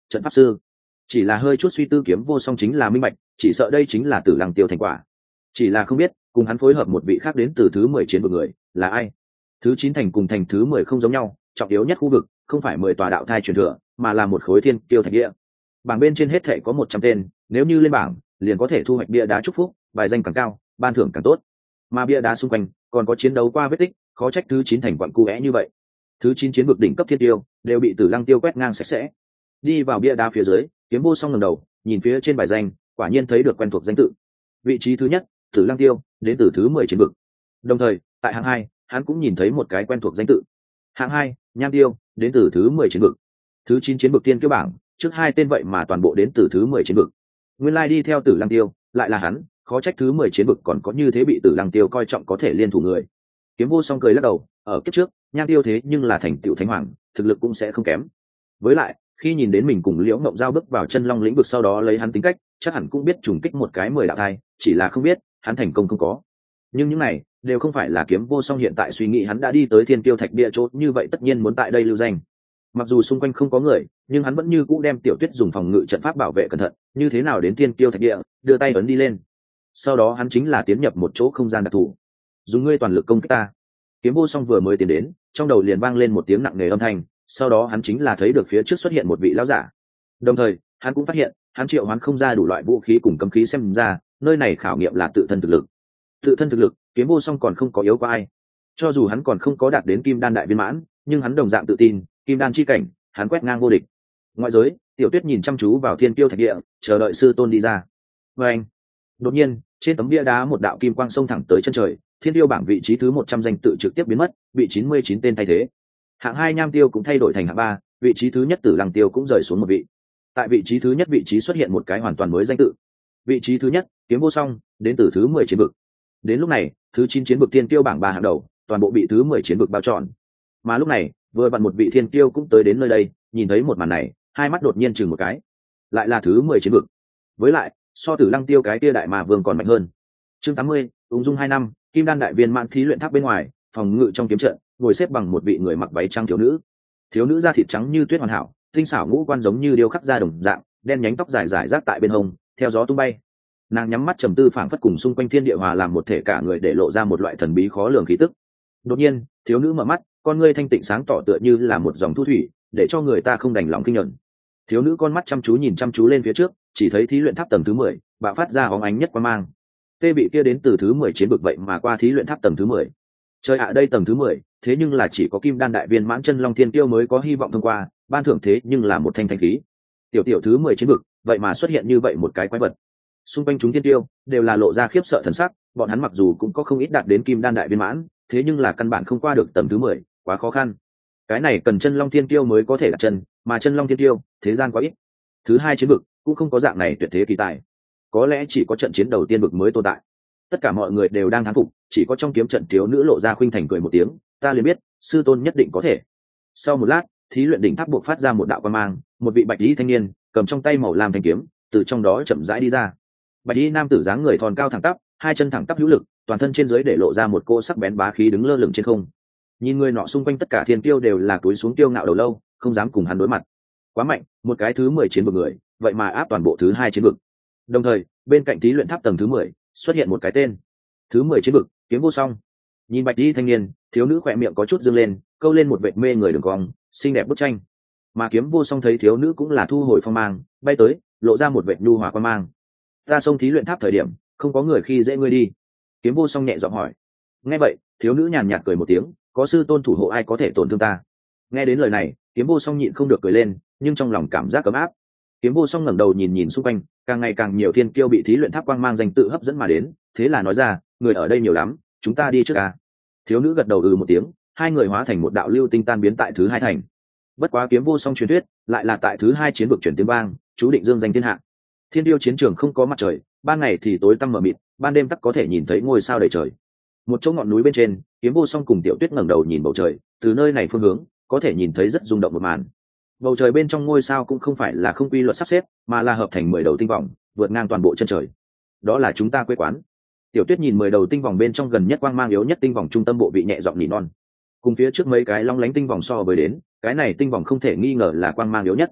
trận pháp sư. Chỉ là hơi chút suy tư, Kiếm Vô Song chính là minh bạch, chỉ sợ đây chính là Tử Lăng Tiêu thành quả. Chỉ là không biết cùng hắn phối hợp một vị khác đến từ thứ mười chiến vực người là ai. Thứ chín thành cùng thành thứ mười không giống nhau, trọng yếu nhất khu vực không phải mười tòa đạo thai truyền thừa, mà là một khối thiên kiêu thạch địa. Bảng bên trên hết thảy có một trăm tên, nếu như lên bảng liền có thể thu hoạch bia đá chúc phúc, bài danh càng cao ban thưởng càng tốt. Mà bia đá xung quanh còn có chiến đấu qua vết tích, khó trách thứ chín thành quặng cu é như vậy. Thứ chín chiến vực đỉnh cấp thiên tiêu đều bị Tử Lăng Tiêu quét ngang sạch sẽ. Đi vào bia đá phía dưới, Kiếm Vô Song ngẩng đầu nhìn phía trên bài danh, quả nhiên thấy được quen thuộc danh tự. Vị trí thứ nhất Tử Lăng Tiêu, đến từ thứ mười chiến vực. Đồng thời tại hạng hai hắn cũng nhìn thấy một cái quen thuộc danh tự. Hạng hai Nham Tiêu, đến từ thứ mười chiến vực. Thứ chín chiến vực tiên kiêu bảng trước hai tên vậy mà toàn bộ đến từ thứ mười chiến vực. Nguyên lai đi theo Tử Lăng Tiêu lại là hắn, khó trách thứ mười chiến vực còn có như thế bị Tử Lăng Tiêu coi trọng có thể liên thủ người. Kiếm Vô Song cười lắc đầu, ở kiếp trước Nham Tiêu thế nhưng là thành tựu thánh hoàng, thực lực cũng sẽ không kém. Với lại khi nhìn đến mình cùng Liễu Ngộng Giao bước vào chân long lĩnh vực sau đó lấy hắn tính cách, chắc hẳn cũng biết trùng kích một cái mười đạo thai, chỉ là không biết hắn thành công không có. Nhưng những này đều không phải là Kiếm Vô Song hiện tại suy nghĩ, hắn đã đi tới Thiên Kiêu Thạch Địa chốt như vậy tất nhiên muốn tại đây lưu danh. Mặc dù xung quanh không có người, nhưng hắn vẫn như cũ đem Tiểu Tuyết dùng phòng ngự trận pháp bảo vệ cẩn thận, như thế nào đến Thiên Kiêu Thạch Địa, đưa tay ấn đi lên. Sau đó hắn chính là tiến nhập một chỗ không gian đặc thù. Dùng ngươi toàn lực công kích ta. Kiếm Vô Song vừa mới tiến đến, trong đầu liền vang lên một tiếng nặng nề âm thanh, sau đó hắn chính là thấy được phía trước xuất hiện một vị lão giả. Đồng thời hắn cũng phát hiện hắn triệu hoán không ra đủ loại vũ khí cùng cấm khí, xem ra nơi này khảo nghiệm là tự thân thực lực. Tự thân thực lực Kiếm Vô Song còn không có yếu qua ai. Cho dù hắn còn không có đạt đến kim đan đại viên mãn, nhưng hắn đồng dạng tự tin kim đan chi cảnh hắn quét ngang vô địch. Ngoại giới Tiểu Tuyết nhìn chăm chú vào Thiên Kiêu Thạch Địa, chờ đợi sư tôn đi ra. Và anh đột nhiên trên tấm bia đá một đạo kim quang xông thẳng tới chân trời, Thiên Tiêu bảng vị trí thứ một trăm danh tự trực tiếp biến mất, bị chín mươi chín tên thay thế. Hạng hai Nham Tiêu cũng thay đổi thành hạng ba, vị trí thứ nhất Tử Lăng Tiêu cũng rời xuống một vị. Tại vị trí thứ nhất vị trí xuất hiện một cái hoàn toàn mới danh tự. Vị trí thứ nhất Kiếm Vô Song, đến từ thứ mười chiến vực. Đến lúc này thứ chín chiến vực Thiên Tiêu bảng ba hạng đầu toàn bộ bị thứ mười chiến vực bao trọn. Mà lúc này vừa vặn một vị Thiên Tiêu cũng tới đến nơi đây, nhìn thấy một màn này hai mắt đột nhiên chừng một cái, lại là thứ mười chiến vực. Với lại so Tử Lăng Tiêu cái kia đại mà vương còn mạnh hơn. Chương tám mươi ung dung hai năm, kim đan đại viên mãn thí luyện tháp bên ngoài phòng ngự trong kiếm trận ngồi xếp bằng một vị người mặc váy trắng thiếu nữ. Thiếu nữ da thịt trắng như tuyết hoàn hảo, tinh xảo ngũ quan giống như điêu khắc ra đồng dạng, đen nhánh tóc dài dài rác tại bên hông theo gió tung bay. Nàng nhắm mắt trầm tư, phảng phất cùng xung quanh thiên địa hòa làm một thể, cả người để lộ ra một loại thần bí khó lường khí tức. Đột nhiên thiếu nữ mở mắt, con ngươi thanh tịnh sáng tỏ tựa như là một dòng thu thủy, để cho người ta không đành lòng kinh nhận. Thiếu nữ con mắt chăm chú nhìn chăm chú lên phía trước, chỉ thấy thí luyện tháp tầng thứ mười bạo phát ra óng ánh nhất quang mang. Tê bị kia đến từ thứ mười chiến vực vậy mà qua thí luyện tháp tầng thứ mười. Trời ạ, đây tầng thứ mười, thế nhưng là chỉ có kim đan đại viên mãn chân long thiên tiêu mới có hy vọng thông qua, ban thưởng thế nhưng là một thanh thanh khí. Tiểu tiểu thứ mười chiến vực, vậy mà xuất hiện như vậy một cái quái vật. Xung quanh chúng thiên tiêu đều là lộ ra khiếp sợ thần sắc, bọn hắn mặc dù cũng có không ít đạt đến kim đan đại viên mãn, thế nhưng là căn bản không qua được tầng thứ mười, quá khó khăn. Cái này cần chân long thiên tiêu mới có thể đặt chân, mà chân long thiên tiêu, thế gian quá ít. Thứ hai chiến vực cũng không có dạng này tuyệt thế kỳ tài. Có lẽ chỉ có trận chiến đầu tiên vực mới tồn tại. Tất cả mọi người đều đang thán phục, chỉ có trong kiếm trận thiếu nữ lộ ra khuynh thành cười một tiếng, ta liền biết sư tôn nhất định có thể. Sau một lát thí luyện đỉnh tháp buộc phát ra một đạo quang mang, một vị bạch y thanh niên cầm trong tay màu lam thanh kiếm từ trong đó chậm rãi đi ra. Bạch y nam tử dáng người thon cao thẳng tắp, hai chân thẳng tắp hữu lực, toàn thân trên dưới để lộ ra một cô sắc bén bá khí đứng lơ lửng trên không. Nhìn người nọ xung quanh tất cả thiên tiêu đều là cúi xuống tiêu ngạo đầu lâu, không dám cùng hắn đối mặt. Quá mạnh, một cái thứ mười chiến vực người vậy mà áp toàn bộ thứ hai chiến vực. Đồng thời bên cạnh thí luyện tháp tầng thứ mười xuất hiện một cái tên thứ mười chiến vực Kiếm Vô Song. Nhìn bạch y thanh niên, thiếu nữ khỏe miệng có chút dương lên, câu lên một vệt mê người đường cong, xinh đẹp bức tranh. Mà Kiếm Vô Song thấy thiếu nữ cũng là thu hồi phong mang, bay tới lộ ra một vệt nhu hòa quan mang. Ta xông thí luyện tháp thời điểm không có người khi dễ ngươi đi? Kiếm Vô Song nhẹ giọng hỏi. Nghe vậy thiếu nữ nhàn nhạt cười một tiếng, có sư tôn thủ hộ ai có thể tổn thương ta? Nghe đến lời này Kiếm Vô Song nhịn không được cười lên, nhưng trong lòng cảm giác ấm áp. Kiếm Vô Song ngẩng đầu nhìn nhìn xung quanh, càng ngày càng nhiều thiên kiêu bị thí luyện tháp quang mang danh tự hấp dẫn mà đến, thế là nói ra, người ở đây nhiều lắm, chúng ta đi trước à? Thiếu nữ gật đầu ừ một tiếng, hai người hóa thành một đạo lưu tinh tan biến tại thứ hai thành. Bất quá Kiếm Vô Song truyền thuyết lại là tại thứ hai chiến vực chuyển tiếng vang, chú định dương danh thiên hạ. Thiên tiêu chiến trường không có mặt trời, ban ngày thì tối tăm mờ mịt, ban đêm tắc có thể nhìn thấy ngôi sao đầy trời. Một chỗ ngọn núi bên trên, Kiếm Vô Song cùng Tiểu Tuyết ngẩng đầu nhìn bầu trời, từ nơi này phương hướng có thể nhìn thấy rất rung động một màn. Bầu trời bên trong ngôi sao cũng không phải là không quy luật sắp xếp, mà là hợp thành mười đầu tinh vòng, vượt ngang toàn bộ chân trời. Đó là chúng ta quê quán. Tiểu Tuyết nhìn mười đầu tinh vòng bên trong gần nhất quang mang yếu nhất tinh vòng trung tâm bộ vị nhẹ giọng nỉ non. Cùng phía trước mấy cái long lánh tinh vòng so với đến, cái này tinh vòng không thể nghi ngờ là quang mang yếu nhất.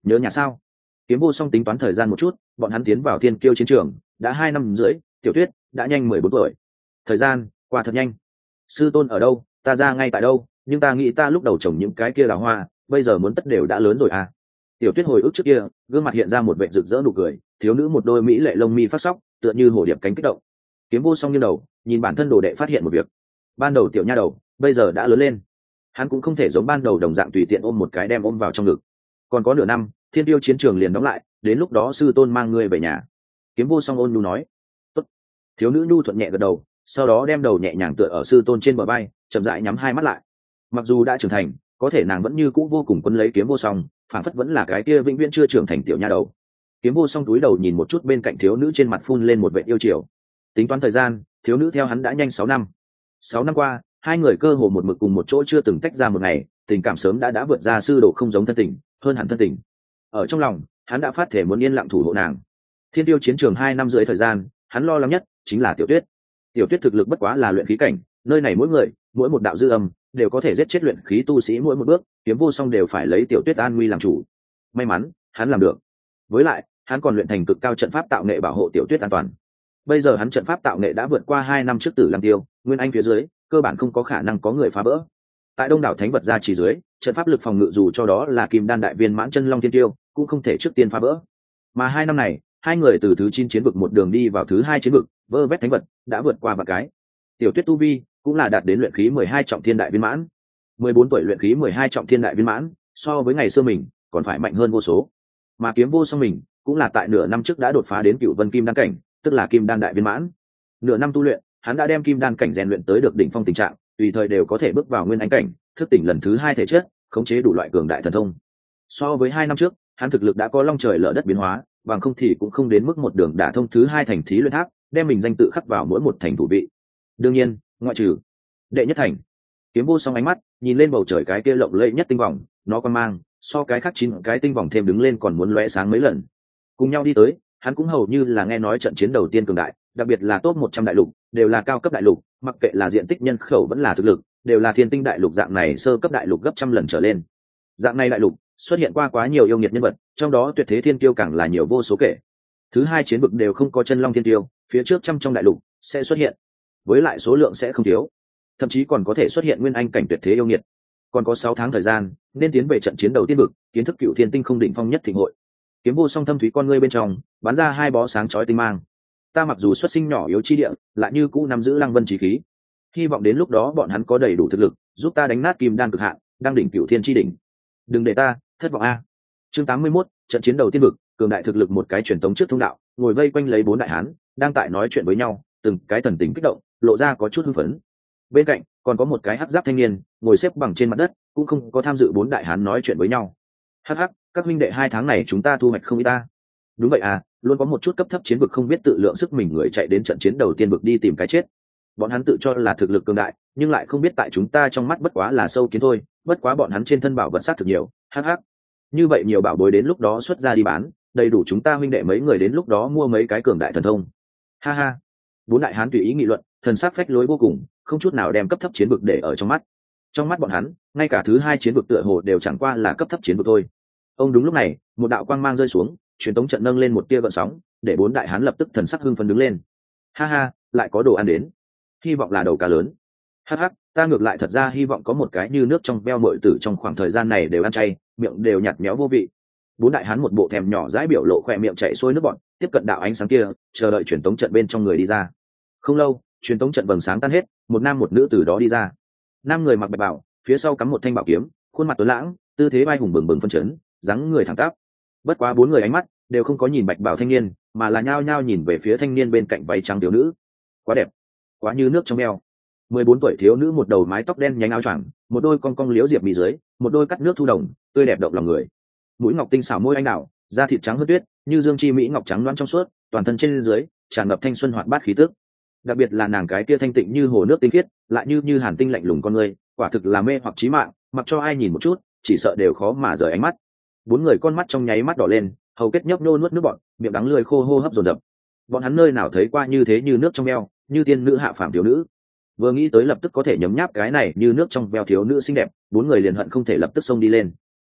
nhớ nhà sao? Kiếm Vô Song tính toán thời gian một chút, bọn hắn tiến vào thiên kiêu chiến trường đã hai năm rưỡi, Tiểu Tuyết đã nhanh mười bốn tuổi. Thời gian qua thật nhanh. Sư tôn ở đâu? Ta ra ngay tại đâu? Nhưng ta nghĩ ta lúc đầu trồng những cái kia là hoa, bây giờ muốn tất đều đã lớn rồi à? Tiểu Tuyết hồi ức trước kia, gương mặt hiện ra một vẻ rực rỡ nụ cười, thiếu nữ một đôi mỹ lệ lông mi phát sóc, tựa như hồ điệp cánh kích động. Kiếm Vô Song nghiêng đầu, nhìn bản thân đồ đệ phát hiện một việc. Ban đầu tiểu nha đầu, bây giờ đã lớn lên. Hắn cũng không thể giống ban đầu đồng dạng tùy tiện ôm một cái đem ôm vào trong ngực. Còn có nửa năm, thiên tiêu chiến trường liền đóng lại, đến lúc đó sư tôn mang ngươi về nhà. Kiếm Vô Song ôn nhu nói. Tốt. Thiếu nữ nhu thuận nhẹ gật đầu, sau đó đem đầu nhẹ nhàng tựa ở sư tôn trên bờ vai, chậm rãi nhắm hai mắt lại. Mặc dù đã trưởng thành, có thể nàng vẫn như cũ vô cùng quấn lấy Kiếm Vô Song, phản phất vẫn là cái kia vĩnh viễn chưa trưởng thành tiểu nha đầu. Kiếm Vô Song túi đầu nhìn một chút bên cạnh thiếu nữ, trên mặt phun lên một vệt yêu chiều. Tính toán thời gian, thiếu nữ theo hắn đã nhanh sáu năm. Sáu năm qua, hai người cơ hồ một mực cùng một chỗ, chưa từng tách ra một ngày, tình cảm sớm đã đã vượt ra sư đồ không giống thân tình, hơn hẳn thân tình. Ở trong lòng, hắn đã phát thể muốn yên lặng thủ hộ nàng. Thiên tiêu chiến trường hai năm rưỡi thời gian, hắn lo lắng nhất chính là Tiểu Tuyết. Tiểu Tuyết thực lực bất quá là luyện khí cảnh, nơi này mỗi người, mỗi một đạo dư âm đều có thể giết chết luyện khí tu sĩ, mỗi một bước, Kiếm Vô Song đều phải lấy Tiểu Tuyết an nguy làm chủ. May mắn, hắn làm được. Với lại, hắn còn luyện thành cực cao trận pháp tạo nghệ bảo hộ Tiểu Tuyết an toàn. Bây giờ hắn trận pháp tạo nghệ đã vượt qua hai năm trước Tử Lăng Tiêu, Nguyên Anh phía dưới, cơ bản không có khả năng có người phá vỡ. Tại đông đảo thánh vật gia chỉ dưới, trận pháp lực phòng ngự dù cho đó là Kim Đan đại viên mãn chân long thiên tiêu, cũng không thể trước tiên phá vỡ. Mà hai năm này, hai người từ thứ chín chiến vực một đường đi vào thứ hai chiến vực, vơ vét thánh vật, đã vượt qua vài cái. Tiểu Tuyết tu vi cũng là đạt đến luyện khí mười hai trọng thiên đại viên mãn. mười bốn tuổi luyện khí mười hai trọng thiên đại viên mãn, so với ngày xưa mình còn phải mạnh hơn vô số. Mà Kiếm Vô Song mình cũng là tại nửa năm trước đã đột phá đến Cửu Vân Kim Đan cảnh, tức là Kim Đan đại viên mãn. Nửa năm tu luyện, hắn đã đem Kim Đan cảnh rèn luyện tới được đỉnh phong tình trạng, tùy thời đều có thể bước vào Nguyên Anh cảnh, thức tỉnh lần thứ hai thể chất, khống chế đủ loại cường đại thần thông. So với hai năm trước, hắn thực lực đã có long trời lở đất biến hóa, bằng không thì cũng không đến mức một đường đả thông thứ hai thành thí luyện tháp, đem mình danh tự khắc vào mỗi một thành thủ vị. Đương nhiên, ngoại trừ đệ nhất thành. Kiếm Vô Song ánh mắt nhìn lên bầu trời cái kia lộng lẫy nhất tinh vòng, nó quan mang so cái khác chín cái tinh vòng thêm đứng lên còn muốn lóe sáng mấy lần. Cùng nhau đi tới, hắn cũng hầu như là nghe nói trận chiến đầu tiên cường đại, đặc biệt là top một trăm đại lục, đều là cao cấp đại lục, mặc kệ là diện tích nhân khẩu vẫn là thực lực, đều là thiên tinh đại lục dạng này sơ cấp đại lục gấp trăm lần trở lên. Dạng này đại lục xuất hiện qua quá nhiều yêu nghiệt nhân vật, trong đó tuyệt thế thiên kiêu càng là nhiều vô số kể. Thứ hai chiến vực đều không có chân long thiên kiêu, phía trước trăm trong đại lục sẽ xuất hiện, với lại số lượng sẽ không thiếu, thậm chí còn có thể xuất hiện nguyên anh cảnh tuyệt thế yêu nghiệt. Còn có sáu tháng thời gian nên tiến về trận chiến đầu tiên vực, kiến thức cựu thiên tinh không đỉnh phong nhất thịnh hội. Kiếm Vô Song thâm thúy con ngươi bên trong bắn ra hai bó sáng chói tinh mang. Ta mặc dù xuất sinh nhỏ yếu chi địa, lại như cũ nắm giữ lăng vân chí khí, hy vọng đến lúc đó bọn hắn có đầy đủ thực lực giúp ta đánh nát kim đan cực hạn, đang đỉnh cựu thiên chi đỉnh. Đừng để ta thất vọng a. Chương tám mươi mốt, trận chiến đầu tiên vực, cường đại thực lực một cái truyền tống trước thông đạo, ngồi vây quanh lấy bốn đại hán, đang tại nói chuyện với nhau, từng cái thần tình kích động, lộ ra có chút hưng phấn. Bên cạnh còn có một cái hắc giáp thanh niên, ngồi xếp bằng trên mặt đất, cũng không có tham dự bốn đại hán nói chuyện với nhau. Hắc hắc, các huynh đệ hai tháng này chúng ta thu hoạch không ít ta. Đúng vậy à, luôn có một chút cấp thấp chiến vực không biết tự lượng sức mình người chạy đến trận chiến đầu tiên vực đi tìm cái chết. Bọn hắn tự cho là thực lực cường đại, nhưng lại không biết tại chúng ta trong mắt bất quá là sâu kiến thôi, bất quá bọn hắn trên thân bảo vật sát thực nhiều. Hắc hắc. Như vậy nhiều bảo bối đến lúc đó xuất ra đi bán, đầy đủ chúng ta huynh đệ mấy người đến lúc đó mua mấy cái cường đại thần thông. Ha ha. Bốn đại hán tùy ý nghị luận, thần sắc phách lối vô cùng, không chút nào đem cấp thấp chiến vực để ở trong mắt. Trong mắt bọn hắn, ngay cả thứ hai chiến vực tựa hồ đều chẳng qua là cấp thấp chiến vực thôi. Ông đúng lúc này, một đạo quang mang rơi xuống, truyền tống trận nâng lên một tia gợn sóng, để bốn đại hán lập tức thần sắc hưng phấn đứng lên. Ha ha, lại có đồ ăn đến, hy vọng là đầu cá lớn. Hắc hắc, ta ngược lại thật ra hy vọng có một cái như nước trong veo muội tử trong khoảng thời gian này đều ăn chay, miệng đều nhạt méo vô vị. Bốn đại hán một bộ thèm nhỏ dãi biểu lộ, khoe miệng chảy xuôi nước bọt, tiếp cận đạo ánh sáng kia, chờ đợi truyền tống trận bên trong người đi ra. Không lâu, truyền tống trận vầng sáng tan hết, một nam một nữ từ đó đi ra. Nam người mặc bạch bào, phía sau cắm một thanh bảo kiếm, khuôn mặt tuấn lãng, tư thế vai hùng bừng bừng phân chấn, dáng người thẳng tắp. Bất quá bốn người ánh mắt đều không có nhìn bạch bào thanh niên, mà là nhao nhao nhìn về phía thanh niên bên cạnh váy trắng thiếu nữ. Quá đẹp, quá như nước trong veo. Mười bốn tuổi thiếu nữ, một đầu mái tóc đen nhánh áo choàng, một đôi cong cong liễu diệp mì dưới, một đôi cắt nước thu đồng, tươi đẹp động lòng người. Mũi ngọc tinh xảo, môi anh đào, da thịt trắng hơn tuyết, như dương chi mỹ ngọc trắng loáng trong suốt, toàn thân trên dưới tràn ngập thanh xuân hoạt bát khí tức. Đặc biệt là nàng cái kia thanh tịnh như hồ nước tinh khiết, lại như như hàn tinh lạnh lùng con người, quả thực là mê hoặc chí mạng, mặc cho ai nhìn một chút, chỉ sợ đều khó mà rời ánh mắt. Bốn người con mắt trong nháy mắt đỏ lên, hầu kết nhấp nhô nuốt nước bọt, miệng đắng lưỡi khô hô hấp dồn dập. Bọn hắn nơi nào thấy qua như thế như nước trong veo, như tiên nữ hạ phàm thiếu nữ. Vừa nghĩ tới lập tức có thể nhấm nháp cái này như nước trong veo thiếu nữ xinh đẹp, bốn người liền hận không thể lập tức xông đi lên.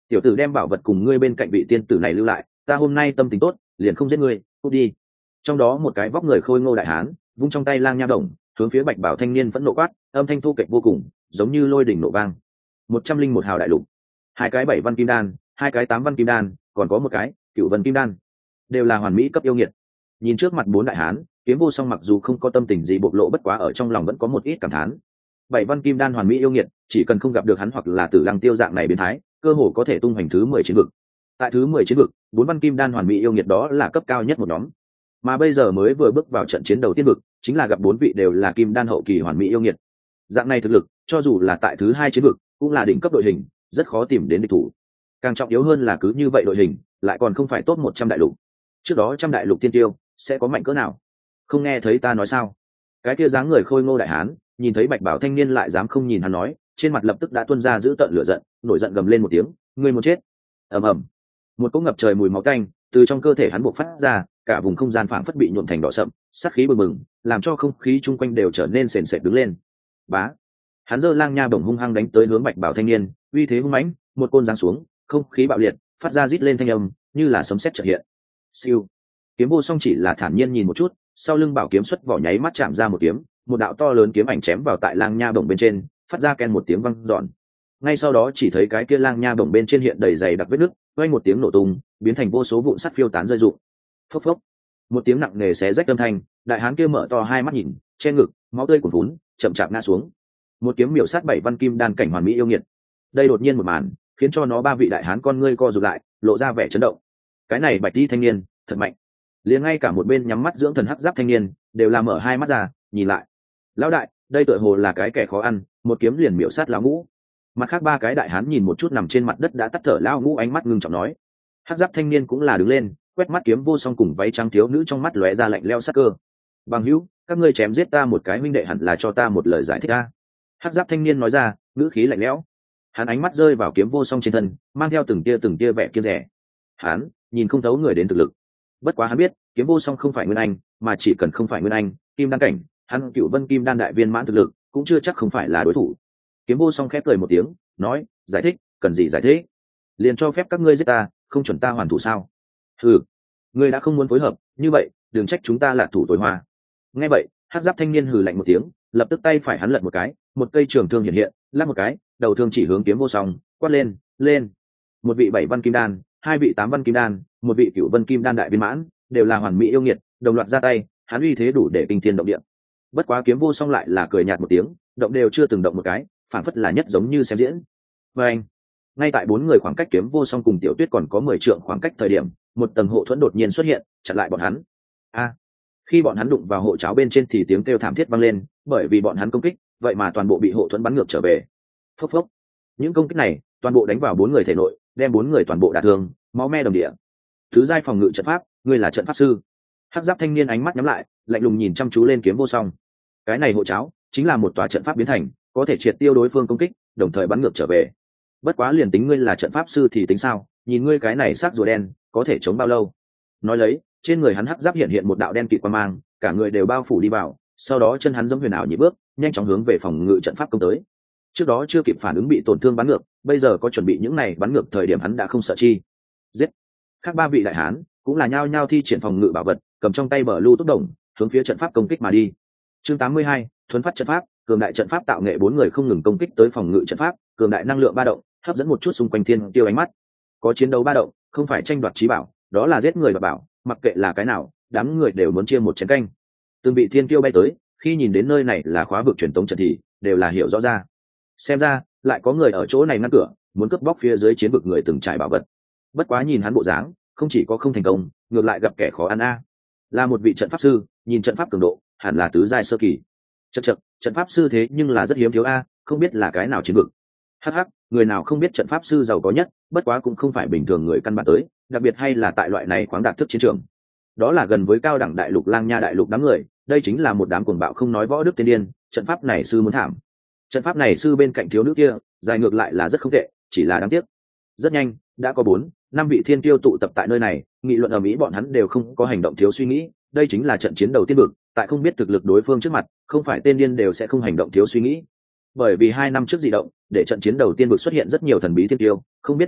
tiểu tử đem bảo vật cùng ngươi bên cạnh vị tiên tử này lưu lại, ta hôm nay tâm tình tốt liền không giết ngươi, cút đi. Trong đó một cái vóc người khôi ngô đại hán vung trong tay lang nha đồng hướng phía bạch bảo thanh niên vẫn nộ quát, âm thanh thu kệch vô cùng, giống như lôi đỉnh nổ vang. Một trăm linh một hào đại lục, hai cái bảy văn kim đan, hai cái tám văn kim đan, còn có một cái cựu văn kim đan, đều là hoàn mỹ cấp yêu nghiệt. Nhìn trước mặt bốn đại hán, Kiếm Vô Song mặc dù không có tâm tình gì bộc lộ, bất quá ở trong lòng vẫn có một ít cảm thán. Bảy văn kim đan hoàn mỹ yêu nghiệt, chỉ cần không gặp được hắn hoặc là Tử Lăng Tiêu dạng này biến thái, cơ hồ có thể tung hoành thứ mười chiến vực. Tại thứ mười chiến vực, bốn văn kim đan hoàn mỹ yêu nghiệt đó là cấp cao nhất một nhóm. Mà bây giờ mới vừa bước vào trận chiến đầu tiên vực, chính là gặp bốn vị đều là kim đan hậu kỳ hoàn mỹ yêu nghiệt. Dạng này thực lực, cho dù là tại thứ hai chiến vực, cũng là đỉnh cấp đội hình, rất khó tìm đến địch thủ. Càng trọng yếu hơn là cứ như vậy đội hình, lại còn không phải top một trăm đại lục. Trước đó trăm đại lục tiên tiêu sẽ có mạnh cỡ nào? Không nghe thấy ta nói sao? Cái kia dáng người khôi ngô đại hán, nhìn thấy Bạch Bảo thanh niên lại dám không nhìn hắn nói, trên mặt lập tức đã tuôn ra giữ tợn lửa giận, nổi giận gầm lên một tiếng, ngươi muốn chết. Ầm ầm. Một cỗ ngập trời mùi máu tanh từ trong cơ thể hắn bộc phát ra, cả vùng không gian phảng phất bị nhuộm thành đỏ sậm, sát khí bừng bừng, làm cho không khí chung quanh đều trở nên sền sệt đứng lên. Bá. Hắn giơ lang nha bổng hung hăng đánh tới hướng Bạch Bảo thanh niên, uy thế hung mãnh, một côn giáng xuống, không khí bạo liệt, phát ra rít lên thanh âm, như là sấm sét chợt hiện. Siêu. Kiếm Vô Song chỉ là thản nhiên nhìn một chút, sau lưng bảo kiếm xuất vỏ nháy mắt chạm ra một kiếm, một đạo to lớn kiếm ảnh chém vào tại lang nha bổng bên trên, phát ra ken một tiếng vang dọn. Ngay sau đó chỉ thấy cái kia lang nha bổng bên trên hiện đầy dày đặc vết nứt, vang một tiếng nổ tung, biến thành vô số vụn sắt phiêu tán rơi rụng. Phốc phốc. Một tiếng nặng nề xé rách âm thanh, đại hán kia mở to hai mắt nhìn, che ngực, máu tươi cuồn phún, chậm chạp ngã xuống. Một kiếm miểu sát bảy văn kim đan cảnh hoàn mỹ yêu nghiệt. Đây đột nhiên một màn, khiến cho nó ba vị đại hán con ngươi co rụt lại, lộ ra vẻ chấn động. Cái này Bạch Y thanh niên, thật mạnh. Liền ngay cả một bên nhắm mắt dưỡng thần hắc giáp thanh niên, đều là mở hai mắt ra, nhìn lại. Lão đại, đây tựa hồ là cái kẻ khó ăn, một kiếm liền miểu sát lão ngũ. Mặt khác ba cái đại hán nhìn một chút nằm trên mặt đất đã tắt thở lão ngũ, ánh mắt ngưng trọng nói. Hắc giáp thanh niên cũng là đứng lên, quét mắt Kiếm Vô Song cùng váy trắng thiếu nữ trong mắt lóe ra lạnh lẽo sắc cơ. Bằng hữu, các ngươi chém giết ta một cái huynh đệ hẳn là cho ta một lời giải thích a. Hắc giáp thanh niên nói ra, ngữ khí lạnh lẽo. Hắn ánh mắt rơi vào Kiếm Vô Song trên thân, mang theo từng tia từng tia vẻ kiêng dè. Hắn nhìn không thấu người đến thực lực. Bất quá hắn biết, Kiếm Vô Song không phải nguyên anh, mà chỉ cần không phải nguyên anh, kim đan cảnh, hắn cựu vân kim đan đại viên mãn thực lực, cũng chưa chắc không phải là đối thủ. Kiếm Vô Song khép cười một tiếng, nói, giải thích, cần gì giải thích? Liền cho phép các ngươi giết ta, không chuẩn ta hoàn thủ sao? Ừ, ngươi đã không muốn phối hợp, như vậy, đừng trách chúng ta là thủ tối hoa. Nghe vậy, Hắc giáp thanh niên hừ lạnh một tiếng, lập tức tay phải hắn lật một cái, một cây trường thương hiện hiện, lắc một cái, đầu thương chỉ hướng Kiếm Vô Song, quát lên, lên. Một vị bảy văn kim đan, hai vị tám văn kim đan, một vị cửu vân kim đan đại viên mãn, đều là hoàn mỹ yêu nghiệt, đồng loạt ra tay, hắn uy thế đủ để kinh thiên động địa. Bất quá Kiếm Vô Song lại là cười nhạt một tiếng, động đều chưa từng động một cái, phản phất là nhất giống như xem diễn. Và anh, ngay tại bốn người khoảng cách Kiếm Vô Song cùng Tiểu Tuyết còn có mười trượng khoảng cách thời điểm, một tầng hộ thuẫn đột nhiên xuất hiện, chặn lại bọn hắn. A! Khi bọn hắn đụng vào hộ cháo bên trên thì tiếng kêu thảm thiết vang lên, bởi vì bọn hắn công kích, vậy mà toàn bộ bị hộ thuẫn bắn ngược trở về. Phốc phốc. Những công kích này, toàn bộ đánh vào bốn người thể nội, đem bốn người toàn bộ đả thương, máu me đồng địa. Thứ giai phòng ngự trận pháp, ngươi là trận pháp sư. Hắc giáp thanh niên ánh mắt nhắm lại, lạnh lùng nhìn chăm chú lên Kiếm Vô Song. Cái này hộ cháo chính là một tòa trận pháp biến thành, có thể triệt tiêu đối phương công kích, đồng thời bắn ngược trở về. Bất quá liền tính ngươi là trận pháp sư thì tính sao, nhìn ngươi cái này xác rùa đen, có thể chống bao lâu? Nói lấy, trên người hắn hắc giáp hiện hiện một đạo đen kịt quang mang, cả người đều bao phủ đi vào, sau đó chân hắn giống huyền ảo nhị bước, nhanh chóng hướng về phòng ngự trận pháp công tới. Trước đó chưa kịp phản ứng bị tổn thương bắn ngược, bây giờ có chuẩn bị những này bắn ngược thời điểm hắn đã không sợ chi. Giết! Khác ba vị đại hán cũng là nhao nhao thi triển phòng ngự bảo vật, cầm trong tay bờ lưu tốc đồng, hướng phía trận pháp công kích mà đi. Chương tám mươi hai, thuần phát trận pháp, cường đại trận pháp tạo nghệ, bốn người không ngừng công kích tới phòng ngự trận pháp, cường đại năng lượng ba động, hấp dẫn một chút xung quanh thiên tiêu ánh mắt. Có chiến đấu ba động, không phải tranh đoạt trí bảo, đó là giết người và bảo, mặc kệ là cái nào, đám người đều muốn chia một chén canh. Từng vị thiên tiêu bay tới, khi nhìn đến nơi này là khóa vực truyền tống trận thì đều là hiểu rõ ra. Xem ra, lại có người ở chỗ này ngăn cửa, muốn cướp bóc phía dưới chiến vực người từng trải bảo vật. Bất quá nhìn hắn bộ dáng, không chỉ có không thành công, ngược lại gặp kẻ khó ăn a. Là một vị trận pháp sư, nhìn trận pháp cường độ, hẳn là tứ giai sơ kỳ. Chậc chậc, trận pháp sư thế nhưng là rất hiếm thiếu a, không biết là cái nào chiến vực. Hắc hắc, người nào không biết trận pháp sư giàu có nhất, bất quá cũng không phải bình thường người căn bản tới, đặc biệt hay là tại loại này khoáng đạt thức chiến trường. Đó là gần với cao đẳng đại lục lang nha đại lục đám người, đây chính là một đám cuồng bạo không nói võ đức tiên điên, trận pháp này sư muốn thảm. Trận pháp này sư bên cạnh thiếu nữ kia, dài ngược lại là rất không tệ, chỉ là đáng tiếc. Rất nhanh, đã có bốn, năm vị thiên tiêu tụ tập tại nơi này, nghị luận ở mỹ bọn hắn đều không có hành động thiếu suy nghĩ, đây chính là trận chiến đầu tiên vực, tại không biết thực lực đối phương trước mặt, không phải tên điên đều sẽ không hành động thiếu suy nghĩ. Bởi vì hai năm trước dị động, để trận chiến đầu tiên vực xuất hiện rất nhiều thần bí thiên tiêu, không biết lai lịch,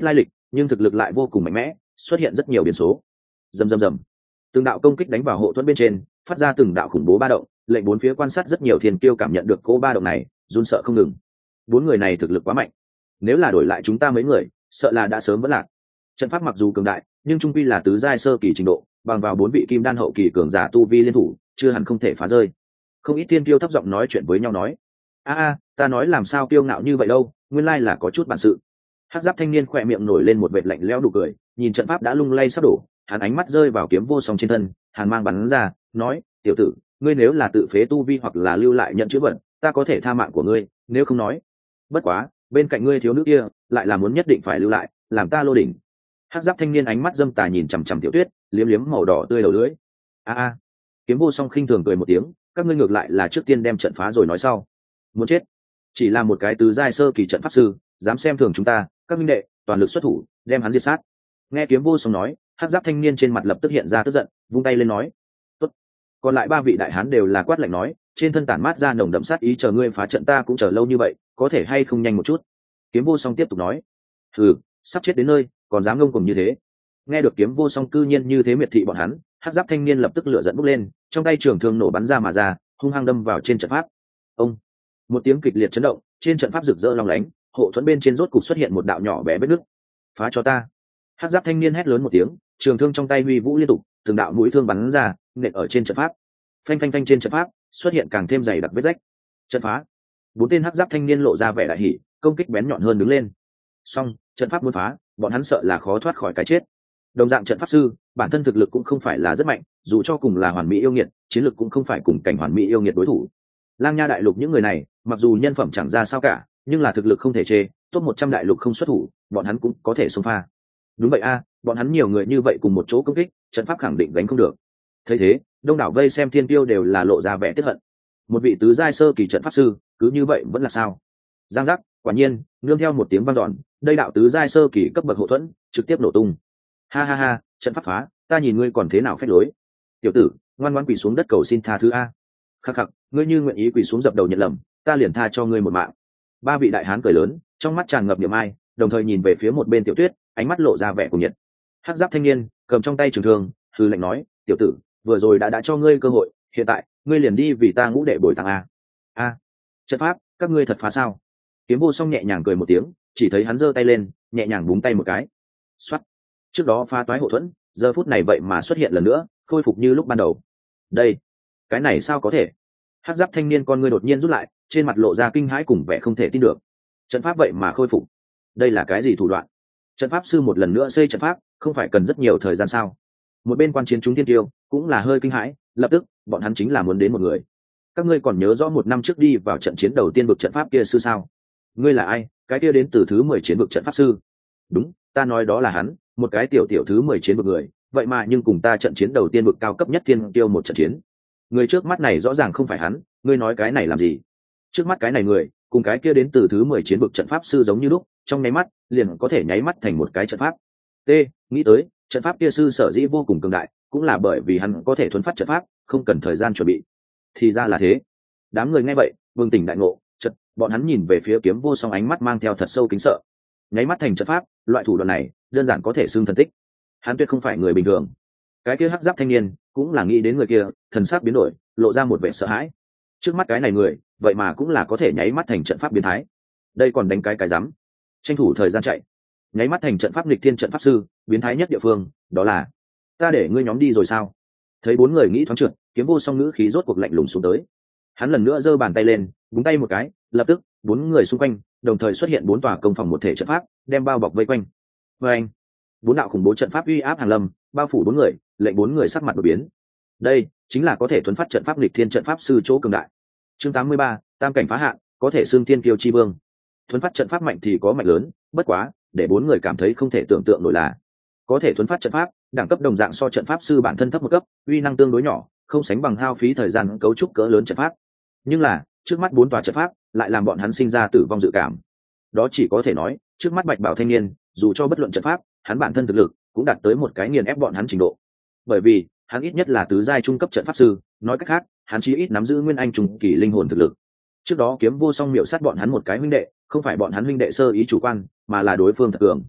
nhưng thực lực lại vô cùng mạnh mẽ, xuất hiện rất nhiều biến số. Rầm rầm rầm, từng đạo công kích đánh vào hộ thuẫn bên trên, phát ra từng đạo khủng bố ba động, lệnh bốn phía quan sát rất nhiều thiên kiêu cảm nhận được cỗ ba động này, run sợ không ngừng. Bốn người này thực lực quá mạnh, nếu là đổi lại chúng ta mấy người, sợ là đã sớm vỡ lạc. Trận pháp mặc dù cường đại, nhưng trung quy là tứ giai sơ kỳ trình độ, bằng vào bốn vị kim đan hậu kỳ cường giả tu vi liên thủ, chưa hẳn không thể phá rơi. Không ít thiên kiêu thấp giọng nói chuyện với nhau nói: a a, ta nói làm sao kiêu ngạo như vậy đâu, nguyên lai là có chút bản sự. Hắc giáp thanh niên khỏe miệng nổi lên một vệt lạnh lẽo nụ cười, nhìn trận pháp đã lung lay sắp đổ, hắn ánh mắt rơi vào kiếm vô song trên thân, hàn mang bắn ra, nói: tiểu tử, ngươi nếu là tự phế tu vi hoặc là lưu lại nhận chữ vận, ta có thể tha mạng của ngươi, nếu không nói. Bất quá, bên cạnh ngươi thiếu nữ kia, lại là muốn nhất định phải lưu lại, làm ta lô đỉnh. Hắc giáp thanh niên ánh mắt dâm tà nhìn chằm chằm Tiểu Tuyết, liếm liếm màu đỏ tươi đầu lưỡi. A a. Kiếm vô song khinh thường cười một tiếng, các ngươi ngược lại là trước tiên đem trận phá rồi nói sau. Muốn chết? Chỉ là một cái tứ giai sơ kỳ trận pháp sư, dám xem thường chúng ta, các minh đệ, toàn lực xuất thủ, đem hắn diệt sát. Nghe kiếm vô song nói, hắc giáp thanh niên trên mặt lập tức hiện ra tức giận, vung tay lên nói: tốt. Còn lại ba vị đại hán đều là quát lạnh nói, trên thân tản mát ra nồng đậm sát ý, chờ ngươi phá trận ta cũng chờ lâu như vậy, có thể hay không nhanh một chút. Kiếm vô song tiếp tục nói: hừ, sắp chết đến nơi, còn dám ngông cuồng như thế. Nghe được kiếm vô song cư nhiên như thế miệt thị bọn hắn, hắc giáp thanh niên lập tức lửa giận bốc lên, trong tay trường thương nổ bắn ra mà ra, hung hăng đâm vào trên trận pháp. Ông, một tiếng kịch liệt chấn động, trên trận pháp rực rỡ long lánh, hộ thuẫn bên trên rốt cục xuất hiện một đạo nhỏ bé vết nứt. Phá cho ta! Hắc giáp thanh niên hét lớn một tiếng, trường thương trong tay huy vũ liên tục, từng đạo mũi thương bắn ra, nện ở trên trận pháp. Phanh phanh phanh, trên trận pháp xuất hiện càng thêm dày đặc vết rách. Trận phá! Bốn tên hắc giáp thanh niên lộ ra vẻ đại hỉ, công kích bén nhọn hơn đứng lên. Song trận pháp muốn phá, bọn hắn sợ là khó thoát khỏi cái chết. Đồng dạng trận pháp sư, bản thân thực lực cũng không phải là rất mạnh, dù cho cùng là hoàn mỹ yêu nghiệt, chiến lực cũng không phải cùng cảnh hoàn mỹ yêu nghiệt đối thủ. Lang Nha đại lục những người này, mặc dù nhân phẩm chẳng ra sao cả, nhưng là thực lực không thể chê, top một trăm đại lục không xuất thủ, bọn hắn cũng có thể xông pha. Đúng vậy a, bọn hắn nhiều người như vậy cùng một chỗ công kích, trận pháp khẳng định gánh không được. Thấy thế, đông đảo vây xem thiên tiêu đều là lộ ra vẻ tiếc hận. Một vị tứ giai sơ kỳ trận pháp sư, cứ như vậy vẫn là sao? Giang giác, quả nhiên, nương theo một tiếng vang dọn, đây đạo tứ giai sơ kỳ cấp bậc hộ thuẫn trực tiếp nổ tung. Ha ha ha, trận pháp phá, ta nhìn ngươi còn thế nào phép lối. Tiểu tử, ngoan ngoãn quỳ xuống đất cầu xin tha thứ a. Khắc khắc, ngươi như nguyện ý quỳ xuống dập đầu nhận lầm, ta liền tha cho ngươi một mạng. Ba vị đại hán cười lớn, trong mắt tràn ngập niềm ai, đồng thời nhìn về phía một bên Tiểu Tuyết, ánh mắt lộ ra vẻ cuồng nhiệt. Hắc giáp thanh niên cầm trong tay trường thương, hừ lạnh nói: tiểu tử, vừa rồi đã đã cho ngươi cơ hội, hiện tại ngươi liền đi vì ta ngũ đệ bồi tàng a. A, trận pháp, các ngươi thật phá sao? Kiếm vô song nhẹ nhàng cười một tiếng, chỉ thấy hắn giơ tay lên, nhẹ nhàng búng tay một cái. Xoát. Trước đó phá toái hộ thuẫn, giờ phút này vậy mà xuất hiện lần nữa, khôi phục như lúc ban đầu. Đây, cái này sao có thể? Hắc giáp thanh niên con ngươi đột nhiên rút lại, trên mặt lộ ra kinh hãi cùng vẻ không thể tin được. Trận pháp vậy mà khôi phục, đây là cái gì thủ đoạn? Trận pháp sư một lần nữa xây trận pháp, không phải cần rất nhiều thời gian sao? Một bên quan chiến chúng thiên tiêu cũng là hơi kinh hãi, lập tức bọn hắn chính là muốn đến một người. Các ngươi còn nhớ rõ một năm trước đi vào trận chiến đầu tiên vực trận pháp kia sư sao? Ngươi là ai? Cái kia đến từ thứ mười chiến vực trận pháp sư. Đúng, ta nói đó là hắn, một cái tiểu tiểu thứ mười chiến vực người, vậy mà nhưng cùng ta trận chiến đầu tiên vực cao cấp nhất thiên tiêu một trận chiến. Người trước mắt này rõ ràng không phải hắn, ngươi nói cái này làm gì? Trước mắt cái này người, cùng cái kia đến từ thứ mười chiến vực trận pháp sư giống như lúc, trong nháy mắt, liền có thể nháy mắt thành một cái trận pháp. T, nghĩ tới, trận pháp kia sư sở dĩ vô cùng cường đại, cũng là bởi vì hắn có thể thuấn phát trận pháp, không cần thời gian chuẩn bị. Thì ra là thế. Đám người nghe vậy, bừng tỉnh đại ngộ, chợt, bọn hắn nhìn về phía Kiếm Vô Song, ánh mắt mang theo thật sâu kính sợ. Nháy mắt thành trận pháp, loại thủ đoạn này, đơn giản có thể xưng thần tích. Hắn tuyệt không phải người bình thường. Cái kia hắc giáp thanh niên, cũng là nghĩ đến người kia, thần sắc biến đổi, lộ ra một vẻ sợ hãi. Trước mắt cái này người, vậy mà cũng là có thể nháy mắt thành trận pháp biến thái. Đây còn đánh cái cái rắm. Tranh thủ thời gian chạy. Nháy mắt thành trận pháp nghịch thiên trận pháp sư, biến thái nhất địa phương, đó là ta để ngươi nhóm đi rồi sao? Thấy bốn người nghĩ thoáng trượt, Kiếm Vô Song ngữ khí rốt cuộc lạnh lùng xuống tới. Hắn lần nữa giơ bàn tay lên, búng tay một cái, lập tức bốn người xung quanh đồng thời xuất hiện bốn tòa công phòng một thể trận pháp, đem bao bọc vây quanh. Và anh, bốn đạo khủng bố trận pháp uy áp hàng lâm, bao phủ bốn người, lệnh bốn người sắc mặt đổi biến. Đây chính là có thể thuấn phát trận pháp nghịch thiên trận pháp sư chỗ cường đại. Chương tám mươi ba, tam cảnh phá hạn, có thể xưng thiên kiêu chi vương. Thuấn phát trận pháp mạnh thì có mạnh lớn, bất quá, để bốn người cảm thấy không thể tưởng tượng nổi là có thể thuấn phát trận pháp, đẳng cấp đồng dạng so trận pháp sư bản thân thấp một cấp, uy năng tương đối nhỏ, không sánh bằng hao phí thời gian cấu trúc cỡ lớn trận pháp. Nhưng là, trước mắt bốn tòa trận pháp lại làm bọn hắn sinh ra tử vong dự cảm. Đó chỉ có thể nói, trước mắt Bạch Bảo thanh niên, dù cho bất luận trận pháp, hắn bản thân thực lực cũng đạt tới một cái nghiền ép bọn hắn trình độ. Bởi vì, hắn ít nhất là tứ giai trung cấp trận pháp sư, nói cách khác, hắn chí ít nắm giữ nguyên anh trung kỳ linh hồn thực lực. Trước đó Kiếm Vô Song miểu sát bọn hắn một cái huynh đệ, không phải bọn hắn huynh đệ sơ ý chủ quan, mà là đối phương thật cường.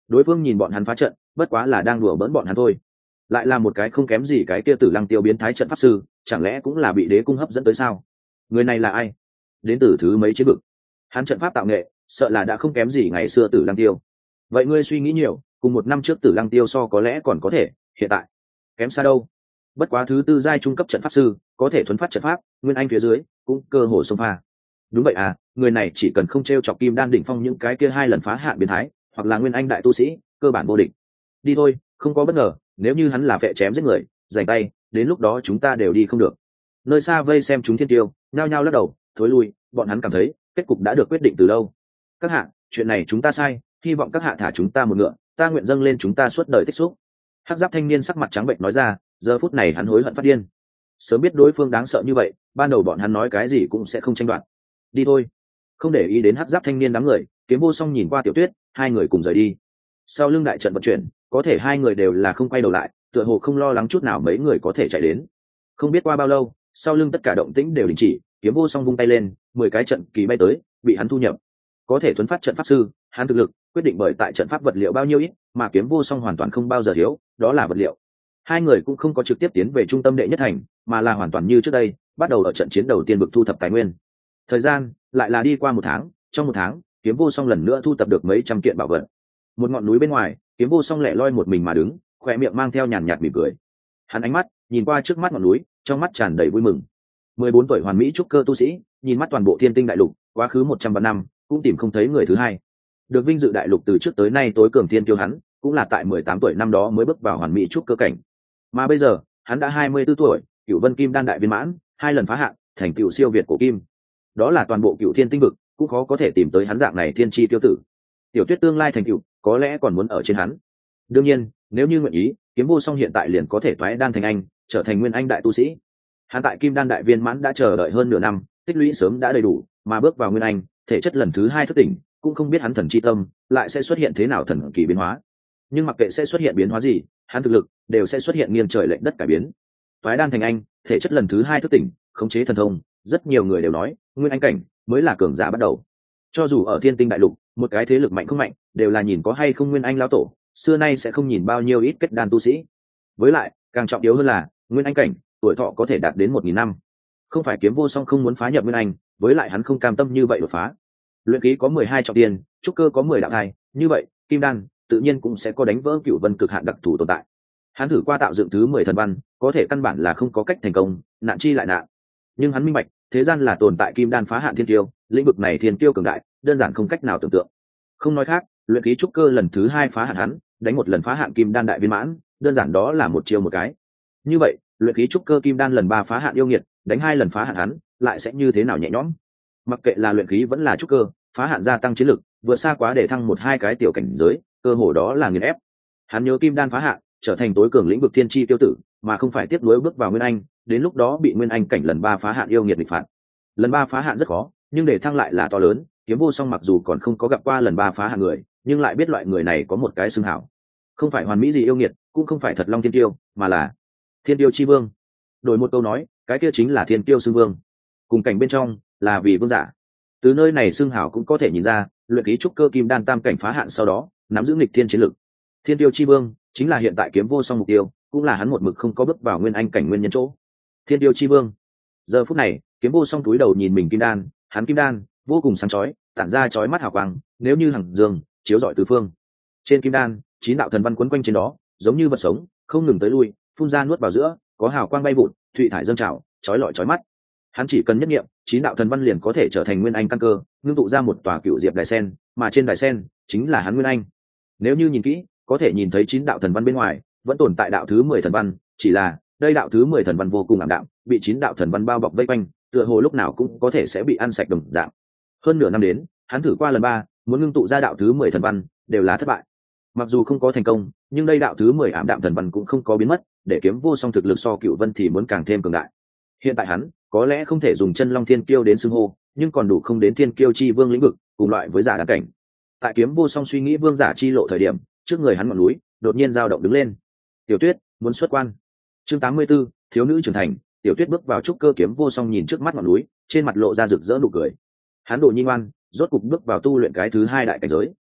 đối phương nhìn bọn hắn phá trận bất quá là đang đùa bỡn bọn hắn thôi, lại là một cái không kém gì cái kia tử lăng tiêu biến thái trận pháp sư, chẳng lẽ cũng là bị đế cung hấp dẫn tới sao? Người này là ai? Đến từ thứ mấy chiến vực? Hắn trận pháp tạo nghệ sợ là đã không kém gì ngày xưa tử lăng tiêu. Vậy ngươi suy nghĩ nhiều, cùng một năm trước tử lăng tiêu so có lẽ còn có thể, hiện tại kém xa đâu. Bất quá thứ tư giai trung cấp trận pháp sư có thể thuấn phát trận pháp, nguyên anh phía dưới cũng cơ hồ xông pha. Đúng vậy à, người này chỉ cần không t r e o chọc kim đan đỉnh phong những cái kia hai lần phá hạn biến thái, hoặc là nguyên anh đại tu sĩ, cơ bản vô địch. Đi thôi, không có bất ngờ, nếu như hắn là vệ chém giết người giành tay, đến lúc đó chúng ta đều đi không được. Nơi xa vây xem chúng thiên tiêu nhao nhao lắc đầu thối lui, bọn hắn cảm thấy kết cục đã được quyết định từ lâu. Các hạ, chuyện này chúng ta sai, hy vọng các hạ thả chúng ta một ngựa, ta nguyện dâng lên chúng ta suốt đời tích xúc. Hắc giáp thanh niên sắc mặt trắng bệnh nói ra, giờ phút này hắn hối hận phát điên. Sớm biết đối phương đáng sợ như vậy, ban đầu bọn hắn nói cái gì cũng sẽ không tranh đoạt. Đi thôi. Không để ý đến hắc giáp thanh niên đám người, Kiếm Vô Song nhìn qua Tiểu Tuyết, hai người cùng rời đi. Sau lưng đại trận vận chuyển, có thể hai người đều là không quay đầu lại, tựa hồ không lo lắng chút nào mấy người có thể chạy đến. Không biết qua bao lâu, sau lưng tất cả động tĩnh đều đình chỉ, Kiếm Vô Song vung tay lên, mười cái trận kỳ bay tới, bị hắn thu nhập. Có thể thuấn phát trận pháp sư, hắn thực lực quyết định bởi tại trận pháp vật liệu bao nhiêu ít, mà Kiếm Vô Song hoàn toàn không bao giờ thiếu, đó là vật liệu. Hai người cũng không có trực tiếp tiến về trung tâm đệ nhất thành, mà là hoàn toàn như trước đây, bắt đầu ở trận chiến đầu tiên vực thu thập tài nguyên. Thời gian lại là đi qua một tháng, trong một tháng, Kiếm Vô Song lần nữa thu thập được mấy trăm kiện bảo vật. Một ngọn núi bên ngoài, Kiếm Vô Song lẻ loi một mình mà đứng, khỏe miệng mang theo nhàn nhạt mỉm cười. Hắn ánh mắt nhìn qua trước mắt ngọn núi, trong mắt tràn đầy vui mừng. Mười bốn tuổi hoàn mỹ trúc cơ tu sĩ, nhìn mắt toàn bộ thiên tinh đại lục, quá khứ một trăm vạn năm, cũng tìm không thấy người thứ hai. Được vinh dự đại lục từ trước tới nay tối cường thiên tiêu hắn, cũng là tại mười tám tuổi năm đó mới bước vào hoàn mỹ trúc cơ cảnh. Mà bây giờ, hắn đã hai mươi tư tuổi, Cửu Vân Kim Đan đại viên mãn, hai lần phá hạn, thành tựu siêu việt của kim. Đó là toàn bộ Cửu Thiên tinh vực, cũng khó có thể tìm tới hắn dạng này thiên chi tiêu tử. Tiểu Tuyết tương lai thành tựu, có lẽ còn muốn ở trên hắn. Đương nhiên, nếu như nguyện ý, Kiếm Vô Song hiện tại liền có thể toái đan thành anh, trở thành nguyên anh đại tu sĩ. Hắn tại Kim Đan đại viên mãn đã chờ đợi hơn nửa năm, tích lũy sớm đã đầy đủ, mà bước vào nguyên anh, thể chất lần thứ hai thức tỉnh, cũng không biết hắn thần chi tâm lại sẽ xuất hiện thế nào thần kỳ biến hóa. Nhưng mặc kệ sẽ xuất hiện biến hóa gì, hắn thực lực đều sẽ xuất hiện nghiêng trời lệch đất cải biến. Toái đan thành anh, thể chất lần thứ hai thức tỉnh, khống chế thần thông, rất nhiều người đều nói, nguyên anh cảnh mới là cường giả bắt đầu. Cho dù ở thiên tinh đại lục, một cái thế lực mạnh không mạnh, đều là nhìn có hay không nguyên anh lão tổ, xưa nay sẽ không nhìn bao nhiêu ít kết đan tu sĩ. Với lại, càng trọng yếu hơn là, nguyên anh cảnh, tuổi thọ có thể đạt đến một nghìn năm. Không phải Kiếm Vô Song không muốn phá nhập nguyên anh, với lại hắn không cam tâm như vậy đột phá. Luyện khí có mười hai trọng tiền, trúc cơ có mười đạo thai, như vậy, kim đan tự nhiên cũng sẽ có đánh vỡ Cửu Vân cực hạn đặc thù tồn tại. Hắn thử qua tạo dựng thứ mười thần văn, có thể căn bản là không có cách thành công, nạn chi lại nạn. Nhưng hắn minh bạch, thế gian là tồn tại kim đan phá hạn thiên tiêu, lĩnh vực này thiên tiêu cường đại, đơn giản không cách nào tưởng tượng. Không nói khác, luyện khí trúc cơ lần thứ hai phá hạn hắn, đánh một lần phá hạn kim đan đại viên mãn, đơn giản đó là một chiêu một cái. Như vậy, luyện khí trúc cơ kim đan lần ba phá hạn yêu nghiệt, đánh hai lần phá hạn hắn, lại sẽ như thế nào nhẹ nhõm? Mặc kệ là luyện khí vẫn là trúc cơ, phá hạn gia tăng chiến lực, vượt xa quá để thăng một hai cái tiểu cảnh giới, cơ hồ đó là nghiền ép. Hắn nhớ kim đan phá hạn, trở thành tối cường lĩnh vực thiên chi tiêu tử, mà không phải tiếp nối bước vào nguyên anh, đến lúc đó bị nguyên anh cảnh lần ba phá hạn yêu nghiệt địch phạt. Lần ba phá hạn rất khó, nhưng để thăng lại là to lớn. Kiếm Vô Song mặc dù còn không có gặp qua lần ba phá hạn người, nhưng lại biết loại người này có một cái xưng hảo, không phải hoàn mỹ gì yêu nghiệt, cũng không phải thật long thiên tiêu, mà là thiên tiêu chi vương. Đổi một câu nói, cái kia chính là thiên tiêu xưng vương. Cùng cảnh bên trong là vì vương giả. Từ nơi này xưng hảo cũng có thể nhìn ra, luyện khí trúc cơ kim đan tam cảnh phá hạn sau đó, nắm giữ nghịch thiên chiến lực. Thiên tiêu chi vương chính là hiện tại Kiếm Vô Song mục tiêu, cũng là hắn một mực không có bước vào nguyên anh cảnh nguyên nhân chỗ. Thiên tiêu chi vương. Giờ phút này, Kiếm Vô Song túi đầu nhìn mình kim đan, hắn kim đan vô cùng sáng chói, tản ra chói mắt hào quang, nếu như hằng dương chiếu rọi tứ phương. Trên kim đan, chín đạo thần văn quấn quanh trên đó, giống như vật sống, không ngừng tới lui, phun ra nuốt vào giữa, có hào quang bay vụn, thụy thải dâng trào, chói lọi chói mắt. Hắn chỉ cần nhất niệm, chín đạo thần văn liền có thể trở thành nguyên anh căn cơ, ngưng tụ ra một tòa cựu diệp đài sen, mà trên đài sen chính là hắn nguyên anh. Nếu như nhìn kỹ, có thể nhìn thấy chín đạo thần văn bên ngoài vẫn tồn tại đạo thứ mười thần văn, chỉ là đây đạo thứ mười thần văn vô cùng ảm đạm, bị chín đạo thần văn bao bọc vây quanh, tựa hồ lúc nào cũng có thể sẽ bị ăn sạch đồng dạng. Hơn nửa năm đến, hắn thử qua lần ba, muốn ngưng tụ ra đạo thứ mười thần văn, đều là thất bại. Mặc dù không có thành công, nhưng đây đạo thứ mười ảm đạm thần văn cũng không có biến mất, để Kiếm Vô Song thực lực so Cửu Vân thì muốn càng thêm cường đại. Hiện tại hắn có lẽ không thể dùng chân long thiên kiêu đến xưng hô, nhưng còn đủ không đến thiên kiêu chi vương lĩnh vực, cùng loại với giả đan cảnh. Tại Kiếm Vô Song suy nghĩ vương giả chi lộ thời điểm, trước người hắn ngọn núi đột nhiên dao động đứng lên. Tiểu Tuyết muốn xuất quan. Chương tám mươi 84, thiếu nữ trưởng thành. Tiểu Tuyết bước vào trúc cơ. Kiếm Vô Song nhìn trước mắt ngọn núi, trên mặt lộ ra rực rỡ nụ cười. Hắn độ nhi ngoan, rốt cục bước vào tu luyện cái thứ hai đại cảnh giới.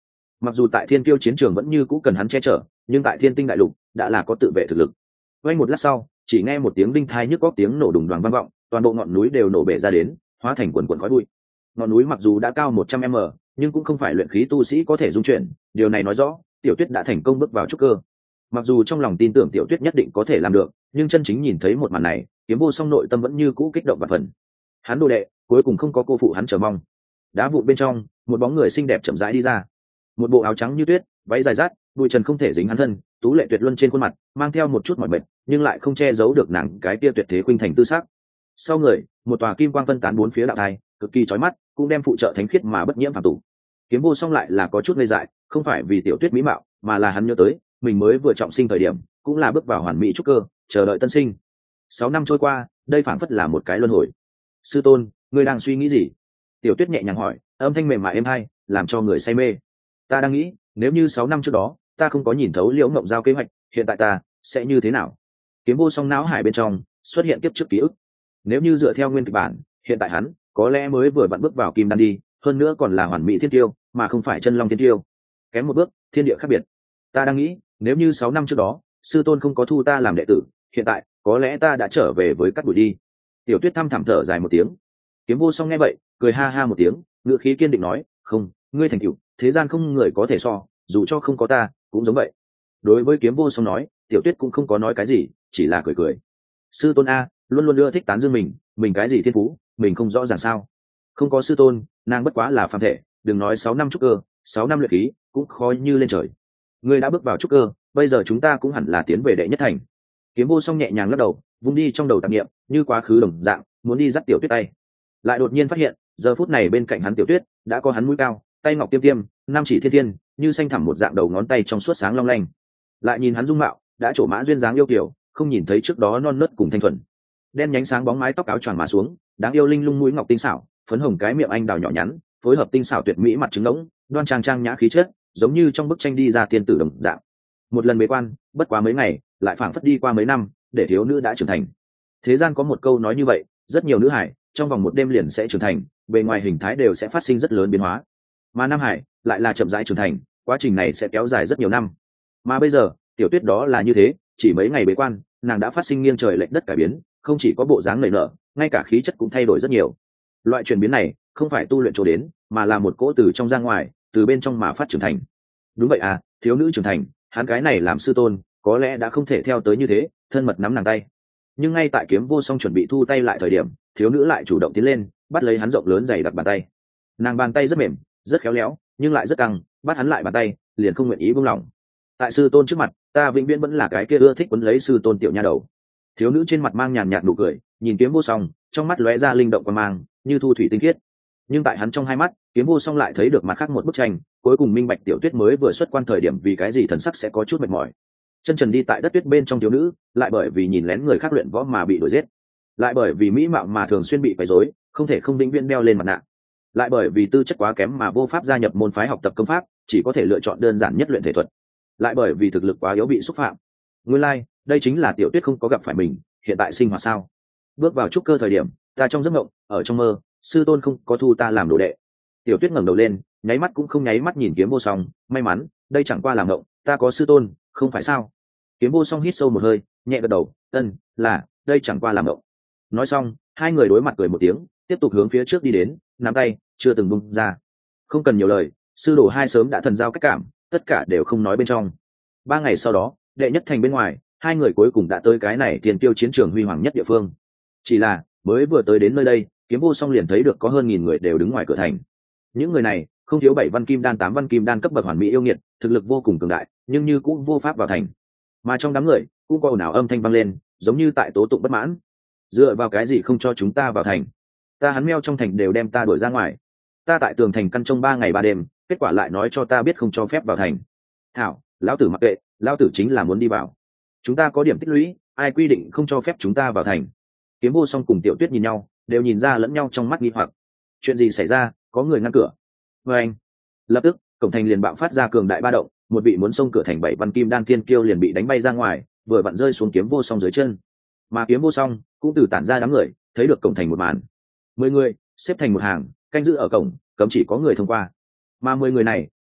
mặc dù tại thiên kiêu chiến trường vẫn như cũ cần hắn che chở, nhưng tại thiên tinh đại lục đã là có tự vệ thực lực. Quay một lát sau, chỉ nghe một tiếng đinh thai nhức góc tiếng nổ đùng đoàng vang vọng, toàn bộ ngọn núi đều nổ bể ra đến, hóa thành quần quần khói bụi. Ngọn núi mặc dù đã cao một trăm mét, nhưng cũng không phải luyện khí tu sĩ có thể dung chuyển, điều này nói rõ Tiểu Tuyết đã thành công bước vào trúc cơ. Mặc dù trong lòng tin tưởng Tiểu Tuyết nhất định có thể làm được, nhưng chân chính nhìn thấy một màn này, Kiếm Vô Song nội tâm vẫn như cũ kích động và phần. Hắn đồ đệ cuối cùng không có cô phụ hắn chờ mong. Đá vụn bên trong, một bóng người xinh đẹp chậm rãi đi ra, một bộ áo trắng như tuyết, váy dài rát, bụi trần không thể dính hắn thân, tú lệ tuyệt luân trên khuôn mặt mang theo một chút mỏi mệt, nhưng lại không che giấu được nàng cái kia tuyệt thế khuynh thành tư sắc. Sau người, một tòa kim quang phân tán bốn phía đạo thai, cực kỳ chói mắt, cũng đem phụ trợ thánh khiết mà bất nhiễm phàm tục. Kiếm Vô Song lại là có chút ngây dại, không phải vì Tiểu Tuyết mỹ mạo, mà là hắn nhớ tới mình mới vừa trọng sinh thời điểm, cũng là bước vào hoàn mỹ trúc cơ, chờ đợi tân sinh. Sáu năm trôi qua, đây phảng phất là một cái luân hồi. Sư tôn, ngươi đang suy nghĩ gì? Tiểu Tuyết nhẹ nhàng hỏi, âm thanh mềm mại êm hay, làm cho người say mê. Ta đang nghĩ, nếu như sáu năm trước đó ta không có nhìn thấu Liễu Ngộng Giao kế hoạch, hiện tại ta sẽ như thế nào? Kiếm Vô Song não hải bên trong xuất hiện kiếp trước ký ức. Nếu như dựa theo nguyên kịch bản, hiện tại hắn có lẽ mới vừa vặn bước vào kim đan đi, hơn nữa còn là hoàn mỹ thiên tiêu, mà không phải chân long thiên tiêu. Kém một bước, thiên địa khác biệt. Ta đang nghĩ, nếu như sáu năm trước đó sư tôn không có thu ta làm đệ tử, hiện tại có lẽ ta đã trở về với cắt bụi đi. Tiểu Tuyết thăm thẳm thở dài một tiếng. Kiếm Vô Song nghe vậy, cười ha ha một tiếng, ngựa khí kiên định nói, không, ngươi thành tựu thế gian không người có thể so, dù cho không có ta cũng giống vậy. Đối với Kiếm Vô Song nói, Tiểu Tuyết cũng không có nói cái gì, chỉ là cười cười. Sư tôn a, luôn luôn ưa thích tán dương mình, mình cái gì thiên phú mình không rõ ràng sao? Không có sư tôn, nàng bất quá là phàm thể, đừng nói sáu năm trúc cơ, sáu năm luyện khí cũng khó như lên trời. Ngươi đã bước vào trúc cơ, bây giờ chúng ta cũng hẳn là tiến về đệ nhất thành. Kiếm Vô Song nhẹ nhàng lắc đầu, vung đi trong đầu tạp niệm, như quá khứ đồng dạng, muốn đi dắt Tiểu Tuyết tay. Lại đột nhiên phát hiện, giờ phút này bên cạnh hắn Tiểu Tuyết đã có hắn mũi cao, tay ngọc tiêm tiêm, năm chỉ thiên thiên, như xanh thẳm một dạng đầu ngón tay trong suốt sáng long lanh. Lại nhìn hắn dung mạo, đã trổ mã duyên dáng yêu kiều, không nhìn thấy trước đó non nớt cùng thanh thuần. Đen nhánh sáng bóng mái tóc áo choàng mà xuống, đáng yêu linh lung mũi ngọc tinh xảo, phấn hồng cái miệng anh đào nhỏ nhắn, phối hợp tinh xảo tuyệt mỹ mặt trứng ngỗng, đoan trang trang nhã khí chất, giống như trong bức tranh đi ra tiên tử đồng dạng. Một lần bế quan, bất quá mấy ngày, lại phảng phất đi qua mấy năm, để thiếu nữ đã trưởng thành. Thế gian có một câu nói như vậy, rất nhiều nữ hải trong vòng một đêm liền sẽ trưởng thành, bề ngoài hình thái đều sẽ phát sinh rất lớn biến hóa. Mà nam hải lại là chậm rãi trưởng thành, quá trình này sẽ kéo dài rất nhiều năm. Mà bây giờ, Tiểu Tuyết đó là như thế, chỉ mấy ngày bế quan, nàng đã phát sinh nghiêng trời lệch đất cải biến, không chỉ có bộ dáng nảy nở, ngay cả khí chất cũng thay đổi rất nhiều. Loại chuyển biến này không phải tu luyện chỗ đến, mà là một cỗ từ trong ra ngoài, từ bên trong mà phát trưởng thành. Đúng vậy à, thiếu nữ trưởng thành, hắn cái này làm sư tôn, có lẽ đã không thể theo tới như thế, thân mật nắm nàng tay. Nhưng ngay tại Kiếm Vô Song chuẩn bị thu tay lại thời điểm, thiếu nữ lại chủ động tiến lên, bắt lấy hắn rộng lớn dày đặc bàn tay. Nàng bàn tay rất mềm, rất khéo léo, nhưng lại rất căng, bắt hắn lại bàn tay, liền không nguyện ý buông lỏng. Tại sư tôn trước mặt, ta vĩnh viễn vẫn là cái kia ưa thích quấn lấy sư tôn tiểu nha đầu. Thiếu nữ trên mặt mang nhàn nhạt nụ cười, nhìn Kiếm Vô Song, trong mắt lóe ra linh động quan mang, như thu thủy tinh khiết. Nhưng tại hắn trong hai mắt, Kiếm Vô Song lại thấy được mặt khác một bức tranh, cuối cùng minh bạch Tiểu Tuyết mới vừa xuất quan thời điểm vì cái gì thần sắc sẽ có chút mệt mỏi. Chân trần đi tại đất tuyết bên trong thiếu nữ, lại bởi vì nhìn lén người khác luyện võ mà bị đuổi giết, lại bởi vì mỹ mạo mà thường xuyên bị quấy rối, không thể không vĩnh viễn đeo lên mặt nạ, lại bởi vì tư chất quá kém mà vô pháp gia nhập môn phái học tập công pháp, chỉ có thể lựa chọn đơn giản nhất luyện thể thuật, lại bởi vì thực lực quá yếu bị xúc phạm. Nguyên lai, đây chính là Tiểu Tuyết không có gặp phải mình, hiện tại sinh hoạt sao? Bước vào trúc cơ thời điểm, ta trong giấc mộng, ở trong mơ, sư tôn không có thu ta làm đồ đệ. Tiểu Tuyết ngẩng đầu lên, nháy mắt cũng không nháy mắt nhìn Kiếm Vô Song, may mắn, đây chẳng qua là mộng, ta có sư tôn, không phải sao? Kiếm Vô Song hít sâu một hơi, nhẹ gật đầu, ân, là, đây chẳng qua là mộng. Nói xong, hai người đối mặt cười một tiếng, tiếp tục hướng phía trước đi đến, nắm tay chưa từng bung ra. Không cần nhiều lời, sư đồ hai sớm đã thần giao cách cảm, tất cả đều không nói bên trong. Ba ngày sau đó, đệ nhất thành bên ngoài, hai người cuối cùng đã tới cái này tiền tiêu chiến trường huy hoàng nhất địa phương. Chỉ là mới vừa tới đến nơi đây, Kiếm Vô Song liền thấy được có hơn nghìn người đều đứng ngoài cửa thành. Những người này không thiếu bảy văn kim đan, tám văn kim đan cấp bậc hoàn mỹ yêu nghiệt, thực lực vô cùng cường đại, nhưng như cũng vô pháp vào thành. Mà trong đám người cũng có ồn ào âm thanh vang lên, giống như tại tố tụng bất mãn. Dựa vào cái gì không cho chúng ta vào thành? Ta hắn meo trong thành đều đem ta đuổi ra ngoài. Ta tại tường thành căn trong ba ngày ba đêm, kết quả lại nói cho ta biết không cho phép vào thành. Thảo, lão tử mặc kệ, lão tử chính là muốn đi vào. Chúng ta có điểm tích lũy, ai quy định không cho phép chúng ta vào thành? Kiếm Vô Song cùng Tiểu Tuyết nhìn nhau, đều nhìn ra lẫn nhau trong mắt nghi hoặc. Chuyện gì xảy ra? Có người ngăn cửa. Và anh, lập tức cổng thành liền bạo phát ra cường đại ba động, một vị muốn xông cửa thành bảy văn kim đan thiên kiêu liền bị đánh bay ra ngoài, vừa vặn rơi xuống Kiếm Vô Song dưới chân. Mà Kiếm Vô Song cũng từ tản ra đám người, thấy được cổng thành một màn. Mười người xếp thành một hàng, canh giữ ở cổng, cấm chỉ có người thông qua. Mà mười người này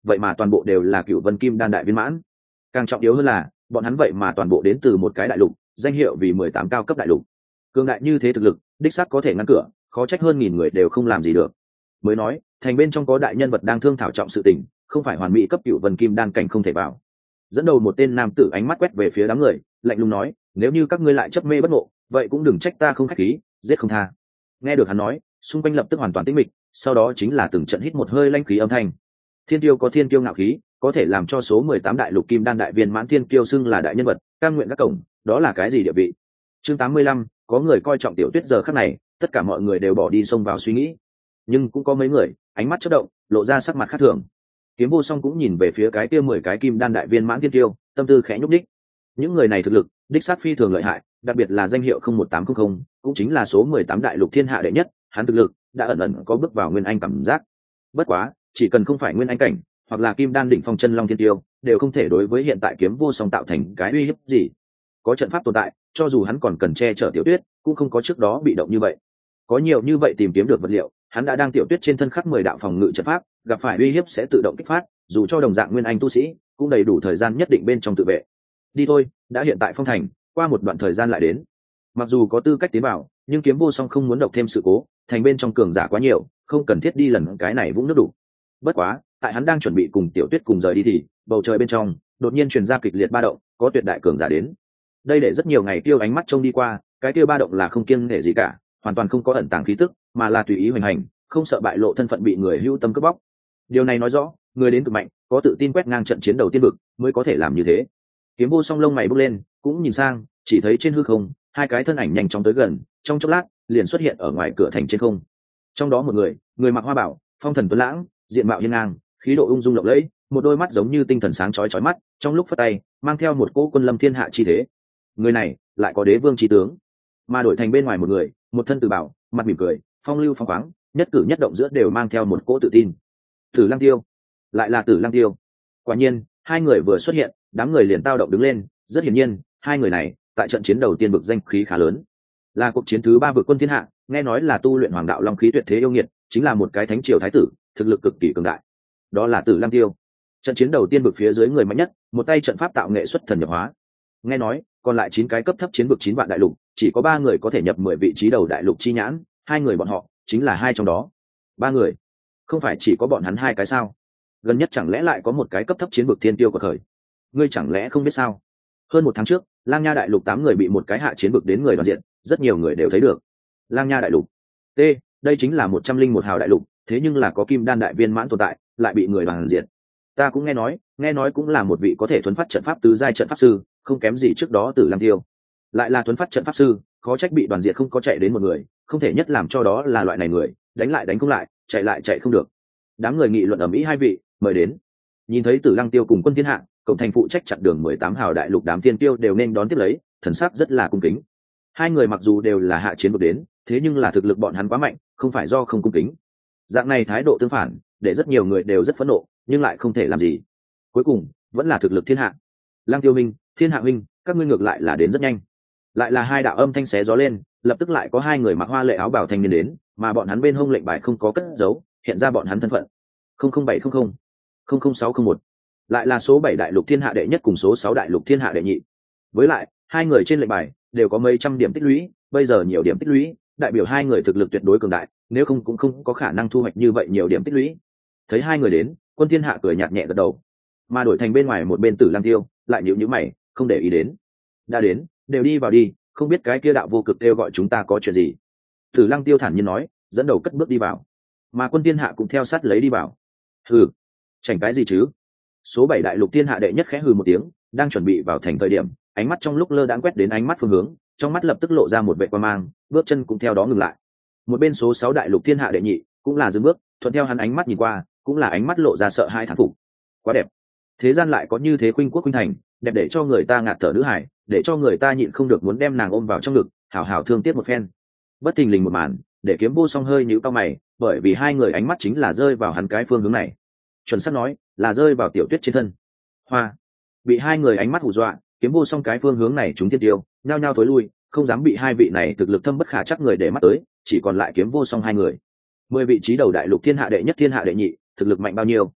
vậy mà toàn bộ đều là cựu vân kim đan đại viên mãn. Càng trọng yếu hơn là bọn hắn vậy mà toàn bộ đến từ một cái đại lục, danh hiệu vì mười tám cao cấp đại lục. Cường đại như thế thực lực, đích xác có thể ngăn cửa, khó trách hơn nghìn người đều không làm gì được. Mới nói thành bên trong có đại nhân vật đang thương thảo trọng sự tình, không phải hoàn mỹ cấp cựu vân kim đan cảnh không thể vào. Dẫn đầu một tên nam tử ánh mắt quét về phía đám người, lạnh lùng nói, nếu như các ngươi lại chấp mê bất ngộ, vậy cũng đừng trách ta không khách khí, giết không tha. Nghe được hắn nói, xung quanh lập tức hoàn toàn tĩnh mịch, sau đó chính là từng trận hít một hơi lanh khí âm thanh. Thiên tiêu có thiên tiêu ngạo khí, có thể làm cho số mười tám đại lục kim đan đại viên mãn thiên kiêu xưng là đại nhân vật, cam nguyện các cổng, đó là cái gì địa vị? Chương tám mươi lăm, có người coi trọng Tiểu Tuyết giờ khắc này, tất cả mọi người đều bỏ đi xông vào suy nghĩ. Nhưng cũng có mấy người, ánh mắt chớp động, lộ ra sắc mặt khác thường. Kiếm Vô Song cũng nhìn về phía cái kia mười cái kim đan đại viên mãn thiên kiêu, tâm tư khẽ nhúc đích. Những người này thực lực, đích sát phi thường lợi hại, đặc biệt là danh hiệu không một tám không không, cũng chính là số mười tám đại lục thiên hạ đệ nhất, hắn thực lực đã ẩn ẩn có bước vào nguyên anh cảm giác. Bất quá, chỉ cần không phải nguyên anh cảnh, hoặc là kim đan đỉnh phong chân long thiên tiêu, đều không thể đối với hiện tại Kiếm Vô Song tạo thành cái uy hiếp gì. Có trận pháp tồn tại, cho dù hắn còn cần che chở Tiểu Tuyết, cũng không có trước đó bị động như vậy. Có nhiều như vậy tìm kiếm được vật liệu, hắn đã đang Tiểu Tuyết trên thân khắc mười đạo phòng ngự trận pháp, gặp phải uy hiếp sẽ tự động kích phát, dù cho đồng dạng nguyên anh tu sĩ, cũng đầy đủ thời gian nhất định bên trong tự vệ. Đi thôi, đã hiện tại phong thành, qua một đoạn thời gian lại đến. Mặc dù có tư cách tiến vào, nhưng Kiếm Vô Song không muốn độc thêm sự cố, thành bên trong cường giả quá nhiều, không cần thiết đi lần cái này vũng nước đủ. Bất quá, tại hắn đang chuẩn bị cùng Tiểu Tuyết cùng rời đi thì bầu trời bên trong đột nhiên truyền ra kịch liệt ba động, có tuyệt đại cường giả đến. Đây để rất nhiều ngày tiêu ánh mắt trông đi qua, cái tiêu ba động là không kiêng nể gì cả, hoàn toàn không có ẩn tàng khí tức, mà là tùy ý hoành hành, không sợ bại lộ thân phận bị người hưu tâm cướp bóc. Điều này nói rõ, người đến cực mạnh, có tự tin quét ngang trận chiến đầu tiên vực, mới có thể làm như thế. Kiếm Vô Song lông mày bốc lên, cũng nhìn sang, chỉ thấy trên hư không, hai cái thân ảnh nhanh chóng tới gần, trong chốc lát, liền xuất hiện ở ngoài cửa thành trên không. Trong đó một người, người mặc hoa bảo, phong thần tuấn lãng, diện mạo hiên ngang, khí độ ung dung lộng lẫy, một đôi mắt giống như tinh thần sáng chói chói mắt, trong lúc phất tay, mang theo một cỗ quân lâm thiên hạ chi thế. Người này, lại có đế vương chi tướng. Mà đổi thành bên ngoài một người, một thân từ bảo, mặt mỉm cười, phong lưu phong khoáng, nhất cử nhất động giữa đều mang theo một cỗ tự tin. Tử Lăng Tiêu, lại là Tử Lăng Tiêu. Quả nhiên, hai người vừa xuất hiện, đám người liền tao động đứng lên, rất hiển nhiên, hai người này, tại trận chiến đầu tiên vực danh khí khá lớn. Là cuộc chiến thứ ba vực quân thiên hạ, nghe nói là tu luyện hoàng đạo long khí tuyệt thế yêu nghiệt, chính là một cái thánh triều thái tử, thực lực cực kỳ cường đại. Đó là Tử Lăng Tiêu. Trận chiến đầu tiên vực phía dưới người mạnh nhất, một tay trận pháp tạo nghệ xuất thần nhập hóa. Nghe nói, còn lại chín cái cấp thấp chiến vực chín vạn đại lục, chỉ có ba người có thể nhập mười vị trí đầu đại lục chi nhãn, hai người bọn họ chính là hai trong đó. Ba người, không phải chỉ có bọn hắn hai cái sao? Gần nhất chẳng lẽ lại có một cái cấp thấp chiến vực thiên tiêu của khởi? Ngươi chẳng lẽ không biết sao? Hơn một tháng trước, Lang Nha đại lục tám người bị một cái hạ chiến vực đến người đoàn diện, rất nhiều người đều thấy được. Lang Nha đại lục, T, đây chính là một trăm linh một hào đại lục, thế nhưng là có kim đan đại viên mãn tồn tại, lại bị người đoàn diện. Ta cũng nghe nói, nghe nói cũng là một vị có thể thuấn phát trận pháp tứ giai trận pháp sư, không kém gì trước đó Tử Lăng Tiêu. Lại là thuấn phát trận pháp sư, khó trách bị đoàn diệt không có chạy đến một người, không thể nhất làm cho đó là loại này người, đánh lại đánh không lại, chạy lại chạy không được. Đám người nghị luận ầm ĩ hai vị, mời đến. Nhìn thấy Tử Lăng Tiêu cùng quân thiên hạ, cộng thành phụ trách chặn đường mười tám hào đại lục đám tiên tiêu đều nên đón tiếp lấy, thần sắc rất là cung kính. Hai người mặc dù đều là hạ chiến vực đến, thế nhưng là thực lực bọn hắn quá mạnh, không phải do không cung kính. Dạng này thái độ tương phản, để rất nhiều người đều rất phẫn nộ, nhưng lại không thể làm gì. Cuối cùng, vẫn là thực lực thiên hạ. Lăng Tiêu minh, Thiên Hạ minh, các ngươi ngược lại là đến rất nhanh. Lại là hai đạo âm thanh xé gió lên, lập tức lại có hai người mặc hoa lệ áo bào thanh niên đến, mà bọn hắn bên hông lệnh bài không có cất giấu, hiện ra bọn hắn thân phận. không không bảy không không, không không sáu không một. Lại là số bảy đại lục thiên hạ đệ nhất cùng số sáu đại lục thiên hạ đệ nhị. Với lại, hai người trên lệnh bài đều có mấy trăm điểm tích lũy, bây giờ nhiều điểm tích lũy, đại biểu hai người thực lực tuyệt đối cường đại, nếu không cũng không có khả năng thu hoạch như vậy nhiều điểm tích lũy. Thấy hai người đến, quân thiên hạ cười nhạt nhẹ gật đầu, mà đổi thành bên ngoài một bên Tử Lăng Tiêu lại nhíu nhíu mày, không để ý đến. Đã đến, đều đi vào đi, không biết cái kia đạo vô cực kêu gọi chúng ta có chuyện gì. Tử Lăng Tiêu thản nhiên nói, dẫn đầu cất bước đi vào, mà quân thiên hạ cũng theo sát lấy đi vào. Hừ, chảnh cái gì chứ? Số bảy đại lục thiên hạ đệ nhất khẽ hừ một tiếng, đang chuẩn bị vào thành thời điểm, ánh mắt trong lúc lơ đãng quét đến ánh mắt phương hướng, trong mắt lập tức lộ ra một vẻ quan mang, bước chân cũng theo đó ngừng lại. Một bên số sáu đại lục thiên hạ đệ nhị cũng là dừng bước, thuận theo hắn ánh mắt nhìn qua, cũng là ánh mắt lộ ra sợ hãi thán phục. Quá đẹp, thế gian lại có như thế khuynh quốc khuynh thành, đẹp để cho người ta ngạt thở nữ hải, để cho người ta nhịn không được muốn đem nàng ôm vào trong ngực, hảo hảo thương tiếc một phen. Bất thình lình một màn, để Kiếm Vô Song hơi nhíu cau mày, bởi vì hai người ánh mắt chính là rơi vào hắn cái phương hướng này. Chuẩn xác nói, là rơi vào Tiểu Tuyết trên thân. Hoa, bị hai người ánh mắt hù dọa, Kiếm Vô Song cái phương hướng này chúng thiên tiêu, nhao nhao thối lui, không dám bị hai vị này thực lực thâm bất khả chắc người để mắt tới, chỉ còn lại Kiếm Vô Song hai người. Mười vị trí đầu đại lục thiên hạ đệ nhất thiên hạ đệ nhị, thực lực mạnh bao nhiêu?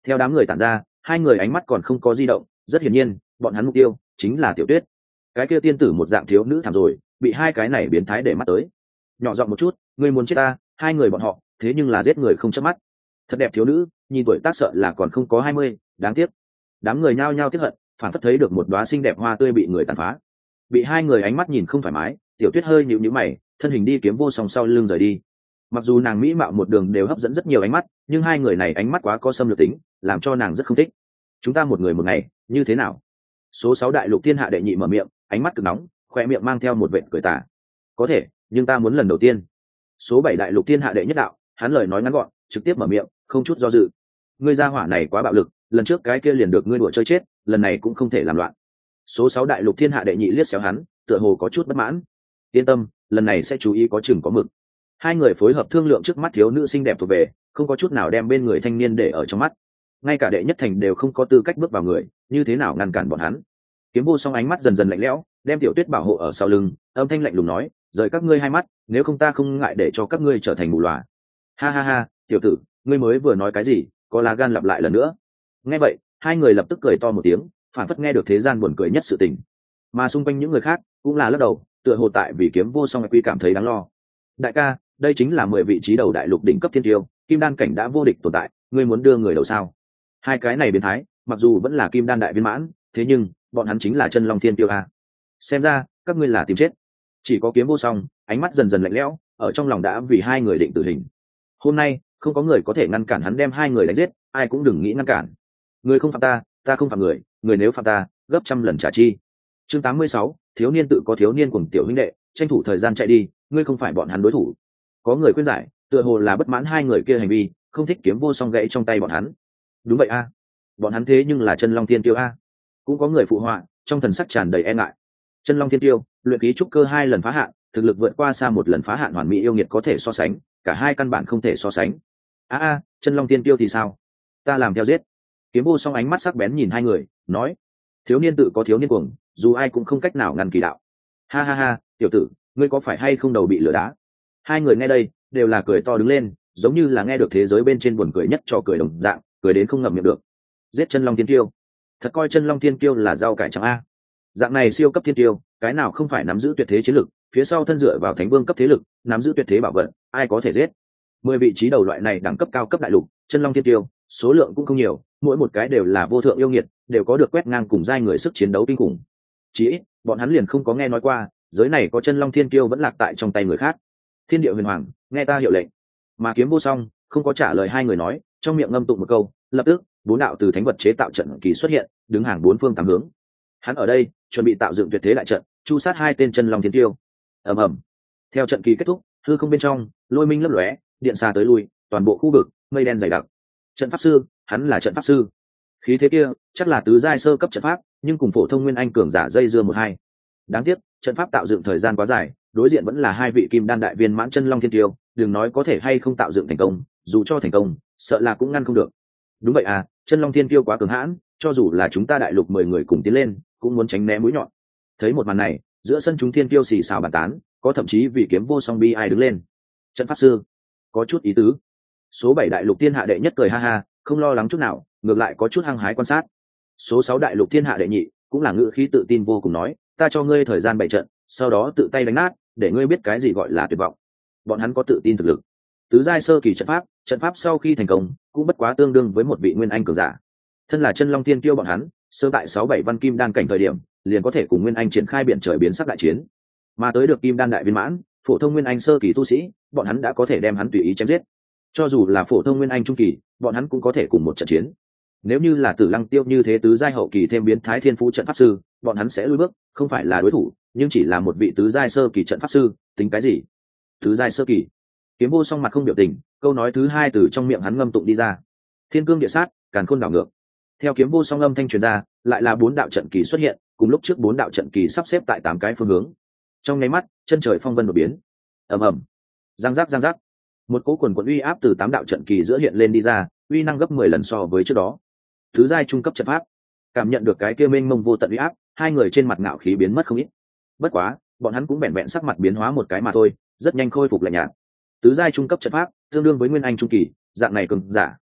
Theo đám người tản ra, hai người ánh mắt còn không có di động, rất hiển nhiên bọn hắn mục tiêu chính là Tiểu Tuyết. Cái kia tiên tử một dạng thiếu nữ thảm rồi, bị hai cái này biến thái để mắt tới. Nhỏ giọng một chút, ngươi muốn chết ta, hai người bọn họ thế nhưng là giết người không chớp mắt. Thật đẹp thiếu nữ, nhìn tuổi tác sợ là còn không có hai mươi, đáng tiếc. Đám người nhao nhao tiếc hận, phản phất thấy được một đóa xinh đẹp hoa tươi bị người tàn phá. Bị hai người ánh mắt nhìn không thoải mái, Tiểu Tuyết hơi nhíu nhíu mày, thân hình đi kiếm vô song sau lưng rời đi. Mặc dù nàng mỹ mạo một đường đều hấp dẫn rất nhiều ánh mắt, nhưng hai người này ánh mắt quá có xâm lược tính, làm cho nàng rất không thích. Chúng ta một người một ngày, như thế nào? Số sáu đại lục thiên hạ đệ nhị mở miệng, ánh mắt cực nóng, khoe miệng mang theo một vệt cười tà. Có thể, nhưng ta muốn lần đầu tiên. Số bảy đại lục thiên hạ đệ nhất đạo, hắn lời nói ngắn gọn, trực tiếp mở miệng, không chút do dự. Ngươi gia hỏa này quá bạo lực, lần trước cái kia liền được ngươi đùa chơi chết, lần này cũng không thể làm loạn. Số sáu đại lục thiên hạ đệ nhị liếc xéo hắn, tựa hồ có chút bất mãn. Yên tâm, lần này sẽ chú ý có chừng có mực. Hai người phối hợp thương lượng trước mắt thiếu nữ xinh đẹp thuộc về, không có chút nào đem bên người thanh niên để ở trong mắt. Ngay cả đệ nhất thành đều không có tư cách bước vào người, như thế nào ngăn cản bọn hắn? Kiếm vô song ánh mắt dần dần lạnh lẽo, đem Tiểu Tuyết bảo hộ ở sau lưng, âm thanh lạnh lùng nói, rời các ngươi hai mắt, nếu không ta không ngại để cho các ngươi trở thành mù lòa. Ha ha ha, tiểu tử, ngươi mới vừa nói cái gì, có lá gan lặp lại lần nữa. Nghe vậy, hai người lập tức cười to một tiếng, phản phất nghe được thế gian buồn cười nhất sự tình. Mà xung quanh những người khác cũng là lắc đầu, tựa hồ tại vì kiếm vô song quy cảm thấy đáng lo. Đại ca, đây chính là mười vị trí đầu đại lục đỉnh cấp thiên tiêu, kim đan cảnh đã vô địch tồn tại, ngươi muốn đưa người đầu sao? Hai cái này biến thái, mặc dù vẫn là kim đan đại viên mãn, thế nhưng bọn hắn chính là chân long thiên tiêu a. Xem ra các ngươi là tìm chết. Chỉ có kiếm vô song, ánh mắt dần dần lạnh lẽo, ở trong lòng đã vì hai người định tử hình. Hôm nay không có người có thể ngăn cản hắn đem hai người đánh giết, ai cũng đừng nghĩ ngăn cản. Người không phạm ta, ta không phạm người, người nếu phạm ta, gấp trăm lần trả chi. Chương tám mươi sáu, thiếu niên tự có thiếu niên cùng tiểu huynh đệ, tranh thủ thời gian chạy đi, ngươi không phải bọn hắn đối thủ. Có người khuyên giải, tựa hồ là bất mãn hai người kia hành vi, không thích kiếm vô song gãy trong tay bọn hắn. Đúng vậy a, bọn hắn thế nhưng là chân long thiên tiêu a. Cũng có người phụ họa, trong thần sắc tràn đầy e ngại. Chân long thiên tiêu, luyện khí trúc cơ hai lần phá hạn, thực lực vượt qua xa một lần phá hạn hoàn mỹ yêu nghiệt có thể so sánh, cả hai căn bản không thể so sánh. A a, chân long thiên tiêu thì sao? Ta làm theo giết. Kiếm vô song ánh mắt sắc bén nhìn hai người, nói: thiếu niên tự có thiếu niên cuồng, dù ai cũng không cách nào ngăn kỳ đạo. Ha ha ha, tiểu tử, ngươi có phải hay không đầu bị lửa đá? Hai người nghe đây đều là cười to đứng lên, giống như là nghe được thế giới bên trên buồn cười nhất trò cười đồng dạng, cười đến không ngậm miệng được. Giết chân long thiên tiêu, thật coi chân long thiên tiêu là rau cải trắng a. Dạng này siêu cấp thiên tiêu, cái nào không phải nắm giữ tuyệt thế chiến lực, phía sau thân dựa vào thánh vương cấp thế lực, nắm giữ tuyệt thế bảo vật, ai có thể giết? Mười vị trí đầu loại này đẳng cấp cao cấp đại lục, chân long thiên tiêu, số lượng cũng không nhiều, mỗi một cái đều là vô thượng yêu nghiệt, đều có được quét ngang cùng giai người sức chiến đấu kinh khủng. Chỉ ít, bọn hắn liền không có nghe nói qua, giới này có chân long thiên tiêu vẫn lạc tại trong tay người khác. Thiên địa huyền hoàng, nghe ta hiệu lệnh. Mà kiếm vô song không có trả lời hai người nói, trong miệng ngâm tụng một câu, lập tức bốn đạo từ thánh vật chế tạo trận kỳ xuất hiện, đứng hàng bốn phương tám hướng. Hắn ở đây chuẩn bị tạo dựng tuyệt thế đại trận, chu sát hai tên chân long thiên tiêu. Ầm ầm. Theo trận kỳ kết thúc, hư không bên trong lôi minh lấp lóe, điện xa tới lui, toàn bộ khu vực mây đen dày đặc. Trận pháp sư, hắn là trận pháp sư. Khí thế kia chắc là tứ giai sơ cấp trận pháp, nhưng cùng phổ thông nguyên anh cường giả dây dưa một hai. Đáng tiếc, trận pháp tạo dựng thời gian quá dài, đối diện vẫn là hai vị kim đan đại viên mãn chân long thiên tiêu, đừng nói có thể hay không tạo dựng thành công, dù cho thành công, sợ là cũng ngăn không được. Đúng vậy à, chân long thiên tiêu quá cường hãn, cho dù là chúng ta đại lục mười người cùng tiến lên, cũng muốn tránh né mũi nhọn. Thấy một màn này, giữa sân chúng thiên tiêu xì xào bàn tán, có thậm chí vì kiếm vô song bi ai đứng lên. Trận pháp sư, có chút ý tứ. Số bảy đại lục thiên hạ đệ nhất cười ha ha, không lo lắng chút nào, ngược lại có chút hăng hái quan sát. Số sáu đại lục thiên hạ đệ nhị cũng là ngữ khí tự tin vô cùng nói, ta cho ngươi thời gian bày trận, sau đó tự tay đánh nát, để ngươi biết cái gì gọi là tuyệt vọng. Bọn hắn có tự tin thực lực. Tứ giai sơ kỳ trận pháp, trận pháp sau khi thành công, cũng bất quá tương đương với một vị nguyên anh cường giả. Thân là chân long tiên tiêu bọn hắn, sơ tại sáu bảy văn kim đan cảnh thời điểm, liền có thể cùng nguyên anh triển khai biển trời biến sắc đại chiến. Mà tới được kim đan đại viên mãn, phổ thông nguyên anh sơ kỳ tu sĩ, bọn hắn đã có thể đem hắn tùy ý chém giết. Cho dù là phổ thông nguyên anh trung kỳ, bọn hắn cũng có thể cùng một trận chiến. Nếu như là Tử Lăng Tiêu như thế tứ giai hậu kỳ thêm biến thái thiên phú trận pháp sư, bọn hắn sẽ lùi bước, không phải là đối thủ, nhưng chỉ là một vị tứ giai sơ kỳ trận pháp sư, tính cái gì? Tứ giai sơ kỳ. Kiếm vô song mặt không biểu tình, câu nói thứ hai từ trong miệng hắn ngâm tụng đi ra. Thiên cương địa sát, càn khôn đảo ngược. Theo kiếm vô song âm thanh truyền ra, lại là bốn đạo trận kỳ xuất hiện, cùng lúc trước bốn đạo trận kỳ sắp xếp tại tám cái phương hướng. Trong nháy mắt, chân trời phong vân đột biến. Ầm ầm. Giang giác giang giác. Một cỗ quần quần uy áp từ tám đạo trận kỳ giữa hiện lên đi ra, uy năng gấp mười lần so với trước đó. Thứ giai trung cấp trận pháp. Cảm nhận được cái kia mênh mông vô tận uy áp, hai người trên mặt ngạo khí biến mất không ít. Bất quá, bọn hắn cũng bèn bèn sắc mặt biến hóa một cái mà thôi, rất nhanh khôi phục lạnh nhạt. Tứ giai trung cấp trận pháp, tương đương với nguyên anh trung kỳ, dạng này cường giả,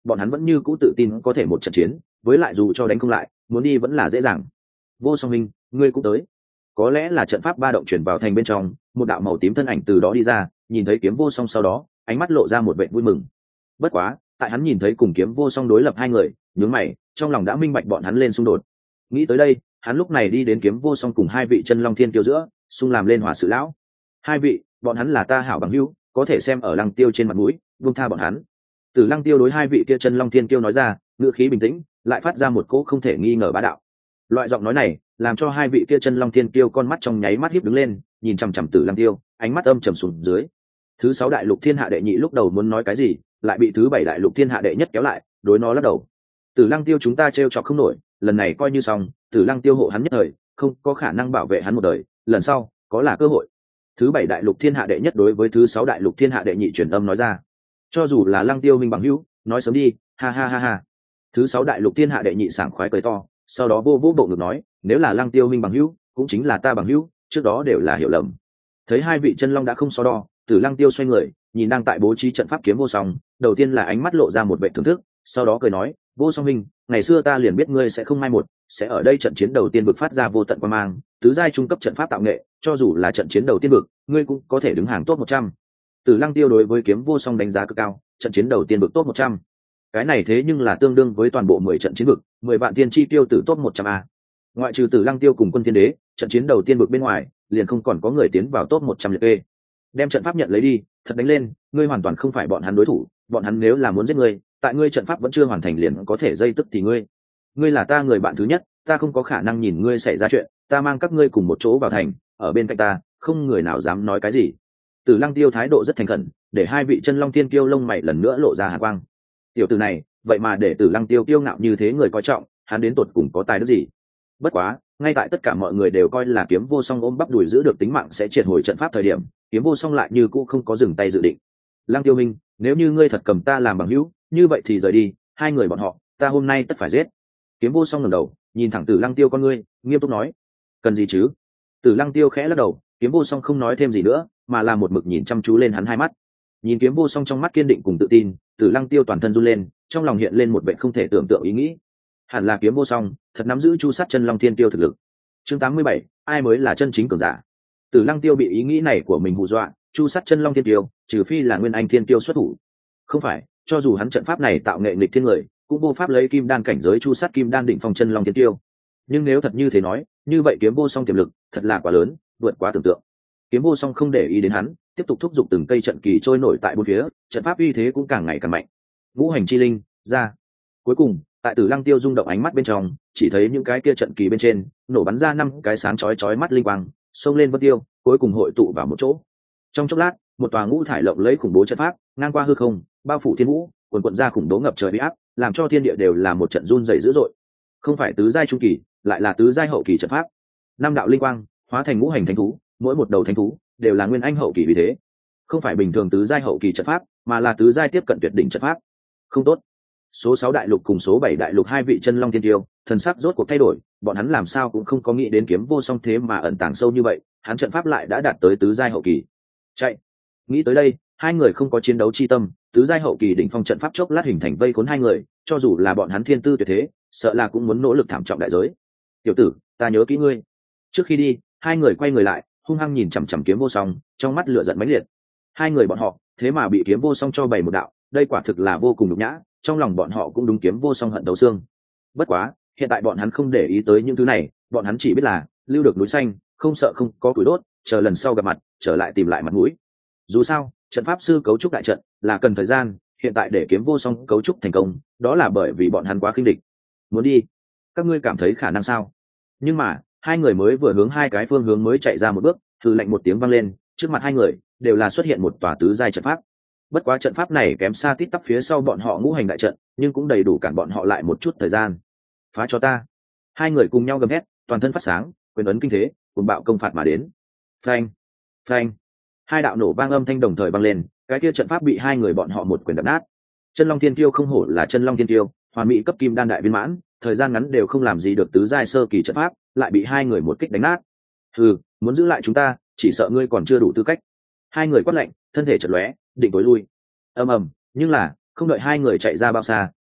bọn hắn vẫn như cũ tự tin có thể một trận chiến, với lại dù cho đánh không lại, muốn đi vẫn là dễ dàng. Vô Song Minh, ngươi cũng tới. Có lẽ là trận pháp ba động chuyển vào thành bên trong, một đạo màu tím thân ảnh từ đó đi ra, nhìn thấy Kiếm Vô Song sau đó, ánh mắt lộ ra một vẻ vui mừng. Bất quá, tại hắn nhìn thấy cùng Kiếm Vô Song đối lập hai người, nhướng mày, trong lòng đã minh bạch bọn hắn lên xung đột. Nghĩ tới đây, hắn lúc này đi đến Kiếm Vô Song cùng hai vị chân long thiên tiêu giữa, xung làm lên hòa sự lão. Hai vị, bọn hắn là ta hảo bằng hữu, có thể xem ở Lăng Tiêu trên mặt mũi, buông tha bọn hắn. Từ Lăng Tiêu đối hai vị kia chân long thiên tiêu nói ra, ngữ khí bình tĩnh, lại phát ra một cỗ không thể nghi ngờ bá đạo. Loại giọng nói này, làm cho hai vị kia chân long thiên tiêu con mắt trong nháy mắt híp đứng lên, nhìn chằm chằm Tử Lăng Tiêu, ánh mắt âm trầm xuống dưới. Thứ sáu đại lục thiên hạ đệ nhị lúc đầu muốn nói cái gì, lại bị thứ bảy đại lục thiên hạ đệ nhất kéo lại, đối nó lắc đầu. Tử Lăng Tiêu chúng ta trêu chọc không nổi, lần này coi như xong, Tử Lăng Tiêu hộ hắn nhất thời, không có khả năng bảo vệ hắn một đời, lần sau có là cơ hội. Thứ bảy đại lục thiên hạ đệ nhất đối với thứ sáu đại lục thiên hạ đệ nhị truyền âm nói ra. Cho dù là Lăng Tiêu minh bằng hữu, nói sớm đi, ha ha ha ha. Thứ sáu đại lục thiên hạ đệ nhị sảng khoái cười to, sau đó vô vô bộ ngực nói, nếu là Lăng Tiêu minh bằng hữu, cũng chính là ta bằng hữu, trước đó đều là hiểu lầm. Thấy hai vị chân long đã không so đo, Tử Lăng Tiêu xoay người, nhìn đang tại bố trí trận pháp Kiếm Vô Song, đầu tiên là ánh mắt lộ ra một vẻ thưởng thức, sau đó cười nói, Vô Song minh, ngày xưa ta liền biết ngươi sẽ không mai một, sẽ ở đây trận chiến đầu tiên vực phát ra vô tận quan mang, tứ giai trung cấp trận pháp tạo nghệ, cho dù là trận chiến đầu tiên vực, ngươi cũng có thể đứng hàng top một trăm. Tử Lăng Tiêu đối với Kiếm Vô Song đánh giá cực cao, trận chiến đầu tiên vực top một trăm. Cái này thế nhưng là tương đương với toàn bộ mười trận chiến vực, mười vạn tiên chi tiêu tử top một trăm a. Ngoại trừ Tử Lăng Tiêu cùng Quân Thiên Đế, trận chiến đầu tiên vực bên ngoài, liền không còn có người tiến vào top một trăm liệt kê. Đem trận pháp nhận lấy đi, thật đánh lên, ngươi hoàn toàn không phải bọn hắn đối thủ, bọn hắn nếu là muốn giết ngươi, tại ngươi trận pháp vẫn chưa hoàn thành liền có thể dây tức thì ngươi. Ngươi là ta người bạn thứ nhất, ta không có khả năng nhìn ngươi xảy ra chuyện, ta mang các ngươi cùng một chỗ vào thành, ở bên cạnh ta, không người nào dám nói cái gì. Tử Lăng Tiêu thái độ rất thành khẩn, để hai vị chân long thiên kiêu lông mày lần nữa lộ ra hàn quang. Tiểu tử này, vậy mà để Tử Lăng Tiêu kiêu ngạo như thế người coi trọng, hắn đến tột cùng có tài đức gì? Bất quá, ngay tại tất cả mọi người đều coi là Kiếm Vô Song ôm bắp đùi giữ được tính mạng sẽ triệt hồi trận pháp thời điểm, Kiếm Vô Song lại như cũ không có dừng tay dự định. Lăng Tiêu Minh, nếu như ngươi thật cầm ta làm bằng hữu, như vậy thì rời đi, hai người bọn họ, ta hôm nay tất phải giết. Kiếm Vô Song ngẩng đầu, nhìn thẳng Tử Lăng Tiêu con ngươi, nghiêm túc nói, cần gì chứ? Tử Lăng Tiêu khẽ lắc đầu, Kiếm Vô Song không nói thêm gì nữa, mà là một mực nhìn chăm chú lên hắn hai mắt. Nhìn Kiếm Vô Song trong mắt kiên định cùng tự tin, Tử Lăng Tiêu toàn thân run lên, trong lòng hiện lên một vẻ không thể tưởng tượng ý nghĩ. Hẳn là Kiếm Vô Song thật nắm giữ chu sát chân long thiên tiêu thực lực. Chương tám mươi bảy, ai mới là chân chính cường giả? Tử Lăng Tiêu bị ý nghĩ này của mình hù dọa, chu sát chân long thiên tiêu, trừ phi là nguyên anh thiên tiêu xuất thủ. Không phải, cho dù hắn trận pháp này tạo nghệ nghịch thiên người, cũng vô pháp lấy kim đan cảnh giới chu sát kim đan đỉnh phong chân long thiên tiêu. Nhưng nếu thật như thế nói, như vậy Kiếm Vô Song tiềm lực thật là quá lớn, vượt quá tưởng tượng. Kiếm Vô Song không để ý đến hắn, tiếp tục thúc giục từng cây trận kỳ trôi nổi tại bốn phía, trận pháp uy thế cũng càng ngày càng mạnh. Ngũ hành chi linh ra. Cuối cùng, tại Tử Lăng Tiêu rung động ánh mắt bên trong, chỉ thấy những cái kia trận kỳ bên trên nổ bắn ra năm cái sáng chói chói mắt linh quang, xông lên vân tiêu, cuối cùng hội tụ vào một chỗ. Trong chốc lát, một tòa ngũ thải lộng lẫy khủng bố trận pháp ngang qua hư không, bao phủ thiên vũ, cuồn cuộn ra khủng bố ngập trời uy áp, làm cho thiên địa đều là một trận run rẩy dữ dội. Không phải tứ giai trung kỳ, lại là tứ giai hậu kỳ trận pháp. Năm đạo linh quang hóa thành ngũ hành thánh thú, mỗi một đầu thánh thú đều là nguyên anh hậu kỳ vì thế. Không phải bình thường tứ giai hậu kỳ trận pháp, mà là tứ giai tiếp cận tuyệt đỉnh trận pháp. Không tốt. Số sáu đại lục cùng số bảy đại lục hai vị chân long thiên tiêu, thần sắc rốt cuộc thay đổi, bọn hắn làm sao cũng không có nghĩ đến Kiếm Vô Song thế mà ẩn tàng sâu như vậy, hắn trận pháp lại đã đạt tới tứ giai hậu kỳ. Chạy. Nghĩ tới đây, hai người không có chiến đấu chi tâm, tứ giai hậu kỳ đỉnh phong trận pháp chốc lát hình thành vây khốn hai người, cho dù là bọn hắn thiên tư tuyệt thế, sợ là cũng muốn nỗ lực thảm trọng đại giới. Tiểu tử, ta nhớ kỹ ngươi. Trước khi đi, hai người quay người lại, hung hăng nhìn chằm chằm Kiếm Vô Song, trong mắt lửa giận mãnh liệt. Hai người bọn họ, thế mà bị Kiếm Vô Song cho bày một đạo, đây quả thực là vô cùng nhục nhã, trong lòng bọn họ cũng đúng Kiếm Vô Song hận thấu xương. Bất quá, hiện tại bọn hắn không để ý tới những thứ này, bọn hắn chỉ biết là lưu được núi xanh, không sợ không có củi đốt, chờ lần sau gặp mặt, trở lại tìm lại mặt mũi. Dù sao, trận pháp sư cấu trúc đại trận là cần thời gian, hiện tại để Kiếm Vô Song cấu trúc thành công, đó là bởi vì bọn hắn quá khinh địch. Muốn đi? Các ngươi cảm thấy khả năng sao? Nhưng mà, hai người mới vừa hướng hai cái phương hướng mới chạy ra một bước, hừ lạnh một tiếng vang lên, trước mặt hai người đều là xuất hiện một tòa tứ giai trận pháp. Bất quá trận pháp này kém xa tít tắp phía sau bọn họ ngũ hành đại trận, nhưng cũng đầy đủ cản bọn họ lại một chút thời gian. Phá cho ta! Hai người cùng nhau gầm hét, toàn thân phát sáng, quyền ấn kinh thế, cuồng bạo công phạt mà đến. Phanh, phanh! Hai đạo nổ vang âm thanh đồng thời vang lên, cái kia trận pháp bị hai người bọn họ một quyền đập nát. Chân Long Thiên Kiêu không hổ là Chân Long Thiên Kiêu, hoàn mỹ cấp kim đan đại viên mãn, thời gian ngắn đều không làm gì được tứ giai sơ kỳ trận pháp, lại bị hai người một kích đánh nát. Hừ, muốn giữ lại chúng ta, chỉ sợ ngươi còn chưa đủ tư cách. Hai người quát lạnh, thân thể chợt lóe, định tối lui. Ầm ầm, nhưng là không đợi hai người chạy ra bao xa,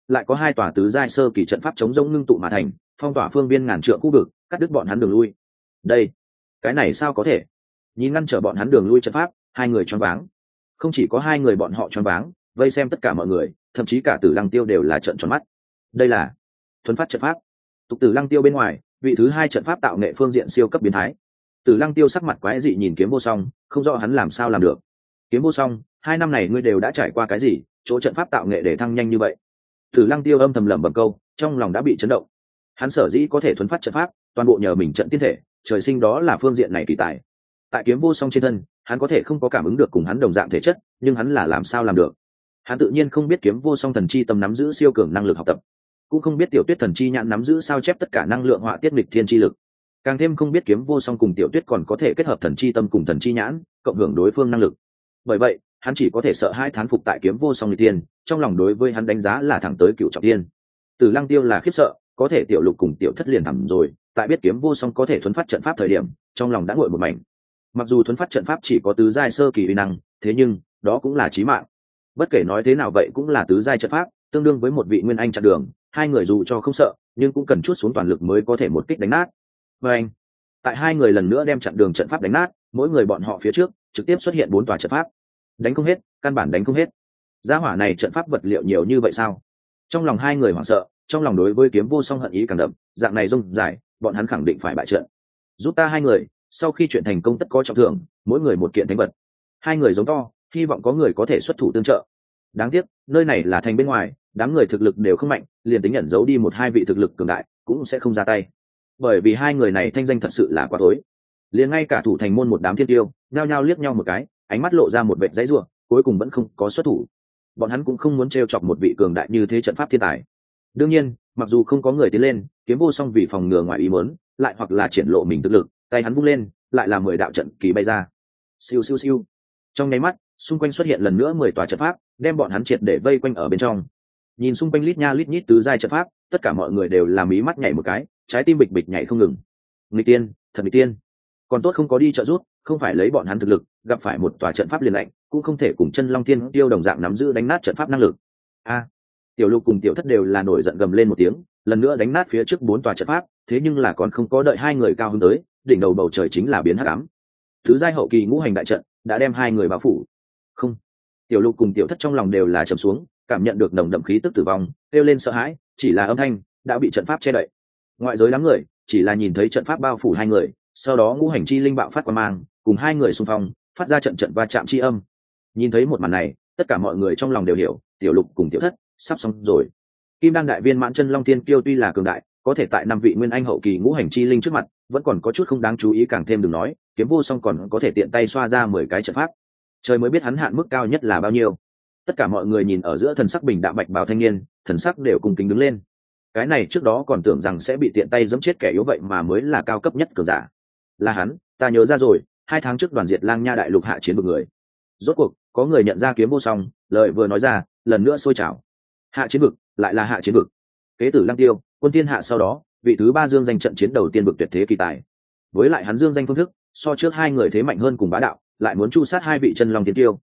lại có hai tòa tứ giai sơ kỳ trận pháp chống rông ngưng tụ mà thành, phong tỏa phương viên ngàn trượng khu vực, cắt đứt bọn hắn đường lui. Đây, cái này sao có thể? Nhìn ngăn trở bọn hắn đường lui trận pháp, hai người choáng váng. Không chỉ có hai người bọn họ choáng váng, vây xem tất cả mọi người, thậm chí cả Tử Lăng Tiêu đều là trợn tròn mắt. Đây là thuần phát trận pháp. Tục Tử Lăng Tiêu bên ngoài, vị thứ hai trận pháp tạo nghệ phương diện siêu cấp biến thái. Tử Lăng Tiêu sắc mặt quái dị nhìn Kiếm Vô Song, không rõ hắn làm sao làm được. Kiếm Vô Song, hai năm này ngươi đều đã trải qua cái gì, chỗ trận pháp tạo nghệ để thăng nhanh như vậy? Tử Lăng Tiêu âm thầm lẩm bẩm câu, trong lòng đã bị chấn động. Hắn sở dĩ có thể thuần phát trận pháp, toàn bộ nhờ mình trận tiên thể, trời sinh đó là phương diện này kỳ tài. Tại Kiếm Vô Song trên thân, hắn có thể không có cảm ứng được cùng hắn đồng dạng thể chất, nhưng hắn là làm sao làm được? Hắn tự nhiên không biết Kiếm Vô Song thần chi tâm nắm giữ siêu cường năng lực học tập, cũng không biết Tiểu Tuyết thần chi nhãn nắm giữ sao chép tất cả năng lượng họa tiết nghịch thiên chi lực, càng thêm không biết Kiếm Vô Song cùng Tiểu Tuyết còn có thể kết hợp thần chi tâm cùng thần chi nhãn, cộng hưởng đối phương năng lực. Bởi vậy, hắn chỉ có thể sợ hai thán phục tại Kiếm Vô Song nghịch tiên, trong lòng đối với hắn đánh giá là thẳng tới cựu trọng tiên. Tử Lăng Tiêu là khiếp sợ, có thể Tiểu Lục cùng Tiểu Thất liền thẳm rồi, tại biết Kiếm Vô Song có thể thuần phát trận pháp thời điểm, trong lòng đã nguội một mảnh. Mặc dù thuần phát trận pháp chỉ có tứ giai sơ kỳ uy năng, thế nhưng đó cũng là chí mạng. Bất kể nói thế nào vậy cũng là tứ giai trận pháp, tương đương với một vị nguyên anh chặn đường, hai người dù cho không sợ, nhưng cũng cần chút xuống toàn lực mới có thể một kích đánh nát. Và anh, tại hai người lần nữa đem chặn đường trận pháp đánh nát, mỗi người bọn họ phía trước trực tiếp xuất hiện bốn tòa trận pháp. Đánh không hết, căn bản đánh không hết. Gia hỏa này trận pháp vật liệu nhiều như vậy sao? Trong lòng hai người hoảng sợ, trong lòng đối với Kiếm Vô Song hận ý càng đậm, dạng này rông dài, bọn hắn khẳng định phải bại trận. Giúp ta hai người, sau khi chuyện thành công tất có trọng thưởng, mỗi người một kiện thánh vật. Hai người giống to, hy vọng có người có thể xuất thủ tương trợ. Đáng tiếc, nơi này là thành bên ngoài, đám người thực lực đều không mạnh, liền tính nhận giấu đi một hai vị thực lực cường đại, cũng sẽ không ra tay. Bởi vì hai người này thanh danh thật sự là quá tối. Liền ngay cả thủ thành môn một đám thiên tiêu, nhao nhao liếc nhau một cái, ánh mắt lộ ra một vệt dãy rủa, cuối cùng vẫn không có xuất thủ. Bọn hắn cũng không muốn trêu chọc một vị cường đại như thế trận pháp thiên tài. Đương nhiên, mặc dù không có người tiến lên, Kiếm Vô Song vì phòng ngừa ngoài ý muốn, lại hoặc là triển lộ mình thực lực, tay hắn vung lên, lại là mười đạo trận kỳ bay ra. Siêu siêu siêu. Trong nháy mắt, xung quanh xuất hiện lần nữa mười tòa trận pháp, đem bọn hắn triệt để vây quanh ở bên trong. Nhìn xung quanh lít nha lít nhít tứ giai trận pháp, tất cả mọi người đều là mí mắt nhảy một cái, trái tim bịch bịch nhảy không ngừng. Nghịch tiên, thật nghịch tiên. Còn tốt không có đi trợ giúp, không phải lấy bọn hắn thực lực, gặp phải một tòa trận pháp liền lạnh, cũng không thể cùng Chân Long Thiên Tiêu đồng dạng nắm giữ đánh nát trận pháp năng lực. A, Tiểu Lục cùng Tiểu Thất đều là nổi giận gầm lên một tiếng, lần nữa đánh nát phía trước bốn tòa trận pháp, thế nhưng là còn không có đợi hai người cao hứng tới, đỉnh đầu bầu trời chính là biến hắc ám. Thứ giai hậu kỳ ngũ hành đại trận đã đem hai người bao phủ. Không, Tiểu Lục cùng Tiểu Thất trong lòng đều là trầm xuống, cảm nhận được nồng đậm khí tức tử vong, kêu lên sợ hãi, chỉ là âm thanh đã bị trận pháp che đậy. Ngoại giới đám người chỉ là nhìn thấy trận pháp bao phủ hai người, sau đó ngũ hành chi linh bạo phát quang mang, cùng hai người xung phong, phát ra trận trận va chạm chi âm. Nhìn thấy một màn này, tất cả mọi người trong lòng đều hiểu, Tiểu Lục cùng Tiểu Thất sắp xong rồi. Kim Đan đại viên mãn Chân Long Thiên Kiêu tuy là cường đại, có thể tại năm vị nguyên anh hậu kỳ ngũ hành chi linh trước mặt, vẫn còn có chút không đáng chú ý, càng thêm đừng nói, Kiếm Vô Song còn có thể tiện tay xoa ra mười cái trận pháp. Trời mới biết hắn hạn mức cao nhất là bao nhiêu. Tất cả mọi người nhìn ở giữa thần sắc bình đạm bạch bào thanh niên, thần sắc đều cùng kính đứng lên. Cái này trước đó còn tưởng rằng sẽ bị tiện tay giẫm chết kẻ yếu, vậy mà mới là cao cấp nhất cường giả. Là hắn, ta nhớ ra rồi, hai tháng trước đoàn diệt Lang Nha đại lục hạ chiến vực người. Rốt cuộc có người nhận ra Kiếm Vô Song, lời vừa nói ra, lần nữa sôi trào. Hạ chiến vực, lại là hạ chiến vực. Kế tử Lăng Tiêu, quân thiên hạ sau đó, vị thứ ba dương danh trận chiến đầu tiên vực tuyệt thế kỳ tài. Với lại hắn dương danh phương thức, so trước hai người thế mạnh hơn cùng bá đạo, lại muốn chu sát hai vị Chân Long Thiên Tiêu,